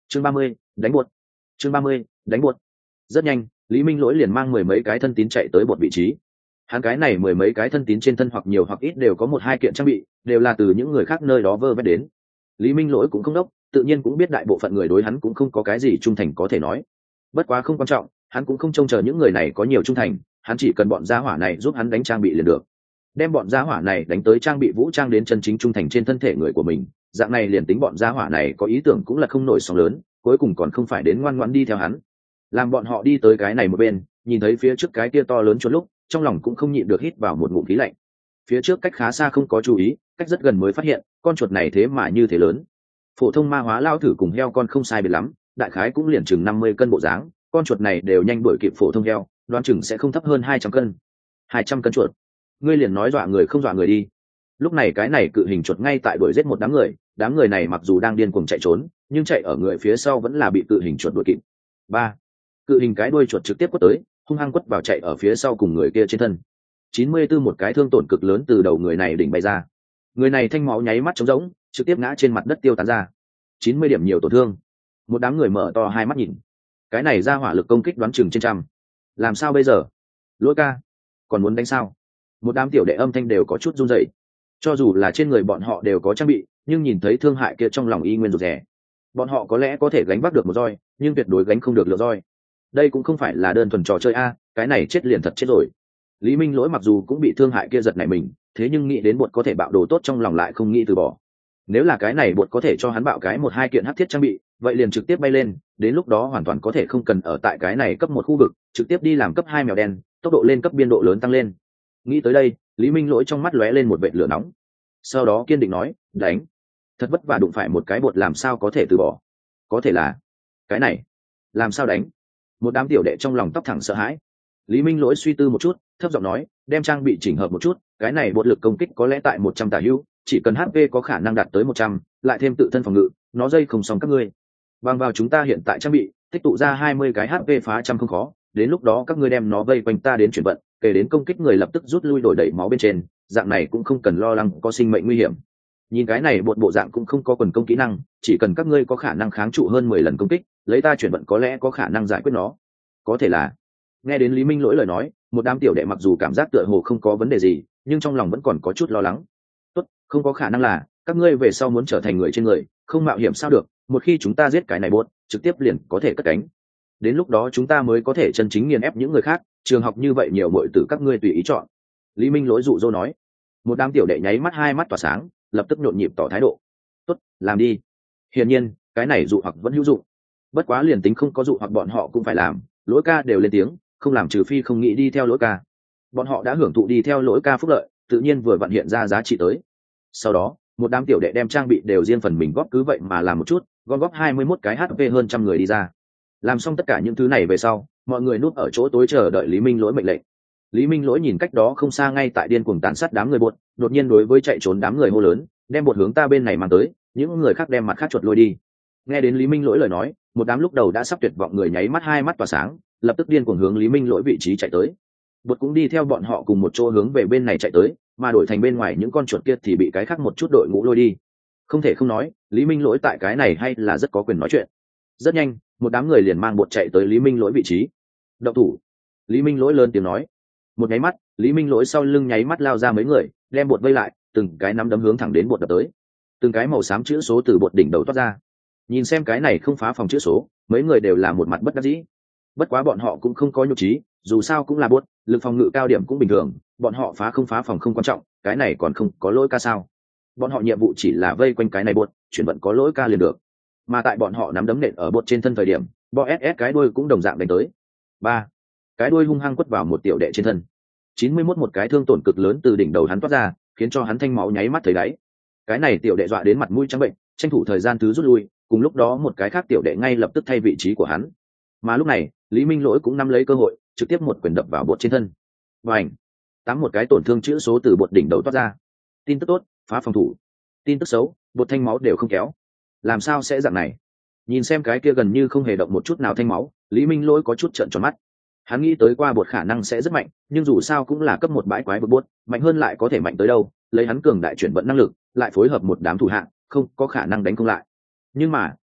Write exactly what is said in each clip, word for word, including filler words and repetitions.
chương ba mươi đánh buột chương ba mươi đánh buột Rất nhanh, Lý Minh Lỗi liền mang mười mấy cái thân tín chạy tới bột vị trí. Hắn cái này mười mấy cái thân tín trên thân hoặc nhiều hoặc ít đều có một hai kiện trang bị, đều là từ những người khác nơi đó vơ vét đến. Lý Minh Lỗi cũng không đốc, tự nhiên cũng biết đại bộ phận người đối hắn cũng không có cái gì trung thành có thể nói. Bất quá không quan trọng, hắn cũng không trông chờ những người này có nhiều trung thành, hắn chỉ cần bọn gia hỏa này giúp hắn đánh trang bị liền được. Đem bọn gia hỏa này đánh tới trang bị vũ trang đến chân chính trung thành trên thân thể người của mình, dạng này liền tính bọn gia hỏa này có ý tưởng cũng là không nổi sóng lớn, cuối cùng còn không phải đến ngoan ngoãn đi theo hắn. Làm bọn họ đi tới cái này một bên, nhìn thấy phía trước cái kia to lớn chuột lúc, trong lòng cũng không nhịn được hít vào một ngụm khí lạnh. Phía trước cách khá xa không có chú ý, cách rất gần mới phát hiện, con chuột này thế mà như thế lớn. Phổ thông ma hóa lao thử cùng heo con không sai biệt lắm, đại khái cũng liền chừng năm mươi cân bộ dáng, con chuột này đều nhanh đuổi kịp phổ thông heo, đoán chừng sẽ không thấp hơn hai trăm cân. hai trăm cân chuột. Ngươi liền nói dọa người không dọa người đi. Lúc này cái này cự hình chuột ngay tại đuổi giết một đám người, đám người này mặc dù đang điên cuồng chạy trốn, nhưng chạy ở người phía sau vẫn là bị cự hình chuột đuổi kịp. Ba. Cự hình cái đuôi chuột trực tiếp quất tới, hung hăng quất vào chạy ở phía sau cùng người kia trên thân. chín mươi tư một cái thương tổn cực lớn từ đầu người này đỉnh bay ra. Người này thanh máu nháy mắt trống rỗng, trực tiếp ngã trên mặt đất tiêu tán ra. chín mươi điểm nhiều tổn thương. Một đám người mở to hai mắt nhìn. Cái này ra hỏa lực công kích đoán chừng trên trăm. Làm sao bây giờ? Lỗi ca, còn muốn đánh sao? Một đám tiểu đệ âm thanh đều có chút run rẩy. Cho dù là trên người bọn họ đều có trang bị, nhưng nhìn thấy thương hại kia trong lòng y nguyên rụt rè. Bọn họ có lẽ có thể gánh vác được một roi, nhưng tuyệt đối gánh không được lửa roi. Đây cũng không phải là đơn thuần trò chơi a, cái này chết liền thật chết rồi. Lý Minh Lỗi mặc dù cũng bị thương hại kia giật nảy mình, thế nhưng nghĩ đến bột có thể bạo đồ tốt trong lòng lại không nghĩ từ bỏ. Nếu là cái này bột có thể cho hắn bạo cái một hai kiện hắc thiết trang bị, vậy liền trực tiếp bay lên, đến lúc đó hoàn toàn có thể không cần ở tại cái này cấp một khu vực, trực tiếp đi làm cấp hai mèo đen, tốc độ lên cấp biên độ lớn tăng lên. Nghĩ tới đây, Lý Minh Lỗi trong mắt lóe lên một vệt lửa nóng. Sau đó kiên định nói, đánh. Thật vất vả đụng phải một cái bột làm sao có thể từ bỏ. Có thể là cái này, làm sao đánh? Một đám tiểu đệ trong lòng tóc thẳng sợ hãi. Lý Minh Lỗi suy tư một chút, thấp giọng nói, đem trang bị chỉnh hợp một chút, cái này bột lực công kích có lẽ tại một trăm tả hữu, chỉ cần hát pê có khả năng đạt tới một trăm, lại thêm tự thân phòng ngự, nó dây không xong các ngươi. Bằng vào chúng ta hiện tại trang bị, tích tụ ra hai mươi cái hát pê phá trăm không khó, đến lúc đó các ngươi đem nó vây quanh ta đến chuyển vận, kể đến công kích người lập tức rút lui đổi đẩy máu bên trên, dạng này cũng không cần lo lắng có sinh mệnh nguy hiểm. Nhìn cái này bột bộ dạng cũng không có quần công kỹ năng, chỉ cần các ngươi có khả năng kháng trụ hơn mười lần công kích, lấy ta chuyển vận có lẽ có khả năng giải quyết nó. Có thể là. Nghe đến Lý Minh Lỗi lời nói, một đám tiểu đệ mặc dù cảm giác tựa hồ không có vấn đề gì, nhưng trong lòng vẫn còn có chút lo lắng. Tốt, không có khả năng là các ngươi về sau muốn trở thành người trên người, không mạo hiểm sao được, một khi chúng ta giết cái này bột, trực tiếp liền có thể cất cánh. Đến lúc đó chúng ta mới có thể chân chính nghiền ép những người khác, trường học như vậy nhiều muội tử các ngươi tùy ý chọn. Lý Minh Lỗi dụ dỗ nói. Một đám tiểu đệ nháy mắt hai mắt tỏa sáng, lập tức nhộn nhịp tỏ thái độ. Tốt, làm đi. Hiển nhiên, cái này dụ hoặc vẫn hữu dụng. Bất quá liền tính không có dụ hoặc bọn họ cũng phải làm, Lỗi ca đều lên tiếng, không làm trừ phi không nghĩ đi theo Lỗi ca. Bọn họ đã hưởng thụ đi theo Lỗi ca phúc lợi, tự nhiên vừa vận hiện ra giá trị tới. Sau đó, một đám tiểu đệ đem trang bị đều riêng phần mình góp cứ vậy mà làm một chút, gom góp hai mươi mốt cái hát pê hơn trăm người đi ra. Làm xong tất cả những thứ này về sau, mọi người núp ở chỗ tối chờ đợi Lý Minh Lỗi mệnh lệnh. Lý Minh Lỗi nhìn cách đó không xa ngay tại điên cuồng tàn sát đám người bột, đột nhiên đối với chạy trốn đám người hô lớn, đem bột hướng ta bên này mang tới, những người khác đem mặt khác chuột lôi đi. Nghe đến Lý Minh Lỗi lời nói, một đám lúc đầu đã sắp tuyệt vọng người nháy mắt hai mắt tỏa sáng, lập tức điên cuồng hướng Lý Minh Lỗi vị trí chạy tới. Bột cũng đi theo bọn họ cùng một chỗ hướng về bên này chạy tới, mà đổi thành bên ngoài những con chuột kia thì bị cái khác một chút đội ngũ lôi đi. Không thể không nói, Lý Minh Lỗi tại cái này hay là rất có quyền nói chuyện. Rất nhanh, một đám người liền mang bột chạy tới Lý Minh Lỗi vị trí. Động thủ! Lý Minh Lỗi lớn tiếng nói. Một nháy mắt, Lý Minh Lỗi sau lưng nháy mắt lao ra mấy người, đem bột vây lại, từng cái nắm đấm hướng thẳng đến bột đập tới. Từng cái màu xám chữ số từ bột đỉnh đầu toát ra. Nhìn xem cái này không phá phòng chữ số, mấy người đều là một mặt bất đắc dĩ. Bất quá bọn họ cũng không có nhục trí, dù sao cũng là bột, lực phòng ngự cao điểm cũng bình thường, bọn họ phá không phá phòng không quan trọng, cái này còn không có lỗi ca sao? Bọn họ nhiệm vụ chỉ là vây quanh cái này bột, chuyển vận có lỗi ca liền được. Mà tại bọn họ nắm đấm nện ở bột trên thân thời điểm, bo ét ét cái đuôi cũng đồng dạng đánh tới. Ba, cái đuôi hung hăng quất vào một tiểu đệ trên thân. chín mươi mốt một cái thương tổn cực lớn từ đỉnh đầu hắn toát ra, khiến cho hắn thanh máu nháy mắt thấy đáy. Cái này tiểu đệ dọa đến mặt mũi trắng bệnh, tranh thủ thời gian thứ rút lui, cùng lúc đó một cái khác tiểu đệ ngay lập tức thay vị trí của hắn. Mà lúc này, Lý Minh Lỗi cũng nắm lấy cơ hội, trực tiếp một quyền đập vào bột trên thân. Bành! Tám một cái tổn thương chữ số từ bột đỉnh đầu toát ra. Tin tức tốt, phá phòng thủ. Tin tức xấu, bột thanh máu đều không kéo. Làm sao sẽ dạng này? Nhìn xem cái kia gần như không hề động một chút nào thanh máu, Lý Minh Lỗi có chút trợn tròn mắt. Hắn nghĩ tới qua bột khả năng sẽ rất mạnh, nhưng dù sao cũng là cấp một bãi quái bột bột, mạnh hơn lại có thể mạnh tới đâu, lấy hắn cường đại chuyển vận năng lực, lại phối hợp một đám thủ hạng, không có khả năng đánh không lại. Nhưng mà,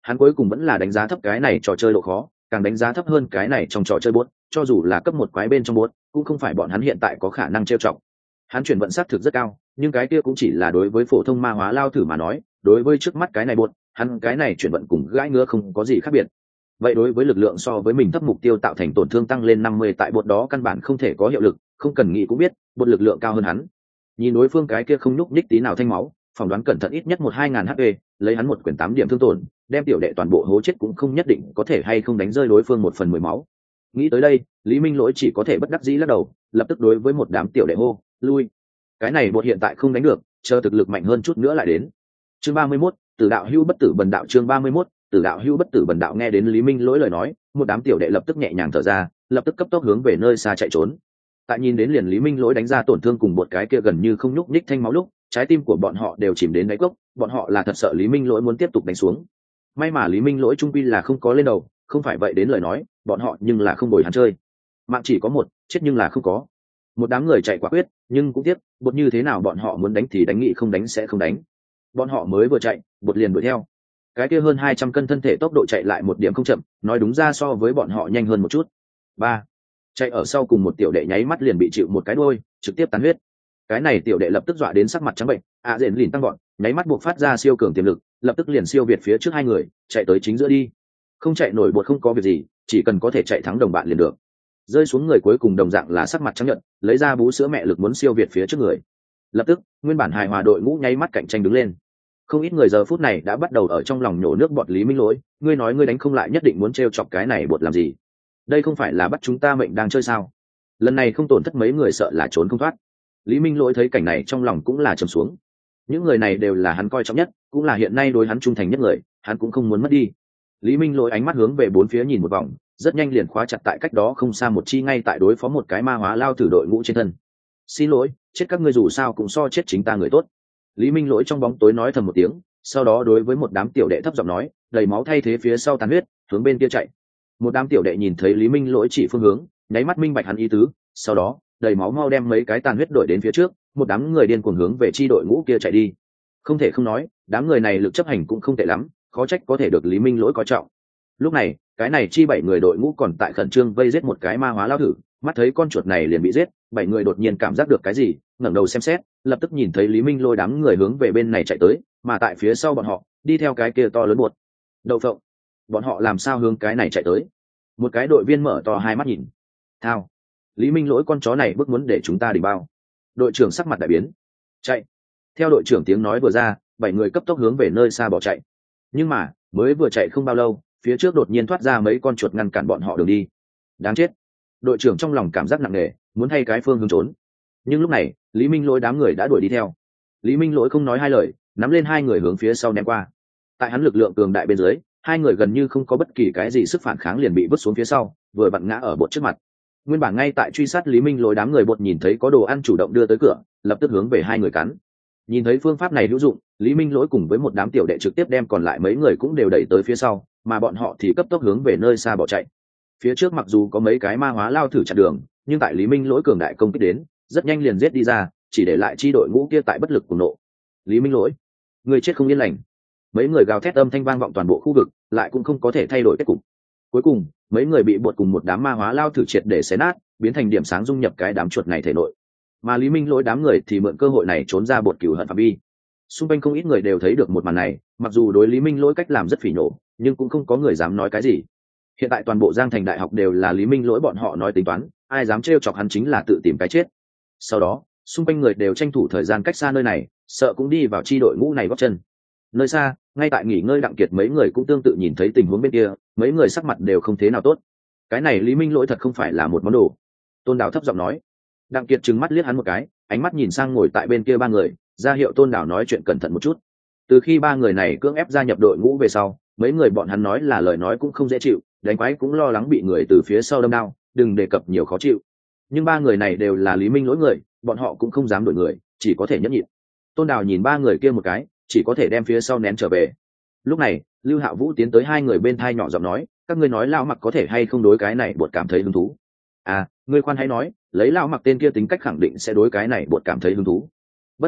hắn cuối cùng vẫn là đánh giá thấp cái này trò chơi độ khó, càng đánh giá thấp hơn cái này trong trò chơi bốt, cho dù là cấp một quái bên trong bốt cũng không phải bọn hắn hiện tại có khả năng trêu chọc. Hắn chuyển vận sát thực rất cao, nhưng cái kia cũng chỉ là đối với phổ thông ma hóa lao thử mà nói, đối với trước mắt cái này bốt, hắn cái này chuyển vận cùng gãi ngứa không có gì khác biệt. Vậy đối với lực lượng so với mình thấp mục tiêu tạo thành tổn thương tăng lên năm mươi tại bột đó căn bản không thể có hiệu lực, không cần nghĩ cũng biết, bột lực lượng cao hơn hắn. Nhìn đối phương cái kia không nhúc nhích tí nào thanh máu, phỏng đoán cẩn thận ít nhất một hai ngàn hp, lấy hắn một quyển tám điểm thương tổn, đem tiểu đệ toàn bộ hố chết cũng không nhất định có thể hay không đánh rơi đối phương một phần mười máu. Nghĩ tới đây, Lý Minh Lỗi chỉ có thể bất đắc dĩ lắc đầu, lập tức đối với một đám tiểu đệ hô, lui. Cái này bột hiện tại không đánh được, chờ thực lực mạnh hơn chút nữa lại đến. Chương ba mươi mốt, Tử đạo hưu bất tử bần đạo. Chương ba mươi mốt, Tử đạo hưu bất tử bần đạo. Nghe đến Lý Minh Lỗi lời nói, một đám tiểu đệ lập tức nhẹ nhàng thở ra, lập tức cấp tốc hướng về nơi xa chạy trốn. Tại nhìn đến liền Lý Minh Lỗi đánh ra tổn thương cùng một cái kia gần như không nhúc nhích thanh máu lúc, trái tim của bọn họ đều chìm đến đáy cốc, bọn họ là thật sợ Lý Minh Lỗi muốn tiếp tục đánh xuống. May mà Lý Minh Lỗi trung quy là không có lên đầu, không phải vậy đến lời nói, bọn họ nhưng là không bồi hắn chơi. Mạng chỉ có một, chết nhưng là không có. Một đám người chạy quả quyết, nhưng cũng tiếc, bột như thế nào bọn họ muốn đánh thì đánh, nghị không đánh sẽ không đánh. Bọn họ mới vừa chạy, bột liền đuổi theo. Cái kia hơn hai trăm cân thân thể tốc độ chạy lại một điểm không chậm, nói đúng ra so với bọn họ nhanh hơn một chút. Ba, chạy ở sau cùng một tiểu đệ nháy mắt liền bị chịu một cái đuôi, trực tiếp tán huyết. Cái này tiểu đệ lập tức dọa đến sắc mặt trắng bệnh, ạ rền lìn tăng gọn, nháy mắt buộc phát ra siêu cường tiềm lực, lập tức liền siêu việt phía trước hai người, chạy tới chính giữa đi. Không chạy nổi bột không có việc gì, chỉ cần có thể chạy thắng đồng bạn liền được. Rơi xuống người cuối cùng đồng dạng là sắc mặt trắng nhợt, lấy ra bú sữa mẹ lực muốn siêu việt phía trước người. Lập tức, nguyên bản hài hòa đội ngũ nháy mắt cạnh tranh đứng lên. Không ít người giờ phút này đã bắt đầu ở trong lòng nhổ nước bọt Lý Minh Lỗi, ngươi nói ngươi đánh không lại nhất định muốn trêu chọc cái này bột làm gì? Đây không phải là bắt chúng ta mệnh đang chơi sao? Lần này không tổn thất mấy người sợ là trốn không thoát. Lý Minh Lỗi thấy cảnh này trong lòng cũng là trầm xuống. Những người này đều là hắn coi trọng nhất, cũng là hiện nay đối hắn trung thành nhất người, hắn cũng không muốn mất đi. Lý Minh Lỗi ánh mắt hướng về bốn phía nhìn một vòng, rất nhanh liền khóa chặt tại cách đó không xa một chi ngay tại đối phó một cái ma hóa lao thử đội ngũ trên thân. Xin lỗi, chết các ngươi dù sao cũng so chết chính ta người tốt. Lý Minh Lỗi trong bóng tối nói thầm một tiếng, sau đó đối với một đám tiểu đệ thấp giọng nói, đầy máu thay thế phía sau tàn huyết, hướng bên kia chạy. Một đám tiểu đệ nhìn thấy Lý Minh Lỗi chỉ phương hướng, nháy mắt minh bạch hắn ý tứ, sau đó đầy máu mau đem mấy cái tàn huyết đổi đến phía trước, một đám người điên cuồng hướng về chi đội ngũ kia chạy đi. Không thể không nói, đám người này lực chấp hành cũng không tệ lắm, khó trách có thể được Lý Minh Lỗi coi trọng. Lúc này, cái này chi bảy người đội ngũ còn tại khẩn trương vây giết một cái ma hóa lao thử, mắt thấy con chuột này liền bị giết, bảy người đột nhiên cảm giác được cái gì, ngẩng đầu xem xét, lập tức nhìn thấy Lý Minh Lôi đám người hướng về bên này chạy tới, mà tại phía sau bọn họ, đi theo cái kia to lớn buột. Đậu phộng, bọn họ làm sao hướng cái này chạy tới? Một cái đội viên mở to hai mắt nhìn. Thao, Lý Minh Lỗi con chó này bức muốn để chúng ta đỉnh bao. Đội trưởng sắc mặt đại biến. Chạy. Theo đội trưởng tiếng nói vừa ra, bảy người cấp tốc hướng về nơi xa bỏ chạy. Nhưng mà, mới vừa chạy không bao lâu, phía trước đột nhiên thoát ra mấy con chuột ngăn cản bọn họ đường đi. Đáng chết. Đội trưởng trong lòng cảm giác nặng nề, muốn thay cái phương hướng trốn. Nhưng lúc này, Lý Minh Lỗi đám người đã đuổi đi theo. Lý Minh Lỗi không nói hai lời, nắm lên hai người hướng phía sau ném qua. Tại hắn lực lượng cường đại bên dưới, hai người gần như không có bất kỳ cái gì sức phản kháng liền bị vứt xuống phía sau, vừa vặn ngã ở bột trước mặt. Nguyên bản ngay tại truy sát Lý Minh Lỗi đám người bột nhìn thấy có đồ ăn chủ động đưa tới cửa, lập tức hướng về hai người cắn. Nhìn thấy phương pháp này hữu dụng, Lý Minh Lỗi cùng với một đám tiểu đệ trực tiếp đem còn lại mấy người cũng đều đẩy tới phía sau, mà bọn họ thì cấp tốc hướng về nơi xa bỏ chạy. Phía trước mặc dù có mấy cái ma hóa lao thử chặn đường, nhưng tại Lý Minh Lỗi cường đại công kích đến, rất nhanh liền giết đi ra, chỉ để lại chi đội ngũ kia tại bất lực cùng nộ. Lý Minh Lỗi, người chết không yên lành. Mấy người gào thét âm thanh vang vọng toàn bộ khu vực, lại cũng không có thể thay đổi kết cục. Cuối cùng, mấy người bị buột cùng một đám ma hóa lao thử triệt để xé nát, biến thành điểm sáng dung nhập cái đám chuột này thể nội. Mà Lý Minh Lỗi đám người thì mượn cơ hội này trốn ra bột cừu hận phạm vi. Xung quanh không ít người đều thấy được một màn này, mặc dù đối Lý Minh Lỗi cách làm rất phỉ nổ, nhưng cũng không có người dám nói cái gì. Hiện tại toàn bộ Giang Thành đại học đều là Lý Minh Lỗi bọn họ nói tính toán, ai dám trêu chọc hắn chính là tự tìm cái chết. Sau đó, xung quanh người đều tranh thủ thời gian cách xa nơi này, sợ cũng đi vào chi đội ngũ này góp chân. Nơi xa, ngay tại nghỉ ngơi Đặng Kiệt mấy người cũng tương tự nhìn thấy tình huống bên kia, mấy người sắc mặt đều không thế nào tốt. Cái này Lý Minh Lỗi thật không phải là một món đồ. Tôn Đào thấp giọng nói. Đặng Kiệt trừng mắt liếc hắn một cái, ánh mắt nhìn sang ngồi tại bên kia ba người, ra hiệu Tôn Đào nói chuyện cẩn thận một chút. Từ khi ba người này cưỡng ép gia nhập đội ngũ về sau, mấy người bọn hắn nói là lời nói cũng không dễ chịu, đánh quái cũng lo lắng bị người từ phía sau đâm đao, đừng đề cập nhiều khó chịu. Nhưng ba người này đều là Lý Minh Lỗi người, bọn họ cũng không dám đổi người, chỉ có thể nhẫn nhịn. Tôn Đào nhìn ba người kia một cái, chỉ có thể đem phía sau nén trở về. Lúc này, Lưu Hạo Vũ tiến tới hai người bên thai nhỏ giọng nói, các ngươi nói Lão Mặc có thể hay không đối cái này bột cảm thấy hứng thú? À, ngươi khoan hãy nói, lấy Lão Mặc tên kia tính cách khẳng định sẽ đối cái này bột cảm thấy hứng thú. Bất quá,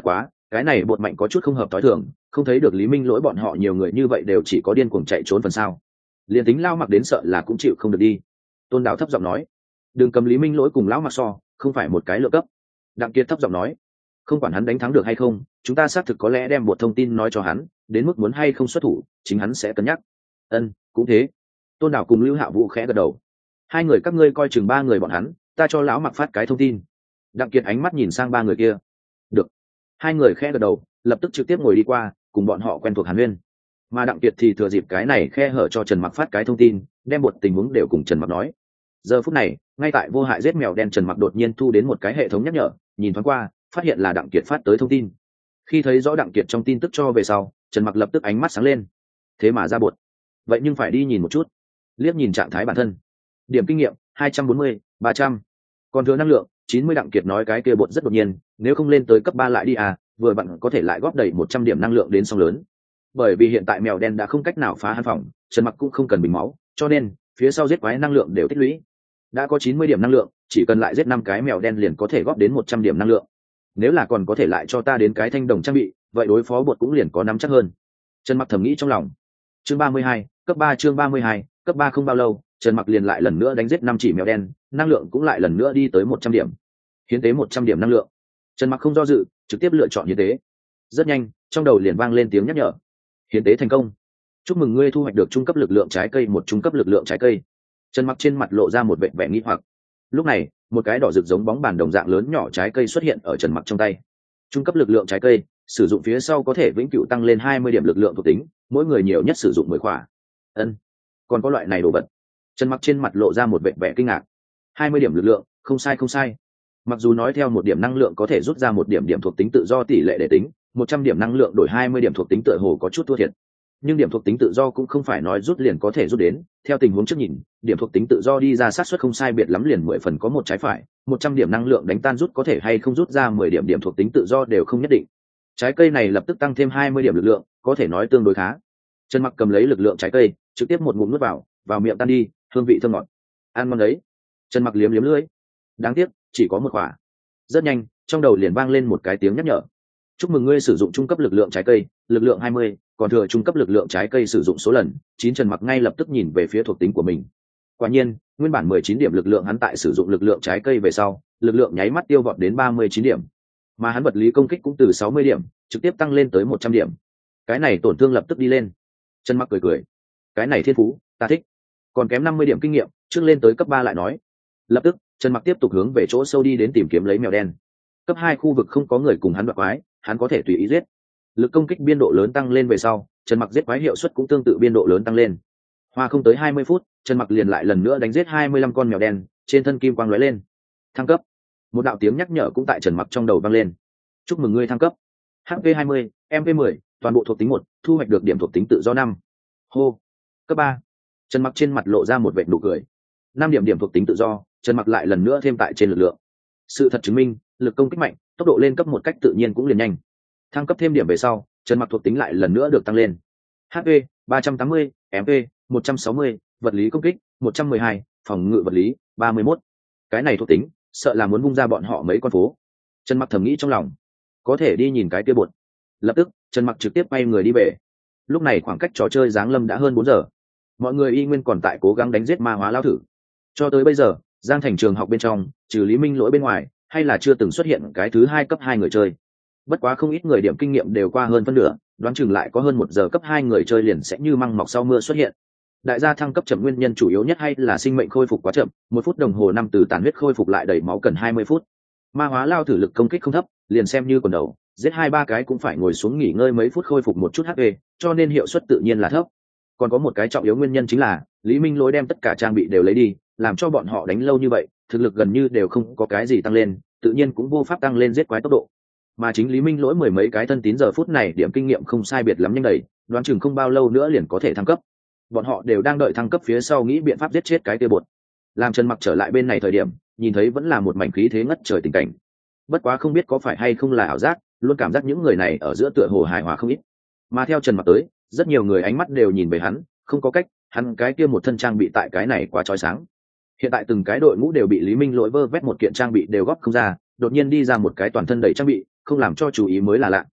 cái này bột mạnh có chút không hợp t ố i thường, không thấy được Lý Minh Lỗi bọn họ nhiều người như vậy đều chỉ có điên cuồng chạy trốn phần sao. Liền tính Lão Mặc đến sợ là cũng chịu không được đi. Tôn Đào thấp giọng nói, đừng cầm Lý Minh Lỗi cùng Lão Mặc so, không phải một cái lượng cấp. Đặng Kiệt thấp giọng nói, không quản hắn đánh thắng được hay không, chúng ta xác thực có lẽ đem bột thông tin nói cho hắn, đến mức muốn hay không xuất thủ chính hắn sẽ cân nhắc. Ân, cũng thế. Tôn Đào cùng Lưu Hạ Vũ khẽ gật đầu. Hai người các ngươi coi chừng ba người bọn hắn, ta cho Lão Mặc phát cái thông tin. Đặng Kiệt ánh mắt nhìn sang ba người kia. Được. Hai người khẽ gật đầu, lập tức trực tiếp ngồi đi qua, cùng bọn họ quen thuộc Hàn Huyên. Mà Đặng Kiệt thì thừa dịp cái này khe hở cho Trần Mặc phát cái thông tin, đem một tình huống đều cùng Trần Mặc nói. Giờ phút này, ngay tại vô hại giết mèo đen Trần Mặc đột nhiên thu đến một cái hệ thống nhắc nhở, nhìn thoáng qua, phát hiện là Đặng Kiệt phát tới thông tin. Khi thấy rõ Đặng Kiệt trong tin tức cho về sau, Trần Mặc lập tức ánh mắt sáng lên. Thế mà ra bột. Vậy nhưng phải đi nhìn một chút. Liếc nhìn trạng thái bản thân. Điểm kinh nghiệm hai trăm bốn mươi, ba trăm. Còn thừa năng lượng chín mươi. Đặng Kiệt nói cái kia bột rất đột nhiên, nếu không lên tới cấp ba lại đi à, vừa bạn có thể lại góp đầy một trăm điểm năng lượng đến song lớn. Bởi vì hiện tại mèo đen đã không cách nào phá hắn phòng, Trần Mặc cũng không cần bình máu, cho nên phía sau giết quái năng lượng đều tích lũy. Đã có chín mươi điểm năng lượng, chỉ cần lại giết năm cái mèo đen liền có thể góp đến một trăm điểm năng lượng. Nếu là còn có thể lại cho ta đến cái thanh đồng trang bị, vậy đối phó bột cũng liền có nắm chắc hơn. Trần Mặc thầm nghĩ trong lòng. Chương ba mươi hai, cấp ba chương ba mươi hai, cấp ba không bao lâu, Trần Mặc liền lại lần nữa đánh giết năm chỉ mèo đen, năng lượng cũng lại lần nữa đi tới một trăm điểm. Hiến tế một trăm điểm năng lượng. Trần Mặc không do dự, trực tiếp lựa chọn hiến tế. Rất nhanh, trong đầu liền vang lên tiếng nhắc nhở. Hiến tế thành công. Chúc mừng ngươi thu hoạch được trung cấp lực lượng trái cây một trung cấp lực lượng trái cây. Trần Mặc trên mặt lộ ra một vẻ vẻ nghi hoặc. Lúc này, một cái đỏ rực giống bóng bàn đồng dạng lớn nhỏ trái cây xuất hiện ở Trần Mặc trong tay. Trung cấp lực lượng trái cây, sử dụng phía sau có thể vĩnh cửu tăng lên hai mươi điểm lực lượng thuộc tính, mỗi người nhiều nhất sử dụng mười khỏa. Ân, còn có loại này đồ vật. Trần Mặc trên mặt lộ ra một vẻ vẻ kinh ngạc. hai mươi điểm lực lượng, không sai không sai. Mặc dù nói theo một điểm năng lượng có thể rút ra một điểm điểm thuộc tính tự do tỷ lệ để tính, một trăm điểm năng lượng đổi hai mươi điểm thuộc tính tựa hồ có chút thua thiệt. Nhưng điểm thuộc tính tự do cũng không phải nói rút liền có thể rút đến, theo tình huống trước nhìn, điểm thuộc tính tự do đi ra xác suất không sai biệt lắm liền mười phần có một trái phải, một trăm điểm năng lượng đánh tan rút có thể hay không rút ra mười điểm điểm thuộc tính tự do đều không nhất định. Trái cây này lập tức tăng thêm hai mươi điểm lực lượng, có thể nói tương đối khá. Trần Mặc cầm lấy lực lượng trái cây, trực tiếp một ngụm nuốt vào, vào miệng tan đi, hương vị thơm ngọt. Ăn ngon đấy. Trần Mặc liếm liếm lưỡi. Đáng tiếc, chỉ có một quả. Rất nhanh, trong đầu liền vang lên một cái tiếng nhắc nhở. Chúc mừng ngươi sử dụng trung cấp lực lượng trái cây, lực lượng hai mươi, còn thừa trung cấp lực lượng trái cây sử dụng số lần chín. Trần Mặc ngay lập tức nhìn về phía thuộc tính của mình. Quả nhiên, nguyên bản mười chín điểm lực lượng hắn tại sử dụng lực lượng trái cây về sau, lực lượng nháy mắt tiêu vọt đến ba mươi chín điểm. Mà hắn vật lý công kích cũng từ sáu mươi điểm, trực tiếp tăng lên tới một trăm điểm. Cái này tổn thương lập tức đi lên. Trần Mặc cười cười. Cái này thiên phú, ta thích. Còn kém năm mươi điểm kinh nghiệm, trước lên tới cấp ba lại nói. Lập tức, Trần Mặc tiếp tục hướng về chỗ sâu đi đến tìm kiếm lấy mèo đen. Cấp hai khu vực không có người cùng hắn đoạt quái, hắn có thể tùy ý giết. Lực công kích biên độ lớn tăng lên về sau, Trần Mặc giết quái hiệu suất cũng tương tự biên độ lớn tăng lên. Hoa không tới hai mươi phút, Trần Mặc liền lại lần nữa đánh giết hai mươi lăm con mèo đen, trên thân kim quang lóe lên. Thăng cấp. Một đạo tiếng nhắc nhở cũng tại Trần Mặc trong đầu vang lên. Chúc mừng ngươi thăng cấp. hát pê hai mươi, em pê mười, toàn bộ thuộc tính một, thu hoạch được điểm thuộc tính tự do năm. Hô. Cấp ba. Trần Mặc trên mặt lộ ra một vệt nụ cười. năm điểm điểm thuộc tính tự do, Trần Mặc lại lần nữa thêm tại trên lực lượng. Sự thật chứng minh, lực công kích mạnh, tốc độ lên cấp một cách tự nhiên cũng liền nhanh. Thăng cấp thêm điểm về sau, Trần Mặc thuộc tính lại lần nữa được tăng lên. hát pê ba trăm tám mươi, em pê một trăm sáu mươi, vật lý công kích một trăm mười hai, phòng ngự vật lý ba mươi mốt. Cái này thuộc tính, sợ là muốn bung ra bọn họ mấy con phố. Trần Mặc thầm nghĩ trong lòng, có thể đi nhìn cái kia bột. Lập tức, Trần Mặc trực tiếp bay người đi về. Lúc này khoảng cách trò chơi giáng lâm đã hơn bốn giờ. Mọi người y nguyên còn tại cố gắng đánh giết ma hóa lao thử. Cho tới bây giờ, Giang Thành trường học bên trong, trừ Lý Minh Lỗi bên ngoài, hay là chưa từng xuất hiện cái thứ hai cấp hai người chơi. Bất quá không ít người điểm kinh nghiệm đều qua hơn phân nửa, đoán chừng lại có hơn một giờ cấp hai người chơi liền sẽ như măng mọc sau mưa xuất hiện. Đại gia thăng cấp chậm nguyên nhân chủ yếu nhất hay là sinh mệnh khôi phục quá chậm, một phút đồng hồ năm từ tàn huyết khôi phục lại đầy máu cần hai mươi phút. Ma hóa lao thử lực công kích không thấp, liền xem như quần đầu, giết hai ba cái cũng phải ngồi xuống nghỉ ngơi mấy phút khôi phục một chút hát pê, cho nên hiệu suất tự nhiên là thấp. Còn có một cái trọng yếu nguyên nhân chính là Lý Minh Lỗi đem tất cả trang bị đều lấy đi, làm cho bọn họ đánh lâu như vậy, thực lực gần như đều không có cái gì tăng lên, tự nhiên cũng vô pháp tăng lên giết quái tốc độ. Mà chính Lý Minh Lỗi mười mấy cái thân tín giờ phút này điểm kinh nghiệm không sai biệt lắm nhanh đầy, đoán chừng không bao lâu nữa liền có thể thăng cấp. Bọn họ đều đang đợi thăng cấp phía sau nghĩ biện pháp giết chết cái kia bột. Làm Trần Mặc trở lại bên này thời điểm, nhìn thấy vẫn là một mảnh khí thế ngất trời tình cảnh. Bất quá không biết có phải hay không là ảo giác, luôn cảm giác những người này ở giữa tựa hồ hài hòa không ít. Mà theo Trần Mặc tới, rất nhiều người ánh mắt đều nhìn về hắn, không có cách, hắn cái kia một thân trang bị tại cái này quá chói sáng. Hiện tại từng cái đội ngũ đều bị Lý Minh Lỗi vơ vét một kiện trang bị đều góp không ra, đột nhiên đi ra một cái toàn thân đầy trang bị, không làm cho chú ý mới là lạ.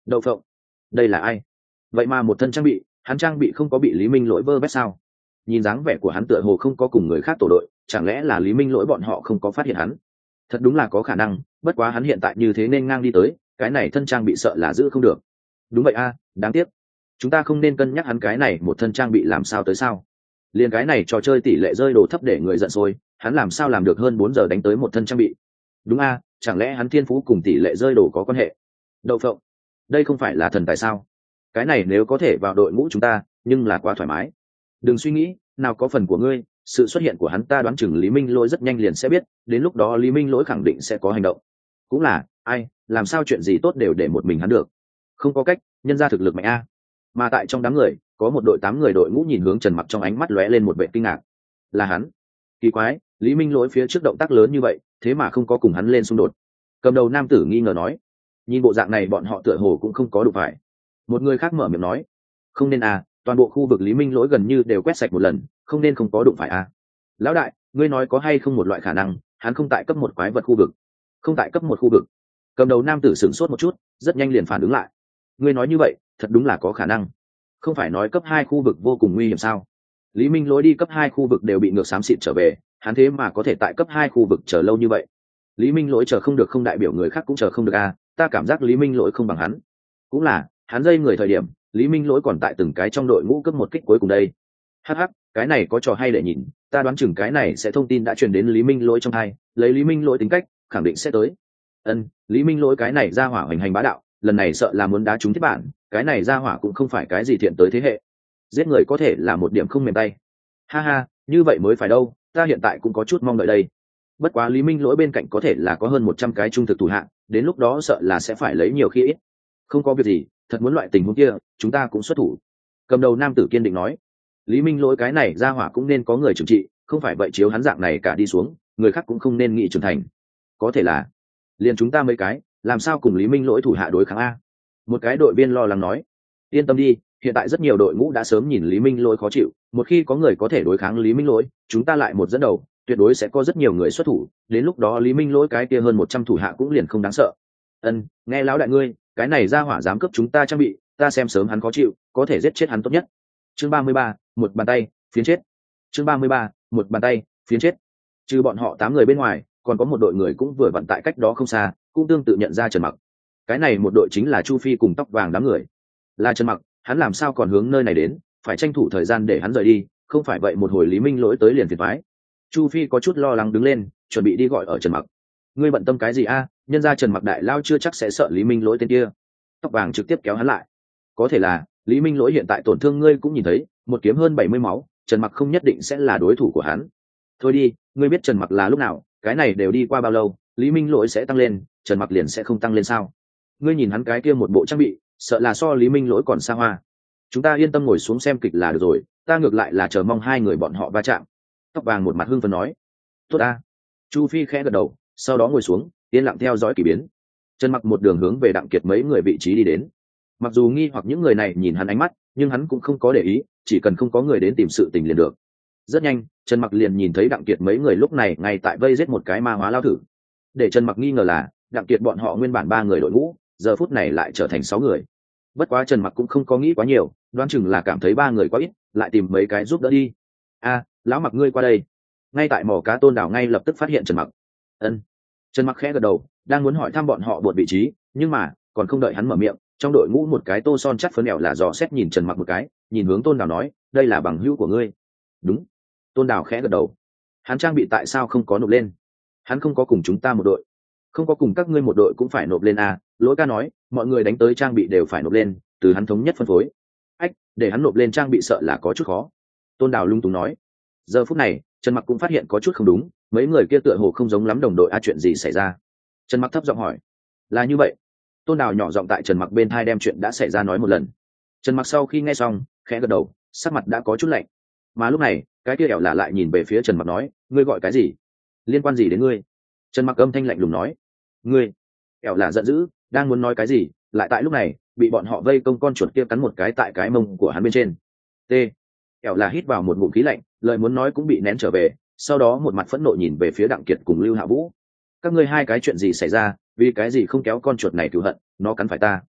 Đậu phộng, đây là ai? Vậy mà một thân trang bị, hắn trang bị không có bị Lý Minh Lỗi vơ vét sao? Nhìn dáng vẻ của hắn tựa hồ không có cùng người khác tổ đội, chẳng lẽ là Lý Minh Lỗi bọn họ không có phát hiện hắn? Thật đúng là có khả năng, bất quá hắn hiện tại như thế nên ngang đi tới, cái này thân trang bị sợ là giữ không được. Đúng vậy a, đáng tiếc. Chúng ta không nên cân nhắc hắn cái này một thân trang bị làm sao tới sao? Liên cái này trò chơi tỷ lệ rơi đồ thấp để người giận sôi, hắn làm sao làm được hơn bốn giờ đánh tới một thân trang bị? Đúng a, chẳng lẽ hắn thiên phú cùng tỷ lệ rơi đồ có quan hệ? Đậu phộng, đây không phải là thần tài sao? Cái này nếu có thể vào đội ngũ chúng ta, nhưng là quá thoải mái. Đừng suy nghĩ, nào có phần của ngươi, sự xuất hiện của hắn ta đoán chừng Lý Minh Lỗi rất nhanh liền sẽ biết, đến lúc đó Lý Minh Lỗi khẳng định sẽ có hành động. Cũng là, ai, làm sao chuyện gì tốt đều để một mình hắn được. Không có cách, nhân ra thực lực mạnh a. Mà tại trong đám người, có một đội tám người đội ngũ nhìn hướng Trần Mặc trong ánh mắt lóe lên một vẻ kinh ngạc. Là hắn. Kỳ quái, Lý Minh Lỗi phía trước động tác lớn như vậy, thế mà không có cùng hắn lên xung đột. Cầm đầu nam tử nghi ngờ nói, nhìn bộ dạng này bọn họ tựa hồ cũng không có đủ phải. Một người khác mở miệng nói, không nên à, toàn bộ khu vực Lý Minh Lỗi gần như đều quét sạch một lần, không nên không có đụng phải à. Lão đại, ngươi nói có hay không một loại khả năng, hắn không tại cấp một quái vật khu vực, không tại cấp một khu vực. Cầm đầu nam tử sửng sốt một chút, rất nhanh liền phản ứng lại. Ngươi nói như vậy, thật đúng là có khả năng. Không phải nói cấp hai khu vực vô cùng nguy hiểm sao? Lý Minh Lỗi đi cấp hai khu vực đều bị ngược xám xịt trở về, hắn thế mà có thể tại cấp hai khu vực chờ lâu như vậy. Lý Minh Lỗi chờ không được không đại biểu người khác cũng chờ không được à, ta cảm giác Lý Minh Lỗi không bằng hắn. Cũng là, hắn dây người thời điểm, Lý Minh Lỗi còn tại từng cái trong đội ngũ cấp một kích cuối cùng đây. Hắc hắc, cái này có trò hay để nhìn, ta đoán chừng cái này sẽ thông tin đã truyền đến Lý Minh Lỗi trong hai, lấy Lý Minh Lỗi tính cách, khẳng định sẽ tới. Ân, Lý Minh Lỗi cái này ra hỏa hoành hành bá đạo, lần này sợ là muốn đá trúng thiết bản, cái này ra hỏa cũng không phải cái gì thiện tới thế hệ. Giết người có thể là một điểm không mềm tay. Ha ha, như vậy mới phải đâu, ta hiện tại cũng có chút mong đợi đây. Bất quá Lý Minh Lỗi bên cạnh có thể là có hơn một trăm cái trung thực thủ hạ, đến lúc đó sợ là sẽ phải lấy nhiều khi ít. Không có việc gì, thật muốn loại tình huống kia, chúng ta cũng xuất thủ. Cầm đầu nam tử kiên định nói, Lý Minh Lỗi cái này ra hỏa cũng nên có người trừng trị, không phải vậy chiếu hắn dạng này cả đi xuống, người khác cũng không nên nghĩ trưởng thành. Có thể là liền chúng ta mấy cái, làm sao cùng Lý Minh Lỗi thủ hạ đối kháng a? Một cái đội viên lo lắng nói, yên tâm đi, hiện tại rất nhiều đội ngũ đã sớm nhìn Lý Minh Lỗi khó chịu, một khi có người có thể đối kháng Lý Minh Lỗi, chúng ta lại một dẫn đầu, tuyệt đối sẽ có rất nhiều người xuất thủ, đến lúc đó Lý Minh Lỗi cái kia hơn một trăm thủ hạ cũng liền không đáng sợ. Ân, nghe lão đại ngươi, cái này ra hỏa dám cướp chúng ta trang bị, ta xem sớm hắn khó chịu, có thể giết chết hắn tốt nhất. Chương ba mươi ba, một bàn tay, phiến chết. Chương ba mươi ba, một bàn tay, phiến chết. Trừ bọn họ tám người bên ngoài, còn có một đội người cũng vừa vặn tại cách đó không xa, cũng tương tự nhận ra Trần Mặc. Cái này một đội chính là Chu Phi cùng tóc vàng đám người. Là Trần Mặc, hắn làm sao còn hướng nơi này đến, phải tranh thủ thời gian để hắn rời đi, không phải vậy một hồi Lý Minh Lỗi tới liền phiền toái. Chu Phi có chút lo lắng đứng lên, chuẩn bị đi gọi ở Trần Mặc. Ngươi bận tâm cái gì a? Nhân ra Trần Mặc đại lao chưa chắc sẽ sợ Lý Minh Lỗi tên kia. Tóc vàng trực tiếp kéo hắn lại. Có thể là Lý Minh Lỗi hiện tại tổn thương ngươi cũng nhìn thấy, một kiếm hơn bảy mươi máu, Trần Mặc không nhất định sẽ là đối thủ của hắn. Thôi đi, ngươi biết Trần Mặc là lúc nào, cái này đều đi qua bao lâu, Lý Minh Lỗi sẽ tăng lên, Trần Mặc liền sẽ không tăng lên sao? Ngươi nhìn hắn cái kia một bộ trang bị, sợ là so Lý Minh Lỗi còn xa hoa. Chúng ta yên tâm ngồi xuống xem kịch là được rồi, ta ngược lại là chờ mong hai người bọn họ va chạm. Tóc vàng một mặt hưng phấn nói, tốt a. Chu Phi khẽ gật đầu, sau đó ngồi xuống, yên lặng theo dõi kỳ biến. Trần Mặc một đường hướng về Đặng Kiệt mấy người vị trí đi đến. Mặc dù nghi hoặc những người này nhìn hắn ánh mắt, nhưng hắn cũng không có để ý, chỉ cần không có người đến tìm sự tình liền được. Rất nhanh, Trần Mặc liền nhìn thấy Đặng Kiệt mấy người lúc này ngay tại vây giết một cái ma hóa lao thử. Để Trần Mặc nghi ngờ là, Đặng Kiệt bọn họ nguyên bản ba người đội ngũ, giờ phút này lại trở thành sáu người. Bất quá Trần Mặc cũng không có nghĩ quá nhiều, đoán chừng là cảm thấy ba người quá ít, lại tìm mấy cái giúp đỡ đi. A, lão Mặc ngươi qua đây. Ngay tại mỏ cá Tôn Đảo ngay lập tức phát hiện Trần Mặc. Ân. Trần Mặc khẽ gật đầu, đang muốn hỏi thăm bọn họ buộc vị trí, nhưng mà còn không đợi hắn mở miệng, trong đội ngũ một cái tô son chắc phấn mèo là dò xét nhìn Trần Mặc một cái, nhìn hướng Tôn Đảo nói, đây là bằng hữu của ngươi. Đúng. Tôn Đảo khẽ gật đầu. Hắn trang bị tại sao không có nộp lên? Hắn không có cùng chúng ta một đội. Không có cùng các ngươi một đội cũng phải nộp lên à? Lỗi ca nói, mọi người đánh tới trang bị đều phải nộp lên, từ hắn thống nhất phân phối. Ách, để hắn nộp lên trang bị sợ là có chút khó. Tôn Đảo lung túng nói. Giờ phút này, Trần Mặc cũng phát hiện có chút không đúng, mấy người kia tựa hồ không giống lắm đồng đội a, chuyện gì xảy ra? Trần Mặc thấp giọng hỏi. Là như vậy. Tôn Đào nhỏ giọng tại Trần Mặc bên thai đem chuyện đã xảy ra nói một lần. Trần Mặc sau khi nghe xong, khẽ gật đầu, sắc mặt đã có chút lạnh. Mà lúc này, cái kia ẻo lạ lại nhìn về phía Trần Mặc nói, ngươi gọi cái gì? Liên quan gì đến ngươi? Trần Mặc âm thanh lạnh lùng nói. Ngươi? Ẻo lạ giận dữ, đang muốn nói cái gì, lại tại lúc này, bị bọn họ vây công con chuột kia cắn một cái tại cái mông của hắn bên trên. T. Ẻo lạ hít vào một ngụm khí lạnh, lời muốn nói cũng bị nén trở về, sau đó một mặt phẫn nộ nhìn về phía Đặng Kiệt cùng Lưu Hạ Vũ. Các ngươi hai cái chuyện gì xảy ra, vì cái gì không kéo con chuột này cứu hận, nó cắn phải ta.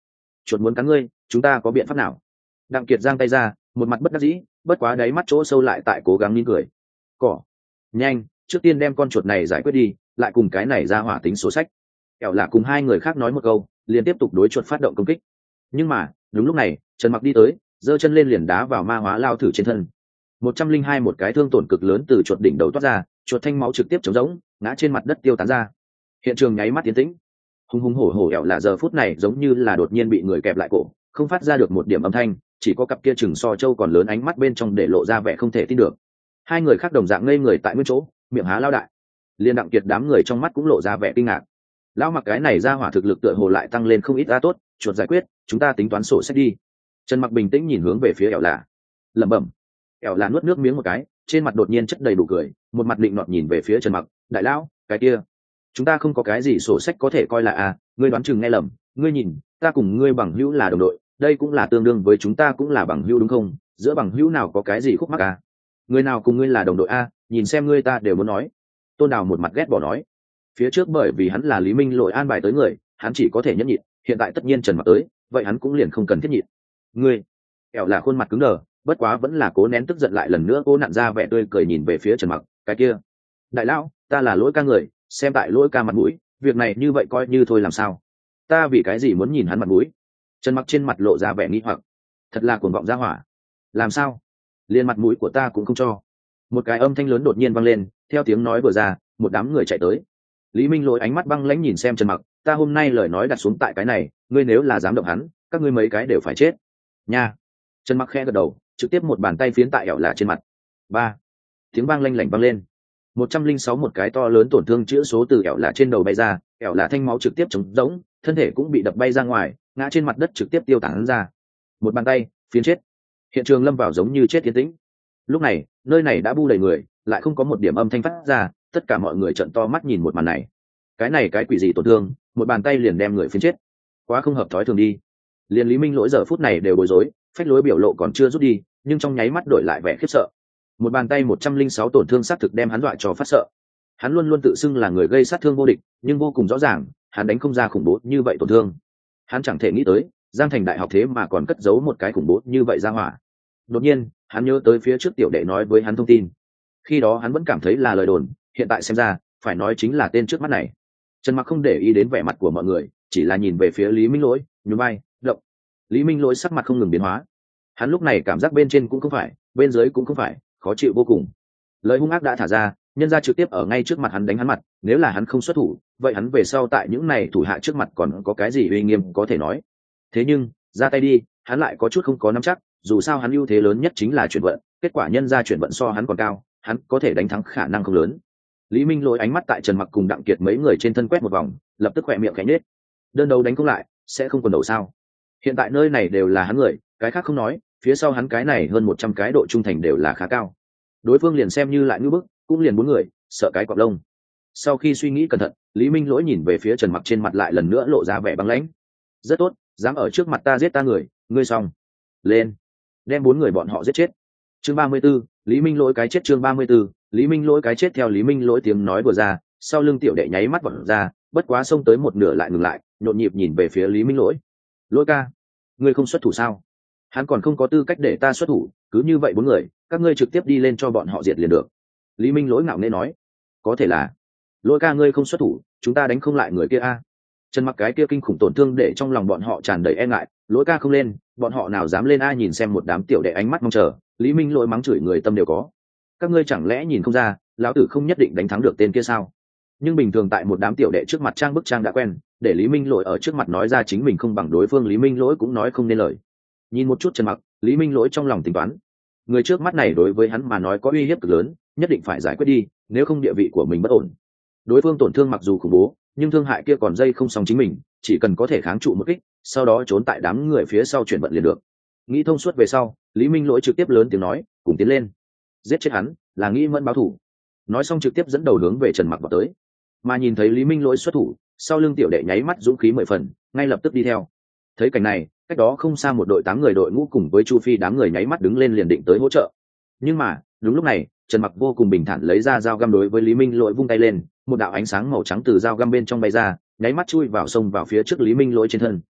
chuột muốn cắn ngươi chúng ta có biện pháp nào? Đặng Kiệt giang tay ra, một mặt bất đắc dĩ, bất quá đáy mắt chỗ sâu lại tại cố gắng nín cười. Cỏ, nhanh, trước tiên đem con chuột này giải quyết đi, lại cùng cái này ra hỏa tính số sách. Kẻo là cùng hai người khác nói một câu, liền tiếp tục đối chuột phát động công kích. Nhưng mà đúng lúc này, Trần Mặc đi tới, giơ chân lên liền đá vào ma hóa lao thử trên thân. Một trăm linh hai một cái thương tổn cực lớn từ chuột đỉnh đầu toát ra, chuột thanh máu trực tiếp trống rỗng, ngã trên mặt đất tiêu tán ra. Hiện trường nháy mắt tiến tĩnh. Hùng hùng hổ hổ ẻo là giờ phút này giống như là đột nhiên bị người kẹp lại cổ, không phát ra được một điểm âm thanh, chỉ có cặp kia chừng so châu còn lớn ánh mắt bên trong để lộ ra vẻ không thể tin được. Hai người khác đồng dạng ngây người tại nguyên chỗ, miệng há lao đại. Liên Đặng Kiệt đám người trong mắt cũng lộ ra vẻ kinh ngạc. Lão Mặc cái này ra hỏa thực lực tựa hồ lại tăng lên không ít. Ra tốt, chuột giải quyết, chúng ta tính toán sổ sách đi. Trần Mặc bình tĩnh nhìn hướng về phía ẻo là, lẩm bẩm. Ẻo là nuốt nước miếng một cái, trên mặt đột nhiên chất đầy đủ cười, một mặt định nọt nhìn về phía Trần Mặc, đại lão, cái kia, chúng ta không có cái gì sổ sách có thể coi là à, ngươi đoán chừng nghe lầm, ngươi nhìn, ta cùng ngươi bằng hữu là đồng đội, đây cũng là tương đương với chúng ta cũng là bằng hữu đúng không? Giữa bằng hữu nào có cái gì khúc mắc à? Người nào cùng ngươi là đồng đội a, nhìn xem ngươi ta đều muốn nói. Tôn Đào một mặt ghét bỏ nói. Phía trước bởi vì hắn là Lý Minh Lỗi an bài tới người, hắn chỉ có thể nhẫn nhịn, hiện tại tất nhiên Trần Mặc tới, vậy hắn cũng liền không cần thiết nhịn. Ngươi, kẻo là khuôn mặt cứng đờ, bất quá vẫn là cố nén tức giận lại lần nữa cố nặn ra vẻ tươi cười nhìn về phía Trần Mặc, cái kia, đại lão, ta là Lỗi ca người, xem tại Lỗi ca mặt mũi, việc này như vậy coi như thôi làm sao? Ta vì cái gì muốn nhìn hắn mặt mũi? Trần Mặc trên mặt lộ ra vẻ nghi hoặc, thật là cuồng vọng ra hỏa. Làm sao? Liên mặt mũi của ta cũng không cho. Một cái âm thanh lớn đột nhiên vang lên, theo tiếng nói vừa ra, một đám người chạy tới. Lý Minh Lỗi ánh mắt băng lãnh nhìn xem Trần Mặc, ta hôm nay lời nói đặt xuống tại cái này, ngươi nếu là dám động hắn, các ngươi mấy cái đều phải chết. Nha. Trần Mặc khẽ gật đầu, trực tiếp một bàn tay phiến tại ẻo là trên mặt. Ba. Tiếng vang lanh lảnh vang lên. Một trăm linh sáu một cái to lớn tổn thương chữa số từ ẻo là trên đầu bay ra, ẻo là thanh máu trực tiếp trống rỗng, thân thể cũng bị đập bay ra ngoài, ngã trên mặt đất trực tiếp tiêu tán ra. Một bàn tay, phiến chết. Hiện trường lâm vào giống như chết yên tĩnh. Lúc này nơi này đã bu đầy người, lại không có một điểm âm thanh phát ra, tất cả mọi người trợn to mắt nhìn một màn này. Cái này cái quỷ gì tổn thương, một bàn tay liền đem người phiến chết, quá không hợp thói thường đi. Liên Lý Minh Lỗi giờ phút này đều bối rối, phách lối biểu lộ còn chưa rút đi, nhưng trong nháy mắt đổi lại vẻ khiếp sợ. Một bàn tay một trăm linh sáu tổn thương sát thực đem hắn dọa cho phát sợ. Hắn luôn luôn tự xưng là người gây sát thương vô địch, nhưng vô cùng rõ ràng, hắn đánh không ra khủng bố như vậy tổn thương. Hắn chẳng thể nghĩ tới, Giang Thành đại học thế mà còn cất giấu một cái khủng bố như vậy ra hỏa. Đột nhiên, hắn nhớ tới phía trước tiểu đệ nói với hắn thông tin. Khi đó hắn vẫn cảm thấy là lời đồn, hiện tại xem ra, phải nói chính là tên trước mắt này. Trần Mặc không để ý đến vẻ mặt của mọi người, chỉ là nhìn về phía Lý Minh Lỗi, nhún vai, động. Lý Minh Lỗi sắc mặt không ngừng biến hóa. Hắn lúc này cảm giác bên trên cũng không phải, bên dưới cũng không phải, khó chịu vô cùng. Lời hung ác đã thả ra, nhân ra trực tiếp ở ngay trước mặt hắn đánh hắn mặt, nếu là hắn không xuất thủ, vậy hắn về sau tại những này thủ hạ trước mặt còn có cái gì uy nghiêm có thể nói. Thế nhưng, ra tay đi, hắn lại có chút không có nắm chắc, dù sao hắn ưu thế lớn nhất chính là chuyển vận, kết quả nhân ra chuyển vận so hắn còn cao, hắn có thể đánh thắng khả năng không lớn. Lý Minh Lỗi ánh mắt tại Trần Mặc cùng Đặng Kiệt mấy người trên thân quét một vòng, lập tức khỏe miệng khẽ nhếch. Đơn đấu đánh không lại, sẽ không quần đầu sao? Hiện tại nơi này đều là hắn người, cái khác không nói, phía sau hắn cái này hơn một trăm cái độ trung thành đều là khá cao. Đối phương liền xem như lại ngư bức, cũng liền bốn người, sợ cái cọp lông. Sau khi suy nghĩ cẩn thận, Lý Minh Lỗi nhìn về phía Trần Mặc trên mặt lại lần nữa lộ ra vẻ băng lãnh. Rất tốt, dám ở trước mặt ta giết ta người, ngươi xong. Lên, đem bốn người bọn họ giết chết. Chương ba mươi 34, Lý Minh Lỗi cái chết chương ba mươi 34, Lý Minh Lỗi cái chết theo Lý Minh Lỗi tiếng nói vừa ra, sau lưng tiểu đệ nháy mắt vọt ra, bất quá xông tới một nửa lại ngừng lại, nhộn nhịp nhìn về phía Lý Minh Lỗi. Lỗi ca, ngươi không xuất thủ sao? Hắn còn không có tư cách để ta xuất thủ, cứ như vậy bốn người, các ngươi trực tiếp đi lên cho bọn họ diệt liền được. Lý Minh Lỗi ngạo nghễ nói. Có thể là, Lỗi ca ngươi không xuất thủ, chúng ta đánh không lại người kia a. Trần Mặc cái kia kinh khủng tổn thương để trong lòng bọn họ tràn đầy e ngại, Lỗi ca không lên, bọn họ nào dám lên a. Nhìn xem một đám tiểu đệ ánh mắt mong chờ, Lý Minh Lỗi mắng chửi người tâm đều có. Các ngươi chẳng lẽ nhìn không ra, lão tử không nhất định đánh thắng được tên kia sao? Nhưng bình thường tại một đám tiểu đệ trước mặt trang bức trang đã quen, để Lý Minh Lỗi ở trước mặt nói ra chính mình không bằng đối phương, Lý Minh Lỗi cũng nói không nên lời. Nhìn một chút Trần Mặc, Lý Minh Lỗi trong lòng tính toán, người trước mắt này đối với hắn mà nói có uy hiếp cực lớn, nhất định phải giải quyết đi, nếu không địa vị của mình bất ổn. Đối phương tổn thương mặc dù khủng bố, nhưng thương hại kia còn dây không xong chính mình, chỉ cần có thể kháng trụ một kích, sau đó trốn tại đám người phía sau chuyển vận liền được. Nghĩ thông suốt về sau, Lý Minh Lỗi trực tiếp lớn tiếng nói, cùng tiến lên, giết chết hắn, là nghĩ mẫn báo thủ. Nói xong trực tiếp dẫn đầu hướng về Trần Mặc vào tới. Mà nhìn thấy Lý Minh Lỗi xuất thủ, sau lưng tiểu đệ nháy mắt dũng khí mười phần, ngay lập tức đi theo. Thấy cảnh này, cách đó không xa một đội tám người đội ngũ cùng với Chu Phi đám người nháy mắt đứng lên liền định tới hỗ trợ. Nhưng mà đúng lúc này, Trần Mặc vô cùng bình thản lấy ra dao găm đối với Lý Minh Lỗi vung tay lên, một đạo ánh sáng màu trắng từ dao găm bên trong bay ra, nháy mắt chui vào sông vào phía trước Lý Minh Lỗi trên thân.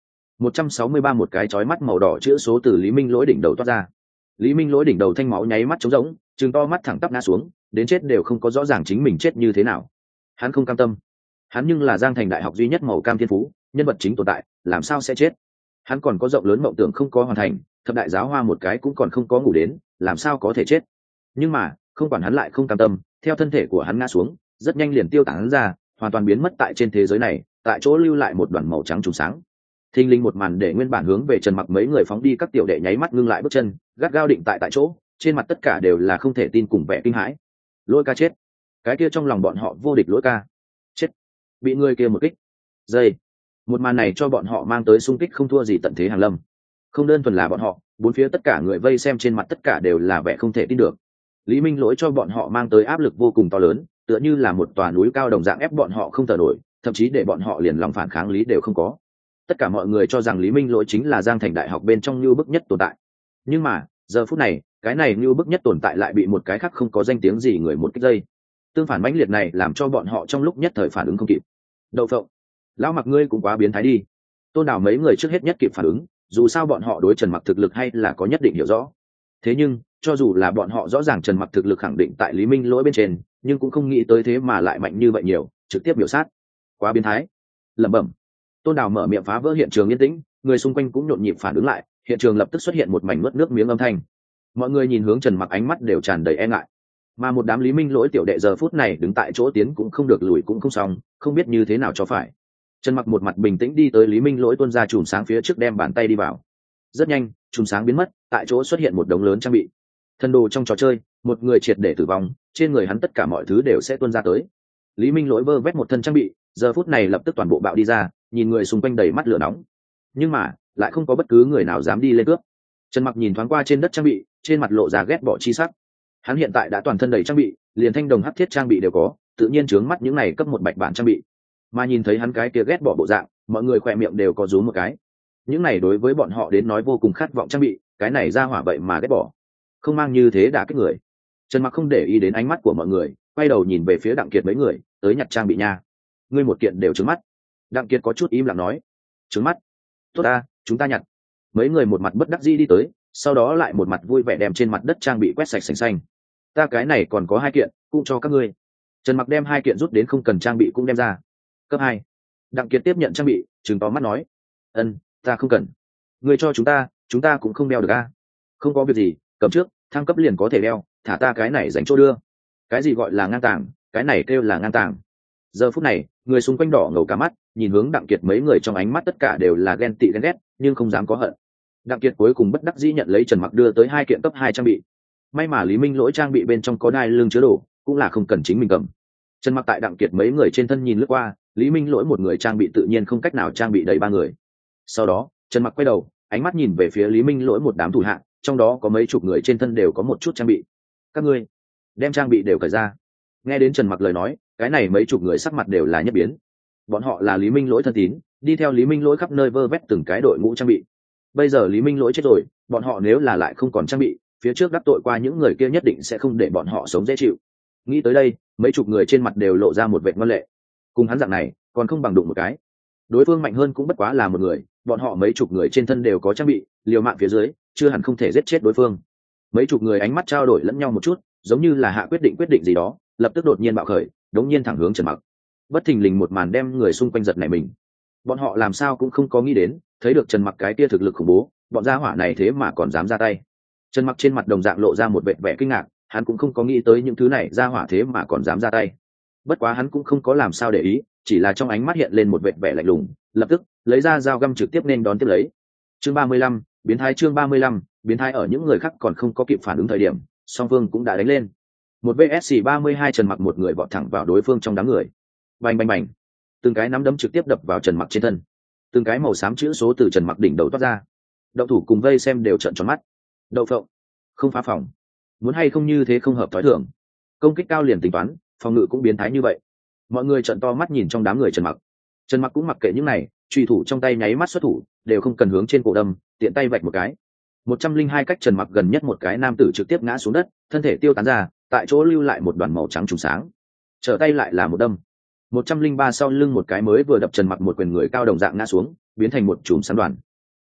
một trăm sáu mươi ba một cái chói mắt màu đỏ chữ số từ Lý Minh Lỗi đỉnh đầu toát ra. Lý Minh Lỗi đỉnh đầu thanh máu nháy mắt trống rỗng, trừng to mắt thẳng tắp ngã xuống, đến chết đều không có rõ ràng chính mình chết như thế nào. Hắn không cam tâm. Hắn nhưng là Giang Thành đại học duy nhất màu cam thiên phú, nhân vật chính tồn tại, làm sao sẽ chết? Hắn còn có rộng lớn mộng tưởng không có hoàn thành, thập đại giáo hoa một cái cũng còn không có ngủ đến, làm sao có thể chết? Nhưng mà, không quản hắn lại không cam tâm, theo thân thể của hắn ngã xuống, rất nhanh liền tiêu tán ra, hoàn toàn biến mất tại trên thế giới này, tại chỗ lưu lại một đoàn màu trắng trùng sáng. Thinh linh một màn để nguyên bản hướng về Trần Mặc mấy người phóng đi các tiểu đệ nháy mắt ngưng lại bước chân, gắt gao định tại tại chỗ, trên mặt tất cả đều là không thể tin cùng vẻ kinh hãi. Lỗi ca chết, cái kia trong lòng bọn họ vô địch Lỗi ca chết, bị người kia một kích. Giây, một màn này cho bọn họ mang tới xung kích không thua gì tận thế hàng lâm. Không đơn thuần là bọn họ, bốn phía tất cả người vây xem trên mặt tất cả đều là vẻ không thể tin được. Lý Minh Lỗi cho bọn họ mang tới áp lực vô cùng to lớn, tựa như là một tòa núi cao đồng dạng ép bọn họ không thở nổi, thậm chí để bọn họ liền lòng phản kháng lý đều không có. Tất cả mọi người cho rằng Lý Minh Lỗi chính là Giang Thành đại học bên trong như bức nhất tồn tại. Nhưng mà, giờ phút này, cái này như bức nhất tồn tại lại bị một cái khác không có danh tiếng gì người một cái giây. Tương phản mãnh liệt này làm cho bọn họ trong lúc nhất thời phản ứng không kịp. Đậu phộng, lão Mặc ngươi cũng quá biến thái đi. Tôn Đảo mấy người trước hết nhất kịp phản ứng, dù sao bọn họ đối Trần Mặc thực lực hay là có nhất định hiểu rõ. Thế nhưng, cho dù là bọn họ rõ ràng Trần Mặc thực lực khẳng định tại Lý Minh Lỗi bên trên, nhưng cũng không nghĩ tới thế mà lại mạnh như vậy nhiều, trực tiếp biểu sát. Quá biến thái. Lẩm bẩm. Tôn Đào mở miệng phá vỡ hiện trường yên tĩnh, người xung quanh cũng nhộn nhịp phản ứng lại, hiện trường lập tức xuất hiện một mảnh nuốt nước miếng âm thanh. Mọi người nhìn hướng Trần Mặc ánh mắt đều tràn đầy e ngại, mà một đám Lý Minh Lỗi tiểu đệ giờ phút này đứng tại chỗ tiến cũng không được lùi cũng không xong, không biết như thế nào cho phải. Trần Mặc một mặt bình tĩnh đi tới Lý Minh Lỗi tuôn ra chùm sáng phía trước đem bàn tay đi vào. Rất nhanh, chùm sáng biến mất, tại chỗ xuất hiện một đống lớn trang bị. Thần đồ trong trò chơi, một người triệt để tử vong, trên người hắn tất cả mọi thứ đều sẽ tuôn ra tới. Lý Minh Lỗi vơ vét một thân trang bị, giờ phút này lập tức toàn bộ bạo đi ra, nhìn người xung quanh đầy mắt lửa nóng, nhưng mà lại không có bất cứ người nào dám đi lên cướp. Trần Mặc nhìn thoáng qua trên đất trang bị, trên mặt lộ ra ghét bỏ chi sắc. Hắn hiện tại đã toàn thân đầy trang bị, liền thanh đồng hắc thiết trang bị đều có, tự nhiên trướng mắt những này cấp một bạch bản trang bị. Mà nhìn thấy hắn cái kia ghét bỏ bộ dạng, mọi người khỏe miệng đều có rúm một cái. Những này đối với bọn họ đến nói vô cùng khát vọng trang bị, cái này ra hỏa vậy mà ghét bỏ, không mang như thế đã kích người. Trần Mặc không để ý đến ánh mắt của mọi người, quay đầu nhìn về phía Đặng Kiệt mấy người, tới nhặt trang bị nha. Ngươi một kiện đều trướng mắt. Đặng Kiệt có chút im lặng nói, trướng mắt. Tốt ta, chúng ta nhặt. Mấy người một mặt bất đắc dĩ đi tới, sau đó lại một mặt vui vẻ đem trên mặt đất trang bị quét sạch sành xanh. Ta cái này còn có hai kiện, cũng cho các ngươi. Trần Mặc đem hai kiện rút đến không cần trang bị cũng đem ra. Cấp hai. Đặng Kiệt tiếp nhận trang bị, trừng to mắt nói, ân, ta không cần. Ngươi cho chúng ta, chúng ta cũng không đeo được a. Không có việc gì, cầm trước, thăng cấp liền có thể đeo, thả ta cái này dành chỗ đưa. Cái gì gọi là ngang tàng, cái này kêu là ngang tàng. Giờ phút này, người xung quanh đỏ ngầu cả mắt, nhìn hướng Đặng Kiệt mấy người trong ánh mắt tất cả đều là ghen tị ghen ghét, nhưng không dám có hận. Đặng Kiệt cuối cùng bất đắc dĩ nhận lấy Trần Mặc đưa tới hai kiện cấp hai trang bị. May mà Lý Minh Lỗi trang bị bên trong có đai lưng chứa đồ, cũng là không cần chính mình cầm. Trần Mặc tại Đặng Kiệt mấy người trên thân nhìn lướt qua, Lý Minh Lỗi một người trang bị tự nhiên không cách nào trang bị đầy ba người. Sau đó, Trần Mặc quay đầu, ánh mắt nhìn về phía Lý Minh Lỗi một đám thủ hạ, trong đó có mấy chục người trên thân đều có một chút trang bị. Các ngươi đem trang bị đều cởi ra. Nghe đến Trần Mặc lời nói, cái này mấy chục người sắc mặt đều là nhất biến. Bọn họ là Lý Minh Lỗi thân tín, đi theo Lý Minh Lỗi khắp nơi vơ vét từng cái đội ngũ trang bị. Bây giờ Lý Minh Lỗi chết rồi, bọn họ nếu là lại không còn trang bị, phía trước đắc tội qua những người kia nhất định sẽ không để bọn họ sống dễ chịu. Nghĩ tới đây, mấy chục người trên mặt đều lộ ra một vệt ngoan lệ. Cùng hắn dạng này, còn không bằng đụng một cái. Đối phương mạnh hơn cũng bất quá là một người, bọn họ mấy chục người trên thân đều có trang bị, liều mạng phía dưới, chưa hẳn không thể giết chết đối phương. Mấy chục người ánh mắt trao đổi lẫn nhau một chút, giống như là hạ quyết định quyết định gì đó, lập tức đột nhiên bạo khởi, đống nhiên thẳng hướng Trần Mặc. Bất thình lình một màn đem người xung quanh giật nảy mình. Bọn họ làm sao cũng không có nghĩ đến, thấy được Trần Mặc cái kia thực lực khủng bố, bọn gia hỏa này thế mà còn dám ra tay. Trần Mặc trên mặt đồng dạng lộ ra một vẻ vẻ kinh ngạc, hắn cũng không có nghĩ tới những thứ này gia hỏa thế mà còn dám ra tay. Bất quá hắn cũng không có làm sao để ý, chỉ là trong ánh mắt hiện lên một vẻ vẻ lạnh lùng, lập tức lấy ra dao găm trực tiếp nên đón tiếp lấy. Chương ba mươi lăm, biến thái chương ba mươi lăm, biến thái ở những người khác còn không có kịp phản ứng thời điểm, song phương cũng đã đánh lên. Một vê ét ba mươi hai Trần Mặc một người vọt thẳng vào đối phương trong đám người. Bành bành bành. Từng cái nắm đấm trực tiếp đập vào Trần Mặc trên thân. Từng cái màu xám chữ số từ Trần Mặc đỉnh đầu toát ra. Động thủ cùng vây xem đều trợn tròn mắt. Đậu phộng, không phá phòng. Muốn hay không như thế không hợp thói thường. Công kích cao liền tính toán, phòng ngự cũng biến thái như vậy. Mọi người trợn to mắt nhìn trong đám người Trần Mặc. Trần Mặc cũng mặc kệ những này, truy thủ trong tay nháy mắt xuất thủ, đều không cần hướng trên cổ đâm, tiện tay vạch một cái. Một trăm linh hai cách Trần Mặc gần nhất một cái nam tử trực tiếp ngã xuống đất, thân thể tiêu tán ra, tại chỗ lưu lại một đoàn màu trắng trùng sáng. Trở tay lại là một đâm. Một trăm linh ba sau lưng một cái mới vừa đập Trần Mặc một quyền người cao đồng dạng ngã xuống, biến thành một chùm sáng đoàn.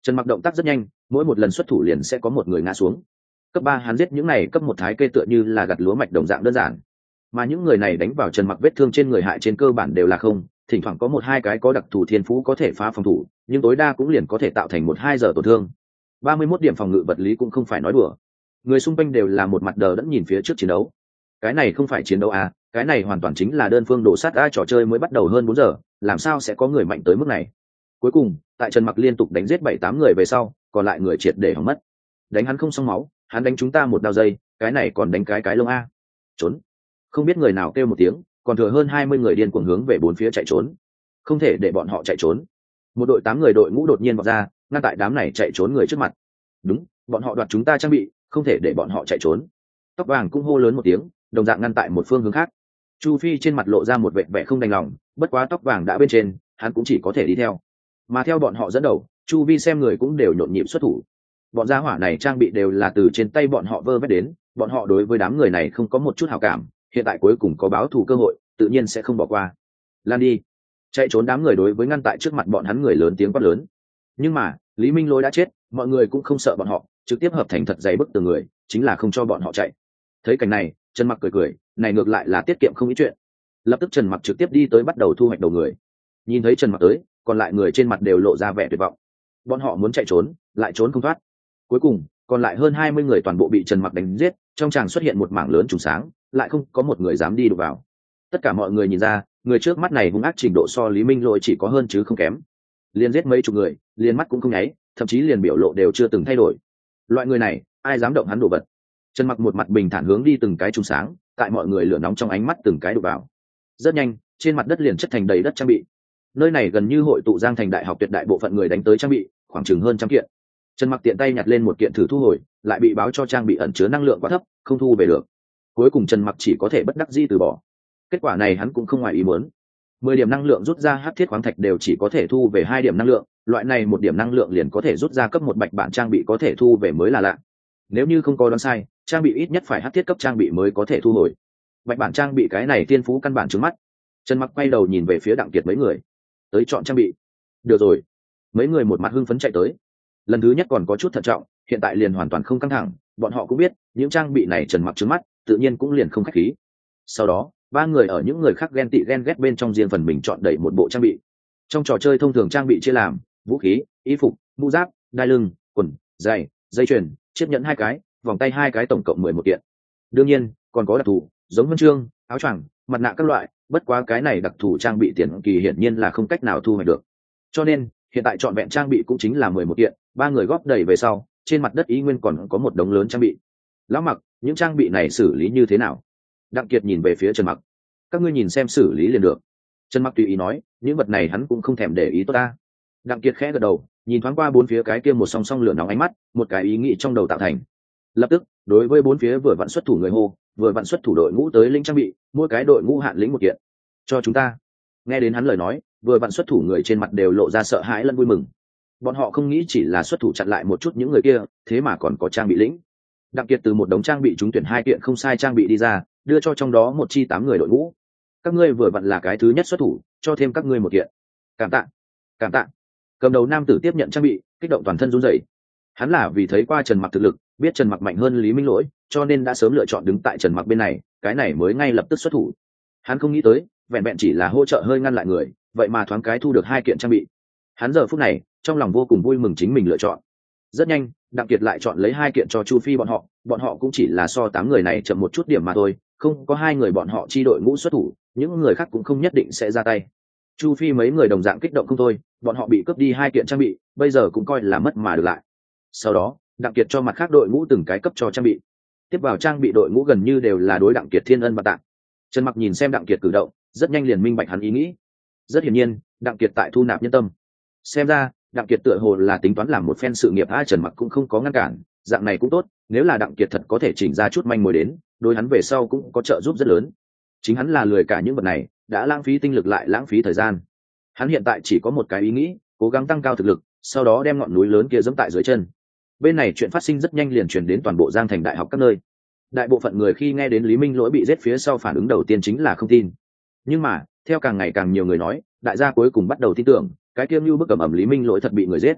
Trần Mặc động tác rất nhanh, mỗi một lần xuất thủ liền sẽ có một người ngã xuống. Cấp ba hắn giết những này cấp một thái kê tựa như là gặt lúa mạch đồng dạng đơn giản, mà những người này đánh vào Trần Mặc vết thương trên người hại trên cơ bản đều là không, thỉnh thoảng có một hai cái có đặc thù thiên phú có thể phá phòng thủ, nhưng tối đa cũng liền có thể tạo thành một hai giờ tổn thương. ba mươi mốt điểm phòng ngự vật lý cũng không phải nói đùa. Người xung quanh đều là một mặt đờ đẫn nhìn phía trước chiến đấu. Cái này không phải chiến đấu à, cái này hoàn toàn chính là đơn phương đổ sát a, trò chơi mới bắt đầu hơn bốn giờ, làm sao sẽ có người mạnh tới mức này. Cuối cùng, tại Trần Mặc liên tục đánh giết bảy tám người về sau, còn lại người triệt để hỏng mất. Đánh hắn không xong máu, hắn đánh chúng ta một đao dây, cái này còn đánh cái cái lông a. Trốn. Không biết người nào kêu một tiếng, còn thừa hơn hai mươi người điên cuồng hướng về bốn phía chạy trốn. Không thể để bọn họ chạy trốn. Một đội tám người đội ngũ đột nhiên vọt ra, ngăn tại đám này chạy trốn người trước mặt. Đúng, bọn họ đoạt chúng ta trang bị, không thể để bọn họ chạy trốn. Tóc vàng cũng hô lớn một tiếng, đồng dạng ngăn tại một phương hướng khác. Chu Phi trên mặt lộ ra một vẻ vẻ không đành lòng, bất quá tóc vàng đã bên trên, hắn cũng chỉ có thể đi theo. Mà theo bọn họ dẫn đầu, Chu Vi xem người cũng đều nhộn nhịp xuất thủ. Bọn gia hỏa này trang bị đều là từ trên tay bọn họ vơ vét đến, bọn họ đối với đám người này không có một chút hảo cảm, hiện tại cuối cùng có báo thù cơ hội, tự nhiên sẽ không bỏ qua. Lan đi. Chạy trốn đám người đối với ngăn tại trước mặt bọn hắn người lớn tiếng quát lớn. Nhưng mà, Lý Minh Lỗi đã chết, mọi người cũng không sợ bọn họ, trực tiếp hợp thành thật dày bức từ người, chính là không cho bọn họ chạy. Thấy cảnh này, Trần Mặc cười cười, này ngược lại là tiết kiệm không ít chuyện. Lập tức Trần Mặc trực tiếp đi tới bắt đầu thu hoạch đầu người. Nhìn thấy Trần Mặc tới, còn lại người trên mặt đều lộ ra vẻ tuyệt vọng. Bọn họ muốn chạy trốn, lại trốn không thoát. Cuối cùng, còn lại hơn hai mươi người toàn bộ bị Trần Mặc đánh giết, trong tràng xuất hiện một mảng lớn trùng sáng, lại không có một người dám đi đụng vào. Tất cả mọi người nhìn ra, người trước mắt này hung ác trình độ so Lý Minh Lỗi chỉ có hơn chứ không kém. Liền giết mấy chục người, liền mắt cũng không nháy, thậm chí liền biểu lộ đều chưa từng thay đổi. Loại người này, ai dám động hắn đồ vật. Trần Mặc một mặt bình thản hướng đi từng cái trùng sáng, tại mọi người lửa nóng trong ánh mắt từng cái đụng vào. Rất nhanh, trên mặt đất liền chất thành đầy đất trang bị. Nơi này gần như hội tụ Giang Thành Đại học tuyệt đại bộ phận người đánh tới trang bị, khoảng chừng hơn trăm kiện. Trần Mặc tiện tay nhặt lên một kiện thử thu hồi, lại bị báo cho trang bị ẩn chứa năng lượng quá thấp, không thu về được. Cuối cùng Trần Mặc chỉ có thể bất đắc dĩ từ bỏ. Kết quả này hắn cũng không ngoài ý muốn. mười điểm năng lượng rút ra hắc thiết khoáng thạch đều chỉ có thể thu về hai điểm năng lượng, loại này một điểm năng lượng liền có thể rút ra cấp một bạch bản trang bị có thể thu về mới là lạ. Nếu như không có đoán sai, trang bị ít nhất phải hắc thiết cấp trang bị mới có thể thu hồi. Bạch bản trang bị cái này tiên phú căn bản trứng mắt. Trần Mặc quay đầu nhìn về phía Đặng Kiệt mấy người, tới chọn trang bị. Được rồi. Mấy người một mặt hưng phấn chạy tới. Lần thứ nhất còn có chút thận trọng, hiện tại liền hoàn toàn không căng thẳng, bọn họ cũng biết những trang bị này Trần Mặc trứng mắt, tự nhiên cũng liền không khách khí. Sau đó, ba người ở những người khác ghen tị ghen ghét bên trong riêng phần mình chọn đẩy một bộ trang bị. Trong trò chơi thông thường trang bị chia làm vũ khí, y phục, mũ giáp, đai lưng, quần, giày, dây chuyền, chiếc nhẫn hai cái, vòng tay hai cái, tổng cộng mười một kiện. Đương nhiên, còn có đặc thù, giống huân chương, áo choàng, mặt nạ các loại, bất quá cái này đặc thù trang bị tiền kỳ hiển nhiên là không cách nào thu hoạch được. Cho nên, hiện tại chọn vẹn trang bị cũng chính là mười một kiện, ba người góp đầy về sau, trên mặt đất ý nguyên còn có một đống lớn trang bị. Lão Mặc, những trang bị này xử lý như thế nào? Đặng Kiệt nhìn về phía Trần Mặc. Các ngươi nhìn xem xử lý liền được. Trần Mặc tùy ý nói, những vật này hắn cũng không thèm để ý tốt ta. Đặng Kiệt khẽ gật đầu, nhìn thoáng qua bốn phía cái kia một song song lửa nóng ánh mắt, một cái ý nghĩ trong đầu tạo thành. Lập tức, đối với bốn phía vừa vặn xuất thủ người hô, vừa vặn xuất thủ đội ngũ tới lĩnh trang bị, mỗi cái đội ngũ hạn lĩnh một kiện. Cho chúng ta. Nghe đến hắn lời nói, vừa vặn xuất thủ người trên mặt đều lộ ra sợ hãi lẫn vui mừng. Bọn họ không nghĩ chỉ là xuất thủ chặn lại một chút những người kia, thế mà còn có trang bị lĩnh. Đặng Kiệt từ một đống trang bị trúng tuyển hai kiện không sai trang bị đi ra, đưa cho trong đó một chi tám người đội ngũ. Các ngươi vừa vặn là cái thứ nhất xuất thủ, cho thêm các ngươi một kiện. Cảm tạ, cảm tạ. Cầm đầu nam tử tiếp nhận trang bị, kích động toàn thân run rẩy. Hắn là vì thấy qua Trần Mặc thực lực, biết Trần Mặc mạnh hơn Lý Minh Lỗi, cho nên đã sớm lựa chọn đứng tại Trần Mặc bên này, cái này mới ngay lập tức xuất thủ. Hắn không nghĩ tới, vẹn vẹn chỉ là hỗ trợ hơi ngăn lại người, vậy mà thoáng cái thu được hai kiện trang bị. Hắn giờ phút này, trong lòng vô cùng vui mừng chính mình lựa chọn. Rất nhanh, Đặng Kiệt lại chọn lấy hai kiện cho Chu Phi bọn họ, bọn họ cũng chỉ là so tám người này chậm một chút điểm mà thôi, không có hai người bọn họ chi đội ngũ xuất thủ, những người khác cũng không nhất định sẽ ra tay. Chu Phi mấy người đồng dạng kích động không thôi, bọn họ bị cướp đi hai kiện trang bị, bây giờ cũng coi là mất mà được lại. Sau đó, Đặng Kiệt cho mặt khác đội ngũ từng cái cấp cho trang bị. Tiếp vào trang bị đội ngũ gần như đều là đối Đặng Kiệt thiên ân và tặng. Trần Mặc nhìn xem Đặng Kiệt cử động, rất nhanh liền minh bạch hắn ý nghĩ. Rất hiển nhiên, Đặng Kiệt tại thu nạp nhân tâm. Xem ra, Đặng Kiệt tựa hồ là tính toán làm một phen sự nghiệp, ai Trần Mặc cũng không có ngăn cản, dạng này cũng tốt, nếu là Đặng Kiệt thật có thể chỉnh ra chút manh mối đến, đối hắn về sau cũng có trợ giúp rất lớn. Chính hắn là lười cả những vật này, đã lãng phí tinh lực lại lãng phí thời gian. Hắn hiện tại chỉ có một cái ý nghĩ, cố gắng tăng cao thực lực, sau đó đem ngọn núi lớn kia giẫm tại dưới chân. Bên này chuyện phát sinh rất nhanh liền truyền đến toàn bộ Giang Thành Đại học các nơi. Đại bộ phận người khi nghe đến Lý Minh Lỗi bị giết phía sau phản ứng đầu tiên chính là không tin. Nhưng mà, theo càng ngày càng nhiều người nói, đại gia cuối cùng bắt đầu tin tưởng, cái kia như bức ẩm ẩm Lý Minh Lỗi thật bị người giết.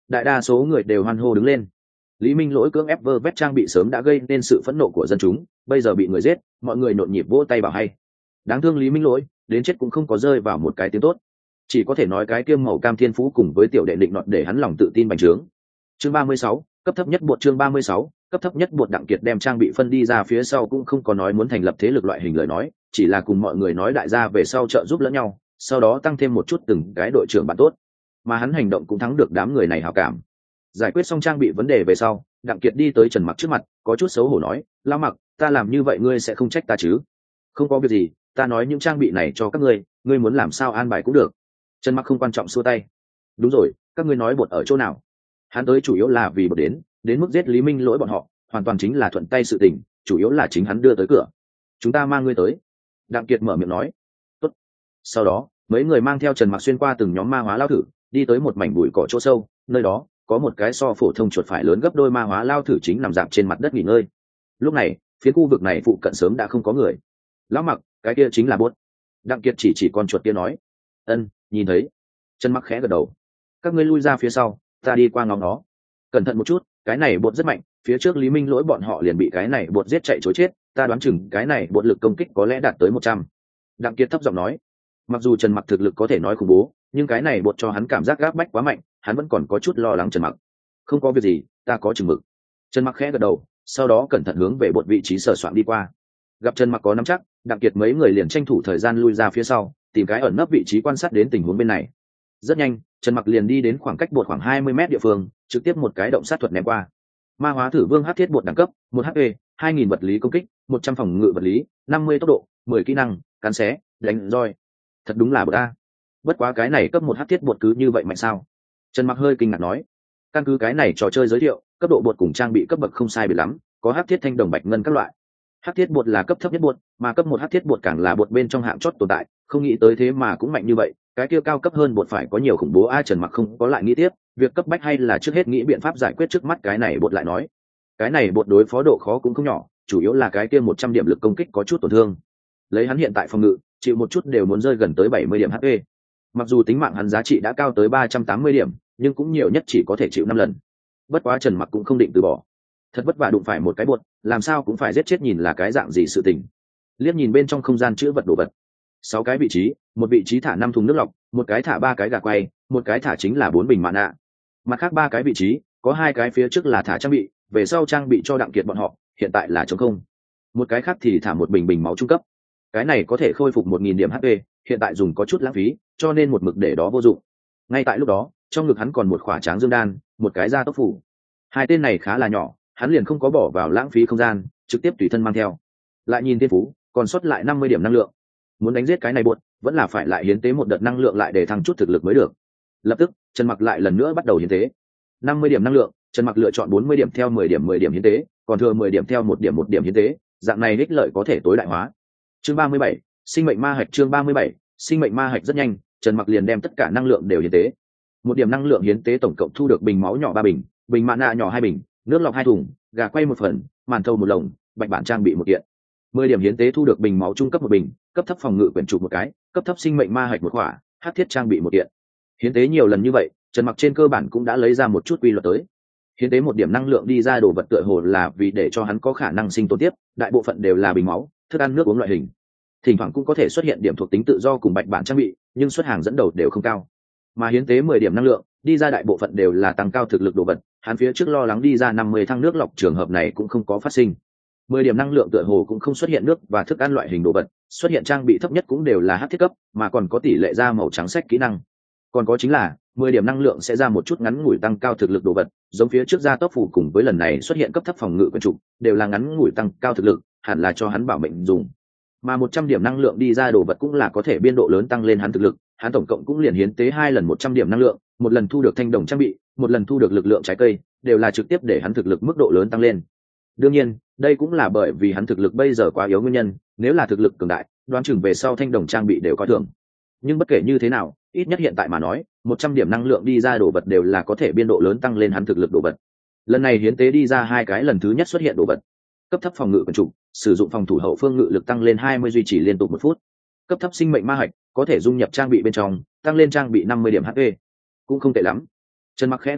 đại đa số người đều hoan hô đứng lên. Lý Minh Lỗi cưỡng ép vơ vét trang bị sớm đã gây nên sự phẫn nộ của dân chúng, bây giờ bị người giết, mọi người nhộn nhịp vỗ tay bảo hay. Đáng thương Lý Minh Lỗi, đến chết cũng không có rơi vào một cái tiếng tốt, chỉ có thể nói cái kiêm màu cam thiên phú cùng với tiểu đệ định nọt để hắn lòng tự tin bành trướng. Chương ba mươi sáu, cấp thấp nhất bột. Chương ba mươi sáu, cấp thấp nhất bột. Đặng Kiệt đem trang bị phân đi ra phía sau cũng không có nói muốn thành lập thế lực loại hình lời nói, chỉ là cùng mọi người nói đại gia về sau trợ giúp lẫn nhau, sau đó tăng thêm một chút từng cái đội trưởng bạn tốt, mà hắn hành động cũng thắng được đám người này hảo cảm. Giải quyết xong trang bị vấn đề về sau, Đặng Kiệt đi tới Trần Mặc trước mặt, có chút xấu hổ nói, lão Mặc, ta làm như vậy ngươi sẽ không trách ta chứ? Không có việc gì, ta nói những trang bị này cho các ngươi, ngươi muốn làm sao an bài cũng được. Trần Mặc không quan trọng xua tay. Đúng rồi, các ngươi nói bột ở chỗ nào? Hắn tới chủ yếu là vì bột đến, đến mức giết Lý Minh Lỗi bọn họ, hoàn toàn chính là thuận tay sự tình, chủ yếu là chính hắn đưa tới cửa. Chúng ta mang ngươi tới. Đặng Kiệt mở miệng nói. Tốt. Sau đó, mấy người mang theo Trần Mặc xuyên qua từng nhóm ma hóa lao thử, đi tới một mảnh bụi cỏ chỗ sâu, nơi đó có một cái so phổ thông chuột phải lớn gấp đôi ma hóa lao thử chính nằm dạp trên mặt đất nghỉ ngơi. Lúc này, phía khu vực này phụ cận sớm đã không có người. Lão Mặc, cái kia chính là bốt. Đặng Kiệt chỉ chỉ con chuột kia nói. Ân, nhìn thấy. Trần Mặc khẽ gật đầu. Các ngươi lui ra phía sau, ta đi qua ngóng nó. Cẩn thận một chút, cái này bột rất mạnh, phía trước Lý Minh Lỗi bọn họ liền bị cái này bột giết chạy chối chết, ta đoán chừng cái này bột lực công kích có lẽ đạt tới một trăm. Đặng Kiệt thấp giọng nói. Mặc dù Trần Mặc thực lực có thể nói khủng bố, nhưng cái này bột cho hắn cảm giác gáp bách quá mạnh, hắn vẫn còn có chút lo lắng Trần Mặc. Không có việc gì, ta có chừng mực. Trần Mặc khẽ gật đầu, sau đó cẩn thận hướng về bột vị trí sờ soạn đi qua. Gặp Trần Mặc có nắm chắc, Đặng Kiệt mấy người liền tranh thủ thời gian lui ra phía sau, tìm cái ẩn nấp vị trí quan sát đến tình huống bên này. Rất nhanh, Trần Mặc liền đi đến khoảng cách bột khoảng hai mươi mét địa phương, trực tiếp một cái động sát thuật ném qua. Ma hóa thử vương hắc thiết bột đẳng cấp, một hát pê, hai nghìn vật lý công kích, một trăm phòng ngự vật lý, năm mươi tốc độ, mười kỹ năng, cắn xé, đánh roi. Thật đúng là bột a. Bất quá cái này cấp một hắc thiết bột cứ như vậy mạnh sao? Trần Mặc hơi kinh ngạc nói. Căn cứ cái này trò chơi giới thiệu, cấp độ bột cùng trang bị cấp bậc không sai biệt lắm, có hắc thiết thanh đồng bạch ngân các loại. Hắc thiết bột là cấp thấp nhất bột, mà cấp một hắc thiết bột càng là bột bên trong hạng chót tồn tại, không nghĩ tới thế mà cũng mạnh như vậy, cái kia cao cấp hơn bột phải có nhiều khủng bố a. Trần Mặc không có lại nghĩ tiếp, việc cấp bách hay là trước hết nghĩ biện pháp giải quyết trước mắt cái này bột lại nói. Cái này bột đối phó độ khó cũng không nhỏ, chủ yếu là cái kia một trăm điểm lực công kích có chút tổn thương. Lấy hắn hiện tại phòng ngự, chịu một chút đều muốn rơi gần tới bảy mươi điểm hát pê. Mặc dù tính mạng hắn giá trị đã cao tới ba trăm tám mươi điểm, nhưng cũng nhiều nhất chỉ có thể chịu năm lần. Bất quá Trần Mặc cũng không định từ bỏ. Thật vất vả đụng phải một cái bột, làm sao cũng phải giết chết nhìn là cái dạng gì sự tình. Liếc nhìn bên trong không gian chứa vật đồ vật, sáu cái vị trí, một vị trí thả năm thùng nước lọc, một cái thả ba cái gà quay, một cái thả chính là bốn bình mạ nạ. Mặt khác ba cái vị trí, có hai cái phía trước là thả trang bị, về sau trang bị cho Đặng Kiệt bọn họ, hiện tại là trống không. Một cái khác thì thả một bình bình máu trung cấp. Cái này có thể khôi phục một nghìn điểm hát pê, hiện tại dùng có chút lãng phí, cho nên một mực để đó vô dụng. Ngay tại lúc đó, trong ngực hắn còn một khỏa tráng dương đan, một cái da tốc phủ. Hai tên này khá là nhỏ, hắn liền không có bỏ vào lãng phí không gian, trực tiếp tùy thân mang theo. Lại nhìn tiên phú, còn sót lại năm mươi điểm năng lượng. Muốn đánh giết cái này buột, vẫn là phải lại hiến tế một đợt năng lượng lại để thăng chút thực lực mới được. Lập tức, Trần Mặc lại lần nữa bắt đầu hiến tế. năm mươi điểm năng lượng, Trần Mặc lựa chọn bốn mươi điểm theo mười điểm mười điểm hiến tế, còn thừa mười điểm theo một điểm một điểm hiến tế, dạng này ích lợi có thể tối đại hóa. Chương ba mươi bảy, sinh mệnh ma hạch. Chương ba mươi bảy, sinh mệnh ma hạch. Rất nhanh, Trần Mặc liền đem tất cả năng lượng đều hiến tế. Một điểm năng lượng hiến tế tổng cộng thu được bình máu nhỏ ba bình, bình mạ nạ nhỏ hai bình, nước lọc hai thùng, gà quay một phần, màn thầu một lồng, bạch bản trang bị một kiện. Mười điểm hiến tế thu được bình máu trung cấp một bình, cấp thấp phòng ngự quyển trục một cái, cấp thấp sinh mệnh ma hạch một khỏa, hắc thiết trang bị một kiện. Hiến tế nhiều lần như vậy, Trần Mặc trên cơ bản cũng đã lấy ra một chút quy luật tới. Hiến tế một điểm năng lượng đi ra đồ vật tựa hồ là vì để cho hắn có khả năng sinh tồn tiếp, đại bộ phận đều là bình máu, thức ăn nước uống loại hình. Thỉnh thoảng cũng có thể xuất hiện điểm thuộc tính tự do cùng bạch bản trang bị, nhưng xuất hàng dẫn đầu đều không cao. Mà hiến tế mười điểm năng lượng, đi ra đại bộ phận đều là tăng cao thực lực đồ vật, hắn phía trước lo lắng đi ra năm mươi thăng nước lọc, trường hợp này cũng không có phát sinh. Mười điểm năng lượng tựa hồ cũng không xuất hiện nước và thức ăn loại hình đồ vật, xuất hiện trang bị thấp nhất cũng đều là hắc thiết cấp, mà còn có tỷ lệ ra màu trắng sách kỹ năng. Còn có chính là mười điểm năng lượng sẽ ra một chút ngắn ngủi tăng cao thực lực đồ vật, giống phía trước ra tốc phủ cùng với lần này xuất hiện cấp thấp phòng ngự quyền trục, đều là ngắn ngủi tăng cao thực lực, hẳn là cho hắn bảo mệnh dùng. Mà một trăm điểm năng lượng đi ra đồ vật cũng là có thể biên độ lớn tăng lên hắn thực lực, hắn tổng cộng cũng liền hiến tế hai lần một trăm điểm năng lượng, một lần thu được thanh đồng trang bị, một lần thu được lực lượng trái cây, đều là trực tiếp để hắn thực lực mức độ lớn tăng lên. Đương nhiên, đây cũng là bởi vì hắn thực lực bây giờ quá yếu nguyên nhân, nếu là thực lực cường đại, đoán chừng về sau thanh đồng trang bị đều có thưởng. Nhưng bất kể như thế nào, ít nhất hiện tại mà nói, một trăm điểm năng lượng đi ra đồ vật đều là có thể biên độ lớn tăng lên hắn thực lực đồ vật. Lần này hiến tế đi ra hai cái lần thứ nhất xuất hiện đồ vật. Cấp thấp phòng ngự quyền trục, sử dụng phòng thủ hậu phương ngự lực tăng lên hai mươi duy trì liên tục một phút. Cấp thấp sinh mệnh ma hạch, có thể dung nhập trang bị bên trong, tăng lên trang bị năm mươi điểm hát pê. Cũng không tệ lắm. Trần Mặc khẽ gật đầu,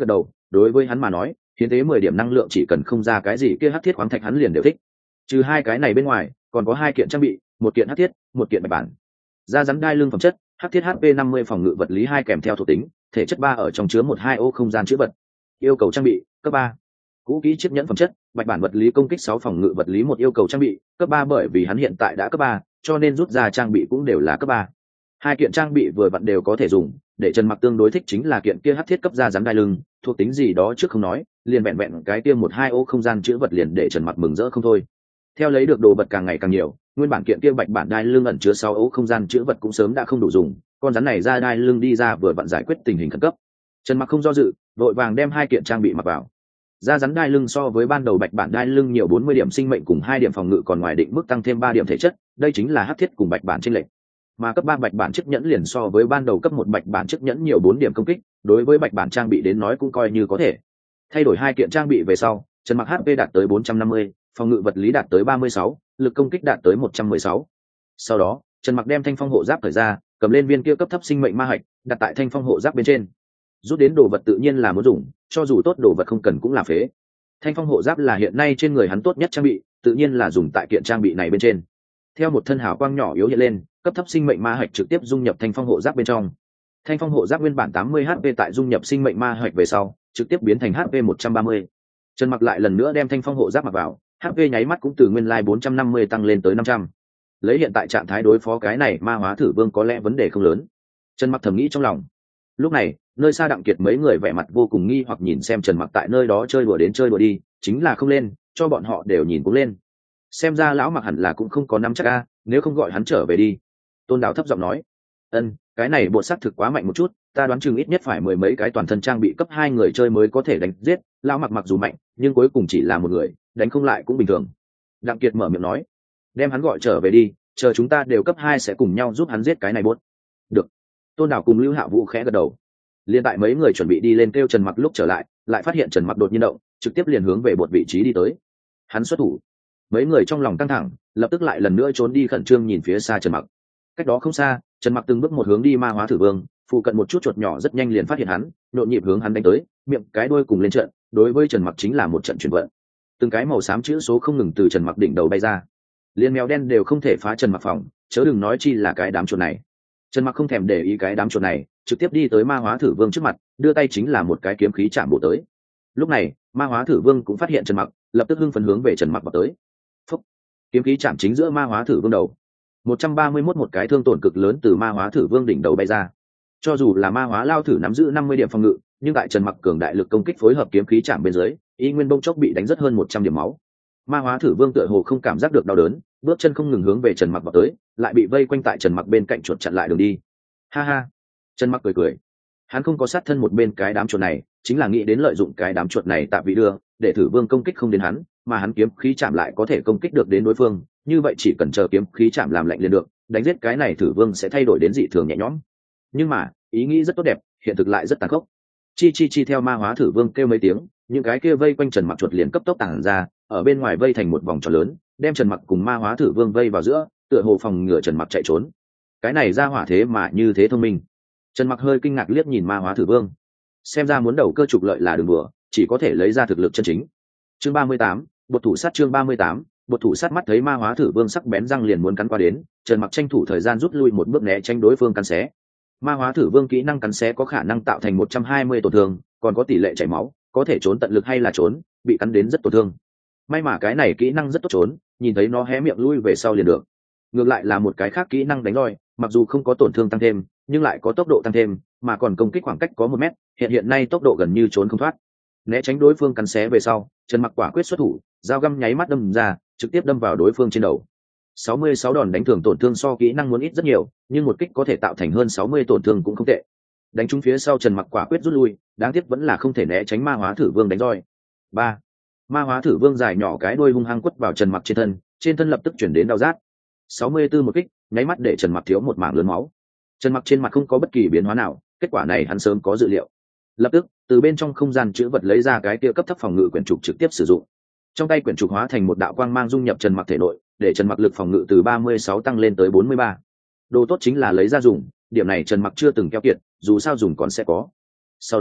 đối với hắn mà nói hiến tế mười điểm năng lượng chỉ cần không ra cái gì kia hắc thiết khoáng thạch hắn liền đều thích. Trừ hai cái này bên ngoài còn có hai kiện trang bị, một kiện hắc thiết, một kiện bạch bản. Da rắn đai lưng phẩm chất hắc thiết hp năm mươi, phòng ngự vật lý hai kèm theo thuộc tính, thể chất ba ở trong chứa một hai ô không gian chữ vật. Yêu cầu trang bị cấp ba. Cũ kỹ chiếc nhẫn phẩm chất bạch bản vật lý công kích sáu, phòng ngự vật lý một, yêu cầu trang bị cấp ba, bởi vì hắn hiện tại đã cấp ba cho nên rút ra trang bị cũng đều là cấp ba. Hai kiện trang bị vừa vặn đều có thể dùng, để Trần Mặc tương đối thích chính là kiện kia hắc thiết cấp da rắn đai lưng, thuộc tính gì đó trước không nói, liền vẹn vẹn cái kia một hai ô không gian chữ vật liền để Trần Mặc mừng rỡ không thôi. Theo lấy được đồ vật càng ngày càng nhiều, nguyên bản kiện kia bạch bản đai lưng ẩn chứa sáu ấu không gian chữ vật cũng sớm đã không đủ dùng, con rắn này ra đai lưng đi ra vừa vặn giải quyết tình hình khẩn cấp. Trần Mặc không do dự, vội vàng đem hai kiện trang bị mặc vào. Da rắn đai lưng so với ban đầu bạch bản đai lưng nhiều bốn mươi điểm sinh mệnh cùng hai điểm phòng ngự, còn ngoài định mức tăng thêm ba điểm thể chất, đây chính là hắc thiết cùng bạch bản chênh lệch. Mà cấp ba bạch bản chiếc nhẫn liền so với ban đầu cấp một bạch bản chiếc nhẫn nhiều bốn điểm công kích, đối với bạch bản trang bị đến nói cũng coi như có thể. Thay đổi hai kiện trang bị về sau, Trần Mặc hp đạt tới bốn trăm năm mươi, phòng ngự vật lý đạt tới ba mươi sáu, lực công kích đạt tới một trăm mười sáu. Sau đó, Trần Mặc đem thanh phong hộ giáp cởi ra, cầm lên viên kia cấp thấp sinh mệnh ma hạch, đặt tại thanh phong hộ giáp bên trên. Rút đến đồ vật tự nhiên là muốn dùng, cho dù tốt đồ vật không cần cũng là phế. Thanh phong hộ giáp là hiện nay trên người hắn tốt nhất trang bị, tự nhiên là dùng tại kiện trang bị này bên trên. Theo một thân hào quang nhỏ yếu hiện lên, cấp thấp sinh mệnh ma hạch trực tiếp dung nhập thanh phong hộ giáp bên trong. Thanh phong hộ giáp nguyên bản tám mươi hp tại dung nhập sinh mệnh ma hạch về sau, trực tiếp biến thành hp một trăm ba mươi. Trần Mặc lại lần nữa đem thanh phong hộ giáp mặc vào, hp nháy mắt cũng từ nguyên lai bốn trăm năm mươi tăng lên tới năm trăm. Lấy hiện tại trạng thái đối phó cái này ma hóa thử vương có lẽ vấn đề không lớn. Trần Mặc thầm nghĩ trong lòng. Lúc này, nơi xa Đặng Kiệt mấy người vẻ mặt vô cùng nghi hoặc nhìn xem Trần Mặc tại nơi đó chơi đùa đến chơi đùa đi, chính là không lên, cho bọn họ đều nhìn cũng lên. Xem ra lão Mặc hẳn là cũng không có nắm chắc a, nếu không gọi hắn trở về đi. Tôn Đào thấp giọng nói. Ân, cái này bộ xác thực quá mạnh một chút, ta đoán chừng ít nhất phải mười mấy cái toàn thân trang bị cấp hai người chơi mới có thể đánh giết, lão Mặc mặc dù mạnh, nhưng cuối cùng chỉ là một người, đánh không lại cũng bình thường. Đặng Kiệt mở miệng nói. Đem hắn gọi trở về đi, chờ chúng ta đều cấp hai sẽ cùng nhau giúp hắn giết cái này bốt. Được. Tôn Đào cùng Lưu Hạ Vũ khẽ gật đầu. Liên tại mấy người chuẩn bị đi lên kêu Trần Mặc lúc trở lại, lại phát hiện Trần Mặc đột nhiên động, trực tiếp liền hướng về bột vị trí đi tới. Hắn xuất thủ. Mấy người trong lòng căng thẳng, lập tức lại lần nữa trốn đi khẩn trương nhìn phía xa Trần Mặc. Cách đó không xa, Trần Mặc từng bước một hướng đi ma hóa thử vương, phụ cận một chút chuột nhỏ rất nhanh liền phát hiện hắn, nhộn nhịp hướng hắn đánh tới, miệng cái đuôi cùng lên trận, đối với Trần Mặc chính là một trận chuyển vận. Từng cái màu xám chữ số không ngừng từ Trần Mặc đỉnh đầu bay ra. Liên mèo đen đều không thể phá Trần Mặc phòng, chớ đừng nói chi là cái đám chuột này. Trần Mặc không thèm để ý cái đám chuột này, trực tiếp đi tới ma hóa thử vương trước mặt, đưa tay chính là một cái kiếm khí chạm bổ tới. Lúc này, ma hóa thử vương cũng phát hiện Trần Mặc, lập tức hưng phấn hướng về Trần Mặc vào tới. Phúc! Kiếm khí chạm chính giữa ma hóa thử vương đầu. một trăm ba mươi mốt một cái thương tổn cực lớn từ ma hóa thử vương đỉnh đầu bay ra. Cho dù là ma hóa lao thử nắm giữ năm mươi điểm phòng ngự, nhưng tại Trần Mặc cường đại lực công kích phối hợp kiếm khí chạm bên dưới, y nguyên bông chốc bị đánh rất hơn một trăm điểm máu. Ma hóa thử vương tựa hồ không cảm giác được đau đớn, bước chân không ngừng hướng về Trần Mặc vào tới, lại bị vây quanh tại Trần Mặc bên cạnh chuột chặn lại đường đi. Ha ha! Trần Mặc cười cười. Hắn không có sát thân một bên cái đám chuột này, chính là nghĩ đến lợi dụng cái đám chuột này tạo vị đưa, để thử vương công kích không đến hắn, mà hắn kiếm khí chạm lại có thể công kích được đến đối phương, như vậy chỉ cần chờ kiếm khí chạm làm lạnh liền được, đánh giết cái này thử vương sẽ thay đổi đến dị thường nhẹ nhõm. Nhưng mà, ý nghĩ rất tốt đẹp, hiện thực lại rất tàn khốc. Chi chi chi theo ma hóa thử vương kêu mấy tiếng, những cái kia vây quanh Trần Mặc chuột liền cấp tốc tản ra, ở bên ngoài vây thành một vòng tròn lớn, đem Trần Mặc cùng ma hóa thử vương vây vào giữa, tựa hồ phòng ngừa Trần Mặc chạy trốn. Cái này ra hỏa thế mà như thế thông minh. Trần Mặc hơi kinh ngạc liếc nhìn ma hóa thử vương, xem ra muốn đầu cơ trục lợi là đường đùa, chỉ có thể lấy ra thực lực chân chính. Chương ba mươi tám, bột thủ sát. Chương ba mươi tám, bột thủ sát. Mắt thấy ma hóa thử vương sắc bén răng liền muốn cắn qua đến, Trần Mặc tranh thủ thời gian rút lui một bước né tránh đối phương cắn xé. Ma hóa thử vương kỹ năng cắn xé có khả năng tạo thành một trăm hai mươi tổn thương, còn có tỷ lệ chảy máu, có thể trốn tận lực hay là trốn, bị cắn đến rất tổn thương. May mà cái này kỹ năng rất tốt trốn, nhìn thấy nó hé miệng lui về sau liền được. Ngược lại là một cái khác kỹ năng đánh roi, mặc dù không có tổn thương tăng thêm, nhưng lại có tốc độ tăng thêm, mà còn công kích khoảng cách có một mét, hiện hiện nay tốc độ gần như trốn không thoát. Né tránh đối phương cắn xé về sau, Trần Mặc quả quyết xuất thủ, dao găm nháy mắt đâm ra, trực tiếp đâm vào đối phương trên đầu. sáu mươi sáu đòn đánh thường tổn thương so kỹ năng muốn ít rất nhiều, nhưng một kích có thể tạo thành hơn sáu mươi tổn thương cũng không tệ. Đánh trúng phía sau Trần Mặc quả quyết rút lui, đáng tiếc vẫn là không thể né tránh ma hóa thử vương đánh roi. ba. Ma hóa thử vương dài nhỏ cái đuôi hung hăng quất vào Trần Mặc trên thân, trên thân lập tức chuyển đến đau rát. sáu mươi tư một kích, nháy mắt để Trần Mặc thiếu một mảng lớn máu. Trần Mặc trên mặt không có bất kỳ biến hóa nào, kết quả này hắn sớm có dự liệu. Lập tức, từ bên trong không gian chữ vật lấy ra cái kia cấp thấp phòng ngự quyển trục trực tiếp sử dụng. Trong tay quyển trục hóa thành một đạo quang mang dung nhập Trần Mặc thể nội, để Trần Mặc lực phòng ngự từ ba mươi sáu tăng lên tới bốn mươi ba. Đồ tốt chính là lấy ra dùng, điểm này Trần Mặc chưa từng keo kiệt, dù sao dùng còn sẽ có. Sau đó,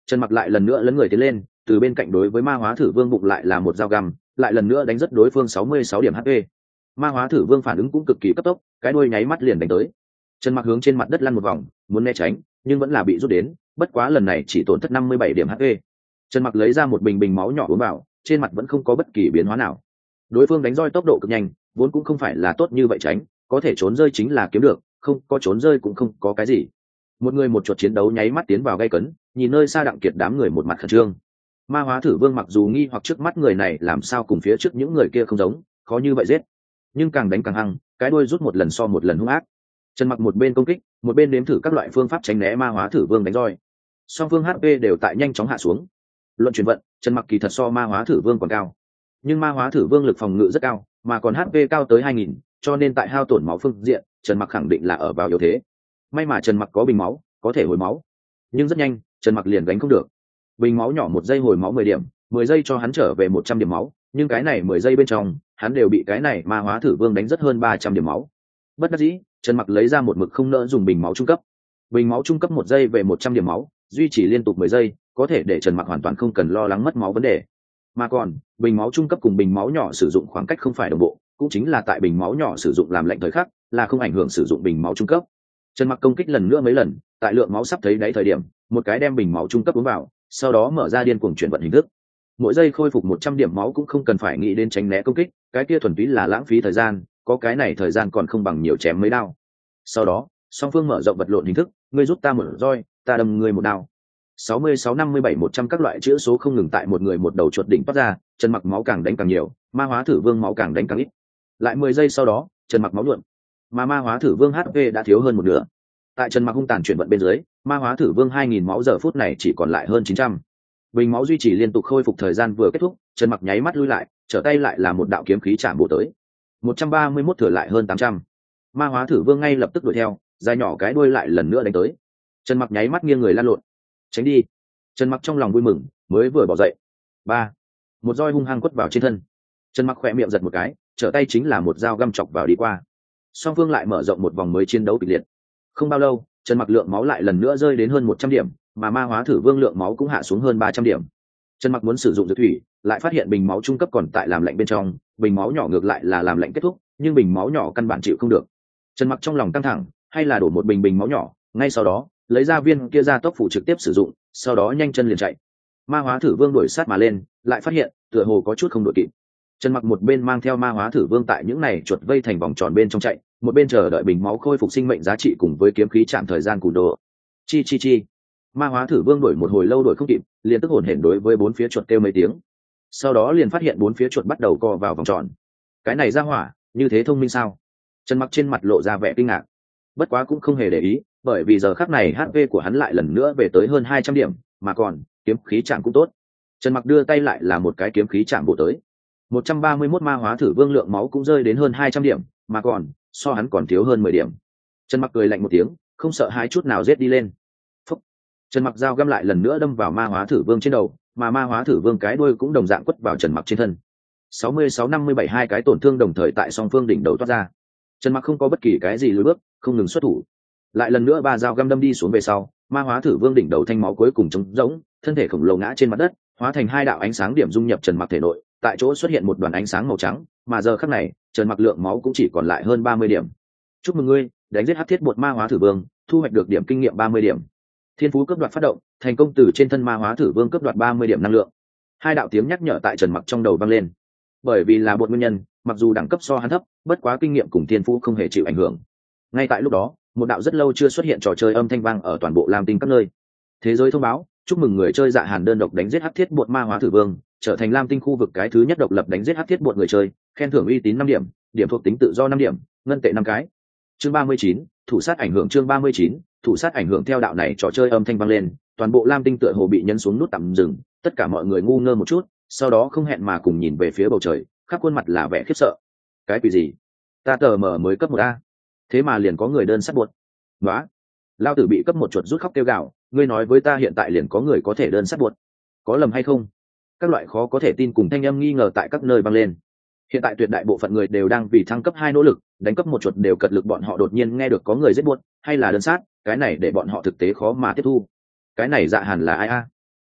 Trần Mặc lại lần nữa lấn người tiến lên, từ bên cạnh đối với ma hóa thử vương bụng lại là một dao găm, lại lần nữa đánh rất đối phương sáu mươi sáu điểm hát pê. Ma hóa thử vương phản ứng cũng cực kỳ cấp tốc, cái đuôi nháy mắt liền đánh tới. Trần Mặc hướng trên mặt đất lăn một vòng, muốn né tránh, nhưng vẫn là bị rút đến, bất quá lần này chỉ tổn thất năm mươi bảy điểm hát pê. Trần Mặc lấy ra một bình bình máu nhỏ uống vào, trên mặt vẫn không có bất kỳ biến hóa nào. Đối phương đánh roi tốc độ cực nhanh, vốn cũng không phải là tốt như vậy tránh, có thể trốn rơi chính là kiếm được, không có trốn rơi cũng không có cái gì. Một người một chuột chiến đấu nháy mắt tiến vào gay cấn, nhìn nơi xa Đặng Kiệt đám người một mặt khẩn trương. Ma hóa thử vương mặc dù nghi hoặc trước mắt người này làm sao cùng phía trước những người kia không giống, khó như vậy giết, nhưng càng đánh càng hăng, cái đuôi rút một lần so một lần hung ác. Trần Mặc một bên công kích, một bên nếm thử các loại phương pháp tránh né ma hóa thử vương đánh roi. Song phương hát pê đều tại nhanh chóng hạ xuống. Luận chuyển vận, Trần Mặc kỳ thật so ma hóa thử vương còn cao, nhưng ma hóa thử vương lực phòng ngự rất cao, mà còn hát pê cao tới hai nghìn, cho nên tại hao tổn máu phương diện, Trần Mặc khẳng định là ở vào yếu thế. May mà Trần Mặc có bình máu, có thể hồi máu, nhưng rất nhanh, Trần Mặc liền gánh không được. Bình máu nhỏ một giây hồi máu mười điểm, mười giây cho hắn trở về một trăm điểm máu, nhưng cái này mười giây bên trong, hắn đều bị cái này ma hóa thử vương đánh rất hơn ba trăm điểm máu. Bất đắc dĩ, Trần Mặc lấy ra một mực không nỡ dùng bình máu trung cấp. Bình máu trung cấp một giây về một trăm điểm máu, duy trì liên tục mười giây, có thể để Trần Mặc hoàn toàn không cần lo lắng mất máu vấn đề. Mà còn, bình máu trung cấp cùng bình máu nhỏ sử dụng khoảng cách không phải đồng bộ, cũng chính là tại bình máu nhỏ sử dụng làm lệnh thời khắc, là không ảnh hưởng sử dụng bình máu trung cấp. Trần Mặc công kích lần nữa mấy lần, tại lượng máu sắp thấy đáy thời điểm, một cái đem bình máu trung cấp uống vào, sau đó mở ra điên cuồng chuyển vận hình thức. Mỗi giây khôi phục một trăm điểm máu cũng không cần phải nghĩ đến tránh né công kích, cái kia thuần túy là lãng phí thời gian, có cái này thời gian còn không bằng nhiều chém mấy đao. Sau đó, song phương mở rộng vật lộn hình thức, ngươi rút ta một roi, ta đâm ngươi một đao. sáu mươi sáu năm mươi bảy một trăm các loại chữ số không ngừng tại một người một đầu chuột đỉnh toát ra, Trần Mặc máu càng đánh càng nhiều, ma hóa thử vương máu càng đánh càng ít. Lại mười giây sau đó, Trần Mặc máu nhuộm, mà ma hóa thử vương hát pê đã thiếu hơn một nửa. Tại Trần Mặc hung tàn chuyển vận bên dưới, ma hóa thử vương hai nghìn máu giờ phút này chỉ còn lại hơn chín trăm. Bình máu duy trì liên tục khôi phục thời gian vừa kết thúc, Trần Mặc nháy mắt lui lại, trở tay lại là một đạo kiếm khí chạm bổ tới. một trăm ba mươi mốt thừa lại hơn tám trăm. Ma hóa thử vương ngay lập tức đuổi theo, dài nhỏ cái đuôi lại lần nữa đánh tới. Trần Mặc nháy mắt nghiêng người lăn lộn. Tránh đi. Trần Mặc trong lòng vui mừng, mới vừa bỏ dậy. Ba. Một roi hung hăng quất vào trên thân. Trần Mặc khỏe miệng giật một cái, trở tay chính là một dao găm chọc vào đi qua. Song phương lại mở rộng một vòng mới chiến đấu kịch liệt. Không bao lâu, Trần Mặc lượng máu lại lần nữa rơi đến hơn một trăm điểm, mà ma hóa thử vương lượng máu cũng hạ xuống hơn ba trăm điểm. Trần Mặc muốn sử dụng dược thủy, lại phát hiện bình máu trung cấp còn tại làm lạnh bên trong, bình máu nhỏ ngược lại là làm lạnh kết thúc, nhưng bình máu nhỏ căn bản chịu không được. Trần Mặc trong lòng căng thẳng, hay là đổ một bình bình máu nhỏ, ngay sau đó, lấy ra viên kia ra tốc phủ trực tiếp sử dụng, sau đó nhanh chân liền chạy. Ma hóa thử vương đuổi sát mà lên, lại phát hiện, tựa hồ có chút không đội kịp. Trần Mặc một bên mang theo ma hóa thử vương tại những này chuột vây thành vòng tròn bên trong chạy, một bên chờ đợi bình máu khôi phục sinh mệnh giá trị cùng với kiếm khí chạm thời gian cùn đồ. Chi chi chi. Ma hóa thử vương đuổi một hồi lâu đuổi không kịp, liền tức hồn hển đối với bốn phía chuột kêu mấy tiếng. Sau đó liền phát hiện bốn phía chuột bắt đầu co vào vòng tròn. Cái này ra hỏa, như thế thông minh sao? Trần Mặc trên mặt lộ ra vẻ kinh ngạc. Bất quá cũng không hề để ý, bởi vì giờ khắc này hát pê của hắn lại lần nữa về tới hơn hai trăm điểm, mà còn kiếm khí chạm cũng tốt. Trần Mặc đưa tay lại là một cái kiếm khí chạm bổ tới. một trăm ba mươi mốt ma hóa thử vương lượng máu cũng rơi đến hơn hai trăm điểm, mà còn so hắn còn thiếu hơn mười điểm. Trần Mặc cười lạnh một tiếng, không sợ hãi chút nào giết đi lên. Phúc. Trần Mặc dao găm lại lần nữa đâm vào ma hóa thử vương trên đầu, mà ma hóa thử vương cái đuôi cũng đồng dạng quất vào Trần Mặc trên thân. sáu mươi sáu năm mươi bảy hai cái tổn thương đồng thời tại song phương đỉnh đầu toát ra. Trần Mặc không có bất kỳ cái gì lùi bước, không ngừng xuất thủ. Lại lần nữa ba dao găm đâm đi xuống về sau, ma hóa thử vương đỉnh đầu thanh máu cuối cùng trống rỗng, thân thể khổng lồ ngã trên mặt đất, hóa thành hai đạo ánh sáng điểm dung nhập Trần Mặc thể nội, tại chỗ xuất hiện một đoàn ánh sáng màu trắng, mà giờ khắc này, Trần Mặc lượng máu cũng chỉ còn lại hơn ba mươi điểm. Chúc mừng ngươi, đánh giết hắc thiết bột ma hóa thử vương, thu hoạch được điểm kinh nghiệm ba mươi điểm. Thiên phú cấp đoạt phát động, thành công từ trên thân ma hóa thử vương cấp đoạt ba mươi điểm năng lượng. Hai đạo tiếng nhắc nhở tại Trần Mặc trong đầu vang lên. Bởi vì là bột nguyên nhân, mặc dù đẳng cấp so hắn thấp, bất quá kinh nghiệm cùng thiên phú không hề chịu ảnh hưởng. Ngay tại lúc đó, một đạo rất lâu chưa xuất hiện trò chơi âm thanh vang ở toàn bộ Lam Tinh các nơi. Thế giới thông báo, chúc mừng người chơi Dạ Hàn đơn độc đánh giết hắc thiết bột ma hóa thử vương, trở thành Lam Tinh khu vực cái thứ nhất độc lập đánh giết hắc thiết bột người chơi, khen thưởng uy tín năm điểm, điểm thuộc tính tự do năm điểm, ngân tệ năm cái. Chương ba mươi chín, thủ sát ảnh hưởng chương ba mươi chín, thủ sát ảnh hưởng theo đạo này trò chơi âm thanh vang lên, toàn bộ Lam Tinh tựa hồ bị nhấn xuống nút tạm dừng, tất cả mọi người ngu ngơ một chút, sau đó không hẹn mà cùng nhìn về phía bầu trời, khắp khuôn mặt là vẻ khiếp sợ. Cái quỷ gì? Ta tờ mờ mới cấp một a, thế mà liền có người đơn sát buột. Nóa, lao tử bị cấp một chuột rút khóc kêu gào, ngươi nói với ta hiện tại liền có người có thể đơn sát buột, có lầm hay không? Các loại khó có thể tin cùng thanh âm nghi ngờ tại các nơi vang lên. Hiện tại tuyệt đại bộ phận người đều đang vì thăng cấp hai nỗ lực, đánh cấp một chuột đều cật lực, bọn họ đột nhiên nghe được có người giết buột hay là đơn sát, cái này để bọn họ thực tế khó mà tiếp thu. Cái này Dạ Hàn là ai a?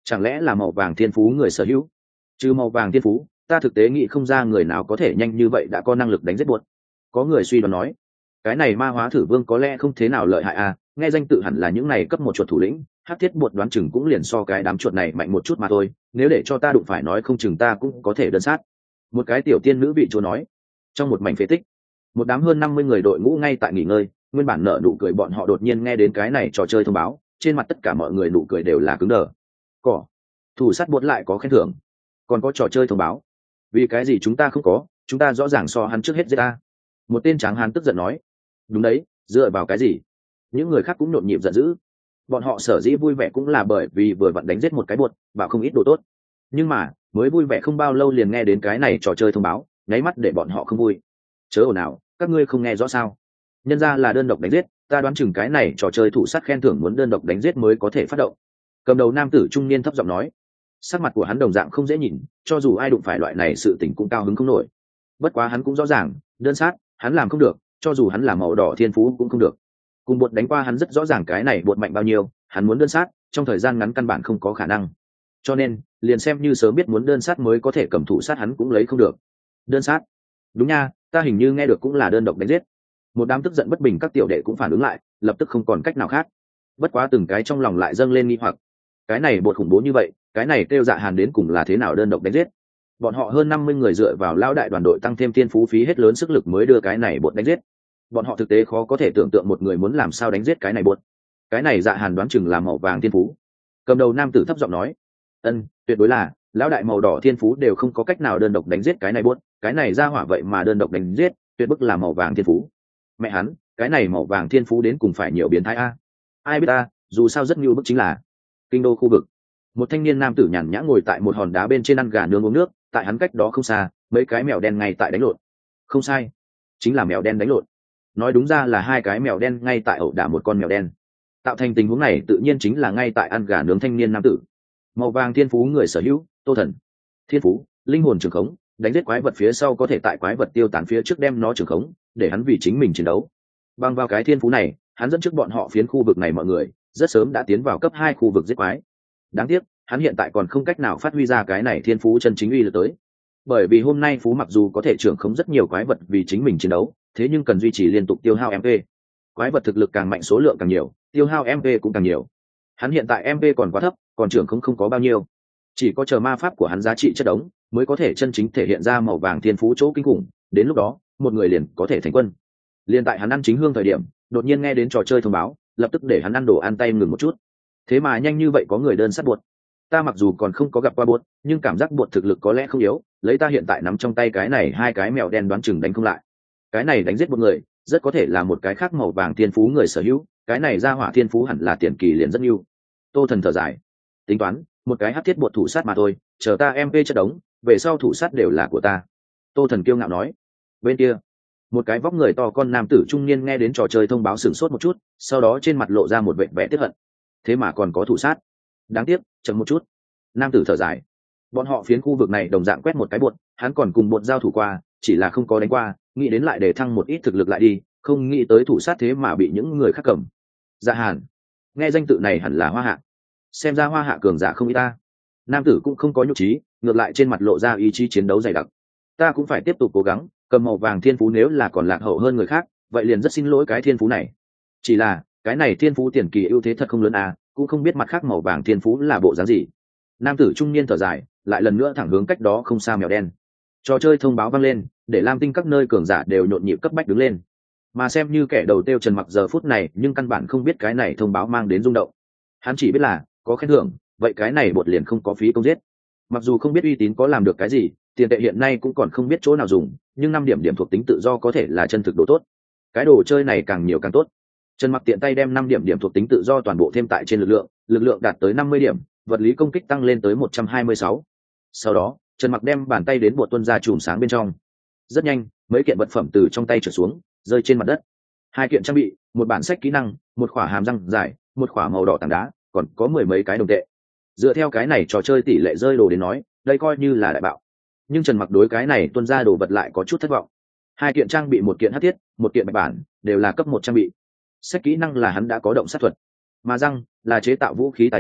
Chẳng lẽ là màu vàng thiên phú người sở hữu? Trừ màu vàng thiên phú, ta thực tế nghĩ không ra người nào có thể nhanh như vậy đã có năng lực đánh giết bột. Có người suy đoán nói, cái này ma hóa thử vương có lẽ không thế nào lợi hại à, nghe danh tự hẳn là những này cấp một chuột thủ lĩnh, hắc thiết bột đoán chừng cũng liền so cái đám chuột này mạnh một chút mà thôi, nếu để cho ta đụng phải nói không chừng ta cũng có thể đơn sát. Một cái tiểu tiên nữ vị chúa nói. Trong một mảnh phế tích, một đám hơn năm mươi người đội ngũ ngay tại nghỉ ngơi, nguyên bản nở nụ cười bọn họ đột nhiên nghe đến cái này trò chơi thông báo, trên mặt tất cả mọi người nụ cười đều là cứng đờ. Cỏ, thủ sát bột lại có khen thưởng, còn có trò chơi thông báo, vì cái gì chúng ta không có, chúng ta rõ ràng so hắn trước hết giết ta. Một tên tráng hán tức giận nói. Đúng đấy, dựa vào cái gì? Những người khác cũng nhộn nhịp giận dữ. Bọn họ sở dĩ vui vẻ cũng là bởi vì vừa vặn đánh giết một cái bột và không ít đồ tốt, nhưng mà mới vui vẻ không bao lâu liền nghe đến cái này trò chơi thông báo, nháy mắt để bọn họ không vui. Chớ ồn ào, các ngươi không nghe rõ sao? Nhân ra là đơn độc đánh giết, ta đoán chừng cái này trò chơi thủ sát khen thưởng muốn đơn độc đánh giết mới có thể phát động. Cầm đầu nam tử trung niên thấp giọng nói. Sắc mặt của hắn đồng dạng không dễ nhìn, cho dù ai đụng phải loại này sự tình cũng cao hứng không nổi. Bất quá hắn cũng rõ ràng, đơn sát hắn làm không được, cho dù hắn là màu đỏ thiên phú cũng không được. Cùng bột đánh qua hắn rất rõ ràng cái này bột mạnh bao nhiêu, hắn muốn đơn sát trong thời gian ngắn căn bản không có khả năng, cho nên liền xem như sớm biết muốn đơn sát mới có thể cầm thủ sát hắn cũng lấy không được. Đơn sát? Đúng nha, ta hình như nghe được cũng là đơn độc đánh giết. Một đám tức giận bất bình các tiểu đệ cũng phản ứng lại, lập tức không còn cách nào khác. Bất quá từng cái trong lòng lại dâng lên nghi hoặc, cái này bột khủng bố như vậy, cái này kêu Dạ Hàn đến cùng là thế nào đơn độc đánh giết? Bọn họ hơn năm mươi người dựa vào lão đại đoàn đội tăng thêm thiên phú phí hết lớn sức lực mới đưa cái này bột đánh giết. Bọn họ thực tế khó có thể tưởng tượng một người muốn làm sao đánh giết cái này bột. Cái này Dạ Hàn đoán chừng là màu vàng thiên phú. Cầm đầu nam tử thấp giọng nói. Ân, tuyệt đối là, lão đại màu đỏ thiên phú đều không có cách nào đơn độc đánh giết cái này bột, cái này ra hỏa vậy mà đơn độc đánh giết, tuyệt bức là màu vàng thiên phú. Mẹ hắn, cái này màu vàng thiên phú đến cùng phải nhiều biến thái a. Ai biết ta, dù sao rất nhiều bức chính là kinh đô khu vực. Một thanh niên nam tử nhàn nhã ngồi tại một hòn đá bên trên ăn gà nướng uống nước, tại hắn cách đó không xa, mấy cái mèo đen ngay tại đánh lộn. Không sai, chính là mèo đen đánh lộn. Nói đúng ra là hai cái mèo đen ngay tại ẩu đả một con mèo đen. Tạo thành tình huống này tự nhiên chính là ngay tại ăn gà nướng thanh niên nam tử. Màu vàng thiên phú người sở hữu, Tô Thần. Thiên phú, linh hồn trường khống, đánh giết quái vật phía sau có thể tại quái vật tiêu tán phía trước đem nó trường khống, để hắn vì chính mình chiến đấu. Bằng vào cái thiên phú này, hắn dẫn trước bọn họ phiến khu vực này mọi người, rất sớm đã tiến vào cấp hai khu vực giết quái. Đáng tiếc, hắn hiện tại còn không cách nào phát huy ra cái này thiên phú chân chính uy lực tới. Bởi vì hôm nay phú mặc dù có thể trưởng khống rất nhiều quái vật vì chính mình chiến đấu, thế nhưng cần duy trì liên tục tiêu hao em pê. Quái vật thực lực càng mạnh số lượng càng nhiều, tiêu hao em pê cũng càng nhiều. Hắn hiện tại em pê còn quá thấp, còn trưởng không không có bao nhiêu. Chỉ có chờ ma pháp của hắn giá trị chất đống, mới có thể chân chính thể hiện ra màu vàng thiên phú chỗ kinh khủng, đến lúc đó, một người liền có thể thành quân. Liên tại hắn ăn chính hương thời điểm, đột nhiên nghe đến trò chơi thông báo, lập tức để hắn ăn đồ ăn tay ngừng một chút. Thế mà nhanh như vậy có người đơn sát buột. Ta mặc dù còn không có gặp qua buột, nhưng cảm giác buột thực lực có lẽ không yếu, lấy ta hiện tại nắm trong tay cái này hai cái mèo đen đoán chừng đánh không lại. Cái này đánh giết một người, rất có thể là một cái khác màu vàng thiên phú người sở hữu, cái này ra hỏa thiên phú hẳn là tiền kỳ liền rất nhiều. Tô Thần thở dài, tính toán, một cái hắc thiết buột thủ sát mà thôi, chờ ta em pê chất đống, về sau thủ sát đều là của ta. Tô Thần kiêu ngạo nói. Bên kia, một cái vóc người to con nam tử trung niên nghe đến trò chơi thông báo sửng sốt một chút, sau đó trên mặt lộ ra một vẻ vẻ tiếc hận. Thế mà còn có thủ sát, đáng tiếc, chậm một chút. Nam tử thở dài. Bọn họ phiến khu vực này đồng dạng quét một cái buột, hắn còn cùng buột giao thủ qua, chỉ là không có đánh qua, nghĩ đến lại để thăng một ít thực lực lại đi, không nghĩ tới thủ sát thế mà bị những người khác cầm. Dạ Hàn, nghe danh tự này hẳn là Hoa Hạ, xem ra Hoa Hạ cường giả không ít ta. Nam tử cũng không có nhục trí, ngược lại trên mặt lộ ra ý chí chiến đấu dày đặc. Ta cũng phải tiếp tục cố gắng, cầm màu vàng thiên phú nếu là còn lạc hậu hơn người khác, vậy liền rất xin lỗi cái thiên phú này. Chỉ là cái này thiên phú tiền kỳ ưu thế thật không lớn à, cũng không biết mặt khác màu vàng thiên phú là bộ dáng gì. Nam tử trung niên thở dài, lại lần nữa thẳng hướng cách đó không xa mèo đen. Trò chơi thông báo vang lên, để Lam Tinh các nơi cường giả đều nhộn nhịp cấp bách đứng lên. Mà xem như kẻ đầu tiêu Trần Mặc giờ phút này, nhưng căn bản không biết cái này thông báo mang đến rung động. Hắn chỉ biết là có khen thưởng, vậy cái này bột liền không có phí công giết. Mặc dù không biết uy tín có làm được cái gì, tiền tệ hiện nay cũng còn không biết chỗ nào dùng, nhưng năm điểm điểm thuộc tính tự do có thể là chân thực độ tốt. Cái đồ chơi này càng nhiều càng tốt. Trần Mặc tiện tay đem năm điểm điểm thuộc tính tự do toàn bộ thêm tại trên lực lượng, lực lượng đạt tới năm mươi điểm, vật lý công kích tăng lên tới một trăm hai mươi sáu. Sau đó, Trần Mặc đem bàn tay đến bột tuân ra chùm sáng bên trong. Rất nhanh, mấy kiện vật phẩm từ trong tay trở xuống, rơi trên mặt đất. Hai kiện trang bị, một bản sách kỹ năng, một khỏa hàm răng dài, một khỏa màu đỏ tảng đá, còn có mười mấy cái đồng tệ. Dựa theo cái này trò chơi tỷ lệ rơi đồ đến nói, đây coi như là đại bạo. Nhưng Trần Mặc đối cái này tuân ra đồ vật lại có chút thất vọng. Hai kiện trang bị, một kiện hắc thiết, một kiện bạch bản, đều là cấp một trang bị. Sách kỹ năng là hắn đã có động sát thuật, mà răng là chế tạo vũ khí tài liệu,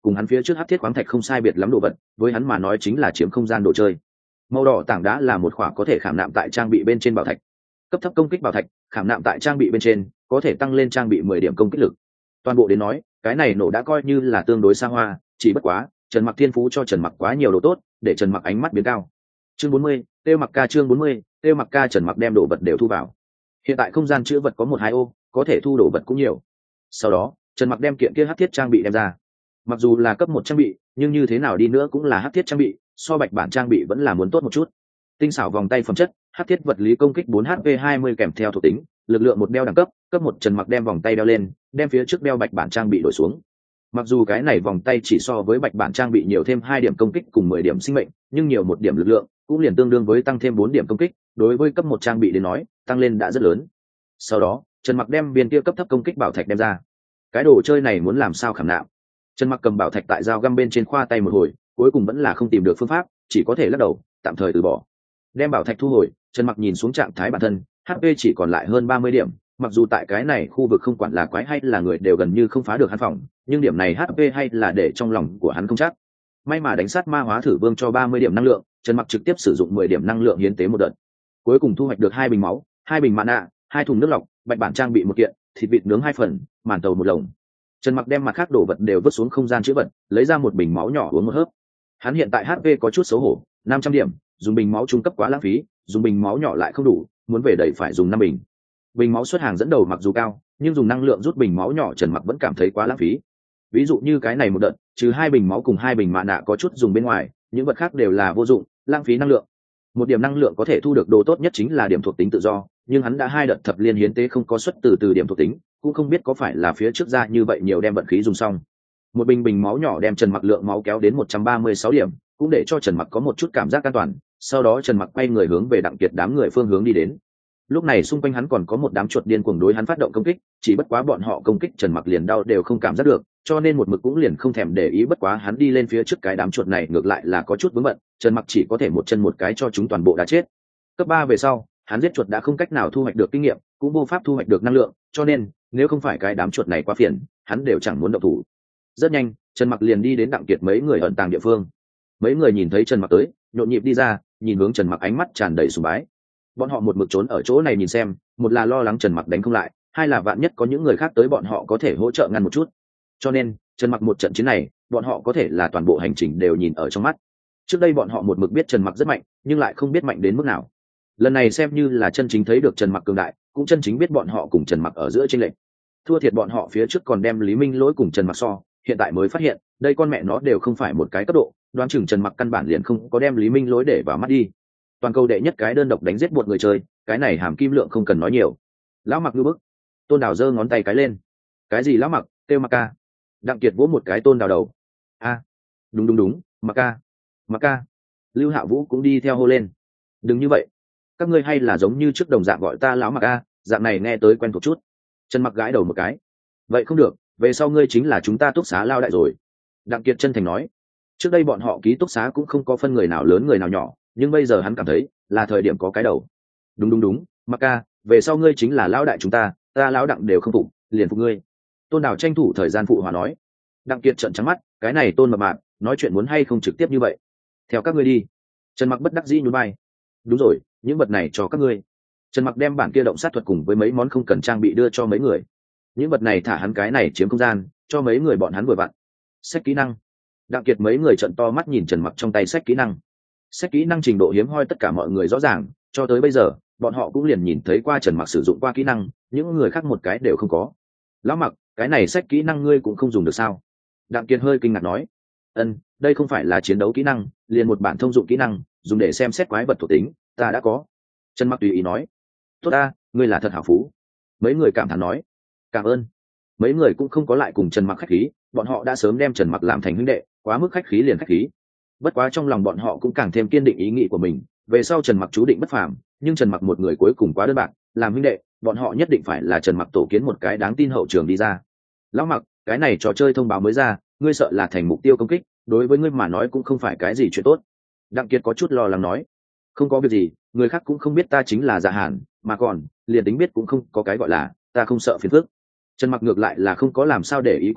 cùng hắn phía trước hắc thiết khoáng thạch không sai biệt lắm đồ vật, với hắn mà nói chính là chiếm không gian đồ chơi. Màu đỏ tảng đá là một khỏa có thể khảm nạm tại trang bị bên trên bảo thạch. Cấp thấp công kích bảo thạch, khảm nạm tại trang bị bên trên, có thể tăng lên trang bị mười điểm công kích lực. Toàn bộ đến nói, cái này nổ đã coi như là tương đối xa hoa, chỉ bất quá, Trần Mặc thiên phú cho Trần Mặc quá nhiều đồ tốt, để Trần Mặc ánh mắt biến cao. Chương bốn mươi, Têu Mặc ca chương bốn mươi, Têu Mặc ca Trần Mặc đem đồ vật đều thu vào. Hiện tại không gian chứa vật có một hai ô, có thể thu đồ vật cũng nhiều. Sau đó, Trần Mặc đem kiện kia hắc thiết trang bị đem ra. Mặc dù là cấp một trang bị, nhưng như thế nào đi nữa cũng là hắc thiết trang bị, so bạch bản trang bị vẫn là muốn tốt một chút. Tinh xảo vòng tay phẩm chất, hắc thiết vật lý công kích bốn H P hai mươi kèm theo thuộc tính, lực lượng một đeo đẳng cấp, cấp một Trần Mặc đem vòng tay đeo lên, đem phía trước đeo bạch bản trang bị đổi xuống. Mặc dù cái này vòng tay chỉ so với bạch bản trang bị nhiều thêm hai điểm công kích cùng mười điểm sinh mệnh, nhưng nhiều một điểm lực lượng, cũng liền tương đương với tăng thêm bốn điểm công kích, đối với cấp một trang bị đến nói, tăng lên đã rất lớn. Sau đó, Trần Mặc đem viên kia cấp thấp công kích bảo thạch đem ra. Cái đồ chơi này muốn làm sao khảm nạm? Trần Mặc cầm bảo thạch tại dao găm bên trên khoa tay một hồi, cuối cùng vẫn là không tìm được phương pháp, chỉ có thể lắc đầu, tạm thời từ bỏ. Đem bảo thạch thu hồi, Trần Mặc nhìn xuống trạng thái bản thân, hát pê chỉ còn lại hơn ba mươi điểm, mặc dù tại cái này khu vực không quản là quái hay là người đều gần như không phá được hắn phòng, nhưng điểm này hát pê hay là để trong lòng của hắn không chắc. May mà đánh sát ma hóa thử vương cho ba mươi điểm năng lượng, Trần Mặc trực tiếp sử dụng mười điểm năng lượng hiến tế một đợt. Cuối cùng thu hoạch được hai bình máu, hai bình mana, hai thùng nước lọc, bạch bản trang bị một kiện, thịt vịt nướng hai phần, màn tàu một lồng. Trần Mặc đem mặt khác đồ vật đều vứt xuống không gian chứa vật, lấy ra một bình máu nhỏ uống một hớp. Hắn hiện tại hát pê có chút xấu hổ, năm trăm điểm, dùng bình máu trung cấp quá lãng phí, dùng bình máu nhỏ lại không đủ, muốn về đẩy phải dùng năm bình. Bình máu xuất hàng dẫn đầu mặc dù cao, nhưng dùng năng lượng rút bình máu nhỏ Trần Mặc vẫn cảm thấy quá lãng phí. Ví dụ như cái này một đợt, trừ hai bình máu cùng hai bình mạ nạ có chút dùng bên ngoài, những vật khác đều là vô dụng, lãng phí năng lượng. Một điểm năng lượng có thể thu được đồ tốt nhất chính là điểm thuộc tính tự do, nhưng hắn đã hai đợt thập liên hiến tế không có xuất từ từ điểm thuộc tính, cũng không biết có phải là phía trước ra như vậy nhiều đem vận khí dùng xong. Một bình bình máu nhỏ đem Trần Mặc lượng máu kéo đến một trăm ba mươi sáu điểm, cũng để cho Trần Mặc có một chút cảm giác an toàn. Sau đó Trần Mặc quay người hướng về Đặng Kiệt đám người phương hướng đi đến. Lúc này xung quanh hắn còn có một đám chuột điên cuồng đối hắn phát động công kích, chỉ bất quá bọn họ công kích Trần Mặc liền đau đều không cảm giác được, cho nên một mực cũng liền không thèm để ý. Bất quá hắn đi lên phía trước cái đám chuột này ngược lại là có chút vướng bận, Trần Mặc chỉ có thể một chân một cái cho chúng toàn bộ đã chết. Cấp ba về sau, hắn giết chuột đã không cách nào thu hoạch được kinh nghiệm, cũng vô pháp thu hoạch được năng lượng, cho nên nếu không phải cái đám chuột này quá phiền, hắn đều chẳng muốn động thủ. Rất nhanh, Trần Mặc liền đi đến Đặng Kiệt mấy người ẩn tàng địa phương. Mấy người nhìn thấy Trần Mặc tới, nhộn nhịp đi ra, nhìn hướng Trần Mặc ánh mắt tràn đầy sùng bái. Bọn họ một mực trốn ở chỗ này nhìn xem, một là lo lắng Trần Mặc đánh không lại, hai là vạn nhất có những người khác tới bọn họ có thể hỗ trợ ngăn một chút. Cho nên, Trần Mặc một trận chiến này, bọn họ có thể là toàn bộ hành trình đều nhìn ở trong mắt. Trước đây bọn họ một mực biết Trần Mặc rất mạnh, nhưng lại không biết mạnh đến mức nào. Lần này xem như là chân chính thấy được Trần Mặc cường đại, cũng chân chính biết bọn họ cùng Trần Mặc ở giữa chênh lệch. Thua thiệt bọn họ phía trước còn đem Lý Minh Lỗi cùng Trần Mặc so, hiện tại mới phát hiện, đây con mẹ nó đều không phải một cái cấp độ, đoán chừng Trần Mặc căn bản liền không có đem Lý Minh Lỗi để vào mắt đi. Toàn cầu đệ nhất cái đơn độc đánh giết một người chơi, cái này hàm kim lượng không cần nói nhiều. Lão Mặc ngư bức. Tôn Đào giơ ngón tay cái lên. Cái gì lão Mặc? Kêu Mặc ca. Đặng Kiệt vỗ một cái Tôn Đào đầu. A, đúng đúng đúng, Mặc ca. Mặc ca. Lưu Hạ Vũ cũng đi theo hô lên. Đừng như vậy, các ngươi hay là giống như trước đồng dạng gọi ta lão Mặc a, dạng này nghe tới quen thuộc chút. Trần Mặc gãi đầu một cái. Vậy không được, về sau ngươi chính là chúng ta túc xá lao đại rồi. Đặng Kiệt chân thành nói. Trước đây bọn họ ký túc xá cũng không có phân người nào lớn người nào nhỏ, nhưng bây giờ hắn cảm thấy là thời điểm có cái đầu. Đúng đúng đúng, Mặc ca, về sau ngươi chính là lão đại chúng ta, ta lão Đặng đều không phục, liền phục ngươi. Tôn Đào tranh thủ thời gian phụ hòa nói. Đặng Kiệt trợn trắng mắt, cái này Tôn mập mạp, nói chuyện muốn hay không trực tiếp như vậy. Theo các ngươi đi. Trần Mặc bất đắc dĩ nhún vai. Đúng rồi, những vật này cho các ngươi. Trần Mặc đem bản kia động sát thuật cùng với mấy món không cần trang bị đưa cho mấy người. Những vật này thả hắn cái này chiếm không gian, cho mấy người bọn hắn vừa vặn. Sách kỹ năng. Đặng Kiệt mấy người trợn to mắt nhìn Trần Mặc trong tay sách kỹ năng. Sách kỹ năng trình độ hiếm hoi tất cả mọi người rõ ràng, cho tới bây giờ, bọn họ cũng liền nhìn thấy qua Trần Mặc sử dụng qua kỹ năng, những người khác một cái đều không có. Lão Mặc, cái này sách kỹ năng ngươi cũng không dùng được sao? Đặng Kiệt hơi kinh ngạc nói. Ân, đây không phải là chiến đấu kỹ năng, liền một bản thông dụng kỹ năng, dùng để xem xét quái vật thuộc tính, ta đã có. Trần Mặc tùy ý nói. Tốt ta, ngươi là thật hảo phú. Mấy người cảm thán nói. Cảm ơn. Mấy người cũng không có lại cùng Trần Mặc khách khí, bọn họ đã sớm đem Trần Mặc làm thành huynh đệ, quá mức khách khí liền khách khí. Bất quá trong lòng bọn họ cũng càng thêm kiên định ý nghĩ của mình, về sau Trần Mặc chú định bất phàm, nhưng Trần Mặc một người cuối cùng quá đơn bạc, làm huynh đệ, bọn họ nhất định phải là Trần Mặc tổ kiến một cái đáng tin hậu trường đi ra. Lão Mặc, cái này trò chơi thông báo mới ra, ngươi sợ là thành mục tiêu công kích, đối với ngươi mà nói cũng không phải cái gì chuyện tốt. Đặng Kiệt có chút lo lắng nói. Không có việc gì, người khác cũng không biết ta chính là Dạ Hàn, mà còn liền tính biết cũng không có cái gọi là ta không sợ phiền phức. Trần Mặc ngược lại là không có làm sao để ý cũng là,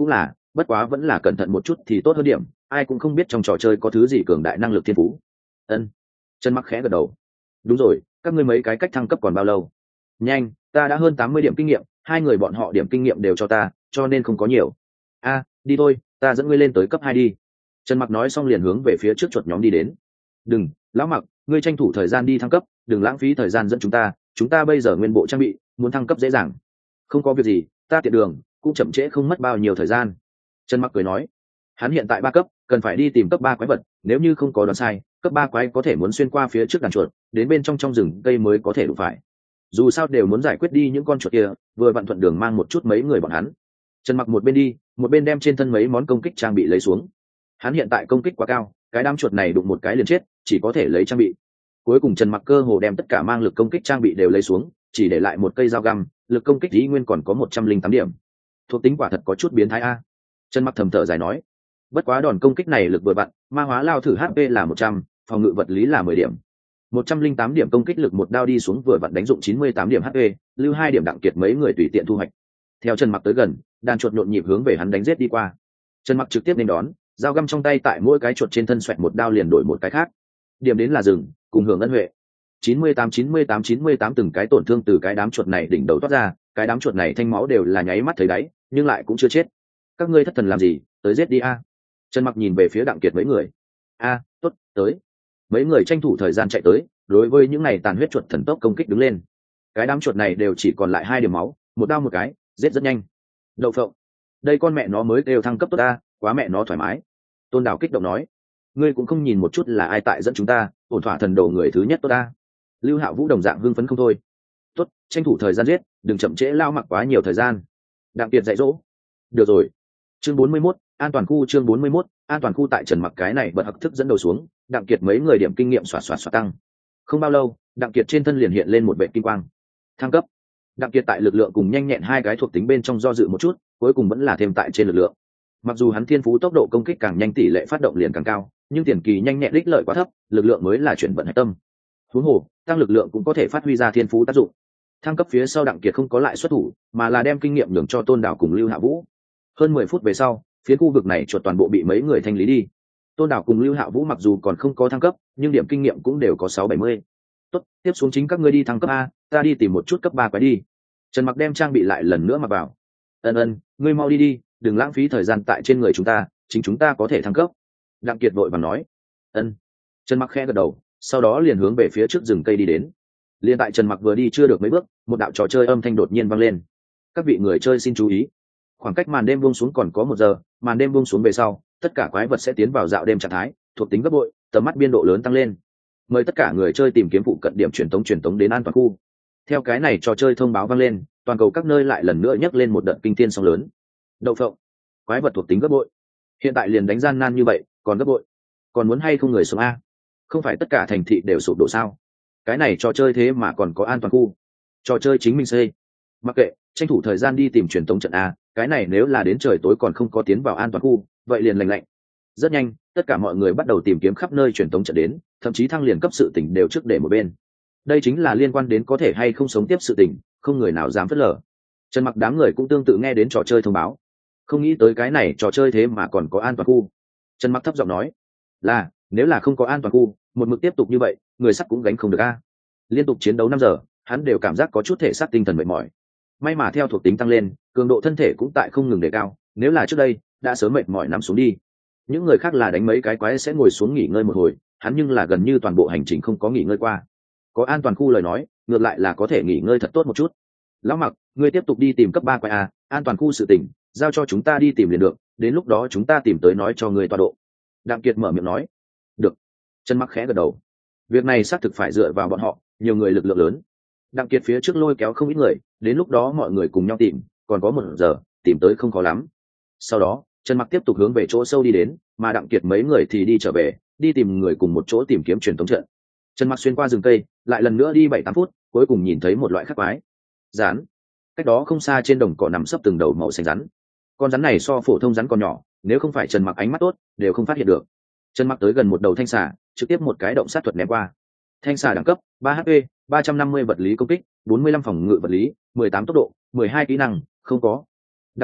bất quá vẫn là cẩn thận một chút thì tốt hơn điểm, ai cũng không biết trong trò chơi có thứ gì cường đại năng lực thiên phú. Ân. Trần Mặc khẽ gật đầu. Đúng rồi, các ngươi mấy cái cách thăng cấp còn bao lâu? Nhanh, ta đã hơn tám mươi điểm kinh nghiệm, hai người bọn họ điểm kinh nghiệm đều cho ta, cho nên không có nhiều. A, đi thôi, ta dẫn ngươi lên tới cấp hai đi. Trần Mặc nói xong liền hướng về phía trước chuột nhóm đi đến. Đừng, lão Mặc, ngươi tranh thủ thời gian đi thăng cấp, đừng lãng phí thời gian dẫn chúng ta, chúng ta bây giờ nguyên bộ trang bị, muốn thăng cấp dễ dàng. Không có việc gì, ta tiện đường, cũng chậm trễ không mất bao nhiêu thời gian. Trần Mặc cười nói, hắn hiện tại ba cấp, cần phải đi tìm cấp ba quái vật, nếu như không có đoán sai, cấp ba quái có thể muốn xuyên qua phía trước đàn chuột, đến bên trong trong rừng cây mới có thể đụng phải. Dù sao đều muốn giải quyết đi những con chuột kia, vừa vặn thuận đường mang một chút mấy người bọn hắn. Trần Mặc một bên đi, một bên đem trên thân mấy món công kích trang bị lấy xuống. Hắn hiện tại công kích quá cao, cái đám chuột này đụng một cái liền chết, chỉ có thể lấy trang bị. Cuối cùng Trần Mặc cơ hồ đem tất cả mang lực công kích trang bị đều lấy xuống, chỉ để lại một cây dao găm, lực công kích ý nguyên còn có một trăm linh tám điểm. Thuộc tính quả thật có chút biến thái a. Trần Mặc thầm thở dài nói, bất quá đòn công kích này lực vừa vặn, ma hóa lao thử hát pê là một trăm, phòng ngự vật lý là mười điểm. một trăm linh tám điểm công kích lực một đao đi xuống vừa vặn đánh dụng chín mươi tám điểm hát pê, lưu hai điểm đặng kiệt mấy người tùy tiện thu hoạch. Theo Trần Mặc tới gần, đàn chuột nhộn nhịp hướng về hắn đánh giết đi qua. Trần Mặc trực tiếp nên đón, dao găm trong tay tại mỗi cái chuột trên thân xoẹt một đao liền đổi một cái khác. Điểm đến là rừng, cùng hưởng ân huệ. chín mươi tám chín mươi tám chín mươi tám từng cái tổn thương từ cái đám chuột này đỉnh đầu toát ra, cái đám chuột này thanh máu đều là nháy mắt thấy đáy, nhưng lại cũng chưa chết. Các ngươi thất thần làm gì, tới giết đi a. Trần Mặc nhìn về phía đặng kiệt mấy người. A, tốt, tới. Mấy người tranh thủ thời gian chạy tới, đối với những này tàn huyết chuột thần tốc công kích đứng lên. Cái đám chuột này đều chỉ còn lại hai điểm máu, một đao một cái, giết rất nhanh. Đậu phộng, đây con mẹ nó mới đều thăng cấp tốt ta, quá mẹ nó thoải mái. Tôn Đào kích động nói, ngươi cũng không nhìn một chút là ai tại dẫn chúng ta, ổn thỏa thần đầu người thứ nhất tốt ta. Lưu Hạo Vũ đồng dạng hưng phấn không thôi. Tốt, tranh thủ thời gian giết, đừng chậm trễ lao mặc quá nhiều thời gian. Đặng Kiệt dạy dỗ. Được rồi. Chương bốn mươi mốt, an toàn khu chương bốn mươi mốt, an toàn khu tại Trần Mặc cái này bật hặc thức dẫn đầu xuống, Đặng Kiệt mấy người điểm kinh nghiệm xoạt xoạt xoạt tăng. Không bao lâu, Đặng Kiệt trên thân liền hiện lên một vệt kim quang. Thăng cấp. Đặng Kiệt tại lực lượng cùng nhanh nhẹn hai cái thuộc tính bên trong do dự một chút, cuối cùng vẫn là thêm tại trên lực lượng. Mặc dù hắn thiên phú tốc độ công kích càng nhanh tỷ lệ phát động liền càng cao, nhưng tiền kỳ nhanh nhẹn đích lợi quá thấp, lực lượng mới là chuyển vận hạch tâm. Huống hồ, tăng lực lượng cũng có thể phát huy ra thiên phú tác dụng. Thăng cấp phía sau Đặng Kiệt không có lại xuất thủ, mà là đem kinh nghiệm nhường cho Tôn Đảo cùng Lưu Hạ Vũ. Hơn mười phút về sau, phía khu vực này chuột toàn bộ bị mấy người thanh lý đi. Tôn Đảo cùng Lưu Hạ Vũ mặc dù còn không có thăng cấp, nhưng điểm kinh nghiệm cũng đều có sáu bảy mươi. Tốt, tiếp xuống chính các ngươi đi thăng cấp a, ta đi tìm một chút cấp ba quái đi. Trần Mặc đem trang bị lại lần nữa mặc vào. Ân ân, ngươi mau đi đi, đừng lãng phí thời gian tại trên người chúng ta, chính chúng ta có thể thăng cấp. Đặng Kiệt vội vàng nói. Ân. Trần Mặc khẽ gật đầu, sau đó liền hướng về phía trước rừng cây đi đến. Liên tại Trần Mặc vừa đi chưa được mấy bước, một đạo trò chơi âm thanh đột nhiên vang lên. Các vị người chơi xin chú ý, khoảng cách màn đêm buông xuống còn có một giờ, màn đêm buông xuống về sau, tất cả quái vật sẽ tiến vào dạo đêm trạng thái, thuộc tính gấp bội, tầm mắt biên độ lớn tăng lên. Mời tất cả người chơi tìm kiếm phụ cận điểm truyền tống truyền tống đến an toàn khu. Theo cái này trò chơi thông báo vang lên, toàn cầu các nơi lại lần nữa nhấc lên một đợt kinh thiên sóng lớn. Đậu phộng, quái vật thuộc tính gấp bội. Hiện tại liền đánh gian nan như vậy, còn gấp bội. Còn muốn hay không người sống a? Không phải tất cả thành thị đều sụp đổ sao? Cái này trò chơi thế mà còn có an toàn khu. Trò chơi chính mình xây. Mặc kệ, tranh thủ thời gian đi tìm truyền tống trận a, cái này nếu là đến trời tối còn không có tiến vào an toàn khu, vậy liền lành lạnh. Rất nhanh, tất cả mọi người bắt đầu tìm kiếm khắp nơi truyền tống trận đến, thậm chí thăng liền cấp sự tỉnh đều trước để một bên. Đây chính là liên quan đến có thể hay không sống tiếp sự tình, không người nào dám phớt lờ. Trần Mặc đám người cũng tương tự nghe đến trò chơi thông báo, không nghĩ tới cái này trò chơi thế mà còn có an toàn khu. Trần Mặc thấp giọng nói, là nếu là không có an toàn khu, một mực tiếp tục như vậy, người sắt cũng gánh không được a. Liên tục chiến đấu năm giờ, hắn đều cảm giác có chút thể xác tinh thần mệt mỏi. May mà theo thuộc tính tăng lên, cường độ thân thể cũng tại không ngừng đề cao, nếu là trước đây đã sớm mệt mỏi nằm xuống đi. Những người khác là đánh mấy cái quái sẽ ngồi xuống nghỉ ngơi một hồi, hắn nhưng là gần như toàn bộ hành trình không có nghỉ ngơi qua. Có an toàn khu lời nói, ngược lại là có thể nghỉ ngơi thật tốt một chút. Lão Mặc, ngươi tiếp tục đi tìm cấp ba quái a, an toàn khu sự tỉnh, giao cho chúng ta đi tìm liền được, đến lúc đó chúng ta tìm tới nói cho ngươi tọa độ. Đặng Kiệt mở miệng nói. Được. Trần Mặc khẽ gật đầu. Việc này xác thực phải dựa vào bọn họ, nhiều người lực lượng lớn. Đặng Kiệt phía trước lôi kéo không ít người, đến lúc đó mọi người cùng nhau tìm, còn có một giờ, tìm tới không khó lắm. Sau đó, Trần Mặc tiếp tục hướng về chỗ sâu đi đến, mà Đặng Kiệt mấy người thì đi trở về, đi tìm người cùng một chỗ tìm kiếm truyền thống trận. Trần Mặc xuyên qua rừng cây, lại lần nữa đi bảy tám phút, cuối cùng nhìn thấy một loại khắc quái. Rắn. Cách đó không xa trên đồng cỏ nằm sấp từng đầu màu xanh rắn. Con rắn này so phổ thông rắn còn nhỏ, nếu không phải Trần Mặc ánh mắt tốt, đều không phát hiện được. Trần Mặc tới gần một đầu thanh xà, trực tiếp một cái động sát thuật ném qua. Thanh xà đẳng cấp ba H P, ba trăm năm mươi vật lý công kích, bốn mươi lăm phòng ngự vật lý, mười tám tốc độ, mười hai kỹ năng, không có. Đặc tính,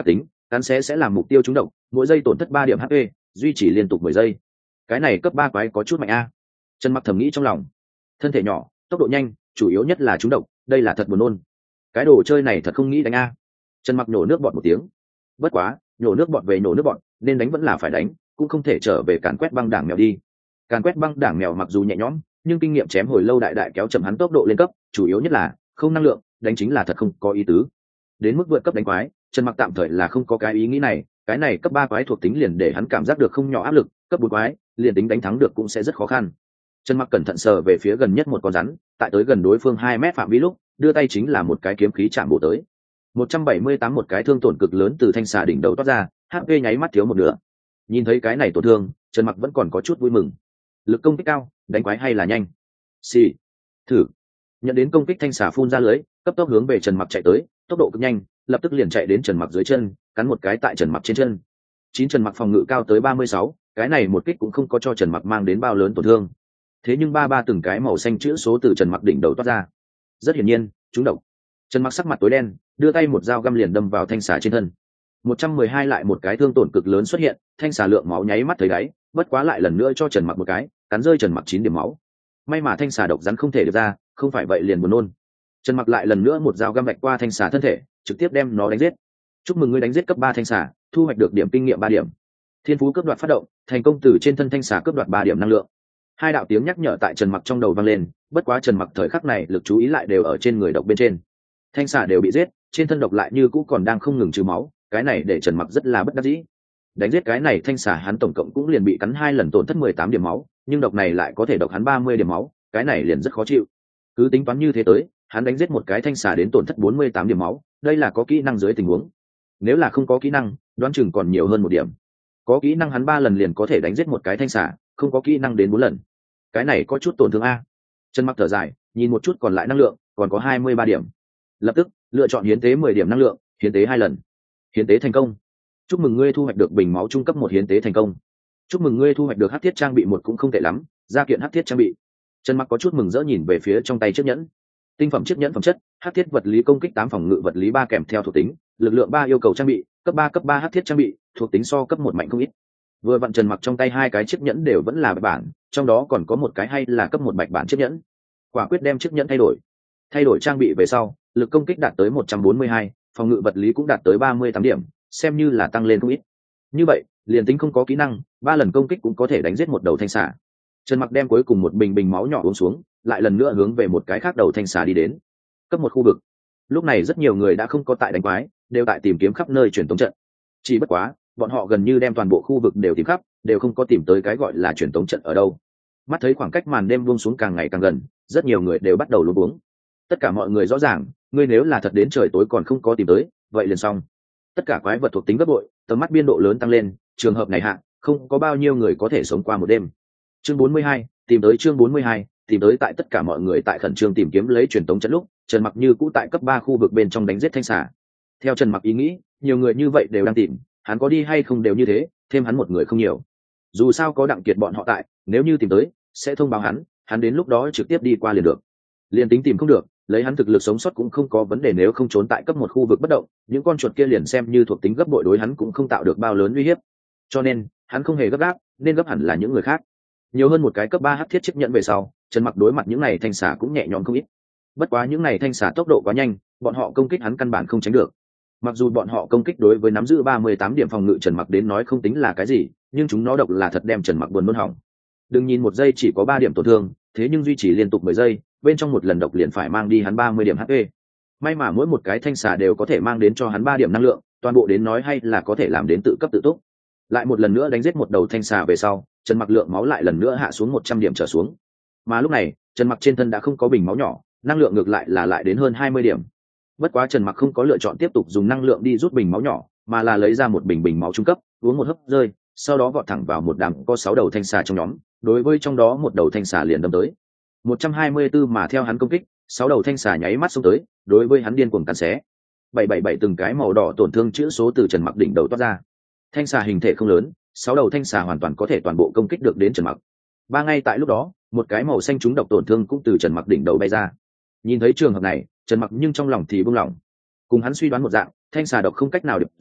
cắn xé sẽ làm mục tiêu trúng độc, mỗi giây tổn thất ba điểm hp, duy trì liên tục mười giây. Cái này cấp ba quái có chút mạnh a. Trần Mặc thầm nghĩ trong lòng. Thân thể nhỏ, tốc độ nhanh, chủ yếu nhất là trúng độc, đây là thật buồn nôn. Cái đồ chơi này thật không nghĩ đánh a. Trần Mặc nhổ nước bọt một tiếng. Bất quá, nhổ nước bọt về nhổ nước bọt, nên đánh vẫn là phải đánh, cũng không thể trở về càn quét băng đảng mèo đi. Càn quét băng đảng mèo mặc dù nhẹ nhõm, nhưng kinh nghiệm chém hồi lâu đại đại kéo chậm hắn tốc độ lên cấp, chủ yếu nhất là không năng lượng, đánh chính là thật không có ý tứ. Đến mức vượt cấp đánh quái, Trần Mặc tạm thời là không có cái ý nghĩ này, cái này cấp ba quái thuộc tính liền để hắn cảm giác được không nhỏ áp lực, cấp bốn quái, liền tính đánh thắng được cũng sẽ rất khó khăn. Trần Mặc cẩn thận sờ về phía gần nhất một con rắn, tại tới gần đối phương hai mét phạm vi lúc, đưa tay chính là một cái kiếm khí chạm bổ tới. một trăm bảy mươi tám một cái thương tổn cực lớn từ thanh xà đỉnh đầu toát ra, hát pê nháy mắt thiếu một nửa. Nhìn thấy cái này tổn thương, Trần Mặc vẫn còn có chút vui mừng. Lực công kích cao, đánh quái hay là nhanh. Xì, thử. Nhận đến công kích thanh xà phun ra lưới, cấp tốc hướng về Trần Mặc chạy tới, tốc độ cực nhanh, lập tức liền chạy đến Trần Mặc dưới chân, cắn một cái tại Trần Mặc trên chân. Chín Trần Mặc phòng ngự cao tới ba mươi sáu, cái này một kích cũng không có cho Trần Mặc mang đến bao lớn tổn thương. Thế nhưng ba ba từng cái màu xanh chữ số từ Trần Mặc đỉnh đầu toát ra. Rất hiển nhiên, trúng độc. Trần Mặc sắc mặt tối đen, đưa tay một dao găm liền đâm vào thanh xà trên thân. một trăm mười hai lại một cái thương tổn cực lớn xuất hiện, thanh xà lượng máu nháy mắt thấy đáy, bất quá lại lần nữa cho Trần Mặc một cái, cắn rơi Trần Mặc chín điểm máu. May mà thanh xà độc rắn không thể được ra, không phải vậy liền buồn nôn. Trần Mặc lại lần nữa một dao găm vạch qua thanh xà thân thể, trực tiếp đem nó đánh giết. Chúc mừng ngươi đánh giết cấp ba thanh xà, thu hoạch được điểm kinh nghiệm ba điểm. Thiên phú cướp đoạt phát động, thành công từ trên thân thanh xà cướp đoạt ba điểm năng lượng. Hai đạo tiếng nhắc nhở tại Trần Mặc trong đầu vang lên, bất quá Trần Mặc thời khắc này lực chú ý lại đều ở trên người độc bên trên. Thanh xà đều bị giết, trên thân độc lại như cũ còn đang không ngừng trừ máu, cái này để Trần Mặc rất là bất đắc dĩ. Đánh giết cái này thanh xà hắn tổng cộng cũng liền bị cắn hai lần tổn thất mười tám điểm máu, nhưng độc này lại có thể độc hắn ba mươi điểm máu, cái này liền rất khó chịu. Cứ tính toán như thế tới, hắn đánh giết một cái thanh xà đến tổn thất bốn mươi tám điểm máu, đây là có kỹ năng dưới tình huống. Nếu là không có kỹ năng, đoán chừng còn nhiều hơn một điểm. Có kỹ năng hắn ba lần liền có thể đánh giết một cái thanh xà, không có kỹ năng đến bốn lần. Cái này có chút tổn thương a. Trần Mặc thở dài, nhìn một chút còn lại năng lượng, còn có hai mươi ba điểm. Lập tức lựa chọn hiến tế mười điểm năng lượng, hiến tế hai lần. Hiến tế thành công. Chúc mừng ngươi thu hoạch được bình máu trung cấp một hiến tế thành công. Chúc mừng ngươi thu hoạch được hắc thiết trang bị một cũng không tệ lắm, gia kiện hắc thiết trang bị. Trần Mặc có chút mừng rỡ nhìn về phía trong tay chiếc nhẫn. Tinh phẩm chiếc nhẫn phẩm chất, hắc thiết vật lý công kích tám phòng ngự vật lý ba kèm theo thuộc tính, lực lượng ba yêu cầu trang bị, cấp ba cấp ba hắc thiết trang bị, thuộc tính so cấp một mạnh không ít. Vừa vặn Trần Mặc trong tay hai cái chiếc nhẫn đều vẫn là bạch bản, trong đó còn có một cái hay là cấp một bạch bản chiếc nhẫn. Quả quyết đem chiếc nhẫn thay đổi. Thay đổi trang bị về sau, lực công kích đạt tới một trăm bốn mươi hai, phòng ngự vật lý cũng đạt tới ba mươi tám điểm, xem như là tăng lên không ít. Như vậy, liền tính không có kỹ năng, ba lần công kích cũng có thể đánh giết một đầu thanh xà. Trần Mặc đem cuối cùng một bình bình máu nhỏ uống xuống, lại lần nữa hướng về một cái khác đầu thanh xà đi đến. Cấp một khu vực. Lúc này rất nhiều người đã không có tại đánh quái, đều tại tìm kiếm khắp nơi truyền tống trận. Chỉ bất quá, bọn họ gần như đem toàn bộ khu vực đều tìm khắp, đều không có tìm tới cái gọi là truyền tống trận ở đâu. Mắt thấy khoảng cách màn đêm buông xuống càng ngày càng gần, rất nhiều người đều bắt đầu luống cuống. Tất cả mọi người rõ ràng, ngươi nếu là thật đến trời tối còn không có tìm tới, vậy liền xong. Tất cả quái vật thuộc tính gấp bội, tầm mắt biên độ lớn tăng lên, trường hợp này hạ, không có bao nhiêu người có thể sống qua một đêm. Chương bốn mươi hai, tìm tới chương bốn mươi hai, tìm tới tại tất cả mọi người tại khẩn trương tìm kiếm lấy truyền tống trận lúc, Trần Mặc như cũ tại cấp ba khu vực bên trong đánh giết thanh xà. Theo Trần Mặc ý nghĩ, nhiều người như vậy đều đang tìm, hắn có đi hay không đều như thế, thêm hắn một người không nhiều. Dù sao có Đặng Kiệt bọn họ tại, nếu như tìm tới, sẽ thông báo hắn, hắn đến lúc đó trực tiếp đi qua liền được. Liền tính tìm không được, lấy hắn thực lực sống sót cũng không có vấn đề, nếu không trốn tại cấp một khu vực bất động, những con chuột kia liền xem như thuộc tính gấp bội đối hắn cũng không tạo được bao lớn uy hiếp. Cho nên, hắn không hề gấp gáp, nên gấp hẳn là những người khác. Nhiều hơn một cái cấp ba hắc thiết chiếc nhận về sau, Trần Mặc đối mặt những này thanh xà cũng nhẹ nhõm không ít. Bất quá những này thanh xà tốc độ quá nhanh, bọn họ công kích hắn căn bản không tránh được. Mặc dù bọn họ công kích đối với nắm giữ ba mươi tám điểm phòng ngự Trần Mặc đến nói không tính là cái gì, nhưng chúng nó độc là thật đem Trần Mặc buồn nôn hỏng. Đừng nhìn một giây chỉ có ba điểm tổn thương, thế nhưng duy trì liên tục mười giây, bên trong một lần độc liền phải mang đi hắn ba mươi điểm hát pê. May mà mỗi một cái thanh xà đều có thể mang đến cho hắn ba điểm năng lượng, toàn bộ đến nói hay là có thể làm đến tự cấp tự túc. Lại một lần nữa đánh giết một đầu thanh xà về sau, Trần Mặc lượng máu lại lần nữa hạ xuống một trăm điểm trở xuống. Mà lúc này, Trần Mặc trên thân đã không có bình máu nhỏ, năng lượng ngược lại là lại đến hơn hai mươi điểm. Bất quá Trần Mặc không có lựa chọn tiếp tục dùng năng lượng đi rút bình máu nhỏ, mà là lấy ra một bình bình máu trung cấp, uống một hớp rơi, sau đó vọt thẳng vào một đám có sáu đầu thanh xà trong nhóm, đối với trong đó một đầu thanh xà liền đâm tới. một trăm hai mươi tư mà theo hắn công kích, sáu đầu thanh xà nháy mắt xông tới, đối với hắn điên cuồng cắn xé. bảy bảy bảy từng cái màu đỏ tổn thương chữ số từ Trần Mặc đỉnh đầu toát ra. Thanh xà hình thể không lớn, sáu đầu thanh xà hoàn toàn có thể toàn bộ công kích được đến Trần Mặc. Ba ngay tại lúc đó, một cái màu xanh trúng độc tổn thương cũng từ Trần Mặc đỉnh đầu bay ra. Nhìn thấy trường hợp này, Trần Mặc nhưng trong lòng thì buông lỏng. Cùng hắn suy đoán một dạng, thanh xà độc không cách nào điệp ra,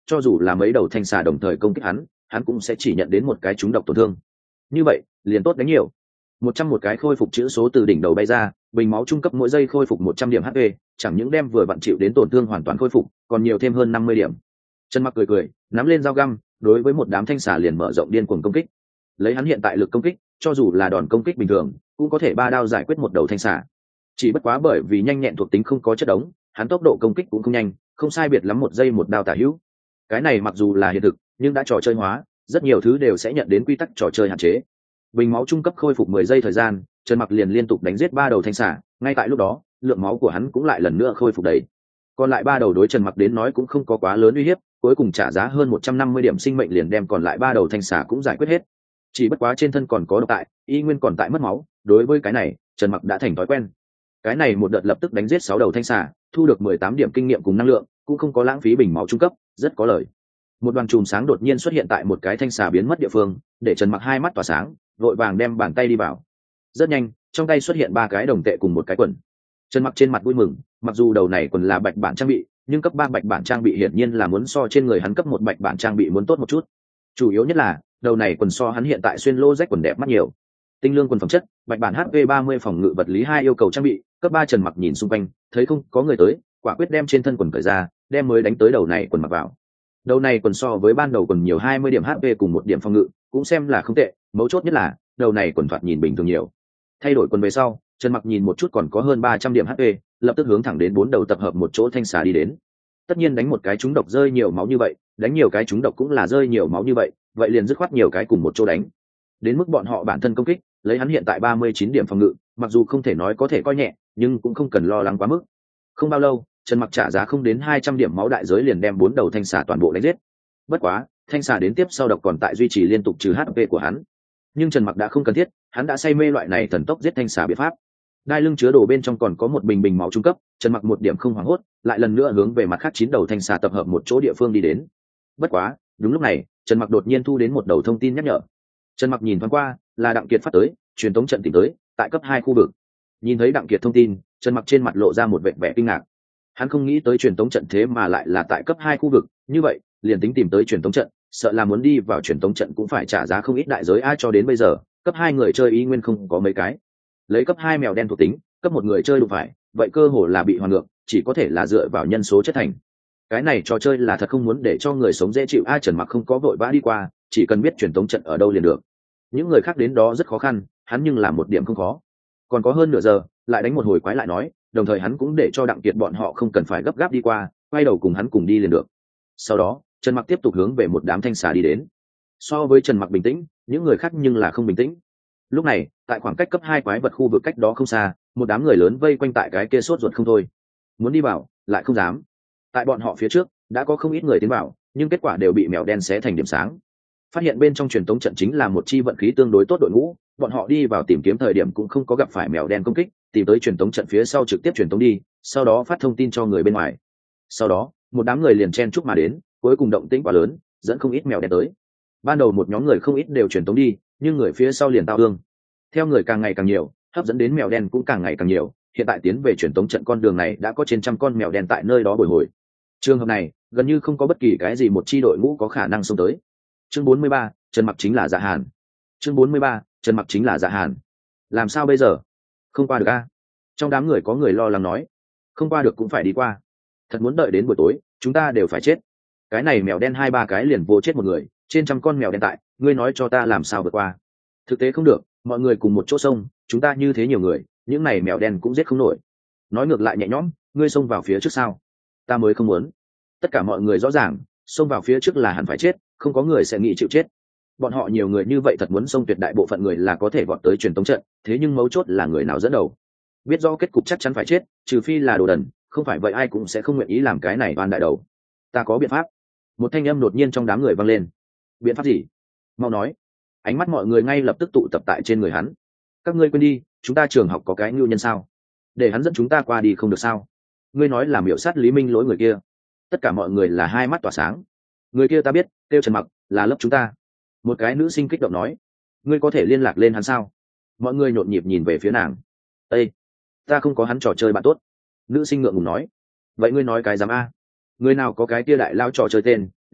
cho dù là mấy đầu thanh xà đồng thời công kích hắn hắn cũng sẽ chỉ nhận đến một cái trúng độc tổn thương. Như vậy liền tốt đánh nhiều. Một trăm một cái khôi phục chữ số từ đỉnh đầu bay ra, bình máu trung cấp mỗi giây khôi phục một trăm điểm hp, chẳng những đem vừa vặn chịu đến tổn thương hoàn toàn khôi phục, còn nhiều thêm hơn năm mươi điểm. Trần Mặc cười cười, nắm lên dao găm, đối với một đám thanh xà liền mở rộng điên cuồng công kích. Lấy hắn hiện tại lực công kích, cho dù là đòn công kích bình thường, cũng có thể ba đao giải quyết một đầu thanh xà. Chỉ bất quá bởi vì nhanh nhẹn thuộc tính không có chất đống, hắn tốc độ công kích cũng không nhanh, không sai biệt lắm một giây một đao tả hữu. Cái này mặc dù là hiện thực, nhưng đã trò chơi hóa, rất nhiều thứ đều sẽ nhận đến quy tắc trò chơi hạn chế. Bình máu trung cấp khôi phục mười giây thời gian, Trần Mặc liền liên tục đánh giết ba đầu thanh xà, ngay tại lúc đó, lượng máu của hắn cũng lại lần nữa khôi phục đầy. Còn lại ba đầu đối Trần Mặc đến nói cũng không có quá lớn uy hiếp, cuối cùng trả giá hơn một trăm năm mươi điểm sinh mệnh liền đem còn lại ba đầu thanh xà cũng giải quyết hết. Chỉ bất quá trên thân còn có độc tại, y nguyên còn tại mất máu, đối với cái này, Trần Mặc đã thành thói quen. Cái này một đợt lập tức đánh giết sáu đầu thanh xà, thu được mười tám điểm kinh nghiệm cùng năng lượng, cũng không có lãng phí bình máu trung cấp, rất có lợi. Một đoàn chùm sáng đột nhiên xuất hiện tại một cái thanh xà biến mất địa phương, để Trần Mặc hai mắt tỏa sáng, vội vàng đem bàn tay đi vào. Rất nhanh, trong tay xuất hiện ba cái đồng tệ cùng một cái quần. Trần Mặc trên mặt vui mừng, mặc dù đầu này quần là bạch bản trang bị, nhưng cấp ba bạch bản trang bị hiển nhiên là muốn so trên người hắn cấp một bạch bản trang bị muốn tốt một chút. Chủ yếu nhất là, đầu này quần so hắn hiện tại xuyên lô rách quần đẹp mắt nhiều. Tinh lương quần phẩm chất, bạch bản hát pê ba mươi phòng ngự vật lý hai yêu cầu trang bị, cấp ba. Trần Mặc nhìn xung quanh, thấy không có người tới, quả quyết đem trên thân quần cởi ra, đem mới đánh tới đầu này quần mặc vào. Đầu này quần so với ban đầu quần nhiều hai mươi điểm hát pê cùng một điểm phòng ngự, cũng xem là không tệ, mấu chốt nhất là, đầu này quần thoạt nhìn bình thường nhiều. Thay đổi quần về sau, Trần Mặc nhìn một chút còn có hơn ba trăm điểm hát pê, lập tức hướng thẳng đến bốn đầu tập hợp một chỗ thanh xà đi đến. Tất nhiên đánh một cái trúng độc rơi nhiều máu như vậy, đánh nhiều cái trúng độc cũng là rơi nhiều máu như vậy, vậy liền dứt khoát nhiều cái cùng một chỗ đánh. Đến mức bọn họ bản thân công kích, lấy hắn hiện tại ba mươi chín điểm phòng ngự, mặc dù không thể nói có thể coi nhẹ, nhưng cũng không cần lo lắng quá mức. Không bao lâu, Trần Mặc trả giá không đến hai trăm điểm máu đại giới liền đem bốn đầu thanh xà toàn bộ đánh giết. Bất quá, thanh xà đến tiếp sau độc còn tại duy trì liên tục trừ hát pê của hắn. Nhưng Trần Mặc đã không cần thiết, hắn đã say mê loại này thần tốc giết thanh xà biện pháp. Đai lưng chứa đồ bên trong còn có một bình bình máu trung cấp, Trần Mặc một điểm không hoảng hốt, lại lần nữa hướng về mặt khác chín đầu thanh xà tập hợp một chỗ địa phương đi đến. Bất quá, đúng lúc này, Trần Mặc đột nhiên thu đến một đầu thông tin nhắc nhở. Trần Mặc nhìn thoáng qua, là Đặng Kiệt phát tới, truyền tống trận tìm tới, tại cấp hai khu vực. Nhìn thấy Đặng Kiệt thông tin, Trần Mặc trên mặt lộ ra một vẻ vẻ kinh ngạc. Hắn không nghĩ tới truyền tống trận thế mà lại là tại cấp hai khu vực, như vậy, liền tính tìm tới truyền tống trận, sợ là muốn đi vào truyền tống trận cũng phải trả giá không ít đại giới ai cho đến bây giờ, cấp hai người chơi ý nguyên không có mấy cái. Lấy cấp hai mèo đen thuộc tính, cấp một người chơi đụng phải, vậy cơ hồ là bị hoàn ngược, chỉ có thể là dựa vào nhân số chất thành. Cái này trò chơi là thật không muốn để cho người sống dễ chịu ai. Trần Mặc không có vội vã đi qua, chỉ cần biết truyền tống trận ở đâu liền được. Những người khác đến đó rất khó khăn, hắn nhưng làm một điểm không khó. Còn có hơn nửa giờ, lại đánh một hồi quái lại nói, đồng thời hắn cũng để cho Đặng Kiệt bọn họ không cần phải gấp gáp đi qua, quay đầu cùng hắn cùng đi liền được. Sau đó, Trần Mặc tiếp tục hướng về một đám thanh xà đi đến. So với Trần Mặc bình tĩnh, những người khác nhưng là không bình tĩnh. Lúc này, tại khoảng cách cấp hai quái vật khu vực cách đó không xa, một đám người lớn vây quanh tại cái kia sốt ruột không thôi. Muốn đi vào, lại không dám. Tại bọn họ phía trước, đã có không ít người tiến vào, nhưng kết quả đều bị mèo đen xé thành điểm sáng. Phát hiện bên trong truyền tống trận chính là một chi vận khí tương đối tốt đội ngũ, bọn họ đi vào tìm kiếm thời điểm cũng không có gặp phải mèo đen công kích, tìm tới truyền tống trận phía sau trực tiếp truyền tống đi, sau đó phát thông tin cho người bên ngoài. Sau đó, một đám người liền chen chúc mà đến, cuối cùng động tĩnh quá lớn, dẫn không ít mèo đen tới. Ban đầu một nhóm người không ít đều truyền tống đi, nhưng người phía sau liền tao thương. Theo người càng ngày càng nhiều, hấp dẫn đến mèo đen cũng càng ngày càng nhiều, hiện tại tiến về truyền tống trận con đường này đã có trên trăm con mèo đen tại nơi đó bồi hồi. Trường hợp này, gần như không có bất kỳ cái gì một chi đội ngũ có khả năng xông tới. Chương bốn mươi ba, Trần Mặc chính là Dạ Hàn. Chương bốn mươi ba, Trần Mặc chính là Dạ Hàn. Làm sao bây giờ? Không qua được a? Trong đám người có người lo lắng nói. Không qua được cũng phải đi qua. Thật muốn đợi đến buổi tối, chúng ta đều phải chết. Cái này mèo đen hai ba cái liền vô chết một người, trên trăm con mèo đen tại, ngươi nói cho ta làm sao vượt qua? Thực tế không được, mọi người cùng một chỗ sông, chúng ta như thế nhiều người, những này mèo đen cũng giết không nổi. Nói ngược lại nhẹ nhõm, ngươi xông vào phía trước sao? Ta mới không muốn. Tất cả mọi người rõ ràng, xông vào phía trước là hẳn phải chết, không có người sẽ nghĩ chịu chết. Bọn họ nhiều người như vậy thật muốn xông tuyệt đại bộ phận người là có thể vọt tới truyền tống trận, thế nhưng mấu chốt là người nào dẫn đầu. Biết rõ kết cục chắc chắn phải chết, trừ phi là đồ đần, không phải vậy ai cũng sẽ không nguyện ý làm cái này oan đại đầu. Ta có biện pháp. Một thanh âm đột nhiên trong đám người vang lên. Biện pháp gì? Mau nói. Ánh mắt mọi người ngay lập tức tụ tập tại trên người hắn. Các ngươi quên đi, chúng ta trường học có cái ngưu nhân sao? Để hắn dẫn chúng ta qua đi không được sao? Ngươi nói là miểu sát Lý Minh Lỗi người kia. Tất cả mọi người là hai mắt tỏa sáng. Người kia ta biết, tiêu Trần Mặc, là lớp chúng ta. Một cái nữ sinh kích động nói. Ngươi có thể liên lạc lên hắn sao? Mọi người nhộn nhịp nhìn về phía nàng. Ê! Ta không có hắn trò chơi bạn tốt. Nữ sinh ngượng ngùng nói. Vậy ngươi nói cái dám a? Người nào có cái kia đại lao trò chơi tên,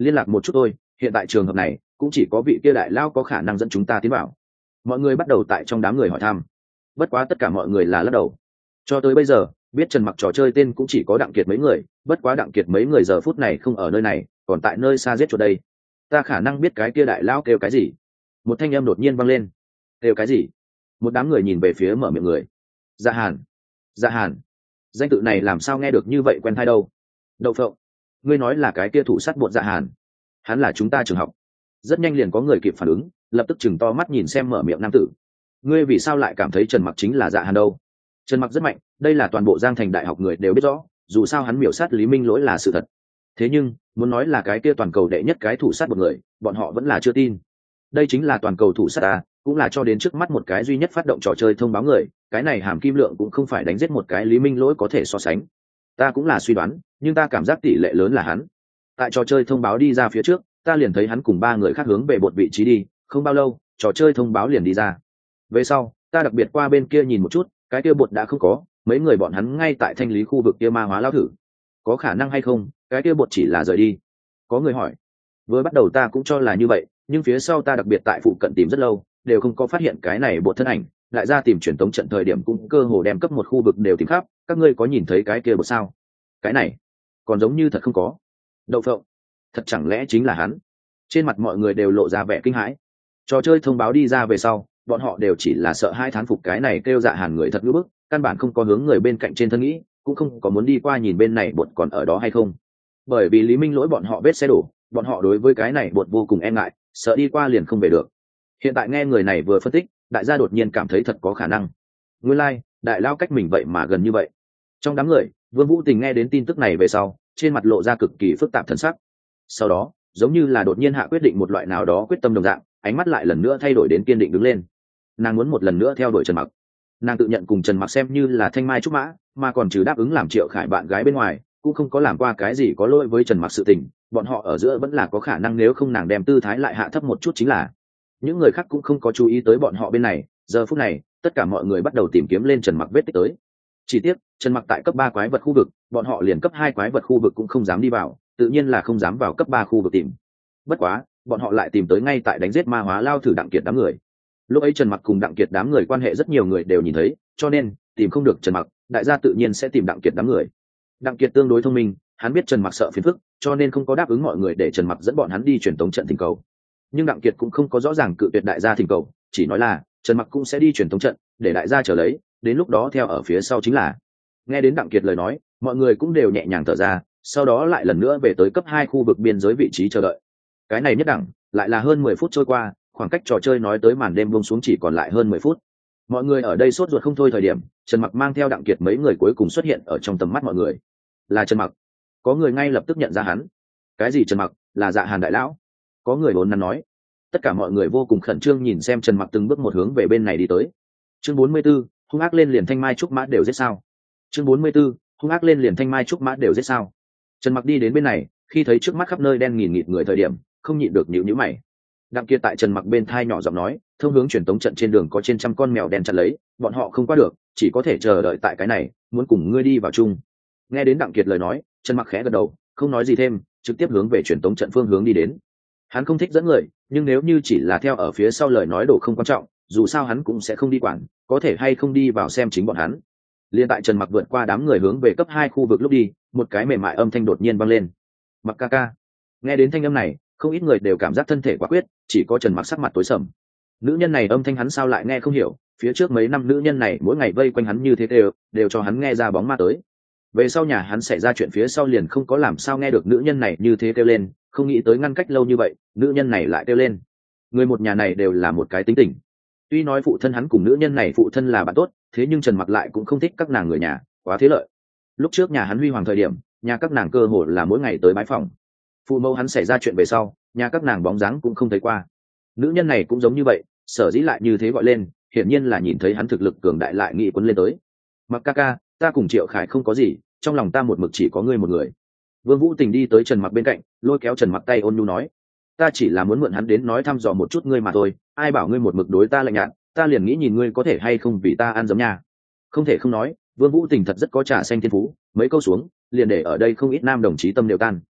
liên lạc một chút thôi, hiện tại trường hợp này cũng chỉ có vị kia đại lao có khả năng dẫn chúng ta tiến vào. Mọi người bắt đầu tại trong đám người hỏi thăm, bất quá tất cả mọi người là lắc đầu. Cho tới bây giờ biết Trần Mặc trò chơi tên cũng chỉ có Đặng Kiệt mấy người, bất quá Đặng Kiệt mấy người giờ phút này không ở nơi này, còn tại nơi xa giết chuột đây. Ta khả năng biết cái kia đại lao kêu cái gì. Một thanh âm đột nhiên vang lên. Kêu cái gì? Một đám người nhìn về phía mở miệng người. Dạ Hàn. Dạ Hàn. Danh tự này làm sao nghe được như vậy quen tai đâu? Đậu phộng, ngươi nói là cái kia thủ sát bột Dạ Hàn? Hắn là chúng ta trường học. Rất nhanh liền có người kịp phản ứng, lập tức chừng to mắt nhìn xem mở miệng nam tử. Ngươi vì sao lại cảm thấy Trần Mặc chính là Dạ Hàn đâu? Trần Mặc rất mạnh, đây là toàn bộ Giang Thành đại học người đều biết rõ, dù sao hắn miểu sát Lý Minh Lỗi là sự thật. Thế nhưng muốn nói là cái kia toàn cầu đệ nhất cái thủ sát một người, bọn họ vẫn là chưa tin. Đây chính là toàn cầu thủ sát à, cũng là cho đến trước mắt một cái duy nhất phát động trò chơi thông báo người, cái này hàm kim lượng cũng không phải đánh giết một cái Lý Minh Lỗi có thể so sánh. Ta cũng là suy đoán, nhưng ta cảm giác tỷ lệ lớn là hắn. Tại trò chơi thông báo đi ra phía trước, ta liền thấy hắn cùng ba người khác hướng về một vị trí đi, không bao lâu, trò chơi thông báo liền đi ra. Về sau, ta đặc biệt qua bên kia nhìn một chút, cái kia bột đã không có, mấy người bọn hắn ngay tại thanh lý khu vực kia ma hóa lao thử. Có khả năng hay không, cái kia bột chỉ là rời đi? Có người hỏi. Vừa bắt đầu ta cũng cho là như vậy, nhưng phía sau ta đặc biệt tại phụ cận tìm rất lâu, đều không có phát hiện cái này bột thân ảnh, lại ra tìm truyền tống trận thời điểm cũng cơ hồ đem cấp một khu vực đều tìm khắp, các ngươi có nhìn thấy cái kia bột sao? Cái này, còn giống như thật không có. Đậu phộng, thật chẳng lẽ chính là hắn? Trên mặt mọi người đều lộ ra vẻ kinh hãi. Trò chơi thông báo đi ra về sau, bọn họ đều chỉ là sợ hai thán phục cái này kêu Dạ Hàn người thật ngữ bức, căn bản không có hướng người bên cạnh trên thân nghĩ, cũng không có muốn đi qua nhìn bên này bột còn ở đó hay không. Bởi vì Lý Minh Lỗi bọn họ vết xe đổ, bọn họ đối với cái này bột vô cùng e ngại, sợ đi qua liền không về được. Hiện tại nghe người này vừa phân tích, đại gia đột nhiên cảm thấy thật có khả năng. Nguyên lai, like, đại lao cách mình vậy mà gần như vậy. Trong đám người, Vương Vũ Tình nghe đến tin tức này về sau, trên mặt lộ ra cực kỳ phức tạp thần sắc. Sau đó, giống như là đột nhiên hạ quyết định một loại nào đó quyết tâm đồng dạng, ánh mắt lại lần nữa thay đổi đến kiên định đứng lên. Nàng muốn một lần nữa theo đuổi Trần Mặc. Nàng tự nhận cùng Trần Mặc xem như là thanh mai trúc mã, mà còn trừ đáp ứng làm Triệu Khải bạn gái bên ngoài, cũng không có làm qua cái gì có lỗi với Trần Mặc sự tình. Bọn họ ở giữa vẫn là có khả năng, nếu không nàng đem tư thái lại hạ thấp một chút chính là. Những người khác cũng không có chú ý tới bọn họ bên này. Giờ phút này, tất cả mọi người bắt đầu tìm kiếm lên Trần Mặc vết tích tới. Chỉ tiếc, Trần Mặc tại cấp ba quái vật khu vực, bọn họ liền cấp hai quái vật khu vực cũng không dám đi vào, tự nhiên là không dám vào cấp ba khu vực tìm. Bất quá, bọn họ lại tìm tới ngay tại đánh giết ma hóa lao thử Đặng Kiệt đám người. Lúc ấy Trần Mặc cùng Đặng Kiệt đám người quan hệ rất nhiều người đều nhìn thấy, cho nên tìm không được Trần Mặc, đại gia tự nhiên sẽ tìm Đặng Kiệt đám người. Đặng Kiệt tương đối thông minh, hắn biết Trần Mặc sợ phiền phức, cho nên không có đáp ứng mọi người để Trần Mặc dẫn bọn hắn đi truyền tống trận thỉnh cầu. Nhưng Đặng Kiệt cũng không có rõ ràng cự tuyệt đại gia thỉnh cầu, chỉ nói là Trần Mặc cũng sẽ đi truyền tống trận, để đại gia chờ lấy, đến lúc đó theo ở phía sau chính là. Nghe đến Đặng Kiệt lời nói, mọi người cũng đều nhẹ nhàng thở ra, sau đó lại lần nữa về tới cấp hai khu vực biên giới vị trí chờ đợi. Cái này nhất đẳng, lại là hơn mười phút trôi qua, khoảng cách trò chơi nói tới màn đêm buông xuống chỉ còn lại hơn mười phút. Mọi người ở đây sốt ruột không thôi thời điểm, Trần Mặc mang theo Đặng Kiệt mấy người cuối cùng xuất hiện ở trong tầm mắt mọi người. Là Trần Mặc. Có người ngay lập tức nhận ra hắn. Cái gì Trần Mặc? Là Dạ Hàn đại lão. Có người vốn nắn nói. Tất cả mọi người vô cùng khẩn trương nhìn xem Trần Mặc từng bước một hướng về bên này đi tới. Chương bốn mươi 44, hung ác lên liền thanh mai trúc mã đều giết sao? Chương bốn mươi 44, hung ác lên liền thanh mai trúc mã đều giết sao? Trần Mặc đi đến bên này, khi thấy trước mắt khắp nơi đen nghìn nghịt người thời điểm, không nhịn được nhíu nhíu mày. Đặng Kiệt tại Trần Mặc bên thai nhỏ giọng nói, thông hướng truyền tống trận trên đường có trên trăm con mèo đen chặn lấy, bọn họ không qua được, chỉ có thể chờ đợi tại cái này, muốn cùng ngươi đi vào chung. Nghe đến Đặng Kiệt lời nói, Trần Mặc khẽ gật đầu, không nói gì thêm, trực tiếp hướng về truyền tống trận phương hướng đi đến. Hắn không thích dẫn người, nhưng nếu như chỉ là theo ở phía sau lời nói đồ không quan trọng, dù sao hắn cũng sẽ không đi quản, có thể hay không đi vào xem chính bọn hắn. Liên tại Trần Mặc vượt qua đám người hướng về cấp hai khu vực lúc đi, một cái mềm mại âm thanh đột nhiên vang lên. Mặc ca ca. Nghe đến thanh âm này, không ít người đều cảm giác thân thể quả quyết, chỉ có Trần Mặc sắc mặt tối sầm. Nữ nhân này âm thanh hắn sao lại nghe không hiểu, phía trước mấy năm nữ nhân này mỗi ngày vây quanh hắn như thế đều, đều cho hắn nghe ra bóng ma tới. Về sau nhà hắn xảy ra chuyện phía sau liền không có làm sao nghe được nữ nhân này như thế kêu lên, không nghĩ tới ngăn cách lâu như vậy, nữ nhân này lại kêu lên. Người một nhà này đều là một cái tính tình. Tuy nói phụ thân hắn cùng nữ nhân này phụ thân là bạn tốt, thế nhưng Trần Mặc lại cũng không thích các nàng người nhà, quá thế lợi. Lúc trước nhà hắn huy hoàng thời điểm, nhà các nàng cơ hồ là mỗi ngày tới bái phòng. Phụ mẫu hắn xảy ra chuyện về sau, nhà các nàng bóng dáng cũng không thấy qua. Nữ nhân này cũng giống như vậy, sở dĩ lại như thế gọi lên, hiển nhiên là nhìn thấy hắn thực lực cường đại lại nghĩ quấn lên tới. Mặc ca ca, ta cùng Triệu Khải không có gì, trong lòng ta một mực chỉ có ngươi một người. Vương Vũ Tình đi tới Trần Mặc bên cạnh, lôi kéo Trần Mặc tay ôn nhu nói, ta chỉ là muốn mượn hắn đến nói thăm dò một chút ngươi mà thôi, ai bảo ngươi một mực đối ta lạnh nhạt, ta liền nghĩ nhìn ngươi có thể hay không vì ta ăn giống nha. Không thể không nói, Vương Vũ Tình thật rất có trà xanh thiên phú, mấy câu xuống, liền để ở đây không ít nam đồng chí tâm đều tan.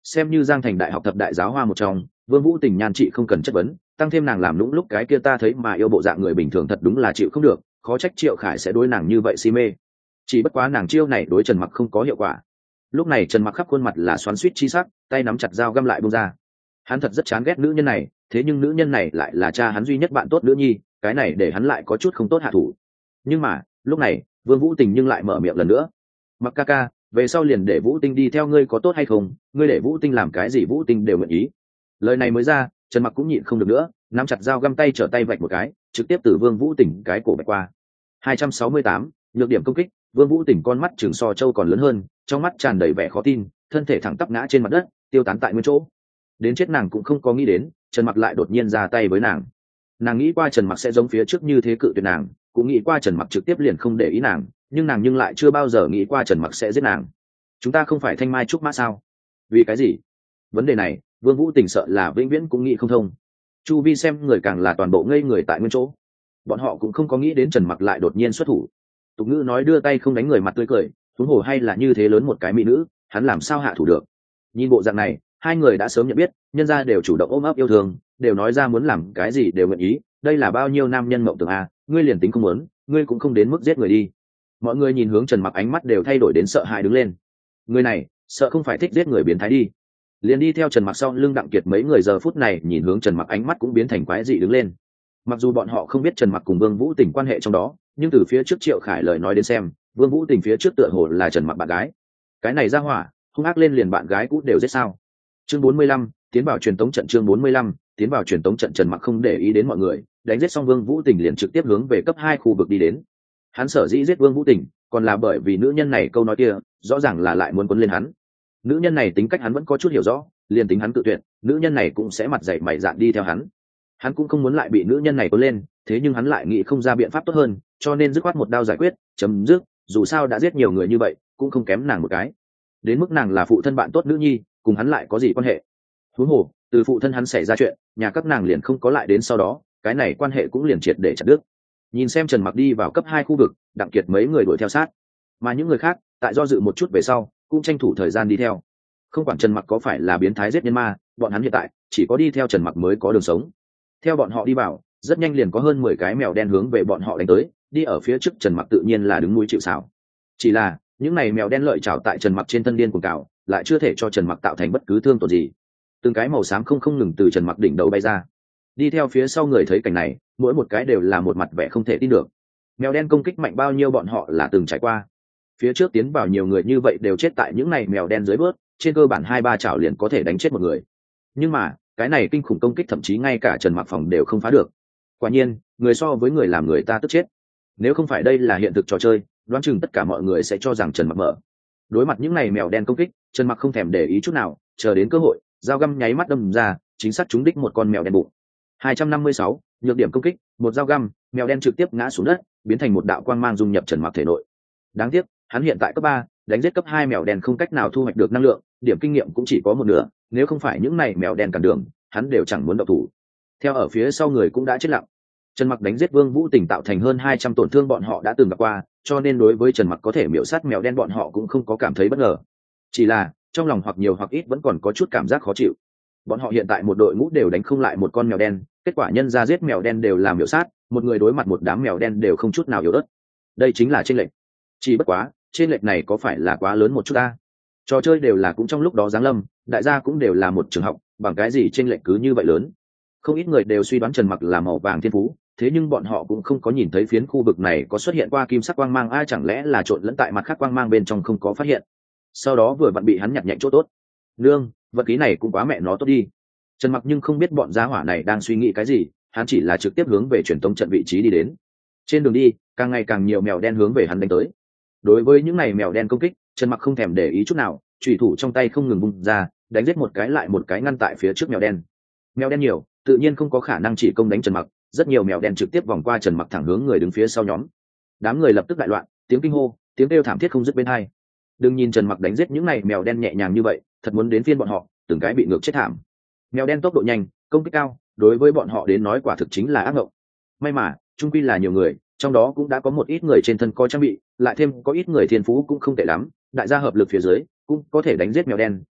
xem như giang thành đại học thập đại giáo hoa một trong, Vương Vũ Tình nhan trị không cần chất vấn, tăng thêm nàng làm lũng lúc cái kia ta thấy mà yêu bộ dạng người bình thường thật đúng là chịu không được, khó trách Triệu Khải sẽ đối nàng như vậy si mê. Chỉ bất quá nàng chiêu này đối Trần Mặc không có hiệu quả. Lúc này Trần Mặc khắp khuôn mặt là xoắn xuýt chi sắc, tay nắm chặt dao găm lại buông ra. Hắn thật rất chán ghét nữ nhân này, thế nhưng nữ nhân này lại là cha hắn duy nhất bạn tốt nữ nhi, cái này để hắn lại có chút không tốt hạ thủ. Nhưng mà lúc này Vương Vũ Tình nhưng lại mở miệng lần nữa. Mặc ca ca, về sau liền để Vũ Tinh đi theo ngươi có tốt hay không? Ngươi để Vũ Tinh làm cái gì Vũ Tinh đều nguyện ý. Lời này mới ra, Trần Mặc cũng nhịn không được nữa, nắm chặt dao găm tay trở tay vạch một cái, trực tiếp từ Vương Vũ Tình cái cổ vạch qua. hai trăm sáu mươi tám, nhược điểm công kích. Vương Vũ Tình con mắt trừng so châu còn lớn hơn, trong mắt tràn đầy vẻ khó tin, thân thể thẳng tắp ngã trên mặt đất, tiêu tán tại nguyên chỗ. Đến chết nàng cũng không có nghĩ đến, Trần Mặc lại đột nhiên ra tay với nàng. Nàng nghĩ qua Trần Mặc sẽ giống phía trước như thế cự tuyệt nàng, cũng nghĩ qua Trần Mặc trực tiếp liền không để ý nàng, nhưng nàng nhưng lại chưa bao giờ nghĩ qua Trần Mặc sẽ giết nàng. Chúng ta không phải thanh mai trúc mã sao? Vì cái gì? Vấn đề này, Vương Vũ Tình sợ là vĩnh viễn cũng nghĩ không thông. Chu vi xem người càng là toàn bộ ngây người tại nguyên chỗ. Bọn họ cũng không có nghĩ đến Trần Mặc lại đột nhiên xuất thủ. Tục ngữ nói đưa tay không đánh người mặt tươi cười, huống hồ hay là như thế lớn một cái mỹ nữ, hắn làm sao hạ thủ được? Nhìn bộ dạng này, hai người đã sớm nhận biết, nhân gia đều chủ động ôm ấp yêu thương, đều nói ra muốn làm cái gì đều nguyện ý, đây là bao nhiêu nam nhân mộng tưởng a, ngươi liền tính không muốn, ngươi cũng không đến mức giết người đi. Mọi người nhìn hướng Trần Mặc ánh mắt đều thay đổi đến sợ hãi đứng lên. Người này, sợ không phải thích giết người biến thái đi. Liền đi theo Trần Mặc sau lưng Đặng Kiệt mấy người giờ phút này nhìn hướng Trần Mặc ánh mắt cũng biến thành quái dị đứng lên. Mặc dù bọn họ không biết Trần Mặc cùng Vương Vũ Tình quan hệ trong đó, nhưng từ phía trước Triệu Khải lời nói đến xem, Vương Vũ Tình phía trước tựa hồ là Trần Mặc bạn gái. Cái này ra hỏa, hung ác lên liền bạn gái cũ đều giết sao? Chương bốn mươi lăm, tiến vào truyền tống trận. Chương bốn mươi lăm, tiến vào truyền tống trận. Trần Mặc không để ý đến mọi người, đánh giết xong Vương Vũ Tình liền trực tiếp hướng về cấp hai khu vực đi đến. Hắn sở dĩ giết Vương Vũ Tình, còn là bởi vì nữ nhân này câu nói kia, rõ ràng là lại muốn quấn lên hắn. Nữ nhân này tính cách hắn vẫn có chút hiểu rõ, liền tính hắn tự tuyệt, nữ nhân này cũng sẽ mặt dày mày dạn đi theo hắn. Hắn cũng không muốn lại bị nữ nhân này quấn lên, thế nhưng hắn lại nghĩ không ra biện pháp tốt hơn, cho nên dứt khoát một đao giải quyết, chấm dứt, dù sao đã giết nhiều người như vậy, cũng không kém nàng một cái. Đến mức nàng là phụ thân bạn tốt nữ nhi, cùng hắn lại có gì quan hệ? Huống hồ, từ phụ thân hắn xảy ra chuyện, nhà các nàng liền không có lại đến sau đó, cái này quan hệ cũng liền triệt để chặt đứt. Nhìn xem Trần Mặc đi vào cấp hai khu vực, Đặng Kiệt mấy người đuổi theo sát, mà những người khác, tại do dự một chút về sau, cũng tranh thủ thời gian đi theo. Không quản Trần Mặc có phải là biến thái giết nhân ma, bọn hắn hiện tại chỉ có đi theo Trần Mặc mới có đường sống. Theo bọn họ đi vào, rất nhanh liền có hơn mười cái mèo đen hướng về bọn họ đánh tới, đi ở phía trước Trần Mặc tự nhiên là đứng núi chịu sào. Chỉ là, những này mèo đen lợi chảo tại Trần Mặc trên thân điên cuồng cào, lại chưa thể cho Trần Mặc tạo thành bất cứ thương tổn gì. Từng cái màu xám không không ngừng từ Trần Mặc đỉnh đầu bay ra. Đi theo phía sau người thấy cảnh này, mỗi một cái đều là một mặt vẻ không thể tin được. Mèo đen công kích mạnh bao nhiêu bọn họ là từng trải qua. Phía trước tiến vào nhiều người như vậy đều chết tại những này mèo đen dưới bớt, trên cơ bản hai ba chảo liền có thể đánh chết một người. Nhưng mà, cái này kinh khủng công kích thậm chí ngay cả Trần Mặc phòng đều không phá được. Quả nhiên, người so với người làm người ta tức chết. Nếu không phải đây là hiện thực trò chơi, đoán chừng tất cả mọi người sẽ cho rằng Trần Mặc mở. Đối mặt những này mèo đen công kích, Trần Mặc không thèm để ý chút nào, chờ đến cơ hội, dao găm nháy mắt đâm ra, chính xác trúng đích một con mèo đen bụng. hai trăm năm mươi sáu, nhược điểm công kích, một dao găm, mèo đen trực tiếp ngã xuống đất, biến thành một đạo quang mang dung nhập Trần Mặc thể nội. Đáng tiếc, hắn hiện tại cấp ba, đánh giết cấp hai mèo đen không cách nào thu hoạch được năng lượng, điểm kinh nghiệm cũng chỉ có một nửa, nếu không phải những này mèo đen cản đường, hắn đều chẳng muốn động thủ. Theo ở phía sau người cũng đã chết lặng. Trần Mặc đánh giết Vương Vũ Tình tạo thành hơn hai trăm tổn thương bọn họ đã từng gặp qua, cho nên đối với Trần Mặc có thể miểu sát mèo đen bọn họ cũng không có cảm thấy bất ngờ. Chỉ là, trong lòng hoặc nhiều hoặc ít vẫn còn có chút cảm giác khó chịu. Bọn họ hiện tại một đội ngũ đều đánh không lại một con mèo đen, kết quả nhân ra giết mèo đen đều làm miểu sát, một người đối mặt một đám mèo đen đều không chút nào yếu ớt. Đây chính là chênh lệch. Chỉ bất quá, chênh lệch này có phải là quá lớn một chút ta? Trò chơi đều là cũng trong lúc đó giáng lâm, đại gia cũng đều là một trường học, bằng cái gì chênh lệch cứ như vậy lớn? Không ít người đều suy đoán Trần Mặc là màu vàng thiên phú, thế nhưng bọn họ cũng không có nhìn thấy phiến khu vực này có xuất hiện qua kim sắc quang mang, ai chẳng lẽ là trộn lẫn tại mặt khác quang mang bên trong không có phát hiện. Sau đó vừa vặn bị hắn nhặt nhạnh chỗ tốt. Nương, vật khí này cũng quá mẹ nó tốt đi. Trần Mặc nhưng không biết bọn gia hỏa này đang suy nghĩ cái gì, hắn chỉ là trực tiếp hướng về truyền tống trận vị trí đi đến. Trên đường đi, càng ngày càng nhiều mèo đen hướng về hắn đánh tới. Đối với những này mèo đen công kích, Trần Mặc không thèm để ý chút nào, chủy thủ trong tay không ngừng vung ra, đánh giết một cái lại một cái ngăn tại phía trước mèo đen. Mèo đen nhiều, tự nhiên không có khả năng chỉ công đánh Trần Mặc, rất nhiều mèo đen trực tiếp vòng qua Trần Mặc thẳng hướng người đứng phía sau nhóm. Đám người lập tức đại loạn, tiếng kinh hô, tiếng kêu thảm thiết không dứt bên hai. Đừng nhìn Trần Mặc đánh giết những này mèo đen nhẹ nhàng như vậy, thật muốn đến phiên bọn họ, từng cái bị ngược chết thảm. Mèo đen tốc độ nhanh, công kích cao, đối với bọn họ đến nói quả thực chính là ác mộng. May mà, chung quy là nhiều người, trong đó cũng đã có một ít người trên thân có trang bị, lại thêm có ít người thiên phú cũng không tệ lắm, đại gia hợp lực phía dưới, cũng có thể đánh giết mèo đen,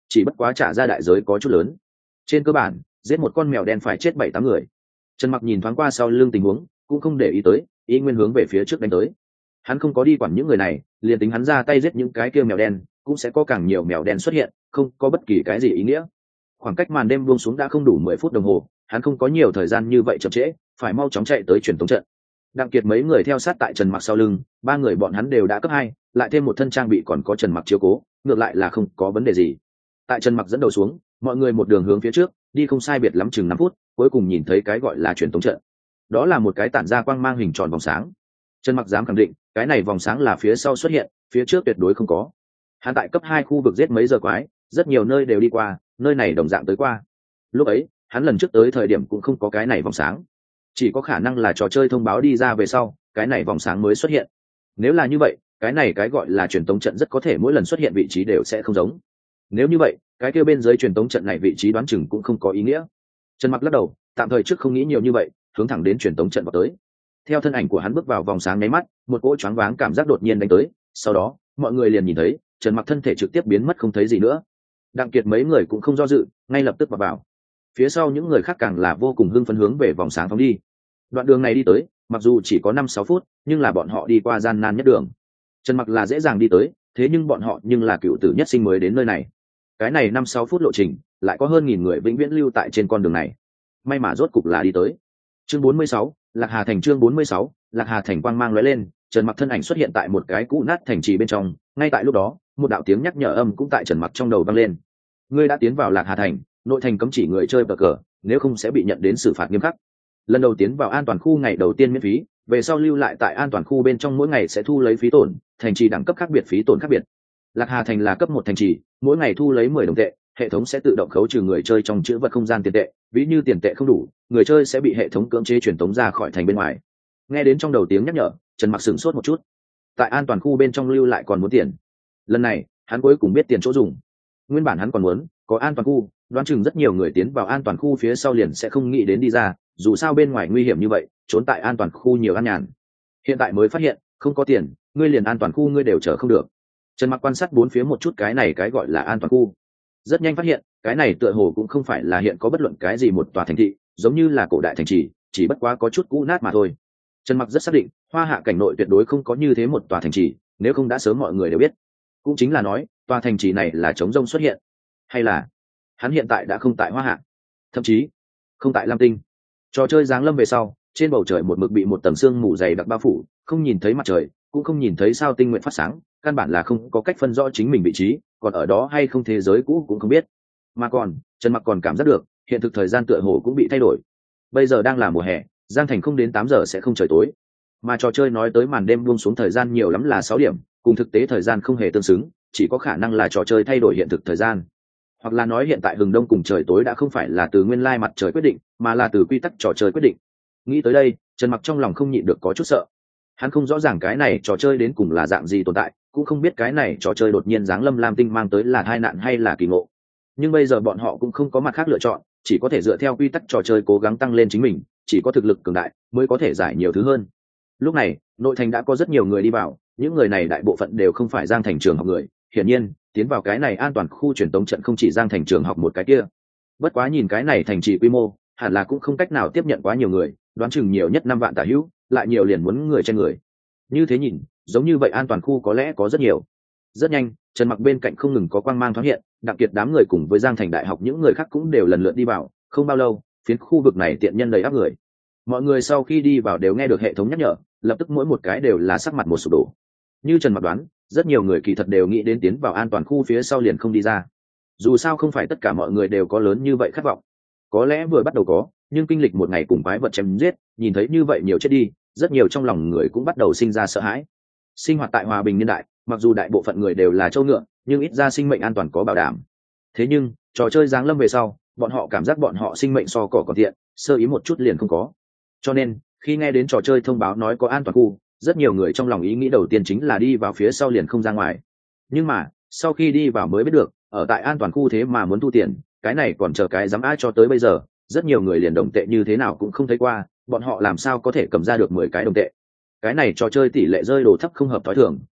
chỉ bất quá trả ra đại giới có chút lớn. Trên cơ bản giết một con mèo đen phải chết bảy tám người. Trần Mặc nhìn thoáng qua sau lưng tình huống, cũng không để ý tới, ý nguyên hướng về phía trước đánh tới. Hắn không có đi quản những người này, liền tính hắn ra tay giết những cái kia mèo đen, cũng sẽ có càng nhiều mèo đen xuất hiện, không có bất kỳ cái gì ý nghĩa. Khoảng cách màn đêm buông xuống đã không đủ mười phút đồng hồ, hắn không có nhiều thời gian như vậy chậm trễ, phải mau chóng chạy tới truyền tống trận. Đặng Kiệt mấy người theo sát tại Trần Mặc sau lưng, ba người bọn hắn đều đã cấp hai, lại thêm một thân trang bị còn có Trần Mặc chiếu cố, ngược lại là không có vấn đề gì. Tại Trần Mặc dẫn đầu xuống, mọi người một đường hướng phía trước, đi không sai biệt lắm chừng năm phút, cuối cùng nhìn thấy cái gọi là truyền tống trận. Đó là một cái tản ra quang mang hình tròn vòng sáng. Trần Mặc dám khẳng định, cái này vòng sáng là phía sau xuất hiện, phía trước tuyệt đối không có. Hắn tại cấp hai khu vực giết mấy giờ quái, rất nhiều nơi đều đi qua, nơi này đồng dạng tới qua. Lúc ấy, hắn lần trước tới thời điểm cũng không có cái này vòng sáng, chỉ có khả năng là trò chơi thông báo đi ra về sau, cái này vòng sáng mới xuất hiện. Nếu là như vậy, cái này cái gọi là truyền tống trận rất có thể mỗi lần xuất hiện vị trí đều sẽ không giống. Nếu như vậy, cái kia bên dưới truyền tống trận này vị trí đoán chừng cũng không có ý nghĩa. Trần Mặc lắc đầu, tạm thời trước không nghĩ nhiều như vậy, hướng thẳng đến truyền tống trận vào tới. Theo thân ảnh của hắn bước vào vòng sáng nháy mắt, một cỗ choáng váng cảm giác đột nhiên đánh tới, sau đó, mọi người liền nhìn thấy, Trần Mặc thân thể trực tiếp biến mất không thấy gì nữa. Đặng Kiệt mấy người cũng không do dự, ngay lập tức vào vào. Phía sau những người khác càng là vô cùng hưng phấn hướng về vòng sáng phóng đi. Đoạn đường này đi tới, mặc dù chỉ có năm sáu phút, nhưng là bọn họ đi qua gian nan nhất đường. Trần Mặc là dễ dàng đi tới, thế nhưng bọn họ nhưng là cựu tử nhất sinh mới đến nơi này. Cái này năm sáu phút lộ trình, lại có hơn nghìn người vĩnh viễn lưu tại trên con đường này. May mà rốt cục là đi tới. Chương bốn mươi sáu, Lạc Hà thành. Chương bốn mươi sáu, Lạc Hà thành. Quang mang lóe lên, Trần Mặc thân ảnh xuất hiện tại một cái cũ nát thành trì bên trong. Ngay tại lúc đó, một đạo tiếng nhắc nhở âm cũng tại Trần Mặc trong đầu vang lên. Ngươi đã tiến vào Lạc Hà thành, nội thành cấm chỉ người chơi bờ cờ, nếu không sẽ bị nhận đến xử phạt nghiêm khắc. Lần đầu tiến vào an toàn khu ngày đầu tiên miễn phí, về sau lưu lại tại an toàn khu bên trong mỗi ngày sẽ thu lấy phí tổn, thành trì đẳng cấp khác biệt phí tổn khác biệt. Lạc Hà thành là cấp một thành trì, mỗi ngày thu lấy mười đồng tệ, hệ thống sẽ tự động khấu trừ người chơi trong chữ vật không gian tiền tệ, ví như tiền tệ không đủ, người chơi sẽ bị hệ thống cưỡng chế truyền tống ra khỏi thành bên ngoài. Nghe đến trong đầu tiếng nhắc nhở, Trần Mặc sửng sốt một chút. Tại an toàn khu bên trong lưu lại còn muốn tiền. Lần này, hắn cuối cùng biết tiền chỗ dùng. Nguyên bản hắn còn muốn có an toàn khu, đoán chừng rất nhiều người tiến vào an toàn khu phía sau liền sẽ không nghĩ đến đi ra, dù sao bên ngoài nguy hiểm như vậy, trốn tại an toàn khu nhiều an nhàn. Hiện tại mới phát hiện, không có tiền, ngươi liền an toàn khu ngươi đều chờ không được. Trần Mặc quan sát bốn phía một chút cái này cái gọi là an toàn khu, rất nhanh phát hiện cái này tựa hồ cũng không phải là hiện có bất luận cái gì một tòa thành thị, giống như là cổ đại thành trì, chỉ bất quá có chút cũ nát mà thôi. Trần Mặc rất xác định, Hoa Hạ cảnh nội tuyệt đối không có như thế một tòa thành trì, nếu không đã sớm mọi người đều biết. Cũng chính là nói, tòa thành trì này là trống rông xuất hiện, hay là hắn hiện tại đã không tại Hoa Hạ, thậm chí không tại Lam Tinh. Trò chơi giáng lâm về sau, trên bầu trời một mực bị một tầng sương mù dày đặc bao phủ, không nhìn thấy mặt trời, cũng không nhìn thấy sao tinh nguyện phát sáng, căn bản là không có cách phân rõ chính mình vị trí, còn ở đó hay không thế giới cũ cũng không biết. Mà còn, Trần Mặc còn cảm giác được, hiện thực thời gian tựa hồ cũng bị thay đổi. Bây giờ đang là mùa hè, Giang Thành không đến tám giờ sẽ không trời tối, mà trò chơi nói tới màn đêm buông xuống thời gian nhiều lắm là sáu điểm, cùng thực tế thời gian không hề tương xứng, chỉ có khả năng là trò chơi thay đổi hiện thực thời gian, hoặc là nói hiện tại hừng đông cùng trời tối đã không phải là từ nguyên lai mặt trời quyết định, mà là từ quy tắc trò chơi quyết định. Nghĩ tới đây, Trần Mặc trong lòng không nhịn được có chút sợ. Hắn không rõ ràng cái này trò chơi đến cùng là dạng gì tồn tại, cũng không biết cái này trò chơi đột nhiên giáng lâm Lam Tinh mang tới là tai nạn hay là kỳ ngộ. Nhưng bây giờ bọn họ cũng không có mặt khác lựa chọn, chỉ có thể dựa theo quy tắc trò chơi cố gắng tăng lên chính mình, chỉ có thực lực cường đại mới có thể giải nhiều thứ hơn. Lúc này, nội thành đã có rất nhiều người đi vào, những người này đại bộ phận đều không phải Giang Thành trường học người, hiển nhiên, tiến vào cái này an toàn khu truyền tống trận không chỉ Giang Thành trường học một cái kia. Bất quá nhìn cái này thành trì quy mô, hẳn là cũng không cách nào tiếp nhận quá nhiều người, đoán chừng nhiều nhất năm vạn tả hữu, lại nhiều liền muốn người trên người. Như thế nhìn, giống như vậy an toàn khu có lẽ có rất nhiều. Rất nhanh, Trần Mặc bên cạnh không ngừng có quang mang thoáng hiện, đặc biệt đám người cùng với Giang Thành đại học những người khác cũng đều lần lượt đi vào, không bao lâu, phiến khu vực này tiện nhân đầy áp người. Mọi người sau khi đi vào đều nghe được hệ thống nhắc nhở, lập tức mỗi một cái đều là sắc mặt một sụp đổ. Như Trần Mặc đoán, rất nhiều người kỳ thật đều nghĩ đến tiến vào an toàn khu phía sau liền không đi ra. Dù sao không phải tất cả mọi người đều có lớn như vậy khát vọng. Có lẽ vừa bắt đầu có, nhưng kinh lịch một ngày cùng quái vật chém giết, nhìn thấy như vậy nhiều chết đi, rất nhiều trong lòng người cũng bắt đầu sinh ra sợ hãi. Sinh hoạt tại hòa bình niên đại, mặc dù đại bộ phận người đều là trâu ngựa, nhưng ít ra sinh mệnh an toàn có bảo đảm. Thế nhưng, trò chơi giáng lâm về sau, bọn họ cảm giác bọn họ sinh mệnh so cỏ còn thiện, sơ ý một chút liền không có. Cho nên, khi nghe đến trò chơi thông báo nói có an toàn khu, rất nhiều người trong lòng ý nghĩ đầu tiên chính là đi vào phía sau liền không ra ngoài. Nhưng mà, sau khi đi vào mới biết được, ở tại an toàn khu thế mà muốn thu tiền, cái này còn chờ cái dám ai cho tới bây giờ, rất nhiều người liền đồng tệ như thế nào cũng không thấy qua, bọn họ làm sao có thể cầm ra được mười cái đồng tệ. Cái này trò chơi tỷ lệ rơi đồ thấp không hợp thói thường,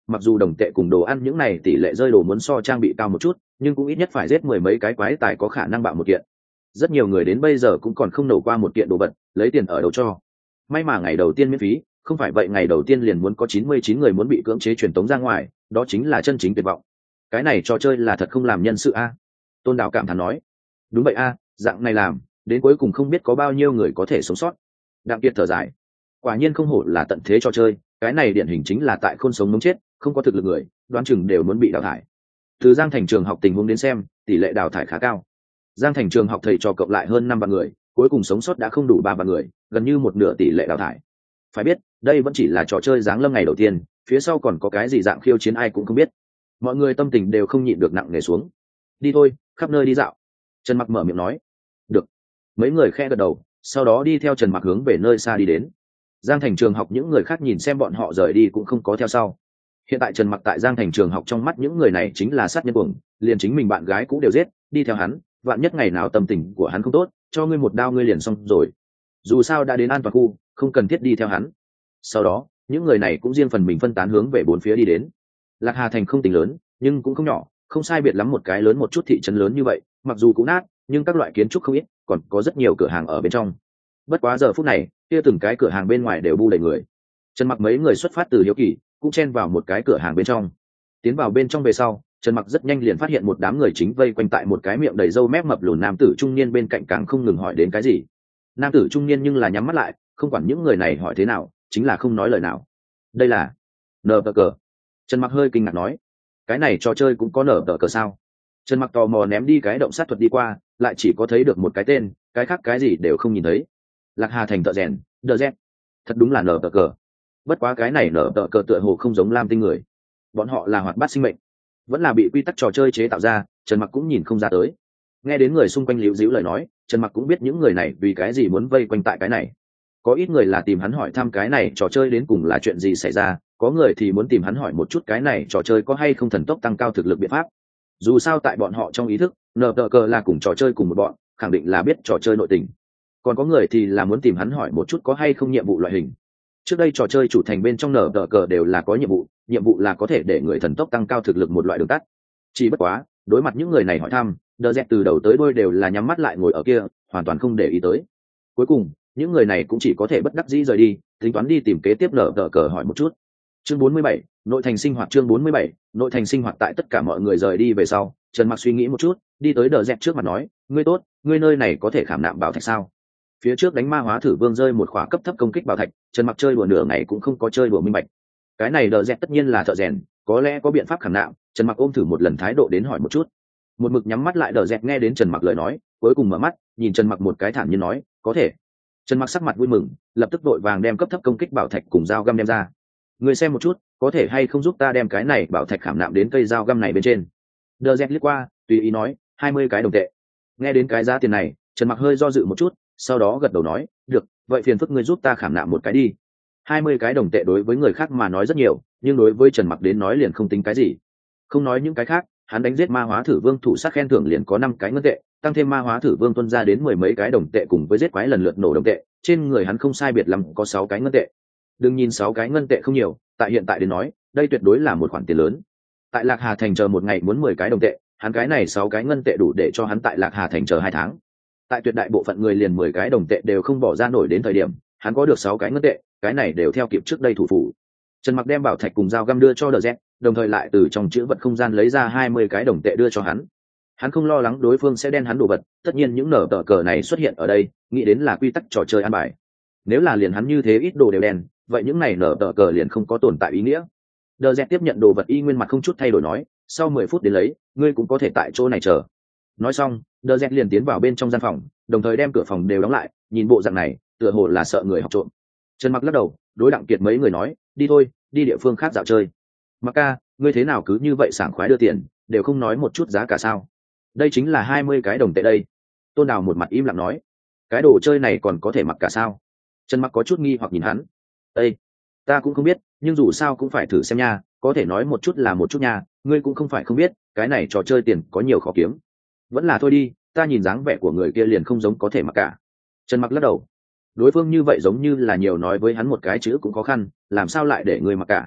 mặc dù đồng tệ cùng đồ ăn những này tỷ lệ rơi đồ muốn so trang bị cao một chút, nhưng cũng ít nhất phải giết mười mấy cái quái tài có khả năng bạo một kiện. Rất nhiều người đến bây giờ cũng còn không nổ qua một kiện đồ vật, lấy tiền ở đâu cho. May mà ngày đầu tiên miễn phí, không phải vậy ngày đầu tiên liền muốn có chín mươi chín người muốn bị cưỡng chế truyền tống ra ngoài, đó chính là chân chính tuyệt vọng. Cái này trò chơi là thật không làm nhân sự a. Tôn Đào cảm thán nói. Đúng vậy a, dạng này làm, đến cuối cùng không biết có bao nhiêu người có thể sống sót. Đặng Kiệt thở dài. Quả nhiên không hổ là tận thế trò chơi, cái này điển hình chính là tại khôn sống mống chết, không có thực lực người, đoán chừng đều muốn bị đào thải. Từ Giang Thành trường học tình huống đến xem, tỷ lệ đào thải khá cao. Giang Thành trường học thầy trò cộng lại hơn năm vạn người, cuối cùng sống sót đã không đủ ba vạn người, gần như một nửa tỷ lệ đào thải. Phải biết, đây vẫn chỉ là trò chơi giáng lâm ngày đầu tiên, phía sau còn có cái gì dạng khiêu chiến ai cũng không biết. Mọi người tâm tình đều không nhịn được nặng nề xuống. Đi thôi, khắp nơi đi dạo. Trần Mặc mở miệng nói. Được. Mấy người khẽ gật đầu, sau đó đi theo Trần Mặc hướng về nơi xa đi đến. Giang Thành trường học những người khác nhìn xem bọn họ rời đi cũng không có theo sau. Hiện tại Trần Mặc tại Giang Thành trường học trong mắt những người này chính là sát nhân cuồng, liền chính mình bạn gái cũng đều giết, đi theo hắn, vạn nhất ngày nào tâm tình của hắn không tốt, cho ngươi một đao ngươi liền xong rồi. Dù sao đã đến an toàn khu, không cần thiết đi theo hắn. Sau đó, những người này cũng riêng phần mình phân tán hướng về bốn phía đi đến. Lạc Hà thành không tính lớn, nhưng cũng không nhỏ, không sai biệt lắm một cái lớn một chút thị trấn lớn như vậy, mặc dù cũ nát, nhưng các loại kiến trúc không ít, còn có rất nhiều cửa hàng ở bên trong. Bất quá giờ phút này, kia từng cái cửa hàng bên ngoài đều bu đầy người. Trần Mặc mấy người xuất phát từ hiếu kỳ, cũng chen vào một cái cửa hàng bên trong. Tiến vào bên trong về sau, Trần Mặc rất nhanh liền phát hiện một đám người chính vây quanh tại một cái miệng đầy râu mép mập lùn nam tử trung niên bên cạnh, càng không ngừng hỏi đến cái gì. Nam tử trung niên nhưng là nhắm mắt lại, không quản những người này hỏi thế nào, chính là không nói lời nào. Đây là nở tờ cờ. Trần Mặc hơi kinh ngạc nói, cái này trò chơi cũng có nở tờ cờ sao? Trần Mặc tò mò ném đi cái động sát thuật đi qua, lại chỉ có thấy được một cái tên, cái khác cái gì đều không nhìn thấy. Lạc Hà thành thợ rèn, đờ z. Thật đúng là nở tờ cờ. Bất quá cái này nở tờ cờ tựa hồ không giống lam tinh người. Bọn họ là hoạt bát sinh mệnh, vẫn là bị quy tắc trò chơi chế tạo ra, Trần Mặc cũng nhìn không ra tới. Nghe đến người xung quanh liễu díu lời nói, Trần Mặc cũng biết những người này vì cái gì muốn vây quanh tại cái này. Có ít người là tìm hắn hỏi thăm cái này trò chơi đến cùng là chuyện gì xảy ra, có người thì muốn tìm hắn hỏi một chút cái này trò chơi có hay không thần tốc tăng cao thực lực biện pháp. Dù sao tại bọn họ trong ý thức, nở tờ cờ là cùng trò chơi cùng một bọn, khẳng định là biết trò chơi nội tình. Còn có người thì là muốn tìm hắn hỏi một chút có hay không nhiệm vụ loại hình. Trước đây trò chơi chủ thành bên trong nở tờ cờ đều là có nhiệm vụ, nhiệm vụ là có thể để người thần tốc tăng cao thực lực một loại đường tắt. Chỉ bất quá, đối mặt những người này hỏi thăm, đờ dẹt từ đầu tới đuôi đều là nhắm mắt lại ngồi ở kia, hoàn toàn không để ý tới. Cuối cùng, những người này cũng chỉ có thể bất đắc dĩ rời đi, tính toán đi tìm kế tiếp nở tờ cờ hỏi một chút. Chương bốn mươi bảy, nội thành sinh hoạt. Chương bốn mươi bảy, nội thành sinh hoạt. Tại tất cả mọi người rời đi về sau, Trần Mặc suy nghĩ một chút, đi tới đờ dẹt trước mặt nói, ngươi tốt, ngươi nơi này có thể khảm nạm bảo thạch sao? Phía trước đánh ma hóa thử vương rơi một khóa cấp thấp công kích bảo thạch, Trần Mặc chơi đùa nửa ngày cũng không có chơi đùa minh bạch. Cái này đờ dẹt tất nhiên là thợ rèn, có lẽ có biện pháp khảm nạm. Trần Mặc ôm thử một lần thái độ đến hỏi một chút. Một mực nhắm mắt lại đờ dẹt nghe đến Trần Mặc lời nói, cuối cùng mở mắt, nhìn Trần Mặc một cái thản nhiên nói, có thể. Trần Mặc sắc mặt vui mừng, lập tức đội vàng đem cấp thấp công kích bảo thạch cùng dao găm đem ra. Người xem một chút, có thể hay không giúp ta đem cái này bảo thạch khảm nạm đến cây dao găm này bên trên. Đờ dẹt liếc qua, tùy ý nói, hai mươi cái đồng tệ. Nghe đến cái giá tiền này, Trần Mặc hơi do dự một chút, sau đó gật đầu nói, được, vậy phiền phức ngươi giúp ta khảm nạm một cái đi. Hai mươi cái đồng tệ đối với người khác mà nói rất nhiều, nhưng đối với Trần Mặc đến nói liền không tính cái gì. Không nói những cái khác, hắn đánh giết ma hóa thử vương thủ sát khen thưởng liền có năm cái ngân tệ, tăng thêm ma hóa thử vương tuân ra đến mười mấy cái đồng tệ cùng với giết quái lần lượt nổ đồng tệ, trên người hắn không sai biệt lắm có sáu cái ngân tệ. Đừng nhìn sáu cái ngân tệ không nhiều, tại hiện tại đến nói, đây tuyệt đối là một khoản tiền lớn. Tại Lạc Hà thành chờ một ngày muốn mười cái đồng tệ, hắn cái này sáu cái ngân tệ đủ để cho hắn tại Lạc Hà thành chờ hai tháng. Tại tuyệt đại bộ phận người liền mười cái đồng tệ đều không bỏ ra nổi đến thời điểm, hắn có được sáu cái ngân tệ, cái này đều theo kịp trước đây thủ phủ. Trần Mặc đem bảo thạch cùng dao găm đưa cho đờ dẹt, đồng thời lại từ trong chữ vật không gian lấy ra hai mươi cái đồng tệ đưa cho hắn. Hắn không lo lắng đối phương sẽ đen hắn đồ vật, tất nhiên những nở tờ cờ này xuất hiện ở đây, nghĩ đến là quy tắc trò chơi ăn bài. Nếu là liền hắn như thế ít đồ đều đen, vậy những này nở tờ cờ liền không có tồn tại ý nghĩa. Đờ dẹt tiếp nhận đồ vật y nguyên mặt không chút thay đổi nói, sau mười phút đến lấy, ngươi cũng có thể tại chỗ này chờ. Nói xong, đờ dẹt liền tiến vào bên trong gian phòng, đồng thời đem cửa phòng đều đóng lại, nhìn bộ dạng này, tựa hồ là sợ người học trộm. Trần Mặc lắc đầu, đối Đặng Kiệt mấy người nói, đi thôi, đi địa phương khác dạo chơi. Mặc ca, ngươi thế nào cứ như vậy sảng khoái đưa tiền, đều không nói một chút giá cả sao? Đây chính là hai mươi cái đồng tệ đây. Tôn Đào một mặt im lặng nói, cái đồ chơi này còn có thể mặc cả sao? Trần Mặc có chút nghi hoặc nhìn hắn. Ê, ta cũng không biết, nhưng dù sao cũng phải thử xem nha, có thể nói một chút là một chút nha, ngươi cũng không phải không biết, cái này trò chơi tiền có nhiều khó kiếm. Vẫn là thôi đi, ta nhìn dáng vẻ của người kia liền không giống có thể mặc cả. Trần Mặc lắc đầu, đối phương như vậy giống như là nhiều nói với hắn một cái chữ cũng khó khăn, làm sao lại để người mặc cả.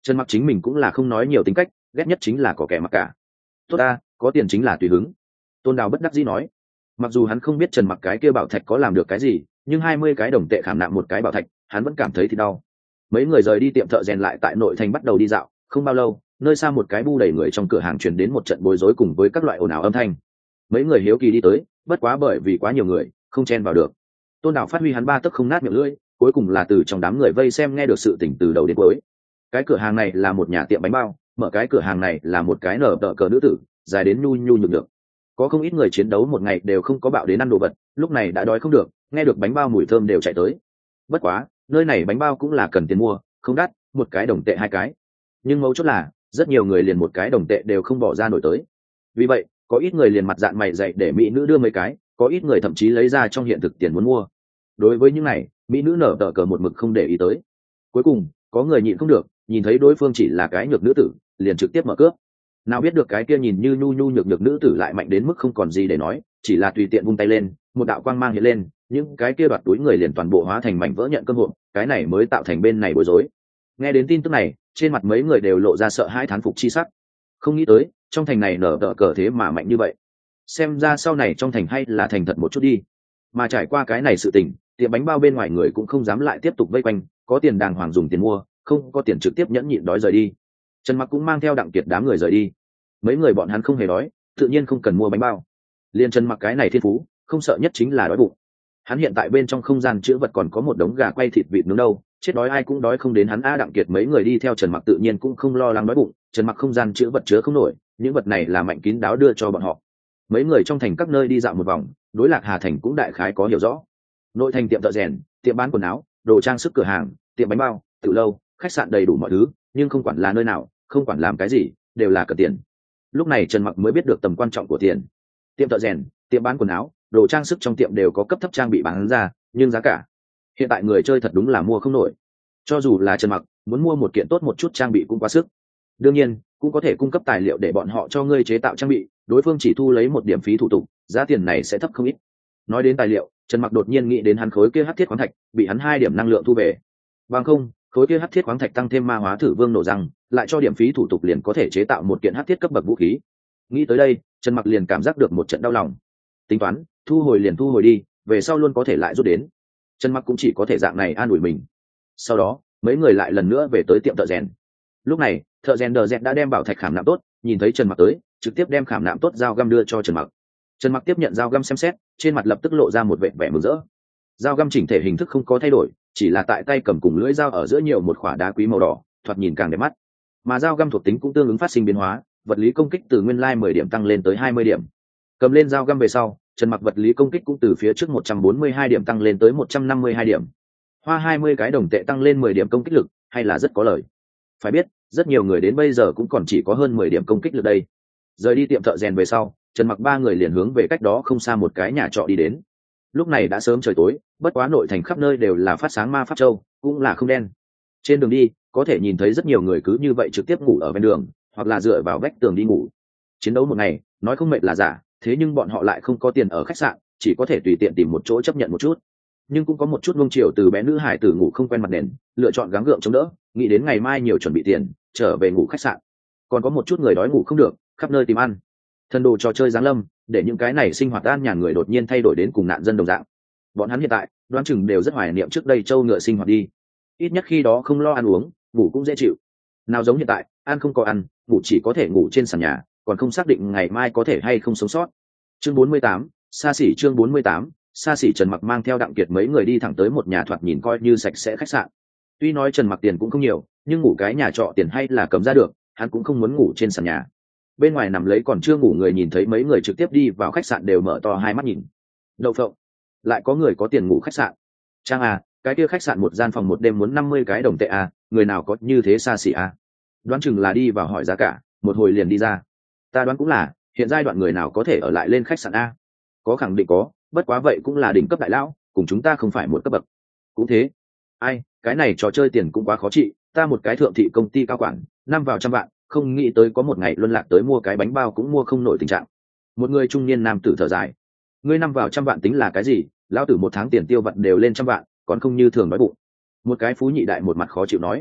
Trần Mặc chính mình cũng là không nói nhiều tính cách, ghét nhất chính là có kẻ mặc cả. Tốt ta, có tiền chính là tùy hứng. Tôn Đào bất đắc dĩ nói. Mặc dù hắn không biết Trần Mặc cái kia bảo thạch có làm được cái gì, nhưng hai mươi cái đồng tệ khảm nạm một cái bảo thạch, hắn vẫn cảm thấy thì đau. Mấy người rời đi tiệm thợ rèn lại tại nội thành bắt đầu đi dạo, không bao lâu, nơi xa một cái bu đầy người trong cửa hàng truyền đến một trận bối rối cùng với các loại ồn ào âm thanh. Mấy người hiếu kỳ đi tới, bất quá bởi vì quá nhiều người, không chen vào được. Tôn Đào phát huy hắn ba tấc không nát miệng lưỡi, cuối cùng là từ trong đám người vây xem nghe được sự tình từ đầu đến cuối. Cái cửa hàng này là một nhà tiệm bánh bao, mở cái cửa hàng này là một cái nở tờ cờ nữ tử, dài đến nhu nhu nhược được. Có không ít người chiến đấu một ngày đều không có bạo đến ăn đồ vật, lúc này đã đói không được, nghe được bánh bao mùi thơm đều chạy tới. Bất quá, nơi này bánh bao cũng là cần tiền mua, không đắt, một cái đồng tệ hai cái. Nhưng mấu chốt là, rất nhiều người liền một cái đồng tệ đều không bỏ ra nổi tới. Vì vậy, có ít người liền mặt dạn mày dạy để mỹ nữ đưa mấy cái, có ít người thậm chí lấy ra trong hiện thực tiền muốn mua. Đối với những này, mỹ nữ nở tờ cờ một mực không để ý tới. Cuối cùng, có người nhịn không được, nhìn thấy đối phương chỉ là cái nhược nữ tử, liền trực tiếp mở cướp. Nào biết được cái kia nhìn như nhu nhu nhược nhược nữ tử lại mạnh đến mức không còn gì để nói, chỉ là tùy tiện vung tay lên, một đạo quang mang hiện lên, những cái kia đoạt túi người liền toàn bộ hóa thành mảnh vỡ nhận cơm hộp, cái này mới tạo thành bên này bối rối. Nghe đến tin tức này, trên mặt mấy người đều lộ ra sợ hãi thán phục chi sắc. Không nghĩ tới, trong thành này nở tờ cờ thế mà mạnh như vậy. Xem ra sau này trong thành hay là thành thật một chút đi. Mà trải qua cái này sự tình, tiệm bánh bao bên ngoài người cũng không dám lại tiếp tục vây quanh, có tiền đàng hoàng dùng tiền mua, không có tiền trực tiếp nhẫn nhịn đói rời đi. Trần Mặc cũng mang theo Đặng Kiệt đám người rời đi. Mấy người bọn hắn không hề đói, tự nhiên không cần mua bánh bao. Liên Trần Mặc cái này thiên phú, không sợ nhất chính là đói bụng. Hắn hiện tại bên trong không gian chứa vật còn có một đống gà quay thịt vịt nướng đâu, chết đói ai cũng đói không đến hắn. A Đặng Kiệt mấy người đi theo Trần Mặc tự nhiên cũng không lo lắng đói bụng, Trần Mặc không gian chứa vật chứa không nổi, những vật này là mạnh kín đáo đưa cho bọn họ. Mấy người trong thành các nơi đi dạo một vòng, đối Lạc Hà thành cũng đại khái có hiểu rõ. Nội thành tiệm thợ rèn, tiệm bán quần áo, đồ trang sức cửa hàng, tiệm bánh bao, tiểu lâu, khách sạn đầy đủ mọi thứ, nhưng không quản là nơi nào, không quản làm cái gì, đều là cần tiền. Lúc này Trần Mặc mới biết được tầm quan trọng của tiền. Tiệm thợ rèn, tiệm bán quần áo, đồ trang sức trong tiệm đều có cấp thấp trang bị bán ra, nhưng giá cả hiện tại người chơi thật đúng là mua không nổi. Cho dù là Trần Mặc muốn mua một kiện tốt một chút trang bị cũng quá sức. Đương nhiên, cũng có thể cung cấp tài liệu để bọn họ cho ngươi chế tạo trang bị, đối phương chỉ thu lấy một điểm phí thủ tục, giá tiền này sẽ thấp không ít. Nói đến tài liệu, Trần Mặc đột nhiên nghĩ đến hắn khối kia hắc thiết khoáng thạch, bị hắn hai điểm năng lượng thu về. Bằng không, khối kia hắc thiết khoáng thạch tăng thêm ma hóa thử vương nổ răng, lại cho điểm phí thủ tục liền có thể chế tạo một kiện hắc thiết cấp bậc vũ khí. Nghĩ tới đây, Trần Mặc liền cảm giác được một trận đau lòng. Tính toán, thu hồi liền thu hồi đi, về sau luôn có thể lại rút đến. Trần Mặc cũng chỉ có thể dạng này an ủi mình. Sau đó, mấy người lại lần nữa về tới tiệm thợ rèn. Lúc này, thợ rèn Đờ Dẹt đã đem bảo thạch khảm nạm tốt, nhìn thấy Trần Mặc tới, trực tiếp đem khảm nạm tốt dao găm đưa cho Trần Mặc. Trần Mặc tiếp nhận dao găm xem xét, trên mặt lập tức lộ ra một vẻ vẻ mừng rỡ. Dao găm chỉnh thể hình thức không có thay đổi, chỉ là tại tay cầm cùng lưỡi dao ở giữa nhiều một khỏa đá quý màu đỏ, thoạt nhìn càng đẹp mắt. Mà dao găm thuộc tính cũng tương ứng phát sinh biến hóa, vật lý công kích từ nguyên lai mười điểm tăng lên tới hai mươi điểm. Cầm lên dao găm về sau, Trần Mặc vật lý công kích cũng từ phía trước một trăm bốn mươi hai điểm tăng lên tới một trăm năm mươi hai điểm. Hoa hai mươi cái đồng tệ tăng lên mười điểm công kích lực, hay là rất có lời. Phải biết, rất nhiều người đến bây giờ cũng còn chỉ có hơn mười điểm công kích lực đây. Rời đi tiệm thợ rèn về sau, Trần Mặc ba người liền hướng về cách đó không xa một cái nhà trọ đi đến. Lúc này đã sớm trời tối, bất quá nội thành khắp nơi đều là phát sáng ma pháp châu, cũng là không đen. Trên đường đi, có thể nhìn thấy rất nhiều người cứ như vậy trực tiếp ngủ ở ven đường, hoặc là dựa vào vách tường đi ngủ. Chiến đấu một ngày, nói không mệt là giả, thế nhưng bọn họ lại không có tiền ở khách sạn, chỉ có thể tùy tiện tìm một chỗ chấp nhận một chút. Nhưng cũng có một chút nuông chiều từ bé nữ hải tử ngủ không quen mặt nền, lựa chọn gắng gượng chống đỡ, nghĩ đến ngày mai nhiều chuẩn bị tiền, trở về ngủ khách sạn. Còn có một chút người đói ngủ không được, khắp nơi tìm ăn. Thần đồ trò chơi giáng lâm, để những cái này sinh hoạt an nhàn người đột nhiên thay đổi đến cùng nạn dân đồng dạng. Bọn hắn hiện tại, đoán chừng đều rất hoài niệm trước đây châu ngựa sinh hoạt đi. Ít nhất khi đó không lo ăn uống, ngủ cũng dễ chịu. Nào giống hiện tại, ăn không có ăn, ngủ chỉ có thể ngủ trên sàn nhà, còn không xác định ngày mai có thể hay không sống sót. Chương bốn mươi tám, xa xỉ chương bốn mươi tám, xa xỉ. Trần Mặc mang theo Đặng Kiệt mấy người đi thẳng tới một nhà thoạt nhìn coi như sạch sẽ khách sạn. Tuy nói Trần Mặc tiền cũng không nhiều, nhưng ngủ cái nhà trọ tiền hay là cầm ra được, hắn cũng không muốn ngủ trên sàn nhà. Bên ngoài nằm lấy còn chưa ngủ người nhìn thấy mấy người trực tiếp đi vào khách sạn đều mở to hai mắt nhìn. Đậu phộng, lại có người có tiền ngủ khách sạn. Trang à, cái kia khách sạn một gian phòng một đêm muốn năm mươi cái đồng tệ à, người nào có như thế xa xỉ à? Đoán chừng là đi vào hỏi giá cả, một hồi liền đi ra. Ta đoán cũng là, hiện giai đoạn người nào có thể ở lại lên khách sạn a? Có khẳng định có, bất quá vậy cũng là đỉnh cấp đại lão, cùng chúng ta không phải một cấp bậc. Cũng thế. Ai, cái này trò chơi tiền cũng quá khó trị, ta một cái thượng thị công ty cao quản, năm vào trăm vạn, không nghĩ tới có một ngày luân lạc tới mua cái bánh bao cũng mua không nổi tình trạng. Một người trung niên nam tử thở dài. Ngươi năm vào trăm vạn tính là cái gì, lão tử một tháng tiền tiêu vặt đều lên trăm vạn, còn không như thường nói bụng. Một cái phú nhị đại một mặt khó chịu nói.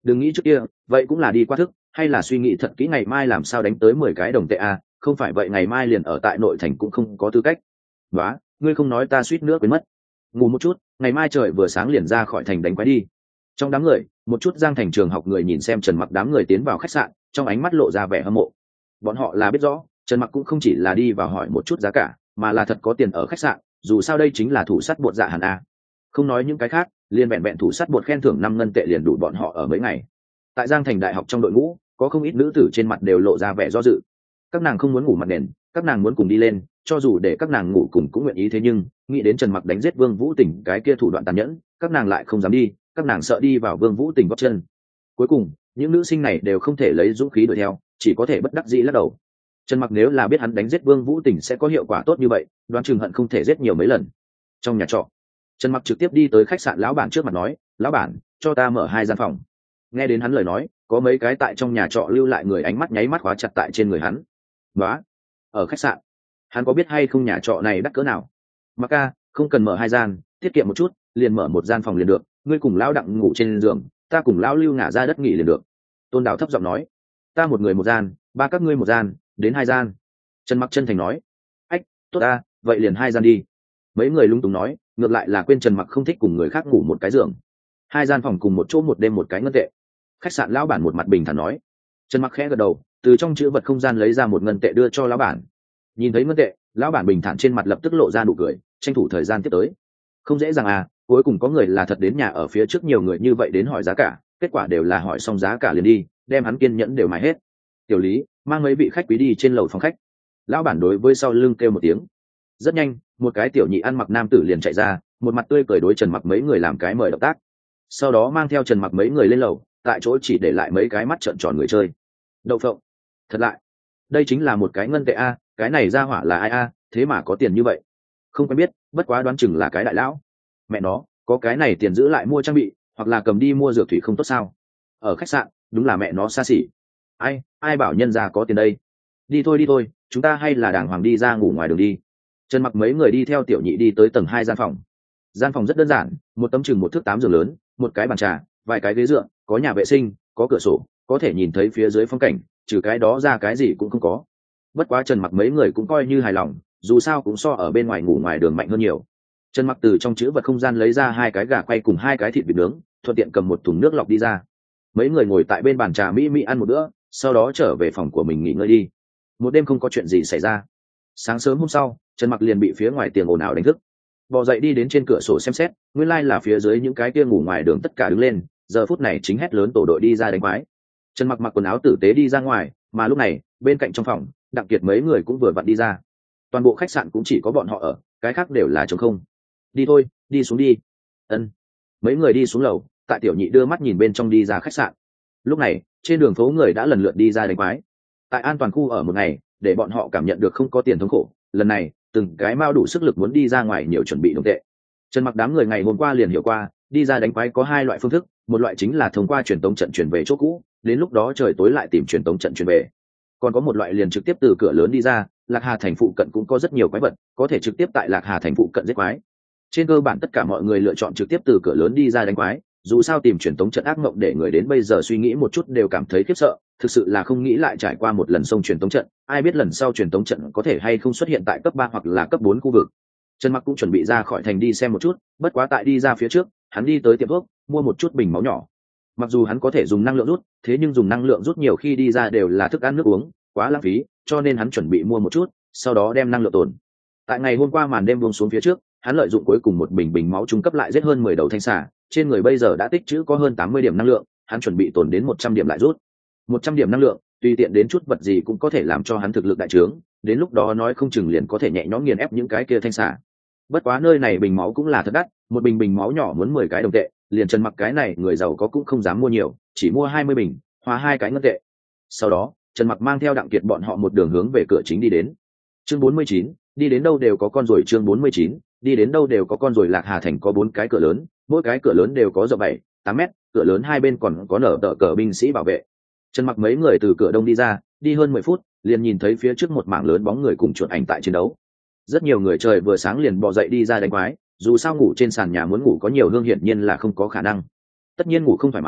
đừng nghĩ trước kia vậy cũng là đi qua thức, hay là suy nghĩ thật kỹ ngày mai làm sao đánh tới mười cái đồng tệ a, không phải vậy ngày mai liền ở tại nội thành cũng không có tư cách. Đó, ngươi không nói ta suýt nữa quên mất. Ngủ một chút, ngày mai trời vừa sáng liền ra khỏi thành đánh quái đi. Trong đám người, một chút Giang Thành trường học người nhìn xem Trần Mặc đám người tiến vào khách sạn, trong ánh mắt lộ ra vẻ hâm mộ. Bọn họ là biết rõ, Trần Mặc cũng không chỉ là đi vào hỏi một chút giá cả, mà là thật có tiền ở khách sạn, dù sao đây chính là thủ sắt bột dạ hàn a. Không nói những cái khác, liền vẹn vẹn thủ sắt bột khen thưởng năm ngân tệ liền đủ bọn họ ở mấy ngày. Tại Giang Thành đại học trong đội ngũ, có không ít nữ tử trên mặt đều lộ ra vẻ do dự. Các nàng không muốn ngủ mặt nền, các nàng muốn cùng đi lên, cho dù để các nàng ngủ cùng cũng nguyện ý, thế nhưng nghĩ đến Trần Mặc đánh giết Vương Vũ Tỉnh cái kia thủ đoạn tàn nhẫn, các nàng lại không dám đi, các nàng sợ đi vào Vương Vũ Tỉnh gót chân. Cuối cùng, những nữ sinh này đều không thể lấy dũng khí đuổi theo, chỉ có thể bất đắc dĩ lắc đầu. Trần Mặc nếu là biết hắn đánh giết Vương Vũ Tỉnh sẽ có hiệu quả tốt như vậy, đoán chừng hận không thể giết nhiều mấy lần. Trong nhà trọ, Trần Mặc trực tiếp đi tới khách sạn lão bản trước mặt nói, lão bản, cho ta mở hai gian phòng. Nghe đến hắn lời nói, có mấy cái tại trong nhà trọ lưu lại người ánh mắt nháy mắt khóa chặt tại trên người hắn. Đó, ở khách sạn, hắn có biết hay không nhà trọ này đắt cỡ nào? Mặc ca, không cần mở hai gian, tiết kiệm một chút, liền mở một gian phòng liền được. Ngươi cùng lão đặng ngủ trên giường, ta cùng lão lưu ngả ra đất nghỉ liền được. Tôn Đào thấp giọng nói, ta một người một gian, ba các ngươi một gian, đến hai gian. Trần Mặc chân thành nói, ách, tốt ta, vậy liền hai gian đi. Mấy người lung túng nói, ngược lại là quên Trần Mặc không thích cùng người khác ngủ một cái giường. Hai gian phòng cùng một chỗ một đêm một cái ngân tệ. Khách sạn lão bản một mặt bình thản nói. Trần Mặc khẽ gật đầu, từ trong chữ vật không gian lấy ra một ngân tệ đưa cho lão bản. Nhìn thấy ngân tệ, lão bản bình thản trên mặt lập tức lộ ra nụ cười, tranh thủ thời gian tiếp tới. Không dễ dàng à, cuối cùng có người là thật đến nhà ở phía trước nhiều người như vậy đến hỏi giá cả, kết quả đều là hỏi xong giá cả liền đi, đem hắn kiên nhẫn đều mài hết. Tiểu Lý, mang mấy vị khách quý đi trên lầu phòng khách. Lão bản đối với sau lưng kêu một tiếng. Rất nhanh, một cái tiểu nhị ăn mặc nam tử liền chạy ra, một mặt tươi cười đối Trần Mặc mấy người làm cái mời động tác. Sau đó mang theo Trần Mặc mấy người lên lầu, tại chỗ chỉ để lại mấy cái mắt trợn tròn người chơi. Đậu phộng, thật lại, đây chính là một cái ngân tệ a, cái này ra hỏa là ai a, thế mà có tiền như vậy? Không quen biết, bất quá đoán chừng là cái đại lão. Mẹ nó, có cái này tiền giữ lại mua trang bị, hoặc là cầm đi mua dược thủy không tốt sao? Ở khách sạn, đúng là mẹ nó xa xỉ. Ai, ai bảo nhân gia có tiền đây? Đi thôi đi thôi, chúng ta hay là đàng hoàng đi ra ngủ ngoài đường đi. Trần Mặc mấy người đi theo tiểu nhị đi tới tầng hai gian phòng. Gian phòng rất đơn giản, một tấm chừng một thước tám giường lớn, một cái bàn trà, vài cái ghế dựa, có nhà vệ sinh, có cửa sổ, có thể nhìn thấy phía dưới phong cảnh, trừ cái đó ra cái gì cũng không có. Bất quá Trần Mặc mấy người cũng coi như hài lòng, dù sao cũng so ở bên ngoài ngủ ngoài đường mạnh hơn nhiều. Trần Mặc từ trong chữ vật không gian lấy ra hai cái gà quay cùng hai cái thịt vịt nướng, thuận tiện cầm một thùng nước lọc đi ra. Mấy người ngồi tại bên bàn trà mỹ mỹ ăn một bữa, sau đó trở về phòng của mình nghỉ ngơi đi. Một đêm không có chuyện gì xảy ra. Sáng sớm hôm sau, Trần Mặc liền bị phía ngoài tiếng ồn ào đánh thức. Bò dậy đi đến trên cửa sổ xem xét, nguyên lai là phía dưới những cái kia ngủ ngoài đường tất cả đứng lên, giờ phút này chính hét lớn tổ đội đi ra đánh quái. Trần Mặc mặc quần áo tử tế đi ra ngoài, mà lúc này, bên cạnh trong phòng, Đặng Kiệt mấy người cũng vừa vặn đi ra. Toàn bộ khách sạn cũng chỉ có bọn họ ở, cái khác đều là trống không. Đi thôi, đi xuống đi. Ân. Mấy người đi xuống lầu, tại tiểu nhị đưa mắt nhìn bên trong đi ra khách sạn. Lúc này, trên đường phố người đã lần lượt đi ra đánh quái. Tại an toàn khu ở một ngày, để bọn họ cảm nhận được không có tiền thống khổ. Lần này, từng cái mao đủ sức lực muốn đi ra ngoài nhiều chuẩn bị đồng tệ. Trần Mặc đám người ngày hôm qua liền hiểu qua, đi ra đánh quái có hai loại phương thức, một loại chính là thông qua truyền tống trận chuyển về chỗ cũ, đến lúc đó trời tối lại tìm truyền tống trận chuyển về. Còn có một loại liền trực tiếp từ cửa lớn đi ra, Lạc Hà thành phụ cận cũng có rất nhiều quái vật, có thể trực tiếp tại Lạc Hà thành phụ cận giết quái. Trên cơ bản tất cả mọi người lựa chọn trực tiếp từ cửa lớn đi ra đánh quái, dù sao tìm truyền tống trận ác mộng để người đến bây giờ suy nghĩ một chút đều cảm thấy khiếp sợ, thực sự là không nghĩ lại trải qua một lần sông truyền tống trận, ai biết lần sau truyền tống trận có thể hay không xuất hiện tại cấp ba hoặc là cấp bốn khu vực. Trần Mặc cũng chuẩn bị ra khỏi thành đi xem một chút, bất quá tại đi ra phía trước, hắn đi tới tiệm thuốc, mua một chút bình máu nhỏ. Mặc dù hắn có thể dùng năng lượng rút, thế nhưng dùng năng lượng rút nhiều khi đi ra đều là thức ăn nước uống, quá lãng phí, cho nên hắn chuẩn bị mua một chút, sau đó đem năng lượng tồn. Tại ngày hôm qua màn đêm buông xuống phía trước, hắn lợi dụng cuối cùng một bình bình máu trung cấp lại giết hơn mười đầu thanh xà, trên người bây giờ đã tích trữ có hơn tám mươi điểm năng lượng, hắn chuẩn bị tồn đến một trăm điểm lại rút. một trăm điểm năng lượng, tùy tiện đến chút vật gì cũng có thể làm cho hắn thực lực đại trướng, đến lúc đó nói không chừng liền có thể nhẹ nhõm nghiền ép những cái kia thanh xà. Bất quá nơi này bình máu cũng là thật đắt, một bình bình máu nhỏ muốn mười cái đồng tệ, liền Trần Mặc cái này người giàu có cũng không dám mua nhiều, chỉ mua hai mươi bình, hóa hai cái ngân tệ. Sau đó, Trần Mặc mang theo Đặng Kiệt bọn họ một đường hướng về cửa chính đi đến. Chương bốn mươi chín, đi đến đâu đều có con rồi. Chương bốn mươi chín, đi đến đâu đều có con rồi. Lạc Hà thành có bốn cái cửa lớn, mỗi cái cửa lớn đều có rộng bảy, tám mét, cửa lớn hai bên còn có nở tờ cờ binh sĩ bảo vệ. Trần Mặc mấy người từ cửa đông đi ra, đi hơn mười phút, liền nhìn thấy phía trước một mảng lớn bóng người cùng chuột ảnh tại chiến đấu. Rất nhiều người trời vừa sáng liền bò dậy đi ra đánh quái, dù sao ngủ trên sàn nhà muốn ngủ có nhiều hương hiển nhiên là không có khả năng. Tất nhiên ngủ không thoải mái,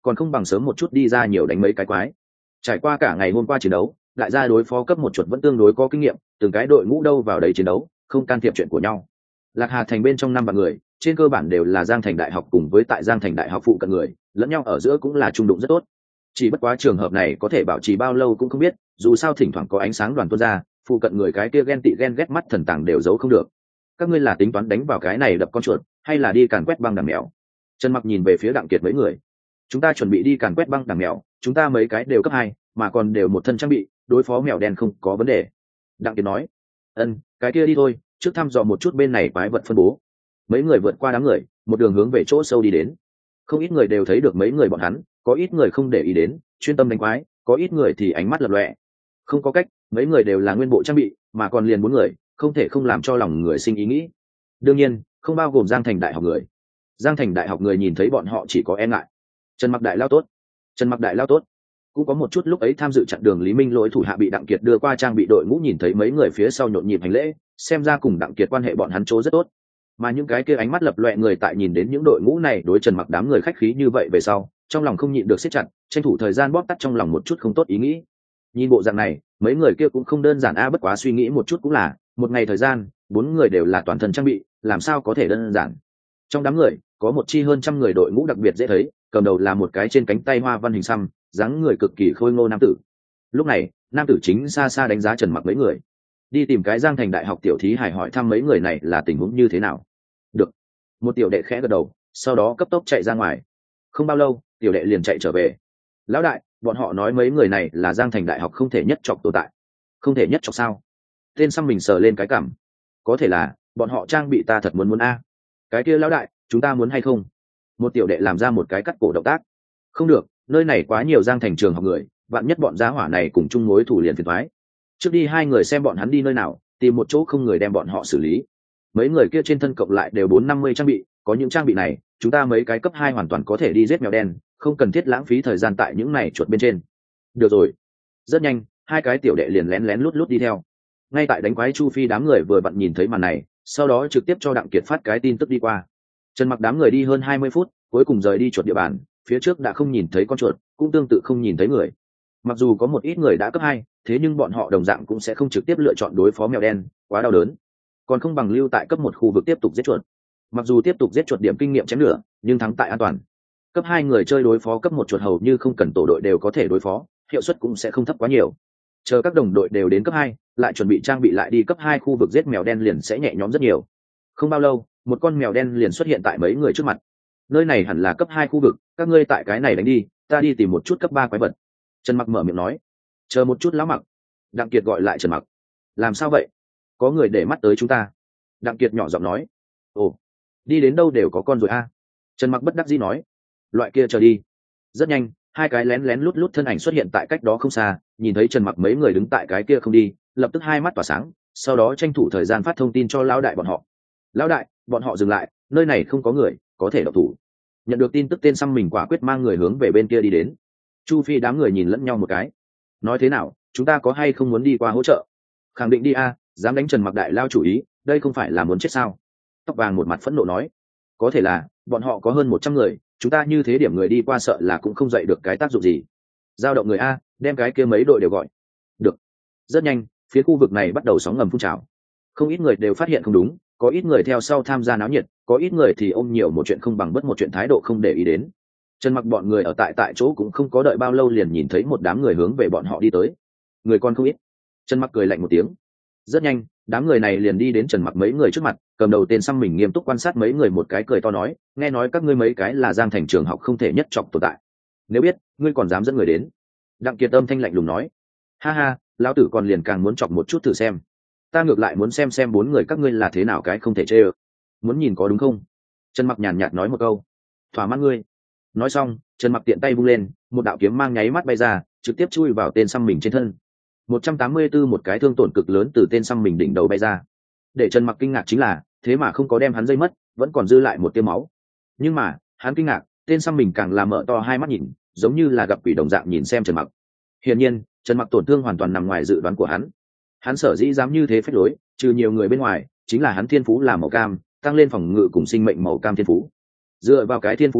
còn không bằng sớm một chút đi ra nhiều đánh mấy cái quái. Trải qua cả ngày hôm qua chiến đấu, đại gia đối phó cấp một chuột vẫn tương đối có kinh nghiệm, từng cái đội ngũ đâu vào đấy chiến đấu, không can thiệp chuyện của nhau. Lạc Hà thành bên trong năm vạn người, trên cơ bản đều là Giang Thành đại học cùng với tại Giang Thành đại học phụ cận người, lẫn nhau ở giữa cũng là trung đụng rất tốt. Chỉ bất quá trường hợp này có thể bảo trì bao lâu cũng không biết, dù sao thỉnh thoảng có ánh sáng đoàn tuôn ra, phụ cận người cái kia ghen tị ghen ghét mắt thần tàng đều giấu không được. Các ngươi là tính toán đánh vào cái này đập con chuột, hay là đi càn quét băng đằng mèo? Trần Mặc nhìn về phía Đặng Kiệt mấy người. Chúng ta chuẩn bị đi càn quét băng đằng mèo, chúng ta mấy cái đều cấp hai, mà còn đều một thân trang bị, đối phó mèo đen không có vấn đề. Đặng Kiệt nói. Ân, cái kia đi thôi, trước thăm dò một chút bên này quái vật phân bố. Mấy người vượt qua đám người, một đường hướng về chỗ sâu đi đến. Không ít người đều thấy được mấy người bọn hắn, có ít người không để ý đến, chuyên tâm đánh quái, có ít người thì ánh mắt lập lòe. Không có cách, mấy người đều là nguyên bộ trang bị, mà còn liền bốn người, không thể không làm cho lòng người sinh ý nghĩ. Đương nhiên, không bao gồm Giang Thành đại học người. Giang Thành đại học người nhìn thấy bọn họ chỉ có e ngại. Trần Mặc đại lao tốt, Trần Mặc đại lao tốt. Cũng có một chút lúc ấy tham dự chặn đường Lý Minh Lỗi thủ hạ bị Đặng Kiệt đưa qua trang bị đội ngũ nhìn thấy mấy người phía sau nhộn nhịp hành lễ, xem ra cùng Đặng Kiệt quan hệ bọn hắn chỗ rất tốt. Mà những cái kia ánh mắt lập loè người tại nhìn đến những đội ngũ này đối Trần Mặc đám người khách khí như vậy về sau, trong lòng không nhịn được siết chặt, tranh thủ thời gian bóp tắt trong lòng một chút không tốt ý nghĩ. Nhìn bộ dạng này, mấy người kia cũng không đơn giản a, bất quá suy nghĩ một chút cũng là, một ngày thời gian, bốn người đều là toàn thân trang bị, làm sao có thể đơn giản. Trong đám người, có một chi hơn trăm người đội ngũ đặc biệt dễ thấy, cầm đầu là một cái trên cánh tay hoa văn hình xăm, dáng người cực kỳ khôi ngô nam tử. Lúc này, nam tử chính xa xa đánh giá Trần Mặc mấy người. Đi tìm cái Giang Thành đại học tiểu thí hải hỏi thăm mấy người này là tình huống như thế nào. Được. Một tiểu đệ khẽ gật đầu, sau đó cấp tốc chạy ra ngoài. Không bao lâu, tiểu đệ liền chạy trở về. Lão đại, bọn họ nói mấy người này là Giang Thành đại học không thể nhất chọc tồn tại. Không thể nhất chọc sao? Tên xăm mình sờ lên cái cằm. Có thể là, bọn họ trang bị ta thật muốn muốn a. Cái kia lão đại, chúng ta muốn hay không? Một tiểu đệ làm ra một cái cắt cổ động tác. Không được, nơi này quá nhiều Giang Thành trường học người, vạn nhất bọn gia hỏa này cùng chung mối thủ liền phiền toái. Trước đi hai người xem bọn hắn đi nơi nào, tìm một chỗ không người đem bọn họ xử lý. Mấy người kia trên thân cộng lại đều bốn năm mươi trang bị, có những trang bị này, chúng ta mấy cái cấp hai hoàn toàn có thể đi giết mèo đen, không cần thiết lãng phí thời gian tại những này chuột bên trên. Được rồi. Rất nhanh, hai cái tiểu đệ liền lén lén lút lút đi theo. Ngay tại đánh quái Chu Phi đám người vừa vặn nhìn thấy màn này, sau đó trực tiếp cho Đặng Kiệt phát cái tin tức đi qua. Trần Mặc đám người đi hơn hai mươi phút, cuối cùng rời đi chuột địa bàn, phía trước đã không nhìn thấy con chuột, cũng tương tự không nhìn thấy người. Mặc dù có một ít người đã cấp hai, thế nhưng bọn họ đồng dạng cũng sẽ không trực tiếp lựa chọn đối phó mèo đen, quá đau đớn. Còn không bằng lưu tại cấp một khu vực tiếp tục giết chuột. Mặc dù tiếp tục giết chuột điểm kinh nghiệm chém nửa, nhưng thắng tại an toàn. Cấp hai người chơi đối phó cấp một chuột hầu như không cần tổ đội đều có thể đối phó, hiệu suất cũng sẽ không thấp quá nhiều. Chờ các đồng đội đều đến cấp hai, lại chuẩn bị trang bị lại đi cấp hai khu vực giết mèo đen liền sẽ nhẹ nhõm rất nhiều. Không bao lâu, một con mèo đen liền xuất hiện tại mấy người trước mặt. Nơi này hẳn là cấp hai khu vực, các ngươi tại cái này đánh đi, ta đi tìm một chút cấp ba quái vật. Trần Mặc mở miệng nói. Chờ một chút lão Mặc. Đặng Kiệt gọi lại Trần Mặc. Làm sao vậy? Có người để mắt tới chúng ta. Đặng Kiệt nhỏ giọng nói. Ồ, đi đến đâu đều có con rồi a. Trần Mặc bất đắc dĩ nói. Loại kia chờ đi. Rất nhanh, hai cái lén lén lút lút thân ảnh xuất hiện tại cách đó không xa, nhìn thấy Trần Mặc mấy người đứng tại cái kia không đi, lập tức hai mắt tỏa sáng, sau đó tranh thủ thời gian phát thông tin cho lão đại bọn họ. Lão đại, bọn họ dừng lại, nơi này không có người, có thể động thủ. Nhận được tin tức, tên xăm mình quả quyết mang người hướng về bên kia đi đến. Chu Phi đám người nhìn lẫn nhau một cái. Nói thế nào, chúng ta có hay không muốn đi qua hỗ trợ? Khẳng định đi a, dám đánh Trần Mặc đại lao chủ ý, đây không phải là muốn chết sao? Tóc vàng một mặt phẫn nộ nói. Có thể là, bọn họ có hơn một trăm người, chúng ta như thế điểm người đi qua sợ là cũng không dậy được cái tác dụng gì. Giao động người a, đem cái kia mấy đội đều gọi. Được. Rất nhanh, phía khu vực này bắt đầu sóng ngầm phun trào. Không ít người đều phát hiện không đúng, có ít người theo sau tham gia náo nhiệt, có ít người thì ôm nhiều một chuyện không bằng bất một chuyện thái độ không để ý đến. Trần Mặc bọn người ở tại tại chỗ cũng không có đợi bao lâu liền nhìn thấy một đám người hướng về bọn họ đi tới. Người còn không ít. Trần Mặc cười lạnh một tiếng. Rất nhanh, đám người này liền đi đến Trần Mặc mấy người trước mặt, cầm đầu tên xăm mình nghiêm túc quan sát mấy người một cái cười to nói, nghe nói các ngươi mấy cái là Giang Thành trường học không thể nhất chọc tồn tại. Nếu biết, ngươi còn dám dẫn người đến. Đặng Kiệt âm thanh lạnh lùng nói. Ha ha, lão tử còn liền càng muốn chọc một chút thử xem. Ta ngược lại muốn xem xem bốn người các ngươi là thế nào cái không thể chê ơ. Muốn nhìn có đúng không? Trần Mặc nhàn nhạt nói một câu. Thỏa mãn ngươi. Nói xong, Trần Mặc tiện tay vung lên, một đạo kiếm mang nháy mắt bay ra, trực tiếp chui vào tên xăm mình trên thân. một trăm tám mươi tư một cái thương tổn cực lớn từ tên xăm mình đỉnh đầu bay ra. Để Trần Mặc kinh ngạc chính là, thế mà không có đem hắn dây mất, vẫn còn dư lại một tia máu. Nhưng mà, hắn kinh ngạc, tên xăm mình càng làm mở to hai mắt nhìn, giống như là gặp quỷ đồng dạng nhìn xem Trần Mặc. Hiển nhiên, Trần Mặc tổn thương hoàn toàn nằm ngoài dự đoán của hắn. Hắn sở dĩ dám như thế phách lối, trừ nhiều người bên ngoài, chính là hắn thiên phú là màu cam, tăng lên phòng ngự cùng sinh mệnh màu cam thiên phú. Dựa vào cái thiên phú này,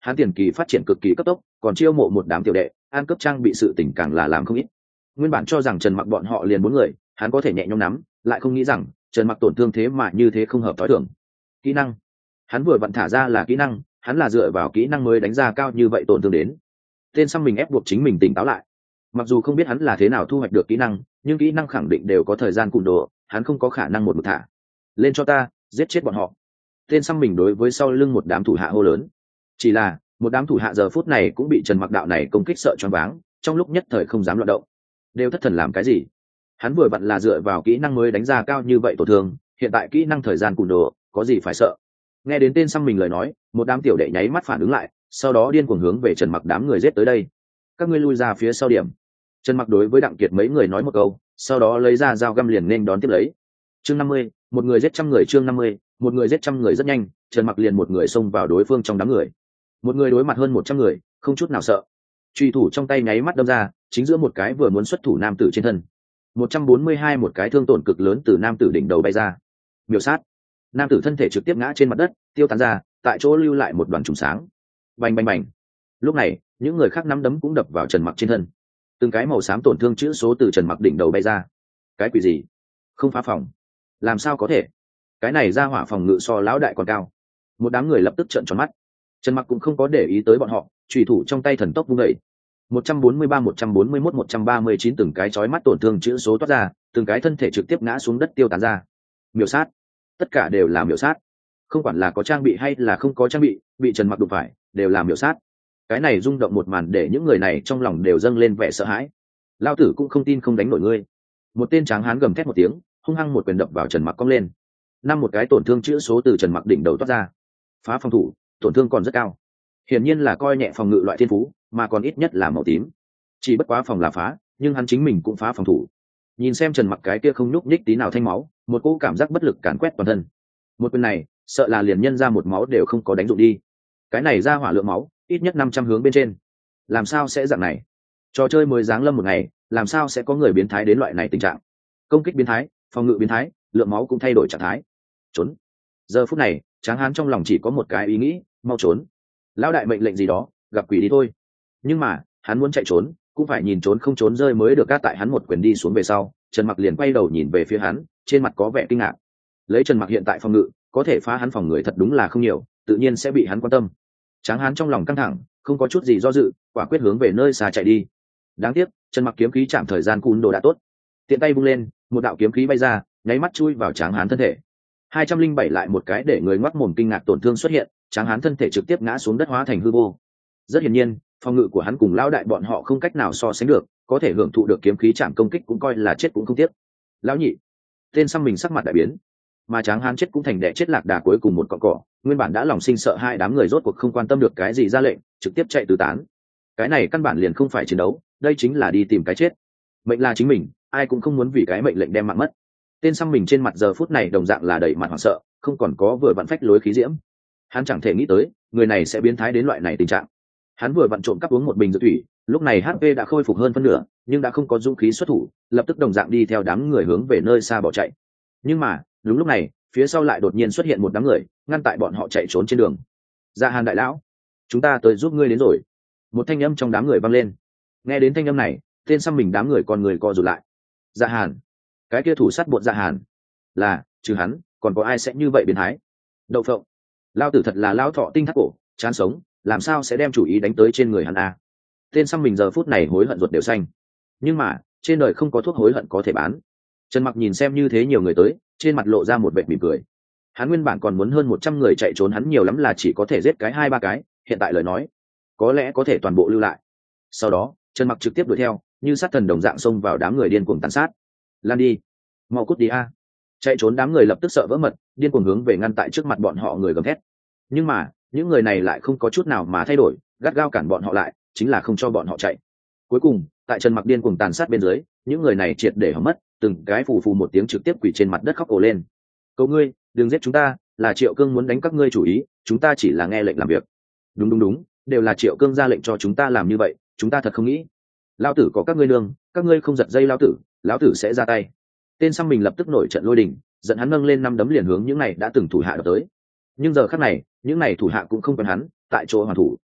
hắn tiền kỳ phát triển cực kỳ cấp tốc, còn chiêu mộ một đám tiểu đệ, ăn cướp trang bị sự tình càng là làm không ít. Nguyên bản cho rằng Trần Mặc bọn họ liền bốn người, hắn có thể nhẹ nhõm nắm, lại không nghĩ rằng Trần Mặc tổn thương thế mà như thế không hợp thói thường. Kỹ năng, hắn vừa vặn thả ra là kỹ năng, hắn là dựa vào kỹ năng mới đánh ra cao như vậy tổn thương đến. Tên xăm mình ép buộc chính mình tỉnh táo lại. Mặc dù không biết hắn là thế nào thu hoạch được kỹ năng, nhưng kỹ năng khẳng định đều có thời gian cùn đồ, hắn không có khả năng một mực thả. Lên cho ta, giết chết bọn họ. Tên xăm mình đối với sau lưng một đám thủ hạ hô lớn. Chỉ là một đám thủ hạ giờ phút này cũng bị Trần Mặc đạo này công kích sợ choáng váng, trong lúc nhất thời không dám loạn động. Đều thất thần làm cái gì? Hắn vừa vặn là dựa vào kỹ năng mới đánh ra cao như vậy tổn thương, hiện tại kỹ năng thời gian cùn đồ, có gì phải sợ? Nghe đến tên xăm mình lời nói, một đám tiểu đệ nháy mắt phản ứng lại, sau đó điên cuồng hướng về Trần Mặc đám người giết tới đây. Các ngươi lui ra phía sau điểm. Trần Mặc đối với Đặng Kiệt mấy người nói một câu, sau đó lấy ra dao găm liền nên đón tiếp lấy. Chương năm mươi, một người giết trăm người. Chương năm mươi, một người giết trăm người. Rất nhanh, Trần Mặc liền một người xông vào đối phương trong đám người. Một người đối mặt hơn một trăm người, không chút nào sợ. Truy thủ trong tay nháy mắt đâm ra, chính giữa một cái vừa muốn xuất thủ nam tử trên thân. một trăm bốn mươi hai một cái thương tổn cực lớn từ nam tử đỉnh đầu bay ra. Miểu sát. Nam tử thân thể trực tiếp ngã trên mặt đất, tiêu tán ra, tại chỗ lưu lại một đoàn trùng sáng. Bành bành bành. Lúc này, những người khác nắm đấm cũng đập vào Trần Mặc trên thân. Từng cái màu xám tổn thương chữ số từ Trần Mặc đỉnh đầu bay ra. Cái quỷ gì? Không phá phòng? Làm sao có thể? Cái này ra hỏa phòng ngự so lão đại còn cao. Một đám người lập tức trợn tròn mắt. Trần Mặc cũng không có để ý tới bọn họ, chủy thủ trong tay thần tốc vung dậy. một trăm bốn mươi ba, một trăm bốn mươi mốt, một trăm ba mươi chín từng cái chói mắt tổn thương chữ số toát ra, từng cái thân thể trực tiếp ngã xuống đất tiêu tán ra. Miểu sát. Tất cả đều là miểu sát. Không quản là có trang bị hay là không có trang bị, bị Trần Mặc đụng phải, đều là miểu sát. Cái này rung động một màn để những người này trong lòng đều dâng lên vẻ sợ hãi. Lao tử cũng không tin không đánh nổi ngươi. Một tên tráng hán gầm thét một tiếng, hung hăng một quyền đập vào Trần Mặc cong lên. Năm một cái tổn thương chữ số từ Trần Mặc đỉnh đầu toát ra. Phá phòng thủ, tổn thương còn rất cao. Hiển nhiên là coi nhẹ phòng ngự loại thiên phú, mà còn ít nhất là màu tím. Chỉ bất quá phòng là phá, nhưng hắn chính mình cũng phá phòng thủ. Nhìn xem Trần Mặc cái kia không nhúc nhích tí nào thanh máu, một cỗ cảm giác bất lực càn quét toàn thân. Một quyền này, sợ là liền nhân ra một máu đều không có đánh dụng đi. Cái này ra hỏa lượng máu, ít nhất năm trăm hướng bên trên. Làm sao sẽ dạng này? Trò chơi mới giáng lâm một ngày, làm sao sẽ có người biến thái đến loại này tình trạng? Công kích biến thái, phòng ngự biến thái, lượng máu cũng thay đổi trạng thái. Trốn. Giờ phút này, Tráng Hán trong lòng chỉ có một cái ý nghĩ, mau trốn. Lão đại mệnh lệnh gì đó, gặp quỷ đi thôi. Nhưng mà, hắn muốn chạy trốn, cũng phải nhìn trốn không trốn rơi mới được. Cát tại hắn một quyền đi xuống về sau, Trần Mặc liền quay đầu nhìn về phía hắn, trên mặt có vẻ kinh ngạc. Lấy Trần Mặc hiện tại phòng ngự, có thể phá hắn phòng người thật đúng là không nhiều, tự nhiên sẽ bị hắn quan tâm. Tráng Hán trong lòng căng thẳng, không có chút gì do dự, quả quyết hướng về nơi xa chạy đi. Đáng tiếc, Trần Mặc kiếm khí chạm thời gian cún đồ đã tốt, tiện tay vung lên, một đạo kiếm khí bay ra, nháy mắt chui vào Tráng Hán thân thể. hai trăm linh bảy lại một cái để người ngoác mồm kinh ngạc tổn thương xuất hiện, Tráng Hán thân thể trực tiếp ngã xuống đất hóa thành hư vô. Rất hiển nhiên, phòng ngự của hắn cùng lão đại bọn họ không cách nào so sánh được, có thể hưởng thụ được kiếm khí chạm công kích cũng coi là chết cũng không tiếc. Lão nhị, tên xăm mình sắc mặt đại biến, mà Tráng Hán chết cũng thành đẻ chết lạc đà cuối cùng một cọng cỏ. Nguyên bản đã lòng sinh sợ hai đám người rốt cuộc không quan tâm được cái gì ra lệnh, trực tiếp chạy tứ tán. Cái này căn bản liền không phải chiến đấu, đây chính là đi tìm cái chết. Mệnh là chính mình, ai cũng không muốn vì cái mệnh lệnh đem mạng mất. Tên xăm mình trên mặt giờ phút này đồng dạng là đầy mặt hoảng sợ, không còn có vừa vặn phách lối khí diễm. Hắn chẳng thể nghĩ tới người này sẽ biến thái đến loại này tình trạng. Hắn vừa vặn trộm cắp uống một bình dược thủy, lúc này hát pê đã khôi phục hơn phân nửa, nhưng đã không có dũng khí xuất thủ, lập tức đồng dạng đi theo đám người hướng về nơi xa bỏ chạy. Nhưng mà đúng lúc này, phía sau lại đột nhiên xuất hiện một đám người, ngăn tại bọn họ chạy trốn trên đường. Dạ Hàn đại lão, chúng ta tới giúp ngươi đến rồi. Một thanh âm trong đám người vang lên. Nghe đến thanh âm này, tên xăm mình đám người còn người co rụt lại. Dạ Hàn, cái kia thủ sát bột Dạ Hàn, là trừ hắn còn có ai sẽ như vậy biến thái? Đậu phộng, lao tử thật là lao thọ tinh thắt cổ, chán sống, làm sao sẽ đem chủ ý đánh tới trên người hắn a? Tên xăm mình giờ phút này hối hận ruột đều xanh. Nhưng mà trên đời không có thuốc hối hận có thể bán. Trần Mặc nhìn xem như thế nhiều người tới, trên mặt lộ ra một vệt mỉm cười. Hắn nguyên bản còn muốn hơn một trăm người chạy trốn, hắn nhiều lắm là chỉ có thể giết cái hai ba cái, hiện tại lời nói, có lẽ có thể toàn bộ lưu lại. Sau đó, Trần Mặc trực tiếp đuổi theo, như sát thần đồng dạng xông vào đám người điên cuồng tàn sát. Lan đi, mau cút đi a! Chạy trốn đám người lập tức sợ vỡ mật, điên cuồng hướng về ngăn tại trước mặt bọn họ người gầm thét. Nhưng mà, những người này lại không có chút nào mà thay đổi, gắt gao cản bọn họ lại, chính là không cho bọn họ chạy. Cuối cùng, tại Trần Mặc điên cuồng tàn sát bên dưới, những người này triệt để hỏng mất, từng cái phù phù một tiếng trực tiếp quỳ trên mặt đất khóc ồ lên. Cầu ngươi, đừng giết chúng ta, là Triệu Cương muốn đánh các ngươi chủ ý, chúng ta chỉ là nghe lệnh làm việc. Đúng đúng đúng, đều là Triệu Cương ra lệnh cho chúng ta làm như vậy, chúng ta thật không nghĩ. Lão tử có các ngươi nương, các ngươi không giật dây lão tử, lão tử sẽ ra tay. Tên xăm mình lập tức nổi trận lôi đình, giận hắn nâng lên năm đấm liền hướng những này đã từng thủ hạ đập tới. Nhưng giờ khắc này, những này thủ hạ cũng không quen hắn, tại chỗ hoàn thủ,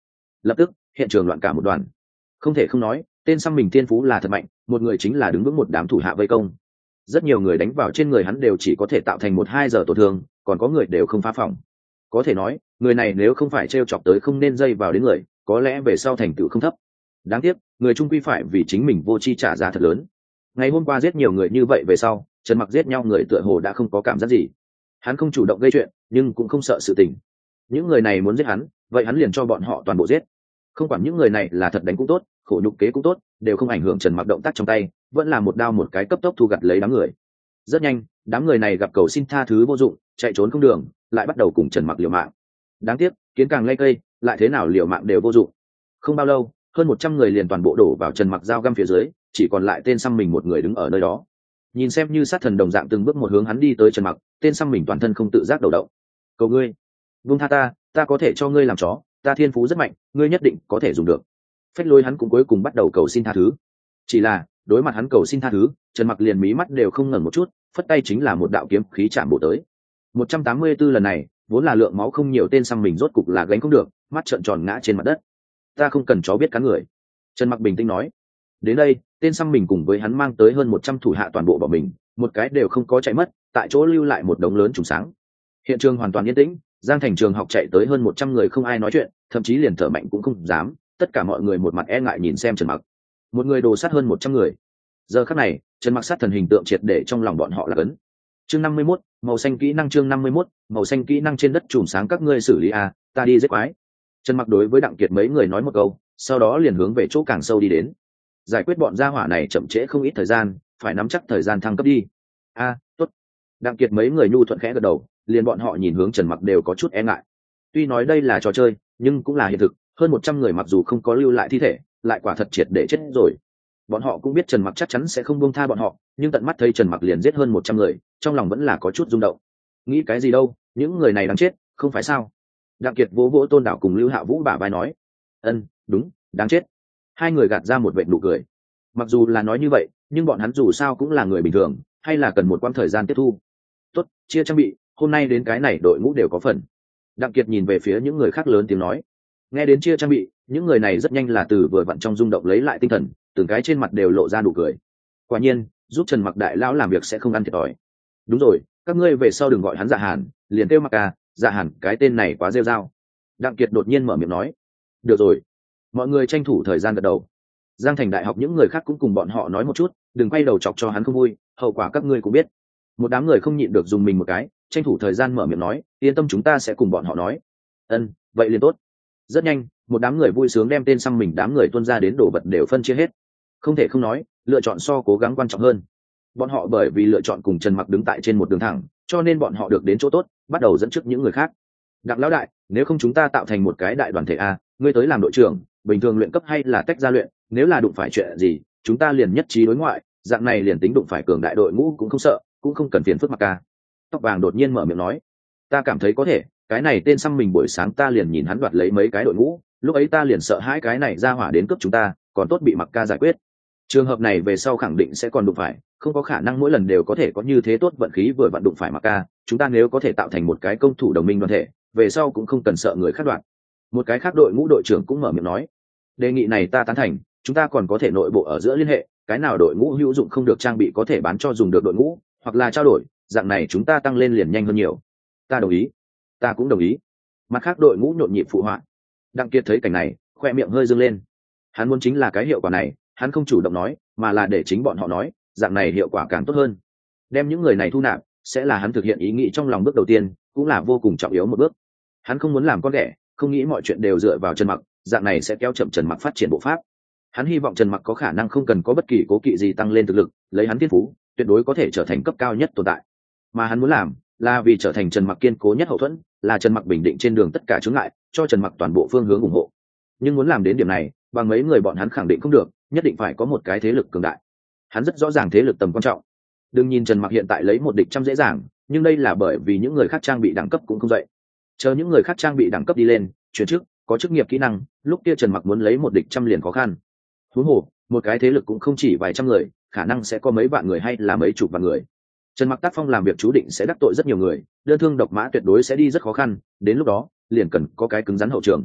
Lập tức hiện trường loạn cả một đoàn. Không thể không nói, tên xăm mình thiên phú là thật mạnh, một người chính là đứng vững một đám thủ hạ vây công. Rất nhiều người đánh vào trên người hắn đều chỉ có thể tạo thành một hai giờ tổn thương, còn có người đều không phá phòng. Có thể nói, người này nếu không phải trêu chọc tới không nên dây vào đến người, có lẽ về sau thành tựu không thấp. Đáng tiếc, người trung quy phải vì chính mình vô chi trả giá thật lớn. Ngày hôm qua giết nhiều người như vậy về sau, Trần Mặc giết nhau người tựa hồ đã không có cảm giác gì. Hắn không chủ động gây chuyện, nhưng cũng không sợ sự tình. Những người này muốn giết hắn, vậy hắn liền cho bọn họ toàn bộ giết. Không quản những người này là thật đánh cũng tốt, khổ nhục kế cũng tốt, đều không ảnh hưởng Trần Mặc động tác trong tay, vẫn là một đao một cái cấp tốc thu gặt lấy đám người. Rất nhanh, đám người này gặp cầu xin tha thứ vô dụng, chạy trốn không đường, lại bắt đầu cùng Trần Mặc liều mạng. Đáng tiếc, kiến càng lây cây, lại thế nào liều mạng đều vô dụng. Không bao lâu, hơn một trăm người liền toàn bộ đổ vào Trần Mặc dao găm phía dưới, chỉ còn lại tên xăm mình một người đứng ở nơi đó. Nhìn xem như sát thần đồng dạng từng bước một hướng hắn đi tới Trần Mặc, tên xăm mình toàn thân không tự giác đầu động. Cầu ngươi, vung tha ta, ta có thể cho ngươi làm chó, ta thiên phú rất mạnh, ngươi nhất định có thể dùng được. Phách Lối hắn cũng cuối cùng bắt đầu cầu xin tha thứ. Chỉ là đối mặt hắn cầu xin tha thứ, Trần Mặc liền mí mắt đều không ngẩng một chút, phất tay chính là một đạo kiếm khí chạm bổ tới. một trăm tám mươi tư lần này, vốn là lượng máu không nhiều tên xăm mình rốt cục là gánh không được, mắt trợn tròn ngã trên mặt đất. Ta không cần chó biết cắn người. Trần Mặc bình tĩnh nói. Đến đây, tên xăm mình cùng với hắn mang tới hơn một trăm thủ hạ toàn bộ bỏ mình, một cái đều không có chạy mất, tại chỗ lưu lại một đống lớn trùng sáng. Hiện trường hoàn toàn yên tĩnh, Giang Thành trường học chạy tới hơn một trăm người không ai nói chuyện, thậm chí liền thở mạnh cũng không dám, tất cả mọi người một mặt e ngại nhìn xem Trần Mặc. Một người đồ sát hơn một trăm người. Giờ khắc này, Trần Mặc sát thần hình tượng triệt để trong lòng bọn họ là ấn. Chương năm mươi mốt, màu xanh kỹ năng chương năm mươi mốt, màu xanh kỹ năng trên đất chùm sáng các ngươi xử lý à, ta đi giết quái. Trần Mặc đối với Đặng Kiệt mấy người nói một câu, sau đó liền hướng về chỗ càng sâu đi đến. Giải quyết bọn gia hỏa này chậm trễ không ít thời gian, phải nắm chắc thời gian thăng cấp đi. A, à, tốt. Đặng Kiệt mấy người nhu thuận khẽ gật đầu, liền bọn họ nhìn hướng Trần Mặc đều có chút e ngại. Tuy nói đây là trò chơi, nhưng cũng là hiện thực, hơn một trăm người mặc dù không có lưu lại thi thể, lại quả thật triệt để chết rồi. Bọn họ cũng biết Trần Mặc chắc chắn sẽ không buông tha bọn họ, nhưng tận mắt thấy Trần Mặc liền giết hơn một trăm người, trong lòng vẫn là có chút rung động. Nghĩ cái gì đâu, những người này đáng chết, không phải sao? Đặng Kiệt vỗ vỗ Tôn Đảo cùng Lưu Hạ Vũ bả vai nói, ân, đúng, đáng chết. Hai người gạt ra một vệt nụ cười. Mặc dù là nói như vậy, nhưng bọn hắn dù sao cũng là người bình thường, hay là cần một quãng thời gian tiếp thu. Tốt, chia trang bị, hôm nay đến cái này đội ngũ đều có phần. Đặng Kiệt nhìn về phía những người khác lớn tiếng nói. Nghe đến chia trang bị, những người này rất nhanh là từ vừa vặn trong rung động lấy lại tinh thần, từng cái trên mặt đều lộ ra nụ cười. Quả nhiên, giúp Trần Mặc đại lão làm việc sẽ không ăn thiệt thòi. Đúng rồi, các ngươi về sau đừng gọi hắn Dạ Hàn, liền kêu Mặc Ca, Dạ Hàn, cái tên này quá rêu rao. Đặng Kiệt đột nhiên mở miệng nói. Được rồi. Mọi người tranh thủ thời gian gật đầu. Giang Thành đại học những người khác cũng cùng bọn họ nói một chút, đừng quay đầu chọc cho hắn không vui, hậu quả các ngươi cũng biết. Một đám người không nhịn được dùng mình một cái, tranh thủ thời gian mở miệng nói, yên tâm chúng ta sẽ cùng bọn họ nói. Ân, vậy liền tốt. Rất nhanh, một đám người vui sướng đem tên xăm mình đám người tuân ra đến đồ vật đều phân chia hết. Không thể không nói, lựa chọn so cố gắng quan trọng hơn. Bọn họ bởi vì lựa chọn cùng Trần Mặc đứng tại trên một đường thẳng, cho nên bọn họ được đến chỗ tốt, bắt đầu dẫn trước những người khác. Đặng lão đại, nếu không chúng ta tạo thành một cái đại đoàn thể a, ngươi tới làm đội trưởng, bình thường luyện cấp hay là tách ra luyện, nếu là đụng phải chuyện gì, chúng ta liền nhất trí đối ngoại, dạng này liền tính đụng phải cường đại đội ngũ cũng không sợ, cũng không cần phiền phức Mặc Ca. Tóc vàng đột nhiên mở miệng nói, ta cảm thấy có thể, cái này tên xăm mình buổi sáng ta liền nhìn hắn đoạt lấy mấy cái đội ngũ, lúc ấy ta liền sợ hai cái này ra hỏa đến cướp chúng ta, còn tốt bị Mặc Ca giải quyết. Trường hợp này về sau khẳng định sẽ còn đụng phải, không có khả năng mỗi lần đều có thể có như thế tốt vận khí vừa vặn đụng phải Mặc Ca, chúng ta nếu có thể tạo thành một cái công thủ đồng minh đoàn thể, về sau cũng không cần sợ người khác đoạt. Một cái khác đội ngũ đội trưởng cũng mở miệng nói, đề nghị này ta tán thành, chúng ta còn có thể nội bộ ở giữa liên hệ, cái nào đội ngũ hữu dụng không được trang bị có thể bán cho dùng được đội ngũ, hoặc là trao đổi, dạng này chúng ta tăng lên liền nhanh hơn nhiều. Ta đồng ý. Ta cũng đồng ý. Mặt khác đội ngũ nhộn nhịp phụ họa. Đặng Kiệt thấy cảnh này, khoe miệng hơi dương lên. Hắn muốn chính là cái hiệu quả này, hắn không chủ động nói, mà là để chính bọn họ nói, dạng này hiệu quả càng tốt hơn. Đem những người này thu nạp, sẽ là hắn thực hiện ý nghĩ trong lòng bước đầu tiên, cũng là vô cùng trọng yếu một bước. Hắn không muốn làm con ghẻ, không nghĩ mọi chuyện đều dựa vào Trần Mặc, dạng này sẽ kéo chậm Trần Mặc phát triển bộ pháp. Hắn hy vọng Trần Mặc có khả năng không cần có bất kỳ cố kỵ gì tăng lên thực lực, lấy hắn thiên phú, tuyệt đối có thể trở thành cấp cao nhất tồn tại. Mà hắn muốn làm, là vì trở thành Trần Mặc kiên cố nhất hậu thuẫn, là Trần Mặc bình định trên đường tất cả chướng ngại, cho Trần Mặc toàn bộ phương hướng ủng hộ. Nhưng muốn làm đến điểm này, bằng mấy người bọn hắn khẳng định không được, nhất định phải có một cái thế lực cường đại. Hắn rất rõ ràng thế lực tầm quan trọng. Đừng nhìn Trần Mặc hiện tại lấy một địch trăm dễ dàng, nhưng đây là bởi vì những người khác trang bị đẳng cấp cũng không dậy. Chờ những người khác trang bị đẳng cấp đi lên, chuyển chức, có chức nghiệp kỹ năng, lúc kia Trần Mặc muốn lấy một địch trăm liền khó khăn. Huống hồ, một cái thế lực cũng không chỉ vài trăm người, khả năng sẽ có mấy vạn người hay là mấy chục vạn người. Trần Mặc tác phong làm việc chú định sẽ đắc tội rất nhiều người, đơn thương độc mã tuyệt đối sẽ đi rất khó khăn, đến lúc đó, liền cần có cái cứng rắn hậu trường.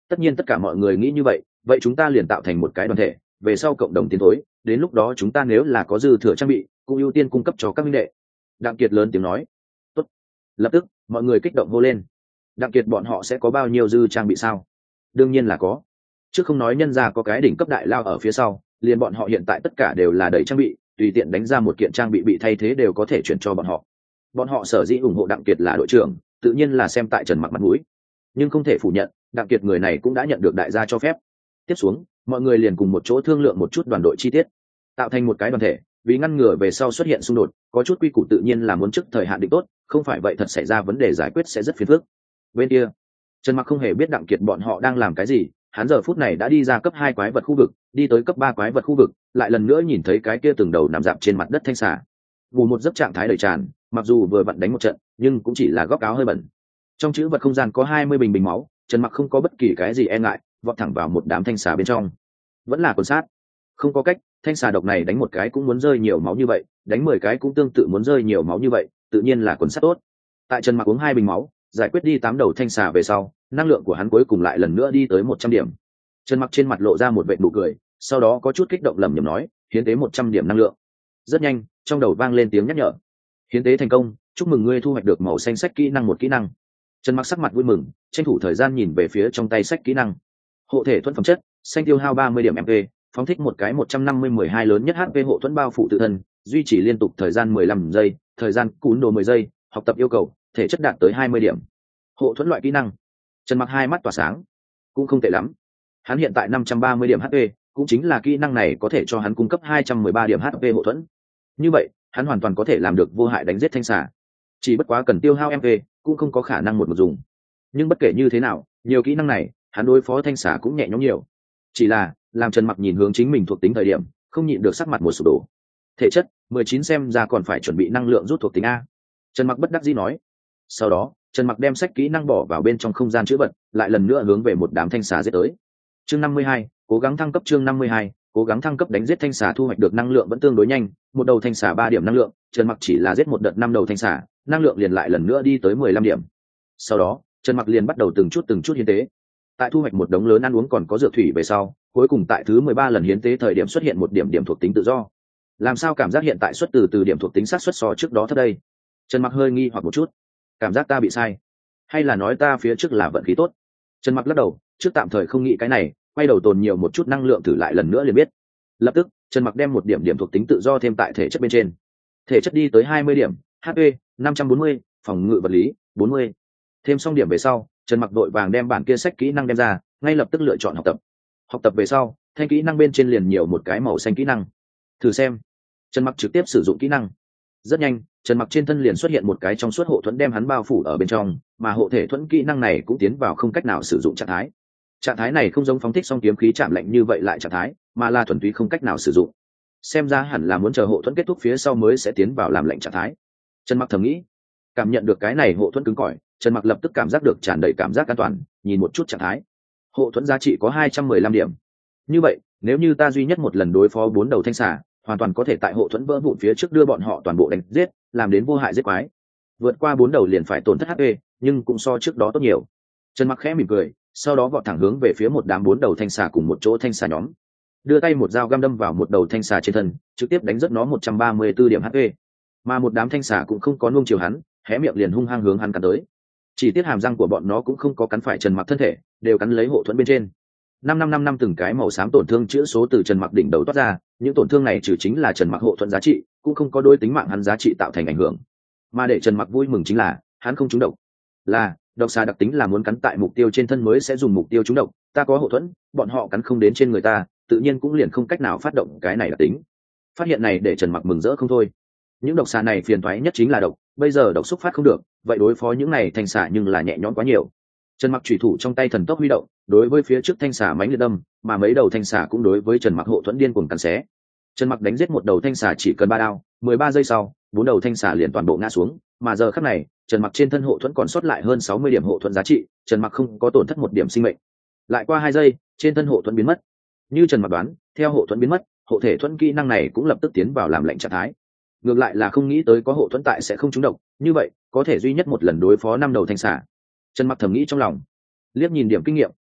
Tất nhiên tất cả mọi người nghĩ như vậy, vậy chúng ta liền tạo thành một cái đoàn thể, về sau cộng đồng tiến thối, đến lúc đó chúng ta nếu là có dư thừa trang bị cũng ưu tiên cung cấp cho các minh đệ. Đặng Kiệt lớn tiếng nói. Tốt. Lập tức mọi người kích động hô lên. Đặng Kiệt bọn họ sẽ có bao nhiêu dư trang bị sao? Đương nhiên là có. Chứ không nói nhân ra có cái đỉnh cấp đại lao ở phía sau, liền bọn họ hiện tại tất cả đều là đầy trang bị, tùy tiện đánh ra một kiện trang bị bị thay thế đều có thể chuyển cho bọn họ. Bọn họ sở dĩ ủng hộ Đặng Kiệt là đội trưởng, tự nhiên là xem tại Trần Mặc mặt mũi. Nhưng không thể phủ nhận, Đặng Kiệt người này cũng đã nhận được đại gia cho phép. Tiếp xuống, mọi người liền cùng một chỗ thương lượng một chút đoàn đội chi tiết, tạo thành một cái đoàn thể, vì ngăn ngừa về sau xuất hiện xung đột, có chút quy củ tự nhiên là muốn trước thời hạn định tốt, không phải vậy thật xảy ra vấn đề giải quyết sẽ rất phiền phức. Bên kia, Trần Mặc không hề biết Đặng Kiệt bọn họ đang làm cái gì, hắn giờ phút này đã đi ra cấp hai quái vật khu vực, đi tới cấp ba quái vật khu vực, lại lần nữa nhìn thấy cái kia từng đầu nằm dạp trên mặt đất thanh xà. Bù một giấc trạng thái đầy tràn, mặc dù vừa vặn đánh một trận, nhưng cũng chỉ là góc áo hơi bẩn. Trong chữ vật không gian có hai mươi bình bình máu, Trần Mặc không có bất kỳ cái gì e ngại, vọt thẳng vào một đám thanh xà bên trong. Vẫn là quần sát. Không có cách, thanh xà độc này đánh một cái cũng muốn rơi nhiều máu như vậy, đánh mười cái cũng tương tự muốn rơi nhiều máu như vậy, tự nhiên là quần sát tốt. Tại Trần Mặc uống hai bình máu, giải quyết đi tám đầu thanh xà về sau, năng lượng của hắn cuối cùng lại lần nữa đi tới một trăm điểm. Trần Mặc trên mặt lộ ra một vệt nụ cười, sau đó có chút kích động lẩm nhẩm nói, hiến tế một trăm điểm năng lượng. Rất nhanh, trong đầu vang lên tiếng nhắc nhở. Hiến tế thành công, chúc mừng ngươi thu hoạch được màu xanh sách kỹ năng một kỹ năng. Trần Mặc sắc mặt vui mừng, tranh thủ thời gian nhìn về phía trong tay sách kỹ năng. Hộ thể thuẫn phẩm chất, xanh tiêu hao ba mươi điểm em pê, phóng thích một cái một trăm năm mươi mười hai lớn nhất hát pê hộ thuẫn bao phủ tự thân, duy trì liên tục thời gian mười lăm giây, thời gian cún đồ mười giây, học tập yêu cầu, thể chất đạt tới hai mươi điểm. Hộ thuẫn loại kỹ năng. Trần Mặc hai mắt tỏa sáng, cũng không tệ lắm. Hắn hiện tại năm trăm ba mươi điểm hát pê, cũng chính là kỹ năng này có thể cho hắn cung cấp hai trăm mười ba điểm hát pê hộ thuẫn. Như vậy, hắn hoàn toàn có thể làm được vô hại đánh giết thanh xà. Chỉ bất quá cần tiêu hao em pê, cũng không có khả năng một một dùng. Nhưng bất kể như thế nào, nhiều kỹ năng này, hắn đối phó thanh xà cũng nhẹ nhõm nhiều. Chỉ là, làm Trần Mặc nhìn hướng chính mình thuộc tính thời điểm, không nhịn được sắc mặt một sụp đổ. Thể chất, mười chín xem ra còn phải chuẩn bị năng lượng rút thuộc tính a. Trần Mặc bất đắc dĩ nói. Sau đó, Trần Mặc đem sách kỹ năng bỏ vào bên trong không gian chữ vật, lại lần nữa hướng về một đám thanh xà giết tới. Chương năm mươi hai, cố gắng thăng cấp chương năm mươi hai, cố gắng thăng cấp đánh giết thanh xà thu hoạch được năng lượng vẫn tương đối nhanh, một đầu thanh xà ba điểm năng lượng, Trần Mặc chỉ là giết một đợt năm đầu thanh xà, năng lượng liền lại lần nữa đi tới mười lăm điểm. Sau đó, Trần Mặc liền bắt đầu từng chút từng chút hiến tế. Tại thu hoạch một đống lớn ăn uống còn có dược thủy về sau, cuối cùng tại thứ mười ba lần hiến tế thời điểm xuất hiện một điểm điểm thuộc tính tự do. Làm sao cảm giác hiện tại xuất từ từ điểm thuộc tính sát xuất so trước đó thấp đây? Trần Mặc hơi nghi hoặc một chút. Cảm giác ta bị sai, hay là nói ta phía trước là vận khí tốt? Trần Mặc lắc đầu, trước tạm thời không nghĩ cái này, quay đầu tồn nhiều một chút năng lượng thử lại lần nữa liền biết. Lập tức, Trần Mặc đem một điểm điểm thuộc tính tự do thêm tại thể chất bên trên. Thể chất đi tới hai mươi điểm, hát pê năm trăm bốn mươi, phòng ngự vật lý bốn mươi. Thêm xong điểm về sau, Trần Mặc đội vàng đem bản kia sách kỹ năng đem ra, ngay lập tức lựa chọn học tập. Học tập về sau, thanh kỹ năng bên trên liền nhiều một cái màu xanh kỹ năng. Thử xem. Trần Mặc trực tiếp sử dụng kỹ năng. Rất nhanh, Trần Mặc trên thân liền xuất hiện một cái trong suốt hộ thuẫn đem hắn bao phủ ở bên trong, mà hộ thể thuẫn kỹ năng này cũng tiến vào không cách nào sử dụng trạng thái. Trạng thái này không giống phóng thích song kiếm khí chạm lạnh như vậy lại trạng thái, mà là thuần túy không cách nào sử dụng. Xem ra hẳn là muốn chờ hộ thuẫn kết thúc phía sau mới sẽ tiến vào làm lạnh trạng thái. Trần Mặc thầm nghĩ. Cảm nhận được cái này hộ thuẫn cứng cỏi, Trần Mặc lập tức cảm giác được tràn đầy cảm giác an toàn, nhìn một chút trạng thái. Hộ thuẫn giá trị có hai trăm mười lăm điểm. Như vậy, nếu như ta duy nhất một lần đối phó bốn đầu thanh xà, hoàn toàn có thể tại hộ thuẫn vỡ vụn phía trước đưa bọn họ toàn bộ đánh giết, làm đến vô hại giết quái. Vượt qua bốn đầu liền phải tổn thất hát pê, nhưng cũng so trước đó tốt nhiều. Trần Mặc khẽ mỉm cười, sau đó vọt thẳng hướng về phía một đám bốn đầu thanh xà cùng một chỗ thanh xà nhóm. Đưa tay một dao găm đâm vào một đầu thanh xà trên thân, trực tiếp đánh rất nó một trăm ba mươi tư điểm hát pê. Mà một đám thanh xà cũng không có nuông chiều hắn, hé miệng liền hung hăng hướng hắn cắn tới. Chỉ tiếc hàm răng của bọn nó cũng không có cắn phải Trần Mặc thân thể, đều cắn lấy hộ thuẫn bên trên. năm năm năm năm từng cái màu xám tổn thương chữ số từ Trần Mặc đỉnh đầu toát ra, những tổn thương này trừ chính là Trần Mặc hộ thuẫn giá trị, cũng không có đối tính mạng hắn giá trị tạo thành ảnh hưởng. Mà để Trần Mặc vui mừng chính là, hắn không trúng độc. Là, độc xà đặc tính là muốn cắn tại mục tiêu trên thân mới sẽ dùng mục tiêu trúng độc, ta có hộ thuẫn, bọn họ cắn không đến trên người ta, tự nhiên cũng liền không cách nào phát động cái này đặc tính. Phát hiện này để Trần Mặc mừng rỡ không thôi. Những độc xà này phiền toái nhất chính là độc, bây giờ độc xúc phát không được, vậy đối phó những này thanh xà nhưng là nhẹ nhõm quá nhiều. Trần Mặc chủy thủ trong tay thần tốc huy động, đối với phía trước thanh xà mãnh liệt đâm, mà mấy đầu thanh xà cũng đối với Trần Mặc hộ thuẫn điên cuồng cắn xé. Trần Mặc đánh giết một đầu thanh xà chỉ cần ba đao, mười ba giây sau, bốn đầu thanh xà liền toàn bộ ngã xuống, mà giờ khắc này, Trần Mặc trên thân hộ thuẫn còn sót lại hơn sáu mươi điểm hộ thuẫn giá trị, Trần Mặc không có tổn thất một điểm sinh mệnh. Lại qua hai giây, trên thân hộ thuẫn biến mất. Như Trần Mặc đoán, theo hộ thuẫn biến mất, hộ thể thuẫn kỹ năng này cũng lập tức tiến vào làm lệnh trạng thái. Ngược lại là không nghĩ tới có hộ thuẫn tại sẽ không trúng độc, như vậy, có thể duy nhất một lần đối phó năm đầu thanh xà. Trần Mặc thầm nghĩ trong lòng. Liếc nhìn điểm kinh nghiệm,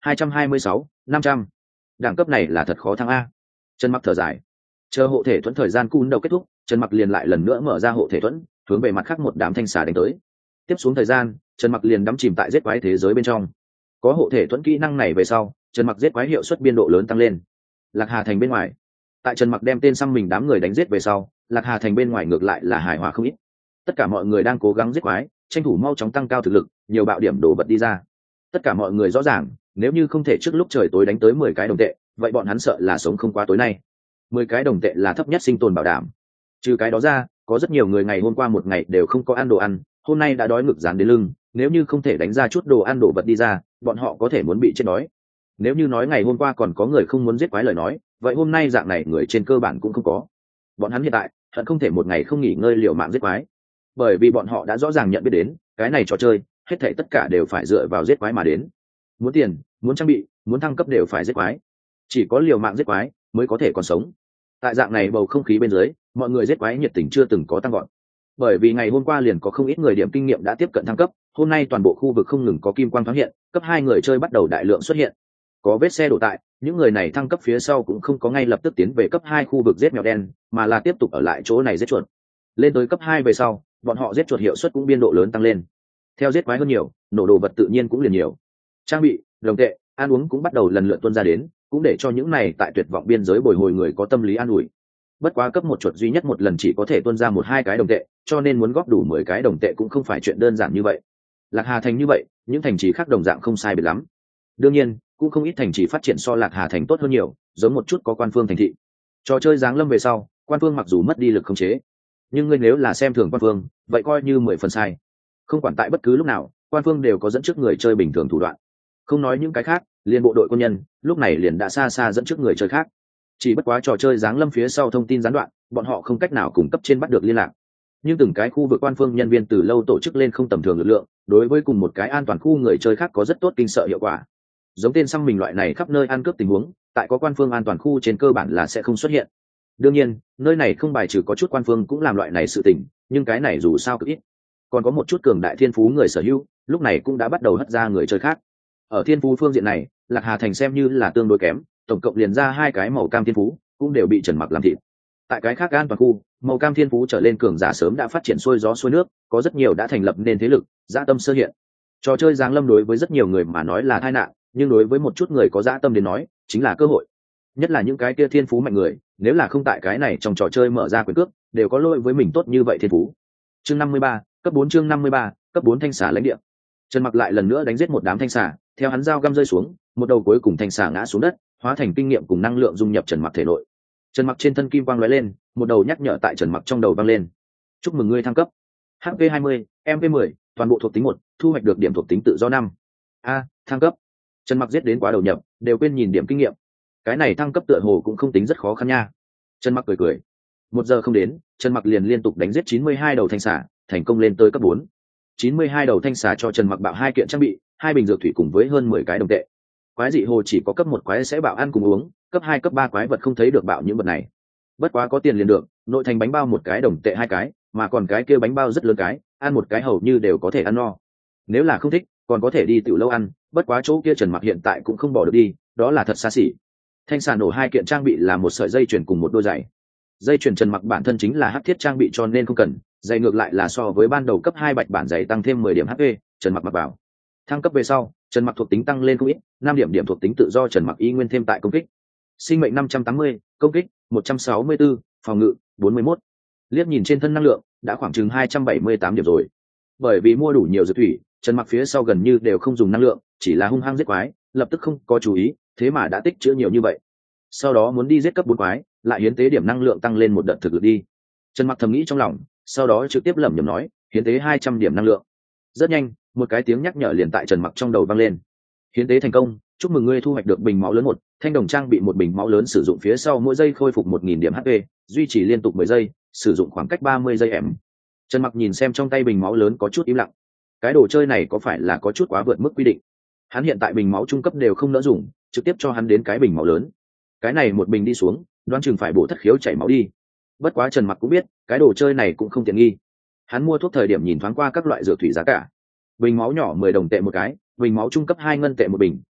hai trăm hai mươi sáu năm trăm. Đẳng cấp này là thật khó thăng a. Trần Mặc thở dài, chờ hộ thể thuẫn thời gian cun đầu kết thúc, Trần Mặc liền lại lần nữa mở ra hộ thể thuẫn, hướng về mặt khác một đám thanh xà đánh tới. Tiếp xuống thời gian, Trần Mặc liền đắm chìm tại giết quái thế giới bên trong. Có hộ thể thuẫn kỹ năng này về sau, Trần Mặc giết quái hiệu suất biên độ lớn tăng lên. Lạc Hà thành bên ngoài, tại Trần Mặc đem tên xăm mình đám người đánh giết về sau, Lạc Hà thành bên ngoài ngược lại là hài hòa không ít. Tất cả mọi người đang cố gắng giết quái, tranh thủ mau chóng tăng cao thực lực, nhiều bạo điểm đổ vật đi ra. Tất cả mọi người rõ ràng, nếu như không thể trước lúc trời tối đánh tới mười cái đồng tệ, vậy bọn hắn sợ là sống không qua tối nay. Mười cái đồng tệ là thấp nhất sinh tồn bảo đảm. Trừ cái đó ra, có rất nhiều người ngày hôm qua một ngày đều không có ăn đồ ăn, hôm nay đã đói ngực dán đến lưng, nếu như không thể đánh ra chút đồ ăn đồ vật đi ra, bọn họ có thể muốn bị chết đói. Nếu như nói ngày hôm qua còn có người không muốn giết quái lời nói, vậy hôm nay dạng này người trên cơ bản cũng không có. Bọn hắn hiện tại hận không thể một ngày không nghỉ ngơi liều mạng giết quái, bởi vì bọn họ đã rõ ràng nhận biết đến cái này trò chơi hết thảy tất cả đều phải dựa vào giết quái mà đến. Muốn tiền, muốn trang bị, muốn thăng cấp đều phải giết quái, chỉ có liều mạng giết quái mới có thể còn sống. Tại dạng này bầu không khí bên dưới, mọi người giết quái nhiệt tình chưa từng có tăng gọn, bởi vì ngày hôm qua liền có không ít người điểm kinh nghiệm đã tiếp cận thăng cấp, hôm nay toàn bộ khu vực không ngừng có kim quang thoáng hiện, cấp hai người chơi bắt đầu đại lượng xuất hiện. Có vết xe đổ tại, những người này thăng cấp phía sau cũng không có ngay lập tức tiến về cấp hai khu vực giết mèo đen, mà là tiếp tục ở lại chỗ này giết chuột. Lên tới cấp hai về sau, bọn họ giết chuột hiệu suất cũng biên độ lớn tăng lên. Theo giết quái hơn nhiều, nổ đồ vật tự nhiên cũng liền nhiều. Trang bị, đồng tệ, ăn uống cũng bắt đầu lần lượt tuôn ra đến, cũng để cho những này tại tuyệt vọng biên giới bồi hồi người có tâm lý an ủi. Bất quá cấp một chuột duy nhất một lần chỉ có thể tuôn ra một hai cái đồng tệ, cho nên muốn góp đủ mười cái đồng tệ cũng không phải chuyện đơn giản như vậy. Lạc Hà thành như vậy, những thành trì khác đồng dạng không sai biệt lắm. Đương nhiên, cũng không ít thành trì phát triển so Lạc Hà thành tốt hơn nhiều, giống một chút có quan phương thành thị. Trò chơi giáng lâm về sau, quan phương mặc dù mất đi lực khống chế, nhưng ngươi nếu là xem thường quan phương, vậy coi như mười phần sai. Không quản tại bất cứ lúc nào, quan phương đều có dẫn trước người chơi bình thường thủ đoạn. Không nói những cái khác, liền bộ đội quân nhân lúc này liền đã xa xa dẫn trước người chơi khác. Chỉ bất quá trò chơi giáng lâm phía sau thông tin gián đoạn, bọn họ không cách nào cung cấp trên bắt được liên lạc. Nhưng từng cái khu vực quan phương nhân viên từ lâu tổ chức lên không tầm thường lực lượng, đối với cùng một cái an toàn khu người chơi khác có rất tốt kinh sợ hiệu quả. Giống tên xăm mình loại này khắp nơi ăn cướp tình huống, tại có quan phương an toàn khu trên cơ bản là sẽ không xuất hiện. Đương nhiên, nơi này không bài trừ có chút quan phương cũng làm loại này sự tình, nhưng cái này dù sao cực ít. Còn có một chút cường đại thiên phú người sở hữu, lúc này cũng đã bắt đầu hất ra người chơi khác. Ở thiên phú phương diện này, Lạc Hà thành xem như là tương đối kém, tổng cộng liền ra hai cái màu cam thiên phú, cũng đều bị Trần Mặc làm thịt. Tại cái khác an toàn khu, màu cam thiên phú trở lên cường giả sớm đã phát triển xuôi gió xuôi nước, có rất nhiều đã thành lập nên thế lực, dã tâm sơ hiện. Trò chơi giáng lâm đối với rất nhiều người mà nói là tai nạn, nhưng đối với một chút người có dã tâm đến nói, chính là cơ hội. Nhất là những cái kia thiên phú mạnh người, nếu là không tại cái này trong trò chơi mở ra quyền cước, đều có lỗi với mình tốt như vậy thiên phú. Chương năm mươi ba, cấp bốn chương năm mươi ba, cấp bốn thanh xà lãnh địa. Trần Mặc lại lần nữa đánh giết một đám thanh xà, theo hắn dao găm rơi xuống, một đầu cuối cùng thanh xà ngã xuống đất, hóa thành kinh nghiệm cùng năng lượng dung nhập Trần Mặc thể nội. Trần Mặc trên thân kim quang lóe lên, một đầu nhắc nhở tại Trần Mặc trong đầu vang lên. Chúc mừng ngươi thăng cấp. hát pê hai mươi, em pê mười, toàn bộ thuộc tính một, thu hoạch được điểm thuộc tính tự do năm. A, thăng cấp. Trần Mặc giết đến quá đầu nhập, đều quên nhìn điểm kinh nghiệm. Cái này thăng cấp tựa hồ cũng không tính rất khó khăn nha. Trần Mặc cười cười. Một giờ không đến, Trần Mặc liền liên tục đánh giết chín mươi hai đầu thanh xà, thành công lên tới cấp bốn. chín mươi hai đầu thanh xà cho Trần Mặc bạo hai kiện trang bị, hai bình dược thủy cùng với hơn mười cái đồng tệ. Quái dị hồ chỉ có cấp một quái sẽ bạo ăn cùng uống, cấp hai cấp ba quái vật không thấy được bạo những vật này. Bất quá có tiền liền được, nội thành bánh bao một cái đồng tệ hai cái, mà còn cái kia bánh bao rất lớn cái, ăn một cái hầu như đều có thể ăn no. Nếu là không thích, còn có thể đi tiểu lâu ăn, bất quá chỗ kia Trần Mặc hiện tại cũng không bỏ được đi, đó là thật xa xỉ. Thanh xà nổ hai kiện trang bị là một sợi dây chuyền cùng một đôi giày. Dây chuyền Trần Mặc bản thân chính là hắc thiết trang bị cho nên không cần, giày ngược lại là so với ban đầu cấp hai bạch bản giày tăng thêm mười điểm hát pê, Trần Mặc mặc vào. Thăng cấp về sau, Trần Mặc thuộc tính tăng lên không ít, năm điểm điểm thuộc tính tự do Trần Mặc y nguyên thêm tại công kích. Sinh mệnh năm trăm tám mươi, công kích một trăm sáu mươi tư, phòng ngự bốn mươi mốt. Liếc nhìn trên thân năng lượng, đã khoảng chừng hai trăm bảy mươi tám điểm rồi. Bởi vì mua đủ nhiều dược thủy, Trần Mặc phía sau gần như đều không dùng năng lượng, chỉ là hung hăng giết quái, lập tức không có chú ý, thế mà đã tích trữ nhiều như vậy. Sau đó muốn đi giết cấp bốn quái, lại hiến tế điểm năng lượng tăng lên một đợt thực lực đi. Trần Mặc thầm nghĩ trong lòng, sau đó trực tiếp lẩm nhẩm nói, hiến tế hai trăm điểm năng lượng. Rất nhanh, một cái tiếng nhắc nhở liền tại Trần Mặc trong đầu vang lên. Hiến tế thành công, chúc mừng ngươi thu hoạch được bình máu lớn một, thanh đồng trang bị một bình máu lớn sử dụng phía sau mỗi giây khôi phục một nghìn điểm hát pê, duy trì liên tục mười giây, sử dụng khoảng cách ba mươi giây em. Trần Mặc nhìn xem trong tay bình máu lớn có chút im lặng. Cái đồ chơi này có phải là có chút quá vượt mức quy định? Hắn hiện tại bình máu trung cấp đều không nỡ dùng, trực tiếp cho hắn đến cái bình máu lớn. Cái này một bình đi xuống, đoán chừng phải bổ thất khiếu chảy máu đi. Bất quá Trần Mặc cũng biết, cái đồ chơi này cũng không tiện nghi. Hắn mua thuốc thời điểm nhìn thoáng qua các loại dược thủy giá cả. Bình máu nhỏ mười đồng tệ một cái, bình máu trung cấp hai ngân tệ một bình,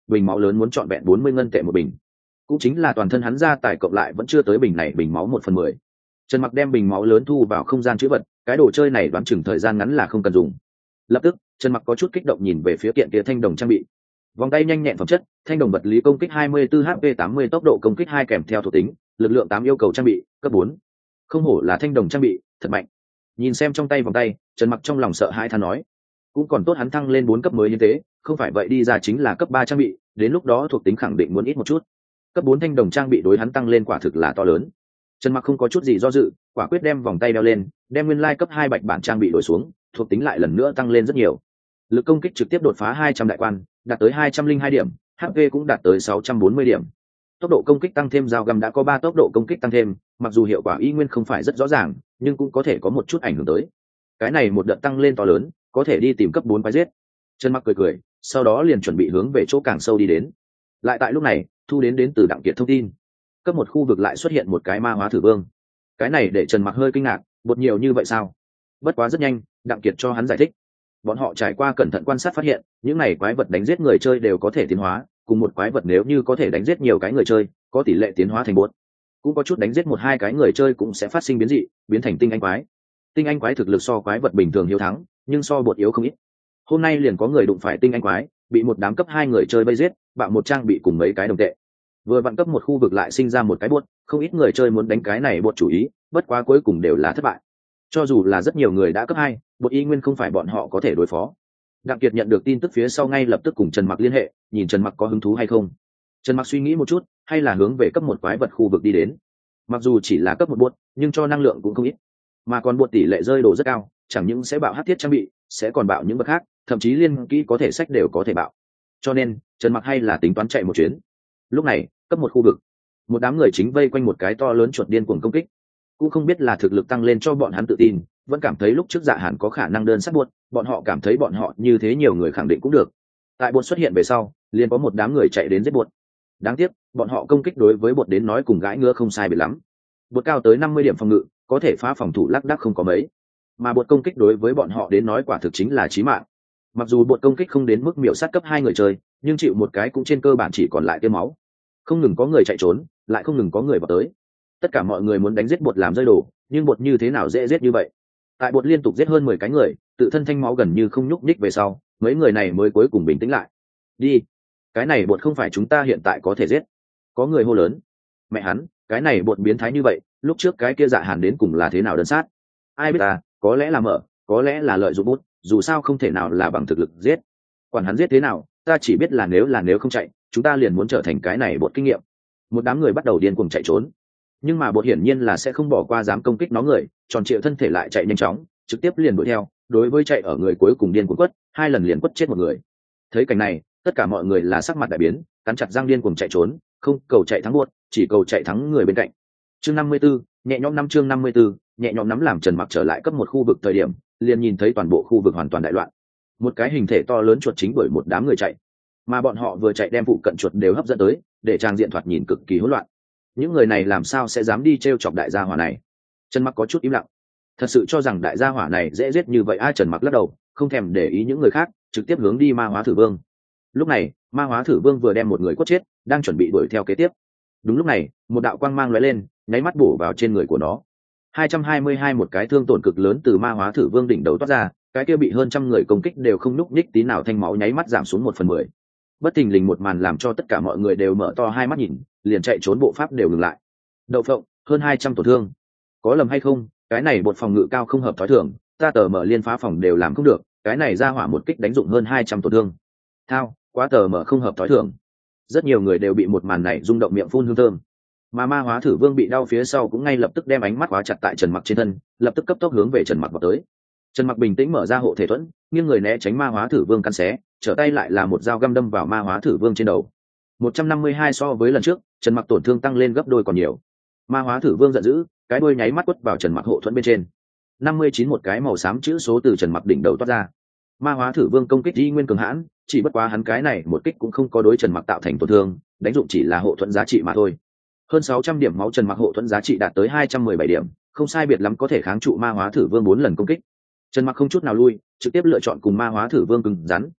bình máu lớn muốn trọn vẹn bốn mươi ngân tệ một bình, cũng chính là toàn thân hắn ra tài cộng lại vẫn chưa tới bình này bình máu một phần mười. Trần Mặc đem bình máu lớn thu vào không gian trữ vật, cái đồ chơi này đoán chừng thời gian ngắn là không cần dùng. Lập tức Trần Mặc có chút kích động nhìn về phía kiện kia thanh đồng trang bị. Vòng tay nhanh nhẹn phẩm chất, thanh đồng vật lý công kích hai mươi tư H P tám mươi tốc độ công kích hai kèm theo thuộc tính, lực lượng tám yêu cầu trang bị, cấp bốn. Không hổ là thanh đồng trang bị, thật mạnh. Nhìn xem trong tay vòng tay, Trần Mặc trong lòng sợ hãi than nói, cũng còn tốt hắn thăng lên bốn cấp mới như thế, không phải vậy đi ra chính là cấp ba trang bị, đến lúc đó thuộc tính khẳng định muốn ít một chút. Cấp bốn thanh đồng trang bị đối hắn tăng lên quả thực là to lớn. Trần Mặc không có chút gì do dự, quả quyết đem vòng tay đeo lên, đem nguyên lai cấp hai bạch bản trang bị đổi xuống, thuộc tính lại lần nữa tăng lên rất nhiều. Lực công kích trực tiếp đột phá hai trăm đại quan, đạt tới hai trăm linh hai điểm, H P cũng đạt tới sáu trăm bốn mươi điểm. Tốc độ công kích tăng thêm, dao găm đã có ba tốc độ công kích tăng thêm, mặc dù hiệu quả y nguyên không phải rất rõ ràng, nhưng cũng có thể có một chút ảnh hưởng tới. Cái này một đợt tăng lên to lớn, có thể đi tìm cấp bốn quái giết. Trần Mặc cười cười, sau đó liền chuẩn bị hướng về chỗ càng sâu đi đến. Lại tại lúc này, thu đến đến từ Đặng Kiệt thông tin, cấp một khu vực lại xuất hiện một cái ma hóa thử vương. Cái này để Trần Mặc hơi kinh ngạc, bột nhiều như vậy sao? Bất quá rất nhanh, Đặng Kiệt cho hắn giải thích. Bọn họ trải qua cẩn thận quan sát phát hiện, những này quái vật đánh giết người chơi đều có thể tiến hóa, cùng một quái vật nếu như có thể đánh giết nhiều cái người chơi, có tỷ lệ tiến hóa thành bột. Cũng có chút đánh giết một hai cái người chơi cũng sẽ phát sinh biến dị, biến thành tinh anh quái. Tinh anh quái thực lực so quái vật bình thường hiếu thắng, nhưng so bột yếu không ít. Hôm nay liền có người đụng phải tinh anh quái, bị một đám cấp hai người chơi vây giết, bạo một trang bị cùng mấy cái đồng tệ. Vừa vặn cấp một khu vực lại sinh ra một cái bột, không ít người chơi muốn đánh cái này bột chủ ý, bất quá cuối cùng đều là thất bại. Cho dù là rất nhiều người đã cấp hai, bột y nguyên không phải bọn họ có thể đối phó. Đặng Kiệt nhận được tin tức phía sau ngay lập tức cùng Trần Mặc liên hệ, nhìn Trần Mặc có hứng thú hay không. Trần Mặc suy nghĩ một chút, hay là hướng về cấp một quái vật khu vực đi đến. Mặc dù chỉ là cấp một bột, nhưng cho năng lượng cũng không ít. Mà còn bột tỷ lệ rơi đồ rất cao, chẳng những sẽ bạo hắc thiết trang bị, sẽ còn bạo những vật khác, thậm chí liên kỹ có thể sách đều có thể bạo. Cho nên, Trần Mặc hay là tính toán chạy một chuyến. Lúc này, cấp một khu vực, một đám người chính vây quanh một cái to lớn chuột điên cuồng công kích. Cũng không biết là thực lực tăng lên cho bọn hắn tự tin, vẫn cảm thấy lúc trước Dạ Hàn có khả năng đơn sát buột, bọn họ cảm thấy bọn họ như thế nhiều người khẳng định cũng được. Tại buột xuất hiện về sau, liền có một đám người chạy đến giết buột. Đáng tiếc, bọn họ công kích đối với buột đến nói cùng gãi ngứa không sai biệt lắm. Buột cao tới năm mươi điểm phòng ngự, có thể phá phòng thủ lác đác không có mấy. Mà buột công kích đối với bọn họ đến nói quả thực chính là chí mạng. Mặc dù buột công kích không đến mức miểu sát cấp hai người chơi, nhưng chịu một cái cũng trên cơ bản chỉ còn lại tiêu máu. Không ngừng có người chạy trốn, lại không ngừng có người vào tới. Tất cả mọi người muốn đánh giết bột làm rơi đồ, nhưng bột như thế nào dễ giết như vậy? Tại bột liên tục giết hơn mười cái người, tự thân thanh máu gần như không nhúc nhích về sau, mấy người này mới cuối cùng bình tĩnh lại. Đi, cái này bột không phải chúng ta hiện tại có thể giết. Có người hô lớn. Mẹ hắn, cái này bột biến thái như vậy, lúc trước cái kia Dạ Hàn đến cùng là thế nào đơn sát? Ai biết à, có lẽ là mở, có lẽ là lợi dụng bút, dù sao không thể nào là bằng thực lực giết. Quản hắn giết thế nào, ta chỉ biết là nếu là nếu không chạy, chúng ta liền muốn trở thành cái này bột kinh nghiệm. Một đám người bắt đầu điên cuồng chạy trốn. Nhưng mà bột hiển nhiên là sẽ không bỏ qua dám công kích nó người, tròn trịa thân thể lại chạy nhanh chóng, trực tiếp liền đuổi theo. Đối với chạy ở người cuối cùng điên cuồng quất, hai lần liền quất chết một người. Thấy cảnh này, tất cả mọi người là sắc mặt đại biến, cắn chặt răng điên cuồng chạy trốn, không cầu chạy thắng bột, chỉ cầu chạy thắng người bên cạnh. Chương năm mươi 54, nhẹ nhõm năm chương năm mươi 54, nhẹ nhõm nắm làm Trần Mặc trở lại cấp một khu vực thời điểm, liền nhìn thấy toàn bộ khu vực hoàn toàn đại loạn. Một cái hình thể to lớn chuột chính đuổi một đám người chạy, mà bọn họ vừa chạy đem phụ cận chuột đều hấp dẫn tới, để trang diện thoạt nhìn cực kỳ hỗn loạn. Những người này làm sao sẽ dám đi trêu chọc đại gia hỏa này? Trần Mặc có chút im lặng, thật sự cho rằng đại gia hỏa này dễ giết như vậy? A Trần Mặc lắc đầu, không thèm để ý những người khác, trực tiếp hướng đi ma hóa thử vương. Lúc này, ma hóa thử vương vừa đem một người quất chết, đang chuẩn bị đuổi theo kế tiếp. Đúng lúc này, một đạo quang mang lóe lên, nháy mắt bổ vào trên người của nó. hai trăm hai mươi hai một cái thương tổn cực lớn từ ma hóa thử vương đỉnh đầu toát ra, cái kia bị hơn trăm người công kích đều không núc nhích tí nào, thanh máu nháy mắt giảm xuống một phần mười. Bất thình lình một màn làm cho tất cả mọi người đều mở to hai mắt nhìn, liền chạy trốn bộ pháp đều ngừng lại. Đậu phộng, hơn hai trăm tổn thương. Có lầm hay không, cái này bột phòng ngự cao không hợp thói thường, ta tờ mở liên phá phòng đều làm không được, cái này ra hỏa một kích đánh dụng hơn hai trăm tổn thương. Thao, quá tờ mở không hợp thói thường. Rất nhiều người đều bị một màn này rung động miệng phun hương thơm. Mà ma hóa thử vương bị đau phía sau cũng ngay lập tức đem ánh mắt khóa chặt tại Trần Mặc trên thân, lập tức cấp tốc hướng về Trần Mặc vào tới. Trần Mặc bình tĩnh mở ra hộ thể thuẫn, nghiêng người né tránh ma hóa thử vương căn xé, trở tay lại là một dao găm đâm vào ma hóa thử vương trên đầu. một trăm năm mươi hai so với lần trước, Trần Mặc tổn thương tăng lên gấp đôi còn nhiều. Ma hóa thử vương giận dữ, cái đuôi nháy mắt quất vào Trần Mặc hộ thuẫn bên trên. năm mươi chín một cái màu xám chữ số từ Trần Mặc đỉnh đầu toát ra. Ma hóa thử vương công kích y nguyên cường hãn, chỉ bất quá hắn cái này một kích cũng không có đối Trần Mặc tạo thành tổn thương, đánh dụng chỉ là hộ thuẫn giá trị mà thôi. Hơn sáu trăm điểm máu, Trần Mặc hộ thuẫn giá trị đạt tới hai trăm mười bảy điểm, không sai biệt lắm có thể kháng trụ ma hóa thử vương bốn lần công kích. Trần Mặc không chút nào lui, trực tiếp lựa chọn cùng ma hóa thử vương cứng rắn,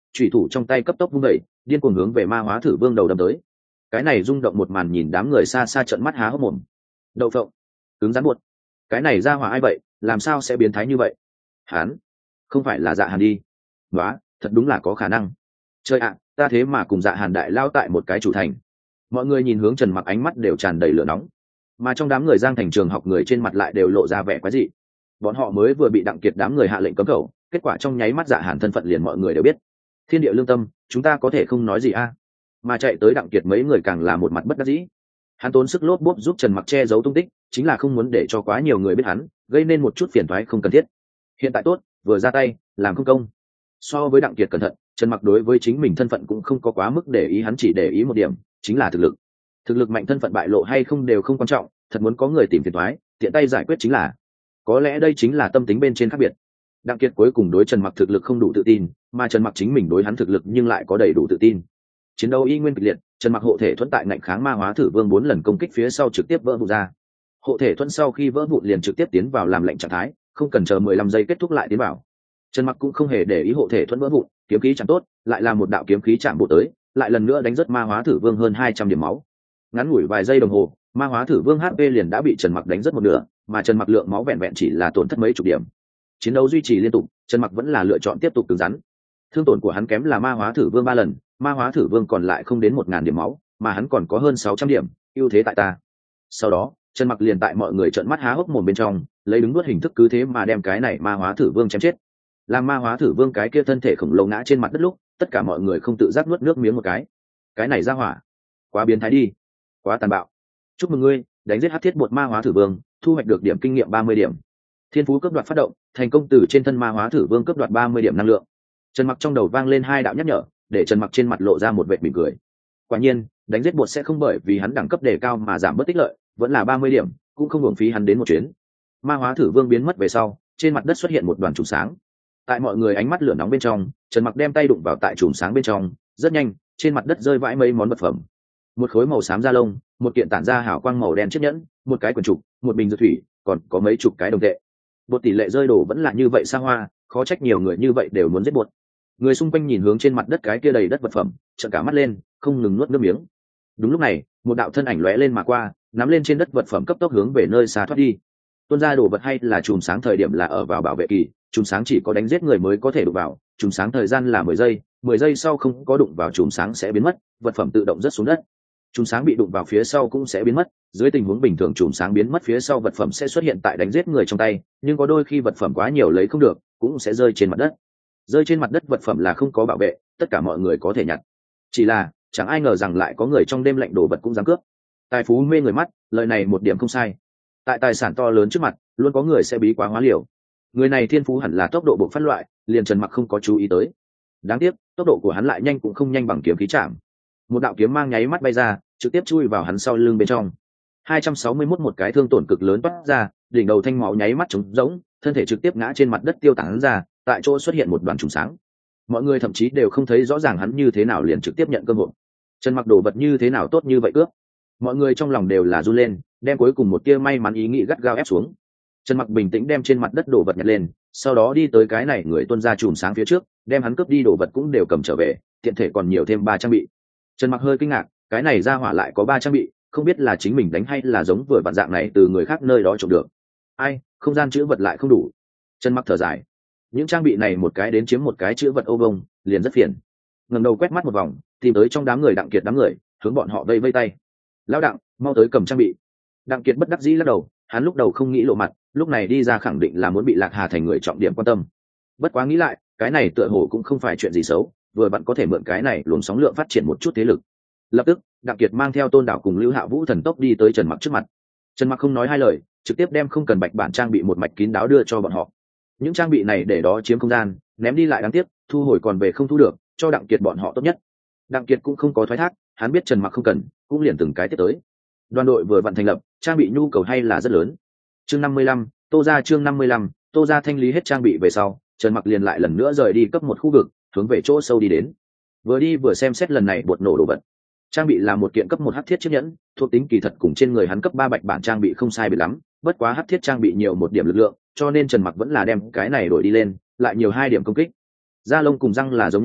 chủy thủ trong tay cấp tốc vung đẩy, điên cuồng hướng về ma hóa thử vương đầu đâm tới. Cái này rung động một màn nhìn đám người xa xa trợn mắt há hốc mồm. Đậu phộng, cứng rắn buột. Cái này ra hỏa ai vậy, làm sao sẽ biến thái như vậy? Hắn, không phải là Dạ Hàn đi? Nóa, thật đúng là có khả năng. Trời ạ, ta thế mà cùng Dạ Hàn đại lao tại một cái chủ thành. Mọi người nhìn hướng Trần Mặc ánh mắt đều tràn đầy lửa nóng, mà trong đám người Giang Thành trường học người trên mặt lại đều lộ ra vẻ quái dị. Bọn họ mới vừa bị Đặng Kiệt đám người hạ lệnh cấm khẩu, kết quả trong nháy mắt Dạ Hàn thân phận liền mọi người đều biết. Thiên địa lương tâm, chúng ta có thể không nói gì a? Mà chạy tới Đặng Kiệt mấy người càng là một mặt bất đắc dĩ. Hắn tốn sức lốp bốp giúp Trần Mặc che giấu tung tích, chính là không muốn để cho quá nhiều người biết hắn, gây nên một chút phiền toái không cần thiết. Hiện tại tốt, vừa ra tay, làm không công. So với Đặng Kiệt cẩn thận, Trần Mặc đối với chính mình thân phận cũng không có quá mức để ý, hắn chỉ để ý một điểm, chính là thực lực. Thực lực mạnh thân phận bại lộ hay không đều không quan trọng, thật muốn có người tìm phiền toái, tiện tay giải quyết chính là. Có lẽ đây chính là tâm tính bên trên khác biệt. Đặng Kiệt cuối cùng đối Trần Mặc thực lực không đủ tự tin, mà Trần Mặc chính mình đối hắn thực lực nhưng lại có đầy đủ tự tin. Chiến đấu y nguyên kịch liệt, Trần Mặc hộ thể thuẫn tại ngạnh kháng ma hóa thử vương bốn lần công kích phía sau trực tiếp vỡ vụn ra. Hộ thể thuẫn sau khi vỡ vụn liền trực tiếp tiến vào làm lệnh trạng thái, không cần chờ mười lăm giây kết thúc lại tiến vào. Trần Mặc cũng không hề để ý hộ thể thuẫn vỡ vụn, kiếm khí chẳng tốt, lại là một đạo kiếm khí chạm bộ tới, lại lần nữa đánh rất ma hóa thử vương hơn hai trăm điểm máu. Ngắn ngủi vài giây đồng hồ, ma hóa thử vương hát pê liền đã bị Trần Mặc đánh rất một nửa, mà Trần Mặc lượng máu vẹn vẹn chỉ là tổn thất mấy chục điểm. Chiến đấu duy trì liên tục, Trần Mặc vẫn là lựa chọn tiếp tục cứng rắn. Thương tổn của hắn kém là ma hóa thử vương ba lần, ma hóa thử vương còn lại không đến một ngàn điểm máu, mà hắn còn có hơn sáu trăm điểm, ưu thế tại ta. Sau đó, Trần Mặc liền tại mọi người trợn mắt há hốc mồm bên trong, lấy đứng nuốt hình thức cứ thế mà đem cái này ma hóa thử vương chém chết. Làm ma hóa thử vương cái kia thân thể khổng lồ ngã trên mặt đất lúc, tất cả mọi người không tự giác nuốt nước miếng một cái. Cái này ra hỏa, quá biến thái đi, quá tàn bạo. Chúc mừng ngươi, đánh giết hắc thiết bột ma hóa thử vương, thu hoạch được điểm kinh nghiệm ba mươi điểm. Thiên phú cấp đoạt phát động, thành công từ trên thân ma hóa thử vương cấp đoạt ba mươi điểm năng lượng. Trần Mặc trong đầu vang lên hai đạo nhắc nhở, để Trần Mặc trên mặt lộ ra một vệt mỉm cười. Quả nhiên, đánh giết bột sẽ không bởi vì hắn đẳng cấp đề cao mà giảm bớt tích lợi, vẫn là ba mươi điểm, cũng không hưởng phí hắn đến một chuyến. Ma hóa thử vương biến mất về sau, trên mặt đất xuất hiện một đoàn chùm sáng. Tại mọi người ánh mắt lửa nóng bên trong, Trần Mặc đem tay đụng vào tại chùm sáng bên trong, rất nhanh, trên mặt đất rơi vãi mấy món vật phẩm. Một khối màu xám da lông, một kiện tản ra hào quang màu đen chiếc nhẫn, một cái quần trục, một bình dược thủy, còn có mấy chục cái đồng tệ. Bột tỷ lệ rơi đổ vẫn là như vậy xa hoa, khó trách nhiều người như vậy đều muốn giết bột. Người xung quanh nhìn hướng trên mặt đất cái kia đầy đất vật phẩm, trợn cả mắt lên, không ngừng nuốt nước miếng. Đúng lúc này, một đạo thân ảnh lóe lên mà qua, nắm lên trên đất vật phẩm cấp tốc hướng về nơi xa thoát đi. Tuôn ra đồ vật hay là chùm sáng thời điểm là ở vào bảo vệ kỳ, chùm sáng chỉ có đánh giết người mới có thể đụng vào, chùm sáng thời gian là mười giây, mười giây sau không có đụng vào chùm sáng sẽ biến mất, vật phẩm tự động rớt xuống đất. Chùm sáng bị đụng vào phía sau cũng sẽ biến mất, dưới tình huống bình thường chùm sáng biến mất phía sau vật phẩm sẽ xuất hiện tại đánh giết người trong tay, nhưng có đôi khi vật phẩm quá nhiều lấy không được, cũng sẽ rơi trên mặt đất. Rơi trên mặt đất vật phẩm là không có bảo vệ, tất cả mọi người có thể nhặt. Chỉ là, chẳng ai ngờ rằng lại có người trong đêm lạnh đồ vật cũng dám cướp. Tài phú mê người mắt, lời này một điểm không sai. Tại tài sản to lớn trước mặt, luôn có người sẽ bí quá hóa liều. Người này thiên phú hẳn là tốc độ bộc phát loại, liền Trần Mặc không có chú ý tới. Đáng tiếc, tốc độ của hắn lại nhanh cũng không nhanh bằng kiếm khí chạm. Một đạo kiếm mang nháy mắt bay ra, trực tiếp chui vào hắn sau lưng bên trong. hai trăm sáu mươi mốt một cái thương tổn cực lớn toát ra, đỉnh đầu thanh máu nháy mắt trống rỗng, thân thể trực tiếp ngã trên mặt đất tiêu tán ra, tại chỗ xuất hiện một đoàn trùng sáng. Mọi người thậm chí đều không thấy rõ ràng hắn như thế nào liền trực tiếp nhận cơ hội. Trần Mặc đồ vật như thế nào tốt như vậy cướp. Mọi người trong lòng đều là run lên, đem cuối cùng một tia may mắn ý nghĩ gắt gao ép xuống. Trần Mặc bình tĩnh đem trên mặt đất đồ vật nhặt lên, sau đó đi tới cái này người tuân ra chùm sáng phía trước, đem hắn cướp đi đồ vật cũng đều cầm trở về, tiện thể còn nhiều thêm ba trang bị. Trần Mặc hơi kinh ngạc, cái này ra hỏa lại có ba trang bị, không biết là chính mình đánh hay là giống vừa vặn dạng này từ người khác nơi đó trộm được. Ai, không gian chữ vật lại không đủ. Trần Mặc thở dài, những trang bị này một cái đến chiếm một cái chữ vật ô vông, liền rất phiền. Ngẩng đầu quét mắt một vòng, tìm tới trong đám người Đặng Kiệt đám người, hướng bọn họ vây vây tay. Lão Đặng, mau tới cầm trang bị. Đặng Kiệt bất đắc dĩ lắc đầu, hắn lúc đầu không nghĩ lộ mặt, lúc này đi ra khẳng định là muốn bị Lạc Hà thành người trọng điểm quan tâm. Bất quá nghĩ lại, cái này tựa hồ cũng không phải chuyện gì xấu, vừa bạn có thể mượn cái này luồng sóng lượng phát triển một chút thế lực. Lập tức, Đặng Kiệt mang theo Tôn Đảo cùng Lưu Hạ Vũ thần tốc đi tới Trần Mặc trước mặt. Trần Mặc không nói hai lời, trực tiếp đem không cần bạch bản trang bị một mạch kín đáo đưa cho bọn họ. Những trang bị này để đó chiếm không gian, ném đi lại đáng tiếc, thu hồi còn về không thu được, cho Đặng Kiệt bọn họ tốt nhất. Đặng Kiệt cũng không có thoái thác, hắn biết Trần Mặc không cần, cũng liền từng cái tiếp tới. Đoàn đội vừa vặn thành lập, trang bị nhu cầu hay là rất lớn. Chương năm mươi lăm, Tô gia chương năm mươi lăm, Tô gia thanh lý hết trang bị về sau, Trần Mặc liền lại lần nữa rời đi cấp một khu vực, hướng về chỗ sâu đi đến. Vừa đi vừa xem xét lần này bột nổ đồ vật. Trang bị là một kiện cấp một hắc thiết chiếc nhẫn, thuộc tính kỳ thật cùng trên người hắn cấp ba bạch bản trang bị không sai biệt lắm, bất quá hắc thiết trang bị nhiều một điểm lực lượng, cho nên Trần Mặc vẫn là đem cái này đổi đi lên, lại nhiều hai điểm công kích. Da lông cùng răng là giống nhau,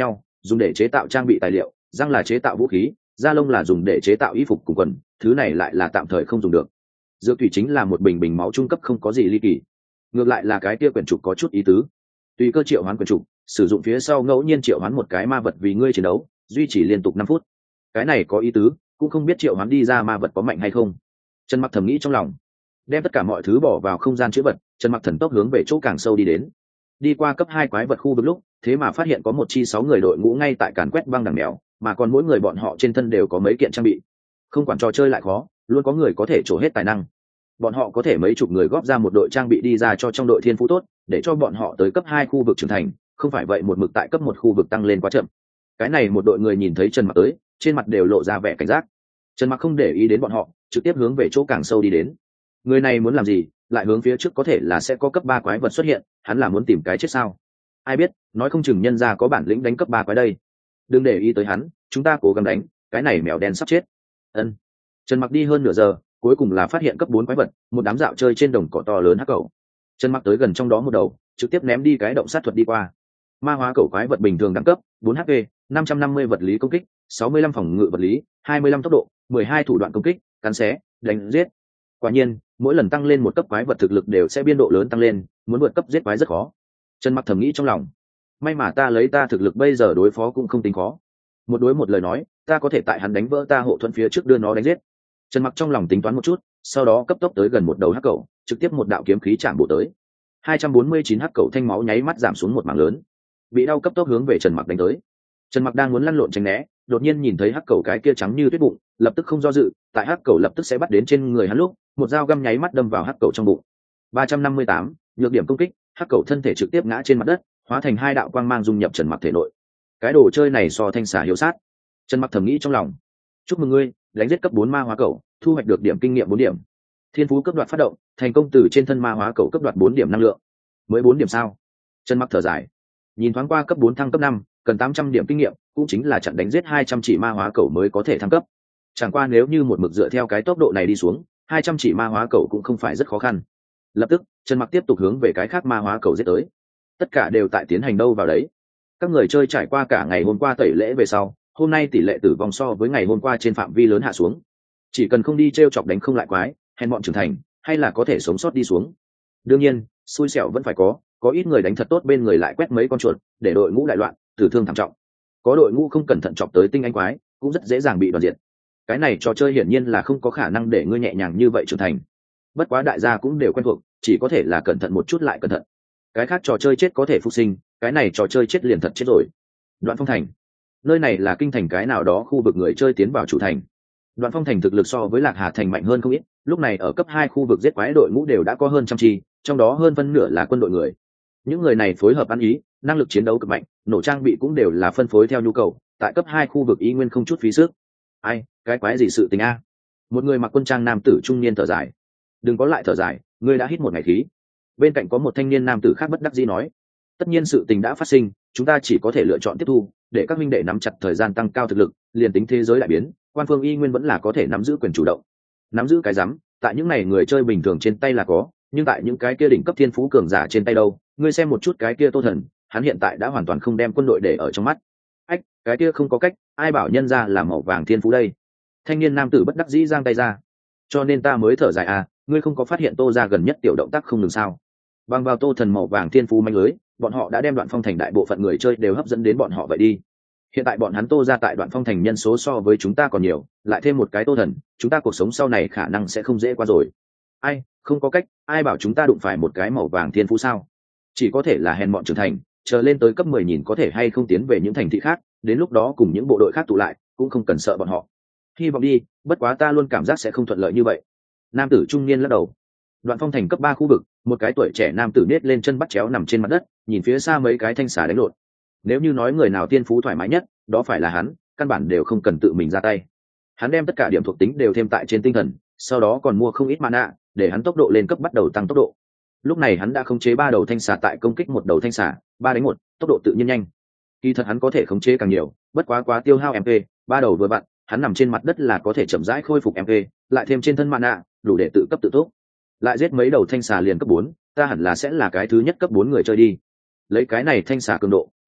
dùng để chế tạo trang bị tài liệu, răng là chế tạo vũ khí, da lông là dùng để chế tạo y phục cùng quần, thứ này lại là tạm thời không dùng được. Dược thủy chính là một bình bình máu trung cấp không có gì ly kỳ. Ngược lại là cái kia quyển trục có chút ý tứ. Tùy cơ triệu hoán quyển trục, sử dụng phía sau ngẫu nhiên triệu hoán một cái ma vật vì ngươi chiến đấu, duy trì liên tục năm phút. Cái này có ý tứ, cũng không biết triệu hoán đi ra ma vật có mạnh hay không. Trần Mặc thầm nghĩ trong lòng, đem tất cả mọi thứ bỏ vào không gian chứa vật, Trần Mặc thần tốc hướng về chỗ càng sâu đi đến. Đi qua cấp hai quái vật khu vực lúc, thế mà phát hiện có một chi sáu người đội ngũ ngay tại càn quét băng đằng mèo, mà còn mỗi người bọn họ trên thân đều có mấy kiện trang bị. Không quản trò chơi lại khó, luôn có người có thể trổ hết tài năng. Bọn họ có thể mấy chục người góp ra một đội trang bị đi ra cho trong đội thiên phú tốt, để cho bọn họ tới cấp hai khu vực trưởng thành, không phải vậy một mực tại cấp một khu vực tăng lên quá chậm. Cái này một đội người nhìn thấy Trần Mặc tới, trên mặt đều lộ ra vẻ cảnh giác. Trần Mặc không để ý đến bọn họ, trực tiếp hướng về chỗ càng sâu đi đến. Người này muốn làm gì, lại hướng phía trước có thể là sẽ có cấp ba quái vật xuất hiện, hắn là muốn tìm cái chết sao? Ai biết, nói không chừng nhân gia có bản lĩnh đánh cấp ba quái đây. Đừng để ý tới hắn, chúng ta cố gắng đánh, cái này mèo đen sắp chết. Ân. Trần Mặc đi hơn nửa giờ, cuối cùng là phát hiện cấp bốn quái vật, một đám dạo chơi trên đồng cỏ to lớn hắc cẩu. Trần Mặc tới gần trong đó một đầu, trực tiếp ném đi cái động sát thuật đi qua. Ma hóa cẩu quái vật bình thường đẳng cấp, bốn H P, năm trăm năm mươi vật lý công kích, sáu mươi lăm phòng ngự vật lý, hai mươi lăm tốc độ, mười hai thủ đoạn công kích, cắn xé, đánh giết. Quả nhiên, mỗi lần tăng lên một cấp quái vật thực lực đều sẽ biên độ lớn tăng lên, muốn vượt cấp giết quái rất khó. Trần Mặc thầm nghĩ trong lòng, may mà ta lấy ta thực lực bây giờ đối phó cũng không tính khó. Một đối một lời nói, ta có thể tại hắn đánh vỡ ta hộ thuẫn phía trước đưa nó đánh giết. Trần Mặc trong lòng tính toán một chút, sau đó cấp tốc tới gần một đầu hắc cẩu, trực tiếp một đạo kiếm khí chạm bổ tới. hai trăm bốn mươi chín hắc cẩu thanh máu nháy mắt giảm xuống một mảng lớn, bị đau cấp tốc hướng về Trần Mặc đánh tới. Trần Mặc đang muốn lăn lộn tránh né, đột nhiên nhìn thấy hắc cẩu cái kia trắng như tuyết bụng, lập tức không do dự, tại hắc cẩu lập tức sẽ bắt đến trên người hắn lúc, một dao găm nháy mắt đâm vào hắc cẩu trong bụng. ba trăm năm mươi tám, nhược điểm công kích, hắc cẩu thân thể trực tiếp ngã trên mặt đất, hóa thành hai đạo quang mang dung nhập Trần Mặc thể nội. Cái đồ chơi này so thanh xà hiếu sát. Trần Mặc thầm nghĩ trong lòng, chúc mừng ngươi, đánh giết cấp bốn ma hóa cẩu, thu hoạch được điểm kinh nghiệm bốn điểm. Thiên phú cấp đoạt phát động, thành công từ trên thân ma hóa cẩu cấp đoạt bốn điểm năng lượng. Mới bốn điểm sao? Trần Mặc thở dài, nhìn thoáng qua cấp bốn thăng cấp năm, cần tám trăm điểm kinh nghiệm, cũng chính là chặn đánh giết hai trăm chỉ ma hóa cẩu mới có thể thăng cấp. Chẳng qua nếu như một mực dựa theo cái tốc độ này đi xuống, hai trăm chỉ ma hóa cẩu cũng không phải rất khó khăn. Lập tức, Trần Mặc tiếp tục hướng về cái khác ma hóa cẩu giết tới. Tất cả đều tại tiến hành đâu vào đấy. Các người chơi trải qua cả ngày hôm qua tẩy lễ về sau, hôm nay tỷ lệ tử vong so với ngày hôm qua trên phạm vi lớn hạ xuống. Chỉ cần không đi trêu chọc đánh không lại quái, hèn bọn trưởng thành, hay là có thể sống sót đi xuống. Đương nhiên, xui xẻo vẫn phải có, có ít người đánh thật tốt bên người lại quét mấy con chuột, để đội ngũ đại loạn, tử thương thảm trọng. Có đội ngũ không cẩn thận chọc tới tinh anh quái, cũng rất dễ dàng bị đoàn diệt. Cái này trò chơi hiển nhiên là không có khả năng để ngươi nhẹ nhàng như vậy trưởng thành. Bất quá đại gia cũng đều quen thuộc, chỉ có thể là cẩn thận một chút lại cẩn thận. Cái khác trò chơi chết có thể phục sinh, cái này trò chơi chết liền thật chết rồi. Đoạn Phong Thành, nơi này là kinh thành cái nào đó khu vực người chơi tiến vào chủ thành. Đoạn Phong Thành thực lực so với Lạc Hà Thành mạnh hơn không ít, lúc này ở cấp hai khu vực giết quái đội ngũ đều đã có hơn trăm chi, trong đó hơn phân nửa là quân đội người. Những người này phối hợp ăn ý, năng lực chiến đấu cực mạnh, nổ trang bị cũng đều là phân phối theo nhu cầu, tại cấp hai khu vực y nguyên không chút phí sức. Ai, cái quái gì sự tình a? Một người mặc quân trang nam tử trung niên thở dài. Đừng có lại thở dài, ngươi đã hít một ngày khí. Bên cạnh có một thanh niên nam tử khác bất đắc dĩ nói, tất nhiên sự tình đã phát sinh, chúng ta chỉ có thể lựa chọn tiếp thu, để các minh đệ nắm chặt thời gian tăng cao thực lực, liền tính thế giới đại biến, quan phương y nguyên vẫn là có thể nắm giữ quyền chủ động. Nắm giữ cái rắm, tại những này người chơi bình thường trên tay là có, nhưng tại những cái kia đỉnh cấp thiên phú cường giả trên tay đâu? Ngươi xem một chút cái kia Tô Thần, hắn hiện tại đã hoàn toàn không đem quân đội để ở trong mắt. Ách, cái kia không có cách, ai bảo nhân ra là màu vàng thiên phú đây? Thanh niên nam tử bất đắc dĩ giang tay ra. Cho nên ta mới thở dài à, ngươi không có phát hiện Tô ra gần nhất tiểu động tác không ngừng sao? Bằng vào Tô Thần màu vàng thiên phú manh lưới, bọn họ đã đem Đoạn Phong Thành đại bộ phận người chơi đều hấp dẫn đến bọn họ vậy đi. Hiện tại bọn hắn Tô ra tại Đoạn Phong Thành nhân số so với chúng ta còn nhiều, lại thêm một cái Tô Thần, chúng ta cuộc sống sau này khả năng sẽ không dễ qua rồi. Ai, không có cách, ai bảo chúng ta đụng phải một cái màu vàng thiên phú sao? Chỉ có thể là hèn mọn trưởng thành, chờ lên tới cấp mười nhìn có thể hay không tiến về những thành thị khác, đến lúc đó cùng những bộ đội khác tụ lại, cũng không cần sợ bọn họ. Hy vọng đi, bất quá ta luôn cảm giác sẽ không thuận lợi như vậy. Nam tử trung niên lắc đầu. Đoạn Phong Thành cấp ba khu vực, một cái tuổi trẻ nam tử nết lên chân bắt chéo nằm trên mặt đất, nhìn phía xa mấy cái thanh xà đánh lộn. Nếu như nói người nào tiên phú thoải mái nhất, đó phải là hắn, căn bản đều không cần tự mình ra tay. Hắn đem tất cả điểm thuộc tính đều thêm tại trên tinh thần, sau đó còn mua không ít mana, để hắn tốc độ lên cấp bắt đầu tăng tốc độ. Lúc này hắn đã khống chế ba đầu thanh xà tại công kích một đầu thanh xà, ba đánh một, tốc độ tự nhiên nhanh. Kỳ thật hắn có thể khống chế càng nhiều, bất quá quá tiêu hao em pê, ba đầu vừa vặn, hắn nằm trên mặt đất là có thể chậm rãi khôi phục em pê, lại thêm trên thân mana, đủ để tự cấp tự túc. Lại giết mấy đầu thanh xà liền cấp bốn, ta hẳn là sẽ là cái thứ nhất cấp bốn người chơi đi. Lấy cái này thanh xà cường độ,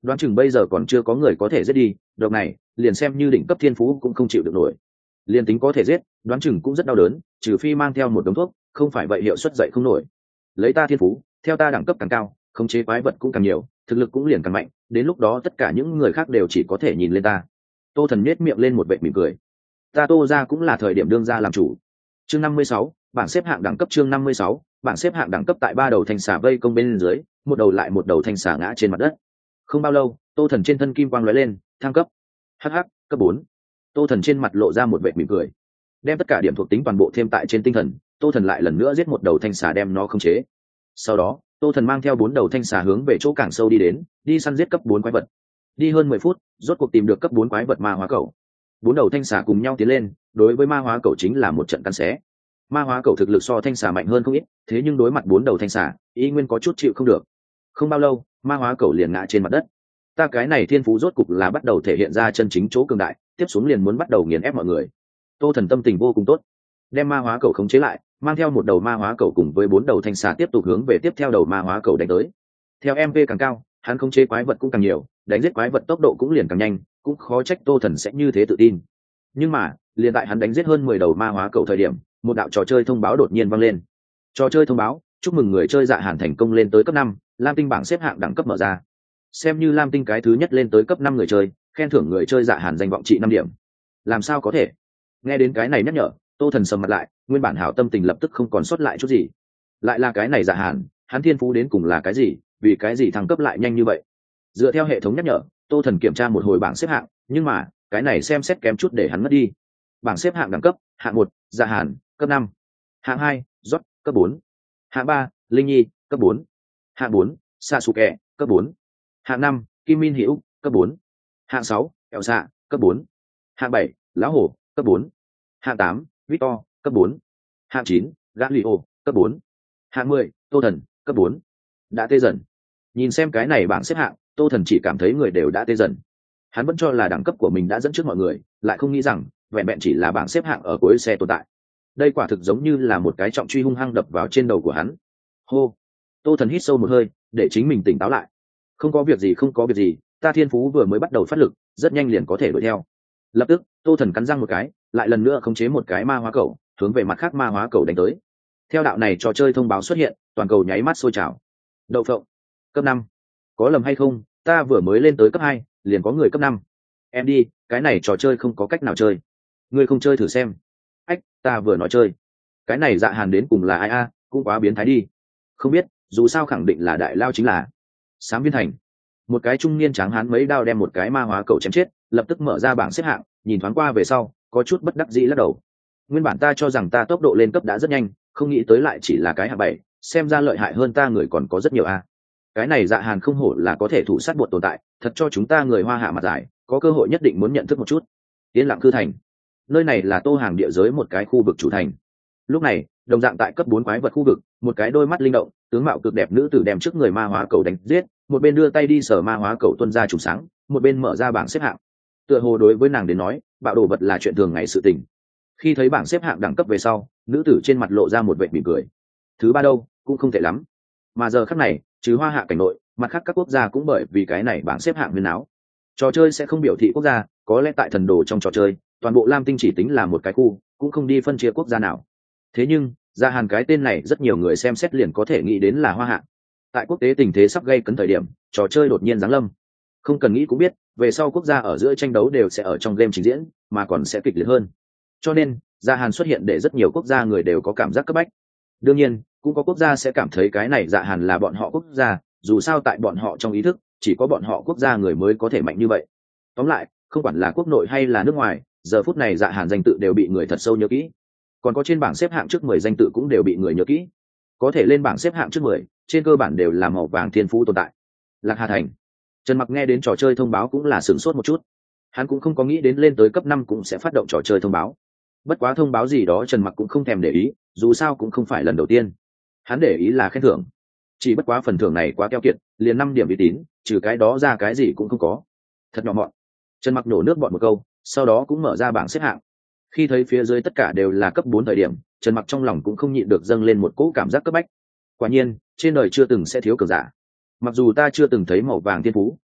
đoán chừng bây giờ còn chưa có người có thể giết đi độc này, liền xem như đỉnh cấp thiên phú cũng không chịu được nổi. Liền tính có thể giết, đoán chừng cũng rất đau đớn, trừ phi mang theo một đống thuốc, không phải vậy hiệu suất dậy không nổi. Lấy ta thiên phú, theo ta đẳng cấp càng cao, khống chế quái vật cũng càng nhiều, thực lực cũng liền càng mạnh, đến lúc đó tất cả những người khác đều chỉ có thể nhìn lên ta. Tô Thần nhếch miệng lên một vệt mỉm cười. Ta Tô gia cũng là thời điểm đương gia làm chủ. Chương năm mươi sáu, bảng xếp hạng đẳng cấp. Chương năm mươi sáu, bảng xếp hạng đẳng cấp. Tại ba đầu thanh xà vây công bên dưới, một đầu lại một đầu thanh xà ngã trên mặt đất. Không bao lâu, Tô Thần trên thân kim quang lóe lên, thăng cấp. Hh, cấp bốn. Tô Thần trên mặt lộ ra một vệt mỉm cười. Đem tất cả điểm thuộc tính toàn bộ thêm tại trên tinh thần, Tô Thần lại lần nữa giết một đầu thanh xà đem nó khống chế. Sau đó, Tô Thần mang theo bốn đầu thanh xà hướng về chỗ càng sâu đi đến, đi săn giết cấp bốn quái vật. Đi hơn mười phút, rốt cuộc tìm được cấp bốn quái vật ma hóa cẩu. Bốn đầu thanh xà cùng nhau tiến lên, đối với ma hóa cẩu chính là một trận cắn xé. Ma hóa cẩu thực lực so thanh xà mạnh hơn không ít, thế nhưng đối mặt bốn đầu thanh xà, y nguyên có chút chịu không được. Không bao lâu, ma hóa cẩu liền ngã trên mặt đất. Ta cái này thiên phú rốt cục là bắt đầu thể hiện ra chân chính chỗ cường đại, tiếp xuống liền muốn bắt đầu nghiền ép mọi người. Tô Thần tâm tình vô cùng tốt, đem ma hóa cẩu khống chế lại, mang theo một đầu ma hóa cẩu cùng với bốn đầu thanh xà tiếp tục hướng về tiếp theo đầu ma hóa cẩu đánh tới. Theo em vê càng cao, hắn khống chế quái vật cũng càng nhiều, đánh giết quái vật tốc độ cũng liền càng nhanh, cũng khó trách Tô Thần sẽ như thế tự tin. Nhưng mà, liền tại hắn đánh giết hơn mười đầu ma hóa cẩu thời điểm, một đạo trò chơi thông báo đột nhiên vang lên. Trò chơi thông báo, chúc mừng người chơi Dạ Hàn thành công lên tới cấp năm, Lam Tinh bảng xếp hạng đẳng cấp mở ra. Xem như Lam Tinh cái thứ nhất lên tới cấp năm người chơi, khen thưởng người chơi Dạ Hàn danh vọng trị năm điểm. Làm sao có thể? Nghe đến cái này nhắc nhở, Tô Thần sầm mặt lại, nguyên bản hảo tâm tình lập tức không còn sót lại chút gì. Lại là cái này Dạ Hàn, hắn thiên phú đến cùng là cái gì, vì cái gì thăng cấp lại nhanh như vậy? Dựa theo hệ thống nhắc nhở, Tô Thần kiểm tra một hồi bảng xếp hạng, nhưng mà, cái này xem xét kém chút để hắn mất đi. Bảng xếp hạng đẳng cấp, hạng một, Dạ Hàn, cấp năm. Hạng hai, Rốt, cấp bốn. Hạng ba, Linh Nhi, cấp bốn. Hạng bốn, Sasuke, cấp bốn. Hạng năm, Kim Min Hữu, cấp bốn. Hạng sáu, Elsa, cấp bốn. Hạng bảy, Lão Hổ, cấp bốn. Hạng tám, Victor, cấp bốn. Hạng chín, Galio, cấp bốn. Hạng mười, Tô Thần, cấp bốn. Đã tê dần. Nhìn xem cái này bảng xếp hạng, Tô Thần chỉ cảm thấy người đều đã tê dần. Hắn vẫn cho là đẳng cấp của mình đã dẫn trước mọi người, lại không nghĩ rằng vẹn vẹn chỉ là bảng xếp hạng ở cuối xe tồn tại. Đây quả thực giống như là một cái trọng truy hung hăng đập vào trên đầu của hắn. Hô. Tô Thần hít sâu một hơi, để chính mình tỉnh táo lại. Không có việc gì, không có việc gì, ta thiên phú vừa mới bắt đầu phát lực, rất nhanh liền có thể đuổi theo. Lập tức, Tô Thần cắn răng một cái, lại lần nữa khống chế một cái ma hóa cầu, hướng về mặt khác ma hóa cầu đánh tới. Theo đạo này trò chơi thông báo xuất hiện, toàn cầu nháy mắt sôi trào. Đậu phộng, cấp năm. Có lầm hay không, ta vừa mới lên tới cấp hai, liền có người cấp năm. Em đi, cái này trò chơi không có cách nào chơi. Ngươi không chơi thử xem. Ách, ta vừa nói chơi. Cái này Dạ Hàn đến cùng là ai a, cũng quá biến thái đi. Không biết, dù sao khẳng định là đại lao chính là Sám Viên Thành. Một cái trung niên tráng hán mấy đao đem một cái ma hóa cầu chém chết, lập tức mở ra bảng xếp hạng, nhìn thoáng qua về sau, có chút bất đắc dĩ lắc đầu. Nguyên bản ta cho rằng ta tốc độ lên cấp đã rất nhanh, không nghĩ tới lại chỉ là cái hạng bảy, xem ra lợi hại hơn ta người còn có rất nhiều a. Cái này Dạ Hàn không hổ là có thể thủ sát bột tồn tại, thật cho chúng ta người Hoa Hạ mặt dài, có cơ hội nhất định muốn nhận thức một chút. Yên Lặng Cư Thành, nơi này là Tô Hàng địa giới một cái khu vực chủ thành. Lúc này, đồng dạng tại cấp bốn quái vật khu vực, một cái đôi mắt linh động, tướng mạo cực đẹp nữ tử đem trước người ma hóa cầu đánh giết, một bên đưa tay đi sờ ma hóa cầu tuôn ra trùng sáng, một bên mở ra bảng xếp hạng. Tựa hồ đối với nàng đến nói, bạo đồ vật là chuyện thường ngày sự tình. Khi thấy bảng xếp hạng đẳng cấp về sau, nữ tử trên mặt lộ ra một vệt mỉm cười. Thứ ba đâu, cũng không tệ lắm. Mà giờ khắc này, trừ Hoa Hạ cảnh nội, mặt khác các quốc gia cũng bởi vì cái này bảng xếp hạng huyên áo. Trò chơi sẽ không biểu thị quốc gia, có lẽ tại thần đồ trong trò chơi, toàn bộ Lam Tinh chỉ tính là một cái khu, cũng không đi phân chia quốc gia nào. Thế nhưng, Dạ Hàn cái tên này rất nhiều người xem xét liền có thể nghĩ đến là Hoa Hạ. Tại quốc tế tình thế sắp gây cấn thời điểm, trò chơi đột nhiên giáng lâm. Không cần nghĩ cũng biết, về sau quốc gia ở giữa tranh đấu đều sẽ ở trong game trình diễn, mà còn sẽ kịch liệt hơn. Cho nên, Dạ Hàn xuất hiện để rất nhiều quốc gia người đều có cảm giác cấp bách. Đương nhiên, cũng có quốc gia sẽ cảm thấy cái này Dạ Hàn là bọn họ quốc gia, dù sao tại bọn họ trong ý thức, chỉ có bọn họ quốc gia người mới có thể mạnh như vậy. Tóm lại, không quản là quốc nội hay là nước ngoài, giờ phút này Dạ Hàn danh tự đều bị người thật sâu nhớ kỹ. Còn có trên bảng xếp hạng trước mười danh tự cũng đều bị người nhớ kỹ. Có thể lên bảng xếp hạng trước mười, trên cơ bản đều là màu vàng thiên phú tồn tại. Lạc Hà Thành. Trần Mặc nghe đến trò chơi thông báo cũng là sửng sốt một chút. Hắn cũng không có nghĩ đến lên tới cấp năm cũng sẽ phát động trò chơi thông báo. Bất quá thông báo gì đó Trần Mặc cũng không thèm để ý, dù sao cũng không phải lần đầu tiên. Hắn để ý là khen thưởng. Chỉ bất quá phần thưởng này quá keo kiệt, liền năm điểm uy tín, trừ cái đó ra cái gì cũng không có. Thật nhỏ mọn. Trần Mặc nổ nước bọt một câu, sau đó cũng mở ra bảng xếp hạng. Khi thấy phía dưới tất cả đều là cấp bốn thời điểm, Trần Mặc trong lòng cũng không nhịn được dâng lên một cỗ cảm giác cấp bách. Quả nhiên, trên đời chưa từng sẽ thiếu cường giả. Mặc dù ta chưa từng thấy màu vàng thiên phú,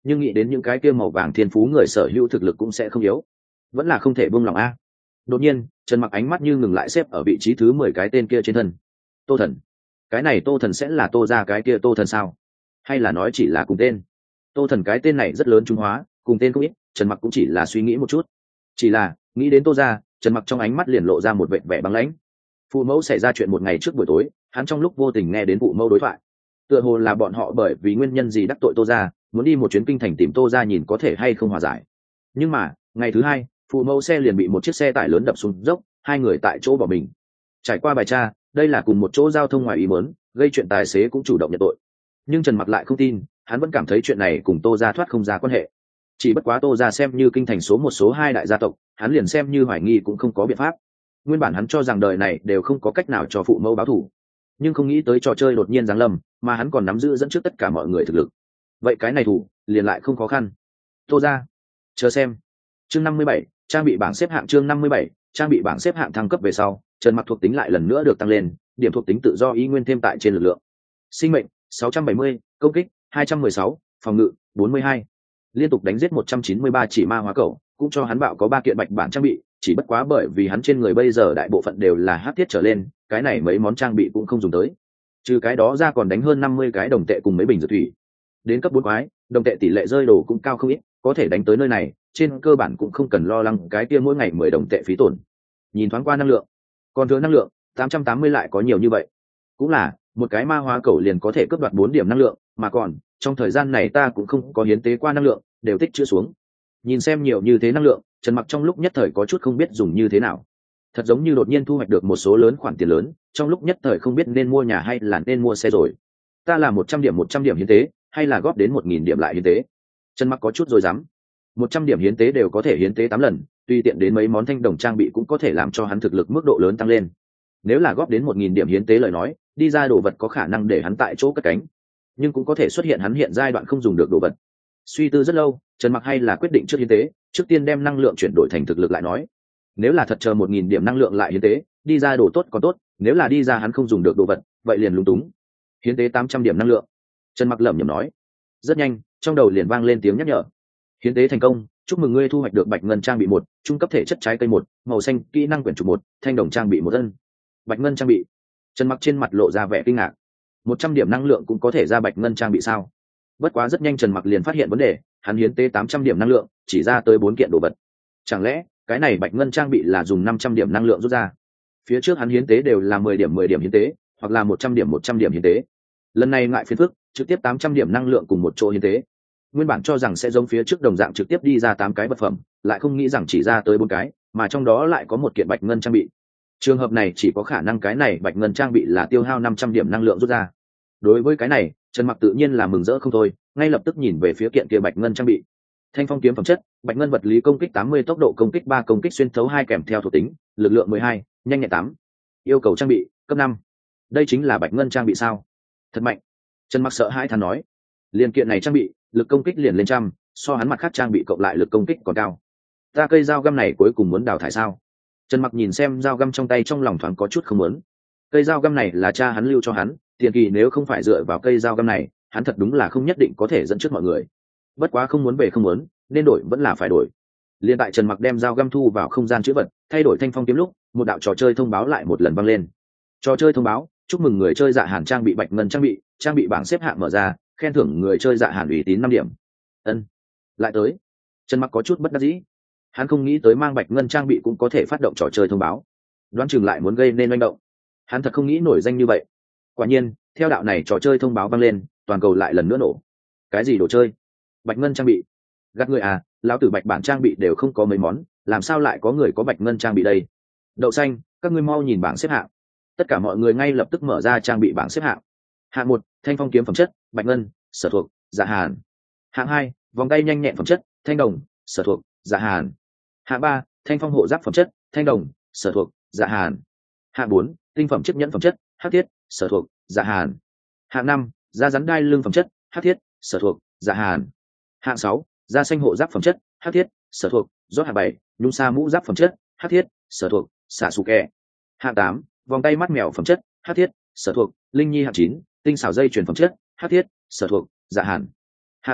nhưng nghĩ đến những cái kia màu vàng thiên phú người sở hữu thực lực cũng sẽ không yếu, vẫn là không thể buông lòng a. Đột nhiên Trần Mặc ánh mắt như ngừng lại xếp ở vị trí thứ mười cái tên kia trên thân. Tô Thần, cái này Tô Thần sẽ là Tô ra cái kia Tô Thần sao, hay là nói chỉ là cùng tên? Tô Thần cái tên này rất lớn trung hóa, cùng tên không ít, Trần Mặc cũng chỉ là suy nghĩ một chút, chỉ là nghĩ đến Tô ra, Trần Mặc trong ánh mắt liền lộ ra một vẻ vẻ băng lãnh. Phụ mẫu xảy ra chuyện một ngày trước buổi tối, hắn trong lúc vô tình nghe đến phụ mẫu đối thoại, tựa hồ là bọn họ bởi vì nguyên nhân gì đắc tội Tô ra, muốn đi một chuyến kinh thành tìm Tô ra nhìn có thể hay không hòa giải. Nhưng mà ngày thứ hai, phụ mẫu xe liền bị một chiếc xe tải lớn đập xuống dốc, hai người tại chỗ bỏ mình. Trải qua bài tra, đây là cùng một chỗ giao thông ngoài ý muốn, gây chuyện tài xế cũng chủ động nhận tội. Nhưng Trần Mặc lại không tin, hắn vẫn cảm thấy chuyện này cùng Tô gia thoát không ra quan hệ. Chỉ bất quá Tô gia xem như kinh thành số một số hai đại gia tộc, hắn liền xem như hoài nghi cũng không có biện pháp. Nguyên bản hắn cho rằng đời này đều không có cách nào cho phụ mẫu báo thù, nhưng không nghĩ tới trò chơi đột nhiên giáng lâm, mà hắn còn nắm giữ dẫn trước tất cả mọi người thực lực. Vậy cái này thủ liền lại không khó khăn. Tô gia, chờ xem. Chương năm mươi bảy, trang bị bảng xếp hạng. Chương năm mươi bảy, trang bị bảng xếp hạng thăng cấp về sau, Trần Mặc thuộc tính lại lần nữa được tăng lên, điểm thuộc tính tự do ý nguyên thêm tại trên lực lượng. Sinh mệnh sáu trăm bảy mươi, công kích hai trăm mười sáu, phòng ngự bốn mươi hai. Liên tục đánh giết một trăm chín mươi ba chỉ ma hóa cẩu, cũng cho hắn bạo có ba kiện bạch bản trang bị, chỉ bất quá bởi vì hắn trên người bây giờ đại bộ phận đều là hắc thiết trở lên, cái này mấy món trang bị cũng không dùng tới. Trừ cái đó ra còn đánh hơn năm mươi cái đồng tệ cùng mấy bình dược thủy. Đến cấp bốn quái, đồng tệ tỷ lệ rơi đồ cũng cao không ít, có thể đánh tới nơi này, trên cơ bản cũng không cần lo lắng cái kia mỗi ngày mười đồng tệ phí tổn. Nhìn thoáng qua năng lượng, còn thừa năng lượng tám trăm tám mươi lại có nhiều như vậy. Cũng là, một cái ma hóa cẩu liền có thể cướp đoạt bốn điểm năng lượng, mà còn, trong thời gian này ta cũng không có hiến tế qua năng lượng, đều tích trữ xuống. Nhìn xem nhiều như thế năng lượng, Trần Mặc trong lúc nhất thời có chút không biết dùng như thế nào. Thật giống như đột nhiên thu hoạch được một số lớn khoản tiền lớn, trong lúc nhất thời không biết nên mua nhà hay là nên mua xe rồi. Ta là một trăm điểm một trăm điểm hiến tế, hay là góp đến một nghìn điểm lại hiến tế? Trần Mặc có chút rồi dám. một trăm điểm hiến tế đều có thể hiến tế tám lần, tuy tiện đến mấy món thanh đồng trang bị cũng có thể làm cho hắn thực lực mức độ lớn tăng lên. Nếu là góp đến một nghìn điểm hiến tế lời nói, đi ra đồ vật có khả năng để hắn tại chỗ cất cánh, nhưng cũng có thể xuất hiện hắn hiện giai đoạn không dùng được đồ vật. Suy tư rất lâu, Trần Mặc hay là quyết định trước hiến tế, trước tiên đem năng lượng chuyển đổi thành thực lực lại nói. Nếu là thật chờ một nghìn điểm năng lượng lại hiến tế, đi ra đồ tốt còn tốt, nếu là đi ra hắn không dùng được đồ vật, vậy liền lúng túng. Hiến tế tám trăm điểm năng lượng. Trần Mặc lẩm nhẩm nói. Rất nhanh, trong đầu liền vang lên tiếng nhắc nhở. Hiến tế thành công, chúc mừng ngươi thu hoạch được bạch ngân trang bị một, trung cấp thể chất trái cây một, màu xanh kỹ năng quyển trục một, thanh đồng trang bị một ân. Bạch ngân trang bị. Trần Mặc trên mặt lộ ra vẻ kinh ngạc. một trăm điểm năng lượng cũng có thể ra bạch ngân trang bị sao? Bất quá rất nhanh Trần Mặc liền phát hiện vấn đề, hắn hiến tế tám trăm điểm năng lượng, chỉ ra tới bốn kiện đồ vật. Chẳng lẽ, cái này bạch ngân trang bị là dùng năm trăm điểm năng lượng rút ra? Phía trước hắn hiến tế đều là mười điểm mười điểm hiến tế, hoặc là một trăm điểm một trăm điểm hiến tế. Lần này ngại phiền phức, trực tiếp tám trăm điểm năng lượng cùng một chỗ hiến tế. Nguyên bản cho rằng sẽ giống phía trước đồng dạng trực tiếp đi ra tám cái vật phẩm, lại không nghĩ rằng chỉ ra tới bốn cái, mà trong đó lại có một kiện bạch ngân trang bị. Trường hợp này chỉ có khả năng cái này bạch ngân trang bị là tiêu hao năm trăm điểm năng lượng rút ra. Đối với cái này, Trần Mặc tự nhiên là mừng rỡ không thôi, ngay lập tức nhìn về phía kiện kia bạch ngân trang bị. Thanh phong kiếm phẩm chất, bạch ngân vật lý công kích tám mươi, tốc độ công kích ba, công kích xuyên thấu hai kèm theo thuộc tính, lực lượng mười hai, nhanh nhẹn tám. Yêu cầu trang bị, cấp năm. Đây chính là bạch ngân trang bị sao? Thật mạnh. Trần Mặc sợ hãi thán nói. Liên kiện này trang bị, lực công kích liền lên trăm, so hắn mặt khác trang bị cộng lại lực công kích còn cao. Ta cây dao găm này cuối cùng muốn đào thải sao? Trần Mặc nhìn xem dao găm trong tay trong lòng thoáng có chút không muốn. Cây dao găm này là cha hắn lưu cho hắn, tiền kỳ nếu không phải dựa vào cây dao găm này, hắn thật đúng là không nhất định có thể dẫn trước mọi người. Bất quá không muốn về không muốn, nên đổi vẫn là phải đổi. Liên tại Trần Mặc đem dao găm thu vào không gian chữ vật, thay đổi thanh phong kiếm lúc, một đạo trò chơi thông báo lại một lần vang lên. Trò chơi thông báo, chúc mừng người chơi Dạ Hàn trang bị bạch ngân trang bị, trang bị bảng xếp hạng mở ra, khen thưởng người chơi Dạ Hàn ủy tín năm điểm. Ân, lại tới. Trần Mặc có chút bất đắc dĩ. Hắn không nghĩ tới mang bạch ngân trang bị cũng có thể phát động trò chơi thông báo, đoán chừng lại muốn gây nên manh động. Hắn thật không nghĩ nổi danh như vậy. Quả nhiên, theo đạo này trò chơi thông báo vang lên, toàn cầu lại lần nữa nổ. Cái gì đồ chơi? Bạch ngân trang bị? Gạt người à, lão tử bạch bản trang bị đều không có mấy món, làm sao lại có người có bạch ngân trang bị đây? Đậu xanh, các ngươi mau nhìn bảng xếp hạng. Tất cả mọi người ngay lập tức mở ra trang bị bảng xếp hạng. Hạng một, thanh phong kiếm phẩm chất, bạch ngân, sở thuộc, Dạ Hàn. Hạng hai, vòng tay nhanh nhẹn phẩm chất, thanh đồng, sở thuộc, Dạ Hàn. Hạng ba, thanh phong hộ giáp phẩm chất, thanh đồng, sở thuộc, Dạ Hàn. Hạng bốn, tinh phẩm chiếc nhẫn phẩm chất, hắc thiết, sở thuộc, Dạ Hàn. Hạng năm, da rắn đai lưng phẩm chất, hắc thiết, sở thuộc, Dạ Hàn. Hạng sáu, da xanh hộ giáp phẩm chất, hắc thiết, sở thuộc, rót hạng bảy, nhung sa mũ giáp phẩm chất, hắc thiết, sở thuộc, xả sù kè. Hạng tám, vòng tay mắt mèo phẩm chất, hắc thiết, sở thuộc, linh nhi. Hạng chín, tinh xảo dây chuyền phẩm chất, hắc thiết, sở thuộc, Dạ Hàn. Hạng mười,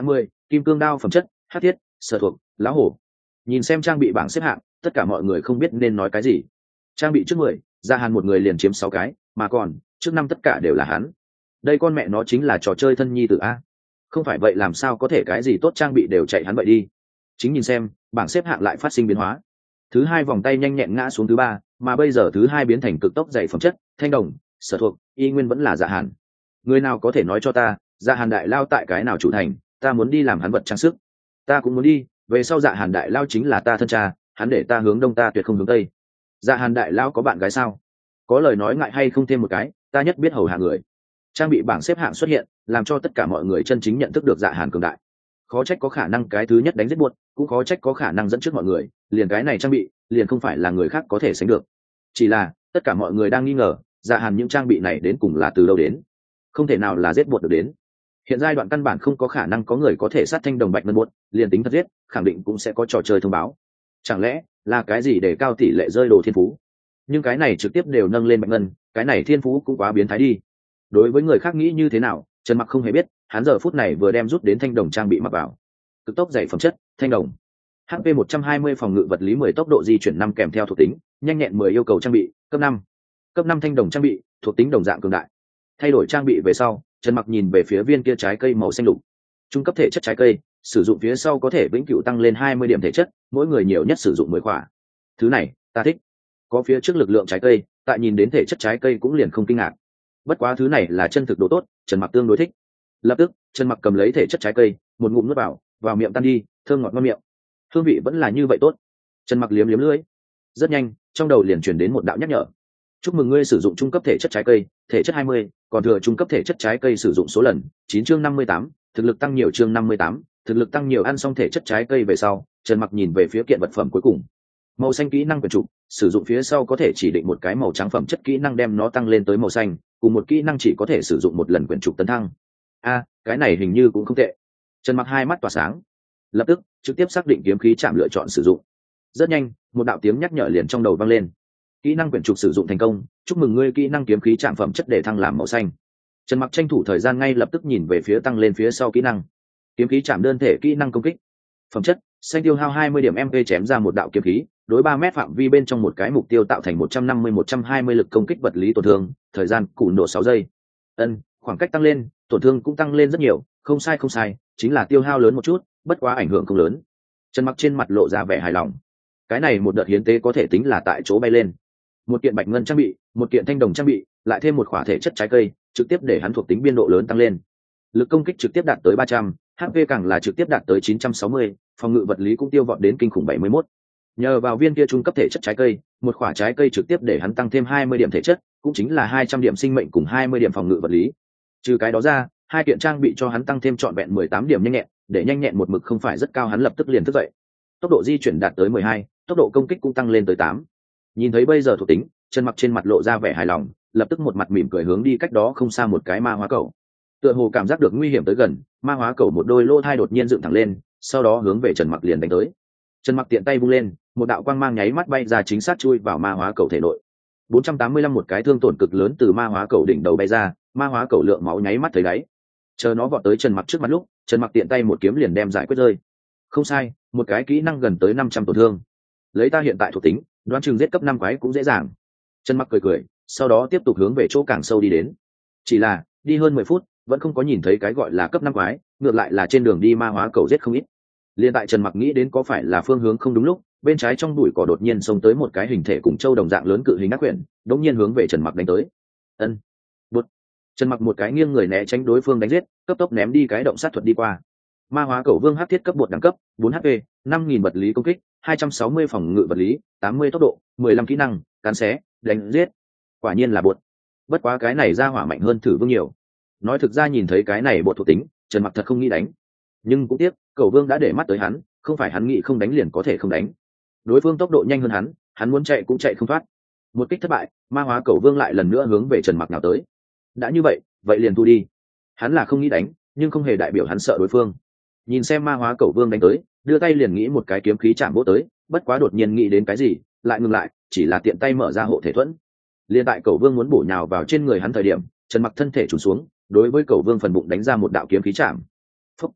kim cương đao phẩm chất hắc thiết sở thuộc lão hổ. Nhìn xem trang bị bảng xếp hạng, tất cả mọi người không biết nên nói cái gì. Trang bị trước mười, Dạ Hàn một người liền chiếm sáu cái, mà còn trước năm tất cả đều là hắn. Đây con mẹ nó chính là trò chơi thân nhi tử a. Không phải vậy làm sao có thể cái gì tốt trang bị đều chạy hắn vậy đi. Chính nhìn xem, bảng xếp hạng lại phát sinh biến hóa. Thứ hai vòng tay nhanh nhẹn ngã xuống thứ ba, mà bây giờ thứ hai biến thành cực tốc dày phẩm chất, thanh đồng, sở thuộc, y nguyên vẫn là Dạ Hàn. Người nào có thể nói cho ta, Dạ Hàn đại lao tại cái nào chủ thành, ta muốn đi làm hắn vật trang sức. Ta cũng muốn đi, về sau Dạ Hàn đại lao chính là ta thân cha, hắn để ta hướng đông ta tuyệt không hướng tây. Dạ Hàn đại lao có bạn gái sao? Có lời nói ngại hay không thêm một cái, ta nhất biết hầu hạ người. Trang bị bảng xếp hạng xuất hiện, làm cho tất cả mọi người chân chính nhận thức được Dạ Hàn cường đại. Khó trách có khả năng cái thứ nhất đánh giết buột, cũng khó trách có khả năng dẫn trước mọi người, liền cái này trang bị, liền không phải là người khác có thể sánh được. Chỉ là, tất cả mọi người đang nghi ngờ, Dạ Hàn những trang bị này đến cùng là từ đâu đến? Không thể nào là giết buột được đến. Hiện giai đoạn căn bản không có khả năng có người có thể sát thanh đồng bạch ngân buột, liền tính thật giết, khẳng định cũng sẽ có trò chơi thông báo. Chẳng lẽ là cái gì để cao tỷ lệ rơi đồ thiên phú? Nhưng cái này trực tiếp đều nâng lên bạch ngân, cái này thiên phú cũng quá biến thái đi. Đối với người khác nghĩ như thế nào, Trần Mặc không hề biết, hắn giờ phút này vừa đem rút đến thanh đồng trang bị mặc vào. Cực tốc dày phẩm chất, thanh đồng. hát pê một trăm hai mươi phòng ngự vật lý mười tốc độ di chuyển năm kèm theo thuộc tính, nhanh nhẹn mười yêu cầu trang bị, cấp năm. Cấp năm thanh đồng trang bị, thuộc tính đồng dạng cường đại. Thay đổi trang bị về sau, Trần Mặc nhìn về phía viên kia trái cây màu xanh lục. Trung cấp thể chất trái cây, sử dụng phía sau có thể vĩnh cửu tăng lên hai mươi điểm thể chất, mỗi người nhiều nhất sử dụng mười khỏa. Thứ này, ta thích. Có phía trước lực lượng trái cây, tại nhìn đến thể chất trái cây cũng liền không kinh ngạc. Bất quá thứ này là chân thực độ tốt, Trần Mặc tương đối thích. Lập tức, Trần Mặc cầm lấy thể chất trái cây, một ngụm nuốt vào, vào miệng tan đi, thơm ngọt ngon miệng. Hương vị vẫn là như vậy tốt. Trần Mặc liếm liếm lưỡi. Rất nhanh, trong đầu liền truyền đến một đạo nhắc nhở. Chúc mừng ngươi sử dụng trung cấp thể chất trái cây, thể chất hai mươi, còn thừa trung cấp thể chất trái cây sử dụng số lần, chín chương năm mươi tám, thực lực tăng nhiều chương năm mươi tám, thực lực tăng nhiều. Ăn xong thể chất trái cây về sau, Trần Mặc nhìn về phía kiện vật phẩm cuối cùng. Màu xanh kỹ năng quyển trục, sử dụng phía sau có thể chỉ định một cái màu trắng phẩm chất kỹ năng đem nó tăng lên tới màu xanh, cùng một kỹ năng chỉ có thể sử dụng một lần quyển trục tấn thăng. A, cái này hình như cũng không tệ. Trần Mặc hai mắt tỏa sáng, lập tức trực tiếp xác định kiếm khí chạm lựa chọn sử dụng. Rất nhanh, một đạo tiếng nhắc nhở liền trong đầu vang lên. Kỹ năng quyển trục sử dụng thành công, chúc mừng ngươi kỹ năng kiếm khí chạm phẩm chất để thăng làm màu xanh. Trần Mặc tranh thủ thời gian ngay lập tức nhìn về phía tăng lên phía sau kỹ năng. Kiếm khí chạm đơn thể kỹ năng công kích. Phẩm chất, xanh tiêu hao hai mươi điểm em pê chém ra một đạo kiếm khí, đối ba mét phạm vi bên trong một cái mục tiêu tạo thành một trăm năm mươi một trăm hai mươi lực công kích vật lý tổn thương, thời gian củ nổ sáu giây. Ân, khoảng cách tăng lên, tổn thương cũng tăng lên rất nhiều, không sai không sai, chính là tiêu hao lớn một chút, bất quá ảnh hưởng không lớn. Trần Mặc trên mặt lộ ra vẻ hài lòng. Cái này một đợt hiến tế có thể tính là tại chỗ bay lên. Một kiện bạch ngân trang bị, một kiện thanh đồng trang bị, lại thêm một khỏa thể chất trái cây, trực tiếp để hắn thuộc tính biên độ lớn tăng lên. Lực công kích trực tiếp đạt tới ba trăm, hát pê càng là trực tiếp đạt tới chín trăm sáu mươi, phòng ngự vật lý cũng tiêu vọt đến kinh khủng bảy mươi mốt. Nhờ vào viên kia trung cấp thể chất trái cây, một khỏa trái cây trực tiếp để hắn tăng thêm hai mươi điểm thể chất, cũng chính là hai trăm điểm sinh mệnh cùng hai mươi điểm phòng ngự vật lý. Trừ cái đó ra, hai kiện trang bị cho hắn tăng thêm trọn vẹn mười tám điểm nhanh nhẹn, để nhanh nhẹn một mực không phải rất cao hắn lập tức liền thức dậy. Tốc độ di chuyển đạt tới mười hai, tốc độ công kích cũng tăng lên tới tám. Nhìn thấy bây giờ thuộc tính, Trần Mặc trên mặt lộ ra vẻ hài lòng, lập tức một mặt mỉm cười hướng đi cách đó không xa một cái ma hóa cầu. Tựa hồ cảm giác được nguy hiểm tới gần, ma hóa cầu một đôi lỗ thai đột nhiên dựng thẳng lên, sau đó hướng về Trần Mặc liền đánh tới. Trần Mặc tiện tay vung lên, một đạo quang mang nháy mắt bay ra chính xác chui vào ma hóa cầu thể nội. bốn trăm tám mươi lăm một cái thương tổn cực lớn từ ma hóa cầu đỉnh đầu bay ra, ma hóa cầu lượng máu nháy mắt thấy đáy. Chờ nó vọt tới Trần Mặc trước mặt lúc, Trần Mặc tiện tay một kiếm liền đem giải quyết rơi. Không sai, một cái kỹ năng gần tới năm trăm tổn thương. Lấy ta hiện tại thuộc tính, đoán chừng giết cấp năm quái cũng dễ dàng. Trần Mặc cười cười, sau đó tiếp tục hướng về chỗ càng sâu đi đến. Chỉ là, đi hơn mười phút, vẫn không có nhìn thấy cái gọi là cấp năm quái, ngược lại là trên đường đi ma hóa cầu giết không ít. Liên tại Trần Mặc nghĩ đến có phải là phương hướng không đúng lúc, bên trái trong bụi cỏ đột nhiên xông tới một cái hình thể cùng châu đồng dạng lớn cự hình ác quyển, đột nhiên hướng về Trần Mặc đánh tới. Ân. Bụt. Trần Mặc một cái nghiêng người né tránh đối phương đánh giết, cấp tốc ném đi cái động sát thuật đi qua. Ma hóa cầu vương hắc thiết cấp bột đẳng cấp, bốn hát pê, năm nghìn vật lý công kích, hai trăm sáu mươi phòng ngự vật lý, tám mươi tốc độ, mười lăm kỹ năng, cắn xé, đánh giết. Quả nhiên là bột. Bất quá cái này ra hỏa mạnh hơn thử vương nhiều. Nói thực ra nhìn thấy cái này bột thuộc tính, Trần Mặc thật không nghĩ đánh. Nhưng cũng tiếc, cầu vương đã để mắt tới hắn, không phải hắn nghĩ không đánh liền có thể không đánh. Đối phương tốc độ nhanh hơn hắn, hắn muốn chạy cũng chạy không thoát. Một kích thất bại, ma hóa cầu vương lại lần nữa hướng về Trần Mặc nào tới. Đã như vậy, vậy liền thu đi. Hắn là không nghĩ đánh, nhưng không hề đại biểu hắn sợ đối phương. Nhìn xem ma hóa cầu vương đánh tới, đưa tay liền nghĩ một cái kiếm khí chạm vỗ tới, bất quá đột nhiên nghĩ đến cái gì, lại ngừng lại, chỉ là tiện tay mở ra hộ thể thuẫn. Liên tại cầu vương muốn bổ nhào vào trên người hắn thời điểm, Trần Mặc thân thể trùn xuống, đối với cầu vương phần bụng đánh ra một đạo kiếm khí chạm. Phúc.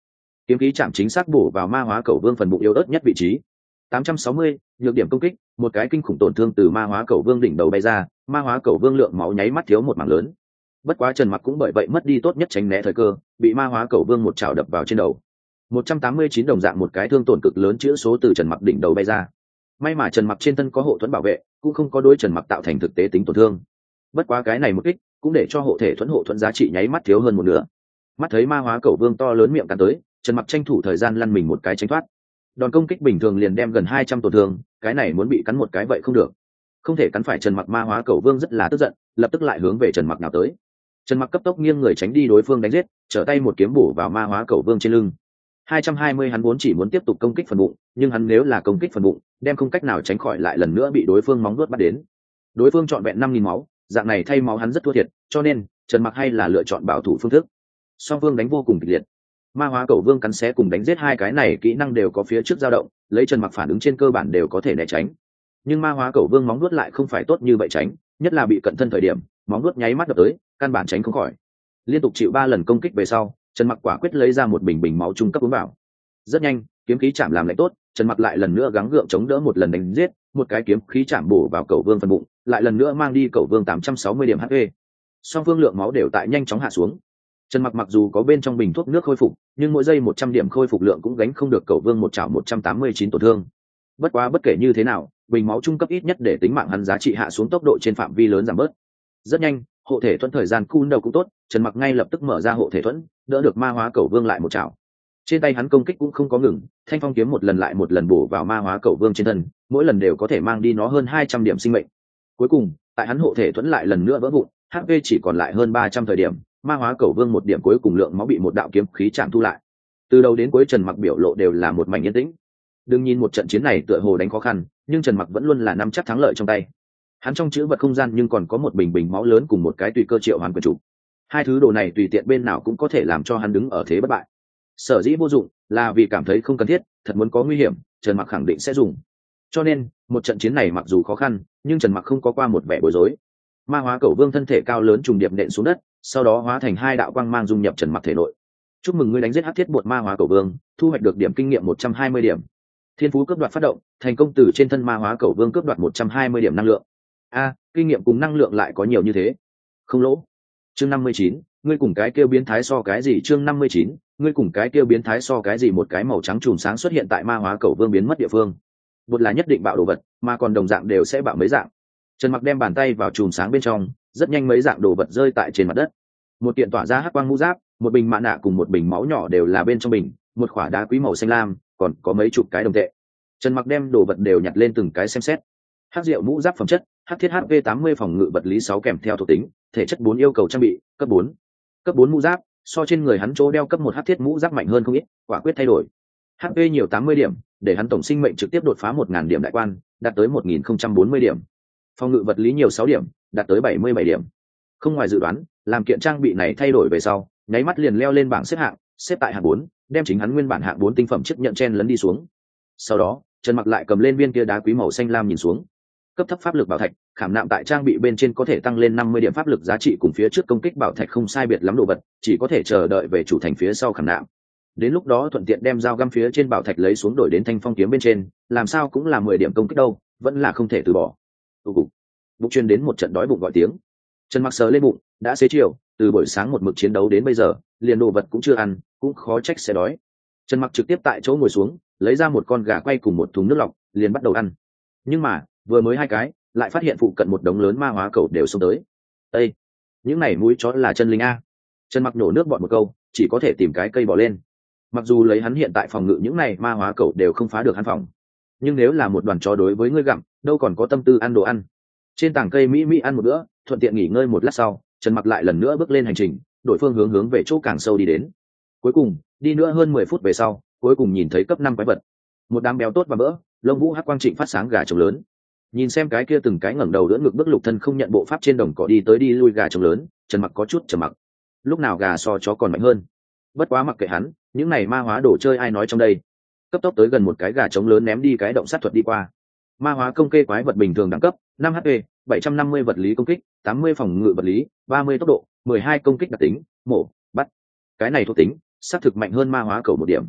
kiếm khí chạm chính xác bổ vào ma hóa cầu vương phần bụng yếu ớt nhất vị trí. tám trăm sáu mươi, nhược điểm công kích, một cái kinh khủng tổn thương từ ma hóa cầu vương đỉnh đầu bay ra, ma hóa cầu vương lượng máu nháy mắt thiếu một mảng lớn. Bất quá Trần Mặc cũng bởi vậy mất đi tốt nhất tránh né thời cơ, bị ma hóa cầu vương một chảo đập vào trên đầu. một trăm tám mươi chín đồng dạng một cái thương tổn cực lớn chữa số từ Trần Mặc đỉnh đầu bay ra. May mà Trần Mặc trên thân có hộ thuẫn bảo vệ, cũng không có đối Trần Mặc tạo thành thực tế tính tổn thương. Bất quá cái này một kích cũng để cho hộ thể thuẫn hộ thuẫn giá trị nháy mắt thiếu hơn một nửa. Mắt thấy ma hóa cầu vương to lớn miệng cắn tới, Trần Mặc tranh thủ thời gian lăn mình một cái tránh thoát. Đòn công kích bình thường liền đem gần hai trăm tổn thương, cái này muốn bị cắn một cái vậy không được. Không thể cắn phải Trần Mặc, ma hóa cầu vương rất là tức giận, lập tức lại hướng về Trần Mặc nào tới. Trần Mặc cấp tốc nghiêng người tránh đi đối phương đánh giết, trở tay một kiếm bổ vào ma hóa cầu vương trên lưng. hai trăm hai mươi hắn vốn chỉ muốn tiếp tục công kích phần bụng, nhưng hắn nếu là công kích phần bụng, đem không cách nào tránh khỏi lại lần nữa bị đối phương móng vuốt bắt đến. Đối phương chọn vẹn năm nghìn máu, dạng này thay máu hắn rất thua thiệt, cho nên Trần Mặc hay là lựa chọn bảo thủ phương thức. Song phương đánh vô cùng kịch liệt. Ma hóa cầu vương cắn xé cùng đánh giết hai cái này kỹ năng đều có phía trước dao động, lấy Trần Mặc phản ứng trên cơ bản đều có thể né tránh. Nhưng ma hóa cầu vương móng vuốt lại không phải tốt như vậy tránh, nhất là bị cận thân thời điểm, móng vuốt nháy mắt đập tới, căn bản tránh không khỏi. Liên tục chịu ba lần công kích về sau, Trần Mặc quả quyết lấy ra một bình bình máu trung cấp uống vào. Rất nhanh, kiếm khí chạm làm lại tốt, Trần Mặc lại lần nữa gắng gượng chống đỡ một lần đánh giết, một cái kiếm khí chạm bổ vào cầu vương phần bụng, lại lần nữa mang đi cầu vương tám trăm sáu mươi điểm hát pê. Song phương lượng máu đều tại nhanh chóng hạ xuống. Trần Mặc mặc dù có bên trong bình thuốc nước khôi phục, nhưng mỗi giây một trăm điểm khôi phục lượng cũng gánh không được cầu vương một chảo một trăm tám mươi chín tổn thương. Bất quá bất kể như thế nào, bình máu trung cấp ít nhất để tính mạng hắn giá trị hạ xuống tốc độ trên phạm vi lớn giảm bớt. Rất nhanh, hộ thể thuẫn thời gian cool đầu cũng tốt, Trần Mặc ngay lập tức mở ra hộ thể thuẫn, đỡ được ma hóa cầu vương lại một chảo. Trên tay hắn công kích cũng không có ngừng, thanh phong kiếm một lần lại một lần bổ vào ma hóa cầu vương trên thân, mỗi lần đều có thể mang đi nó hơn hai trăm điểm sinh mệnh. Cuối cùng, tại hắn hộ thể thuẫn lại lần nữa vỡ vụn, hát pê chỉ còn lại hơn ba trăm thời điểm, ma hóa cầu vương một điểm cuối cùng lượng máu bị một đạo kiếm khí chạm thu lại. Từ đầu đến cuối Trần Mặc biểu lộ đều là một mảnh yên tĩnh. Đừng nhìn một trận chiến này tựa hồ đánh khó khăn, nhưng Trần Mặc vẫn luôn là nắm chắc thắng lợi trong tay. Hắn trong chữ vật không gian nhưng còn có một bình bình máu lớn cùng một cái tùy cơ triệu hoàn quyền chủ. Hai thứ đồ này tùy tiện bên nào cũng có thể làm cho hắn đứng ở thế bất bại. Sở dĩ vô dụng là vì cảm thấy không cần thiết, thật muốn có nguy hiểm, Trần Mặc khẳng định sẽ dùng. Cho nên, một trận chiến này mặc dù khó khăn, nhưng Trần Mặc không có qua một vẻ bối rối. Ma hóa cầu vương thân thể cao lớn trùng điệp nện xuống đất, sau đó hóa thành hai đạo quang mang dung nhập Trần Mặc thể nội. Chúc mừng ngươi đánh giết hắc thiết bột ma hóa cầu vương, thu hoạch được điểm kinh nghiệm một trăm hai mươi điểm. Thiên phú cướp đoạt phát động, thành công từ trên thân ma hóa cầu vương cướp đoạt một trăm hai mươi điểm năng lượng. A, kinh nghiệm cùng năng lượng lại có nhiều như thế. Không lỗ. Chương năm mươi chín, ngươi cùng cái kêu biến thái so cái gì? Chương năm mươi chín, ngươi cùng cái kêu biến thái so cái gì? Một cái màu trắng chùm sáng xuất hiện tại ma hóa cầu vương biến mất địa phương. Bột là nhất định bạo đồ vật, mà còn đồng dạng đều sẽ bạo mấy dạng. Trần Mặc đem bàn tay vào chùm sáng bên trong, rất nhanh mấy dạng đồ vật rơi tại trên mặt đất. Một kiện tỏa ra hắc quang mũ giáp, một bình mạ nạ cùng một bình máu nhỏ đều là bên trong bình, một khỏa đá quý màu xanh lam, còn có mấy chục cái đồng tệ. Trần Mặc đem đồ vật đều nhặt lên từng cái xem xét. Hắc rượu mũ giáp phẩm chất, hắc thiết hát pê tám mươi phòng ngự vật lý sáu kèm theo thuộc tính, thể chất bốn yêu cầu trang bị, cấp bốn. Cấp bốn mũ giáp, so trên người hắn chỗ đeo cấp một hắc thiết mũ giáp mạnh hơn không ít, quả quyết thay đổi. hát pê nhiều tám mươi điểm, để hắn tổng sinh mệnh trực tiếp đột phá một nghìn điểm đại quan, đạt tới một nghìn không trăm bốn mươi điểm. Phòng ngự vật lý nhiều sáu điểm, đạt tới bảy mươi bảy điểm. Không ngoài dự đoán, làm kiện trang bị này thay đổi về sau, nháy mắt liền leo lên bảng xếp hạng, xếp tại hạng bốn, đem chính hắn nguyên bản hạng bốn tinh phẩm chấp nhận chen lấn đi xuống. Sau đó, Trần Mặc lại cầm lên viên kia đá quý màu xanh lam nhìn xuống. Cấp thấp pháp lực bảo thạch, khảm nạm tại trang bị bên trên có thể tăng lên năm mươi điểm pháp lực giá trị, cùng phía trước công kích bảo thạch không sai biệt lắm đồ vật, chỉ có thể chờ đợi về chủ thành phía sau khảm nạm. Đến lúc đó thuận tiện đem dao găm phía trên bảo thạch lấy xuống đổi đến thanh phong kiếm bên trên, làm sao cũng là mười điểm công kích đâu, vẫn là không thể từ bỏ. Tụ cục. Bụng chuyên đến một trận đói bụng gọi tiếng. Trần Mặc sờ lên bụng, đã xế chiều, từ buổi sáng một mực chiến đấu đến bây giờ, liền đồ vật cũng chưa ăn, cũng khó trách sẽ đói. Trần Mặc trực tiếp tại chỗ ngồi xuống, lấy ra một con gà quay cùng một thùng nước lọc, liền bắt đầu ăn. Nhưng mà, vừa mới hai cái, lại phát hiện phụ cận một đống lớn ma hóa cầu đều xông tới. Ê, những này mũi chó là chân linh a. Trần Mặc nổ nước bọt một câu, chỉ có thể tìm cái cây bỏ lên. Mặc dù lấy hắn hiện tại phòng ngự những này ma hóa cầu đều không phá được hắn phòng, nhưng nếu là một đoàn chó đối với ngươi gặm, đâu còn có tâm tư ăn đồ ăn. Trên tảng cây mỹ mỹ ăn một bữa, thuận tiện nghỉ ngơi một lát sau, Trần Mặc lại lần nữa bước lên hành trình, đổi phương hướng hướng về chỗ càng sâu đi đến. Cuối cùng, đi nữa hơn mười phút về sau, cuối cùng nhìn thấy cấp năm quái vật. Một đám béo tốt và mỡ, lông vũ hắc quang trịnh phát sáng gà trống lớn. Nhìn xem cái kia từng cái ngẩng đầu đỡ ngực bước lục thân không nhận bộ pháp trên đồng cỏ đi tới đi lui gà trống lớn, Trần Mặc có chút trầm mặc. Lúc nào gà so chó còn mạnh hơn. Bất quá mặc kệ hắn, những này ma hóa đồ chơi ai nói trong đây. Cấp tốc tới gần một cái gà trống lớn ném đi cái động sát thuật đi qua. Ma hóa công kê quái vật bình thường đẳng cấp, năm hát pê, bảy trăm năm mươi vật lý công kích, tám mươi phòng ngự vật lý, ba mươi tốc độ, mười hai công kích đặc tính, mổ, bắt. Cái này thuộc tính, xác thực mạnh hơn ma hóa cầu một điểm,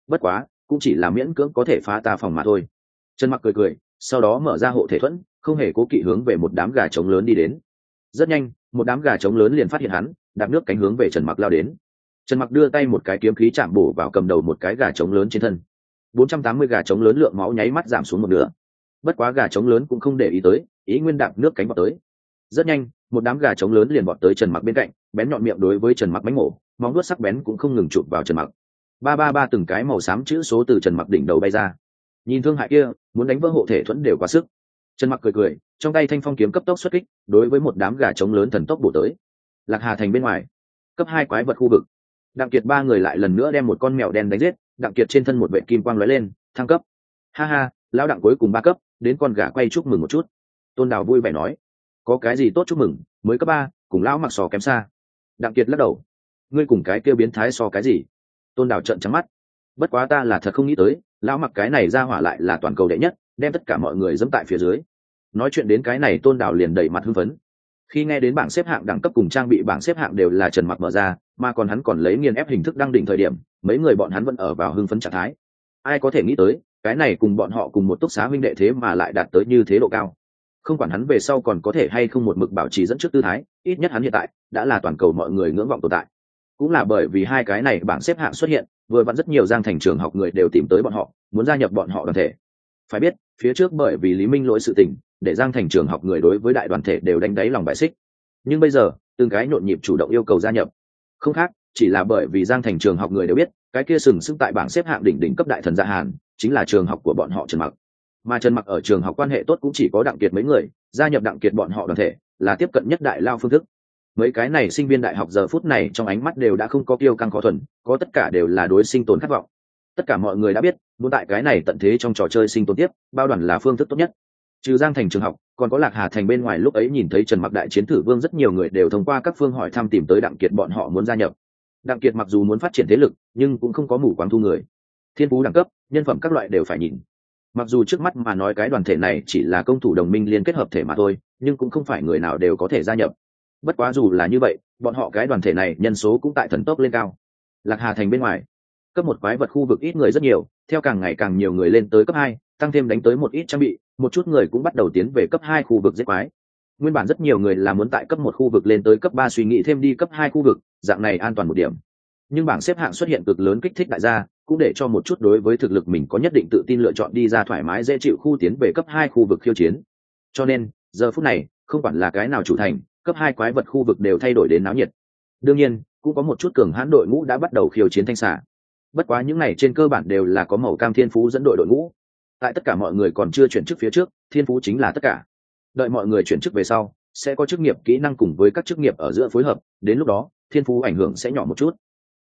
bất quá cũng chỉ là miễn cưỡng có thể phá ta phòng mà thôi. Trần Mặc cười cười, sau đó mở ra hộ thể thuẫn, không hề cố kỵ hướng về một đám gà trống lớn đi đến. Rất nhanh, một đám gà trống lớn liền phát hiện hắn, đạp nước cánh hướng về Trần Mặc lao đến. Trần Mặc đưa tay một cái kiếm khí chạm bổ vào cầm đầu một cái gà trống lớn trên thân. bốn trăm tám mươi gà trống lớn lượng máu nháy mắt giảm xuống một nửa. Bất quá gà trống lớn cũng không để ý tới, ý nguyên đạp nước cánh vào tới. Rất nhanh, một đám gà trống lớn liền vọt tới Trần Mặc bên cạnh, bén nhọn miệng đối với Trần Mặc mánh mổ, móng vuốt sắc bén cũng không ngừng chụp vào Trần Mặc. Ba ba ba từng cái màu xám chữ số từ Trần Mặc đỉnh đầu bay ra. Nhìn thương hại kia, muốn đánh vỡ hộ thể thuẫn đều quá sức. Trần Mặc cười cười, trong tay thanh phong kiếm cấp tốc xuất kích, đối với một đám gà trống lớn thần tốc bổ tới. Lạc Hà thành bên ngoài, cấp hai quái vật khu vực. Đặng Kiệt ba người lại lần nữa đem một con mèo đen đánh giết, Đặng Kiệt trên thân một vệt kim quang lóe lên, thăng cấp. Ha ha, lão Đặng cuối cùng ba cấp, đến con gà quay chúc mừng một chút. Tôn Đào vui vẻ nói, có cái gì tốt chúc mừng, mới cấp ba, cùng lão Mặc sò kém xa. Đặng Kiệt lắc đầu, ngươi cùng cái kia biến thái so cái gì? Tôn Đào trợn trắng mắt, bất quá ta là thật không nghĩ tới, lão Mặc cái này ra hỏa lại là toàn cầu đệ nhất, đem tất cả mọi người dẫm tại phía dưới. Nói chuyện đến cái này, Tôn Đào liền đẩy mặt hưng phấn. Khi nghe đến bảng xếp hạng đẳng cấp cùng trang bị bảng xếp hạng đều là Trần Mặc mở ra, mà còn hắn còn lấy nghiền ép hình thức đăng đỉnh thời điểm, mấy người bọn hắn vẫn ở vào hưng phấn trạng thái. Ai có thể nghĩ tới, cái này cùng bọn họ cùng một túc xá huynh đệ thế mà lại đạt tới như thế độ cao. Không quản hắn về sau còn có thể hay không một mực bảo trì dẫn trước tư thái, ít nhất hắn hiện tại đã là toàn cầu mọi người ngưỡng vọng tồn tại. Cũng là bởi vì hai cái này bảng xếp hạng xuất hiện, vừa vặn rất nhiều Giang Thành trường học người đều tìm tới bọn họ, muốn gia nhập bọn họ đoàn thể. Phải biết, phía trước bởi vì Lý Minh lỗi sự tình, để Giang Thành trường học người đối với đại đoàn thể đều đánh đáy lòng bại xích. Nhưng bây giờ, từng cái nhộn nhịp chủ động yêu cầu gia nhập. Không khác, chỉ là bởi vì Giang Thành trường học người đều biết, cái kia sừng sững tại bảng xếp hạng đỉnh đỉnh cấp đại thần Dạ Hàn, chính là trường học của bọn họ Trần Mặc. Mà Trần Mặc ở trường học quan hệ tốt cũng chỉ có Đặng Kiệt mấy người, gia nhập Đặng Kiệt bọn họ đoàn thể, là tiếp cận nhất đại lao phương thức. Mấy cái này sinh viên đại học giờ phút này trong ánh mắt đều đã không có kiêu căng khó thuần, có tất cả đều là đối sinh tồn khát vọng. Tất cả mọi người đã biết, muốn tại cái này tận thế trong trò chơi sinh tồn tiếp, bao đoàn là phương thức tốt nhất. Trừ Giang Thành trường học, còn có Lạc Hà thành bên ngoài lúc ấy nhìn thấy Trần Mặc đại chiến thử vương, rất nhiều người đều thông qua các phương hỏi thăm tìm tới Đặng Kiệt bọn họ muốn gia nhập. Đặng Kiệt mặc dù muốn phát triển thế lực, nhưng cũng không có mù quáng thu người. Thiên phú đẳng cấp, nhân phẩm các loại đều phải nhìn. Mặc dù trước mắt mà nói cái đoàn thể này chỉ là công thủ đồng minh liên kết hợp thể mà thôi, nhưng cũng không phải người nào đều có thể gia nhập. Bất quá dù là như vậy, bọn họ cái đoàn thể này nhân số cũng tại thần tốc lên cao. Lạc Hà thành bên ngoài, cấp một quái vật khu vực ít người rất nhiều, theo càng ngày càng nhiều người lên tới cấp hai, tăng thêm đánh tới một ít trang bị, một chút người cũng bắt đầu tiến về cấp hai khu vực giết quái. Nguyên bản rất nhiều người là muốn tại cấp một khu vực lên tới cấp ba suy nghĩ thêm đi cấp hai khu vực, dạng này an toàn một điểm. Nhưng bảng xếp hạng xuất hiện cực lớn kích thích đại gia, cũng để cho một chút đối với thực lực mình có nhất định tự tin lựa chọn đi ra thoải mái dễ chịu khu tiến về cấp hai khu vực khiêu chiến. Cho nên, giờ phút này, không quản là cái nào chủ thành, cấp hai quái vật khu vực đều thay đổi đến náo nhiệt. Đương nhiên, cũng có một chút cường hãn đội ngũ đã bắt đầu khiêu chiến thanh xà. Bất quá những này trên cơ bản đều là có màu cam thiên phú dẫn đội đội ngũ. Tại tất cả mọi người còn chưa chuyển chức phía trước, thiên phú chính là tất cả. Đợi mọi người chuyển chức về sau, sẽ có chức nghiệp kỹ năng cùng với các chức nghiệp ở giữa phối hợp, đến lúc đó, thiên phú ảnh hưởng sẽ nhỏ một chút.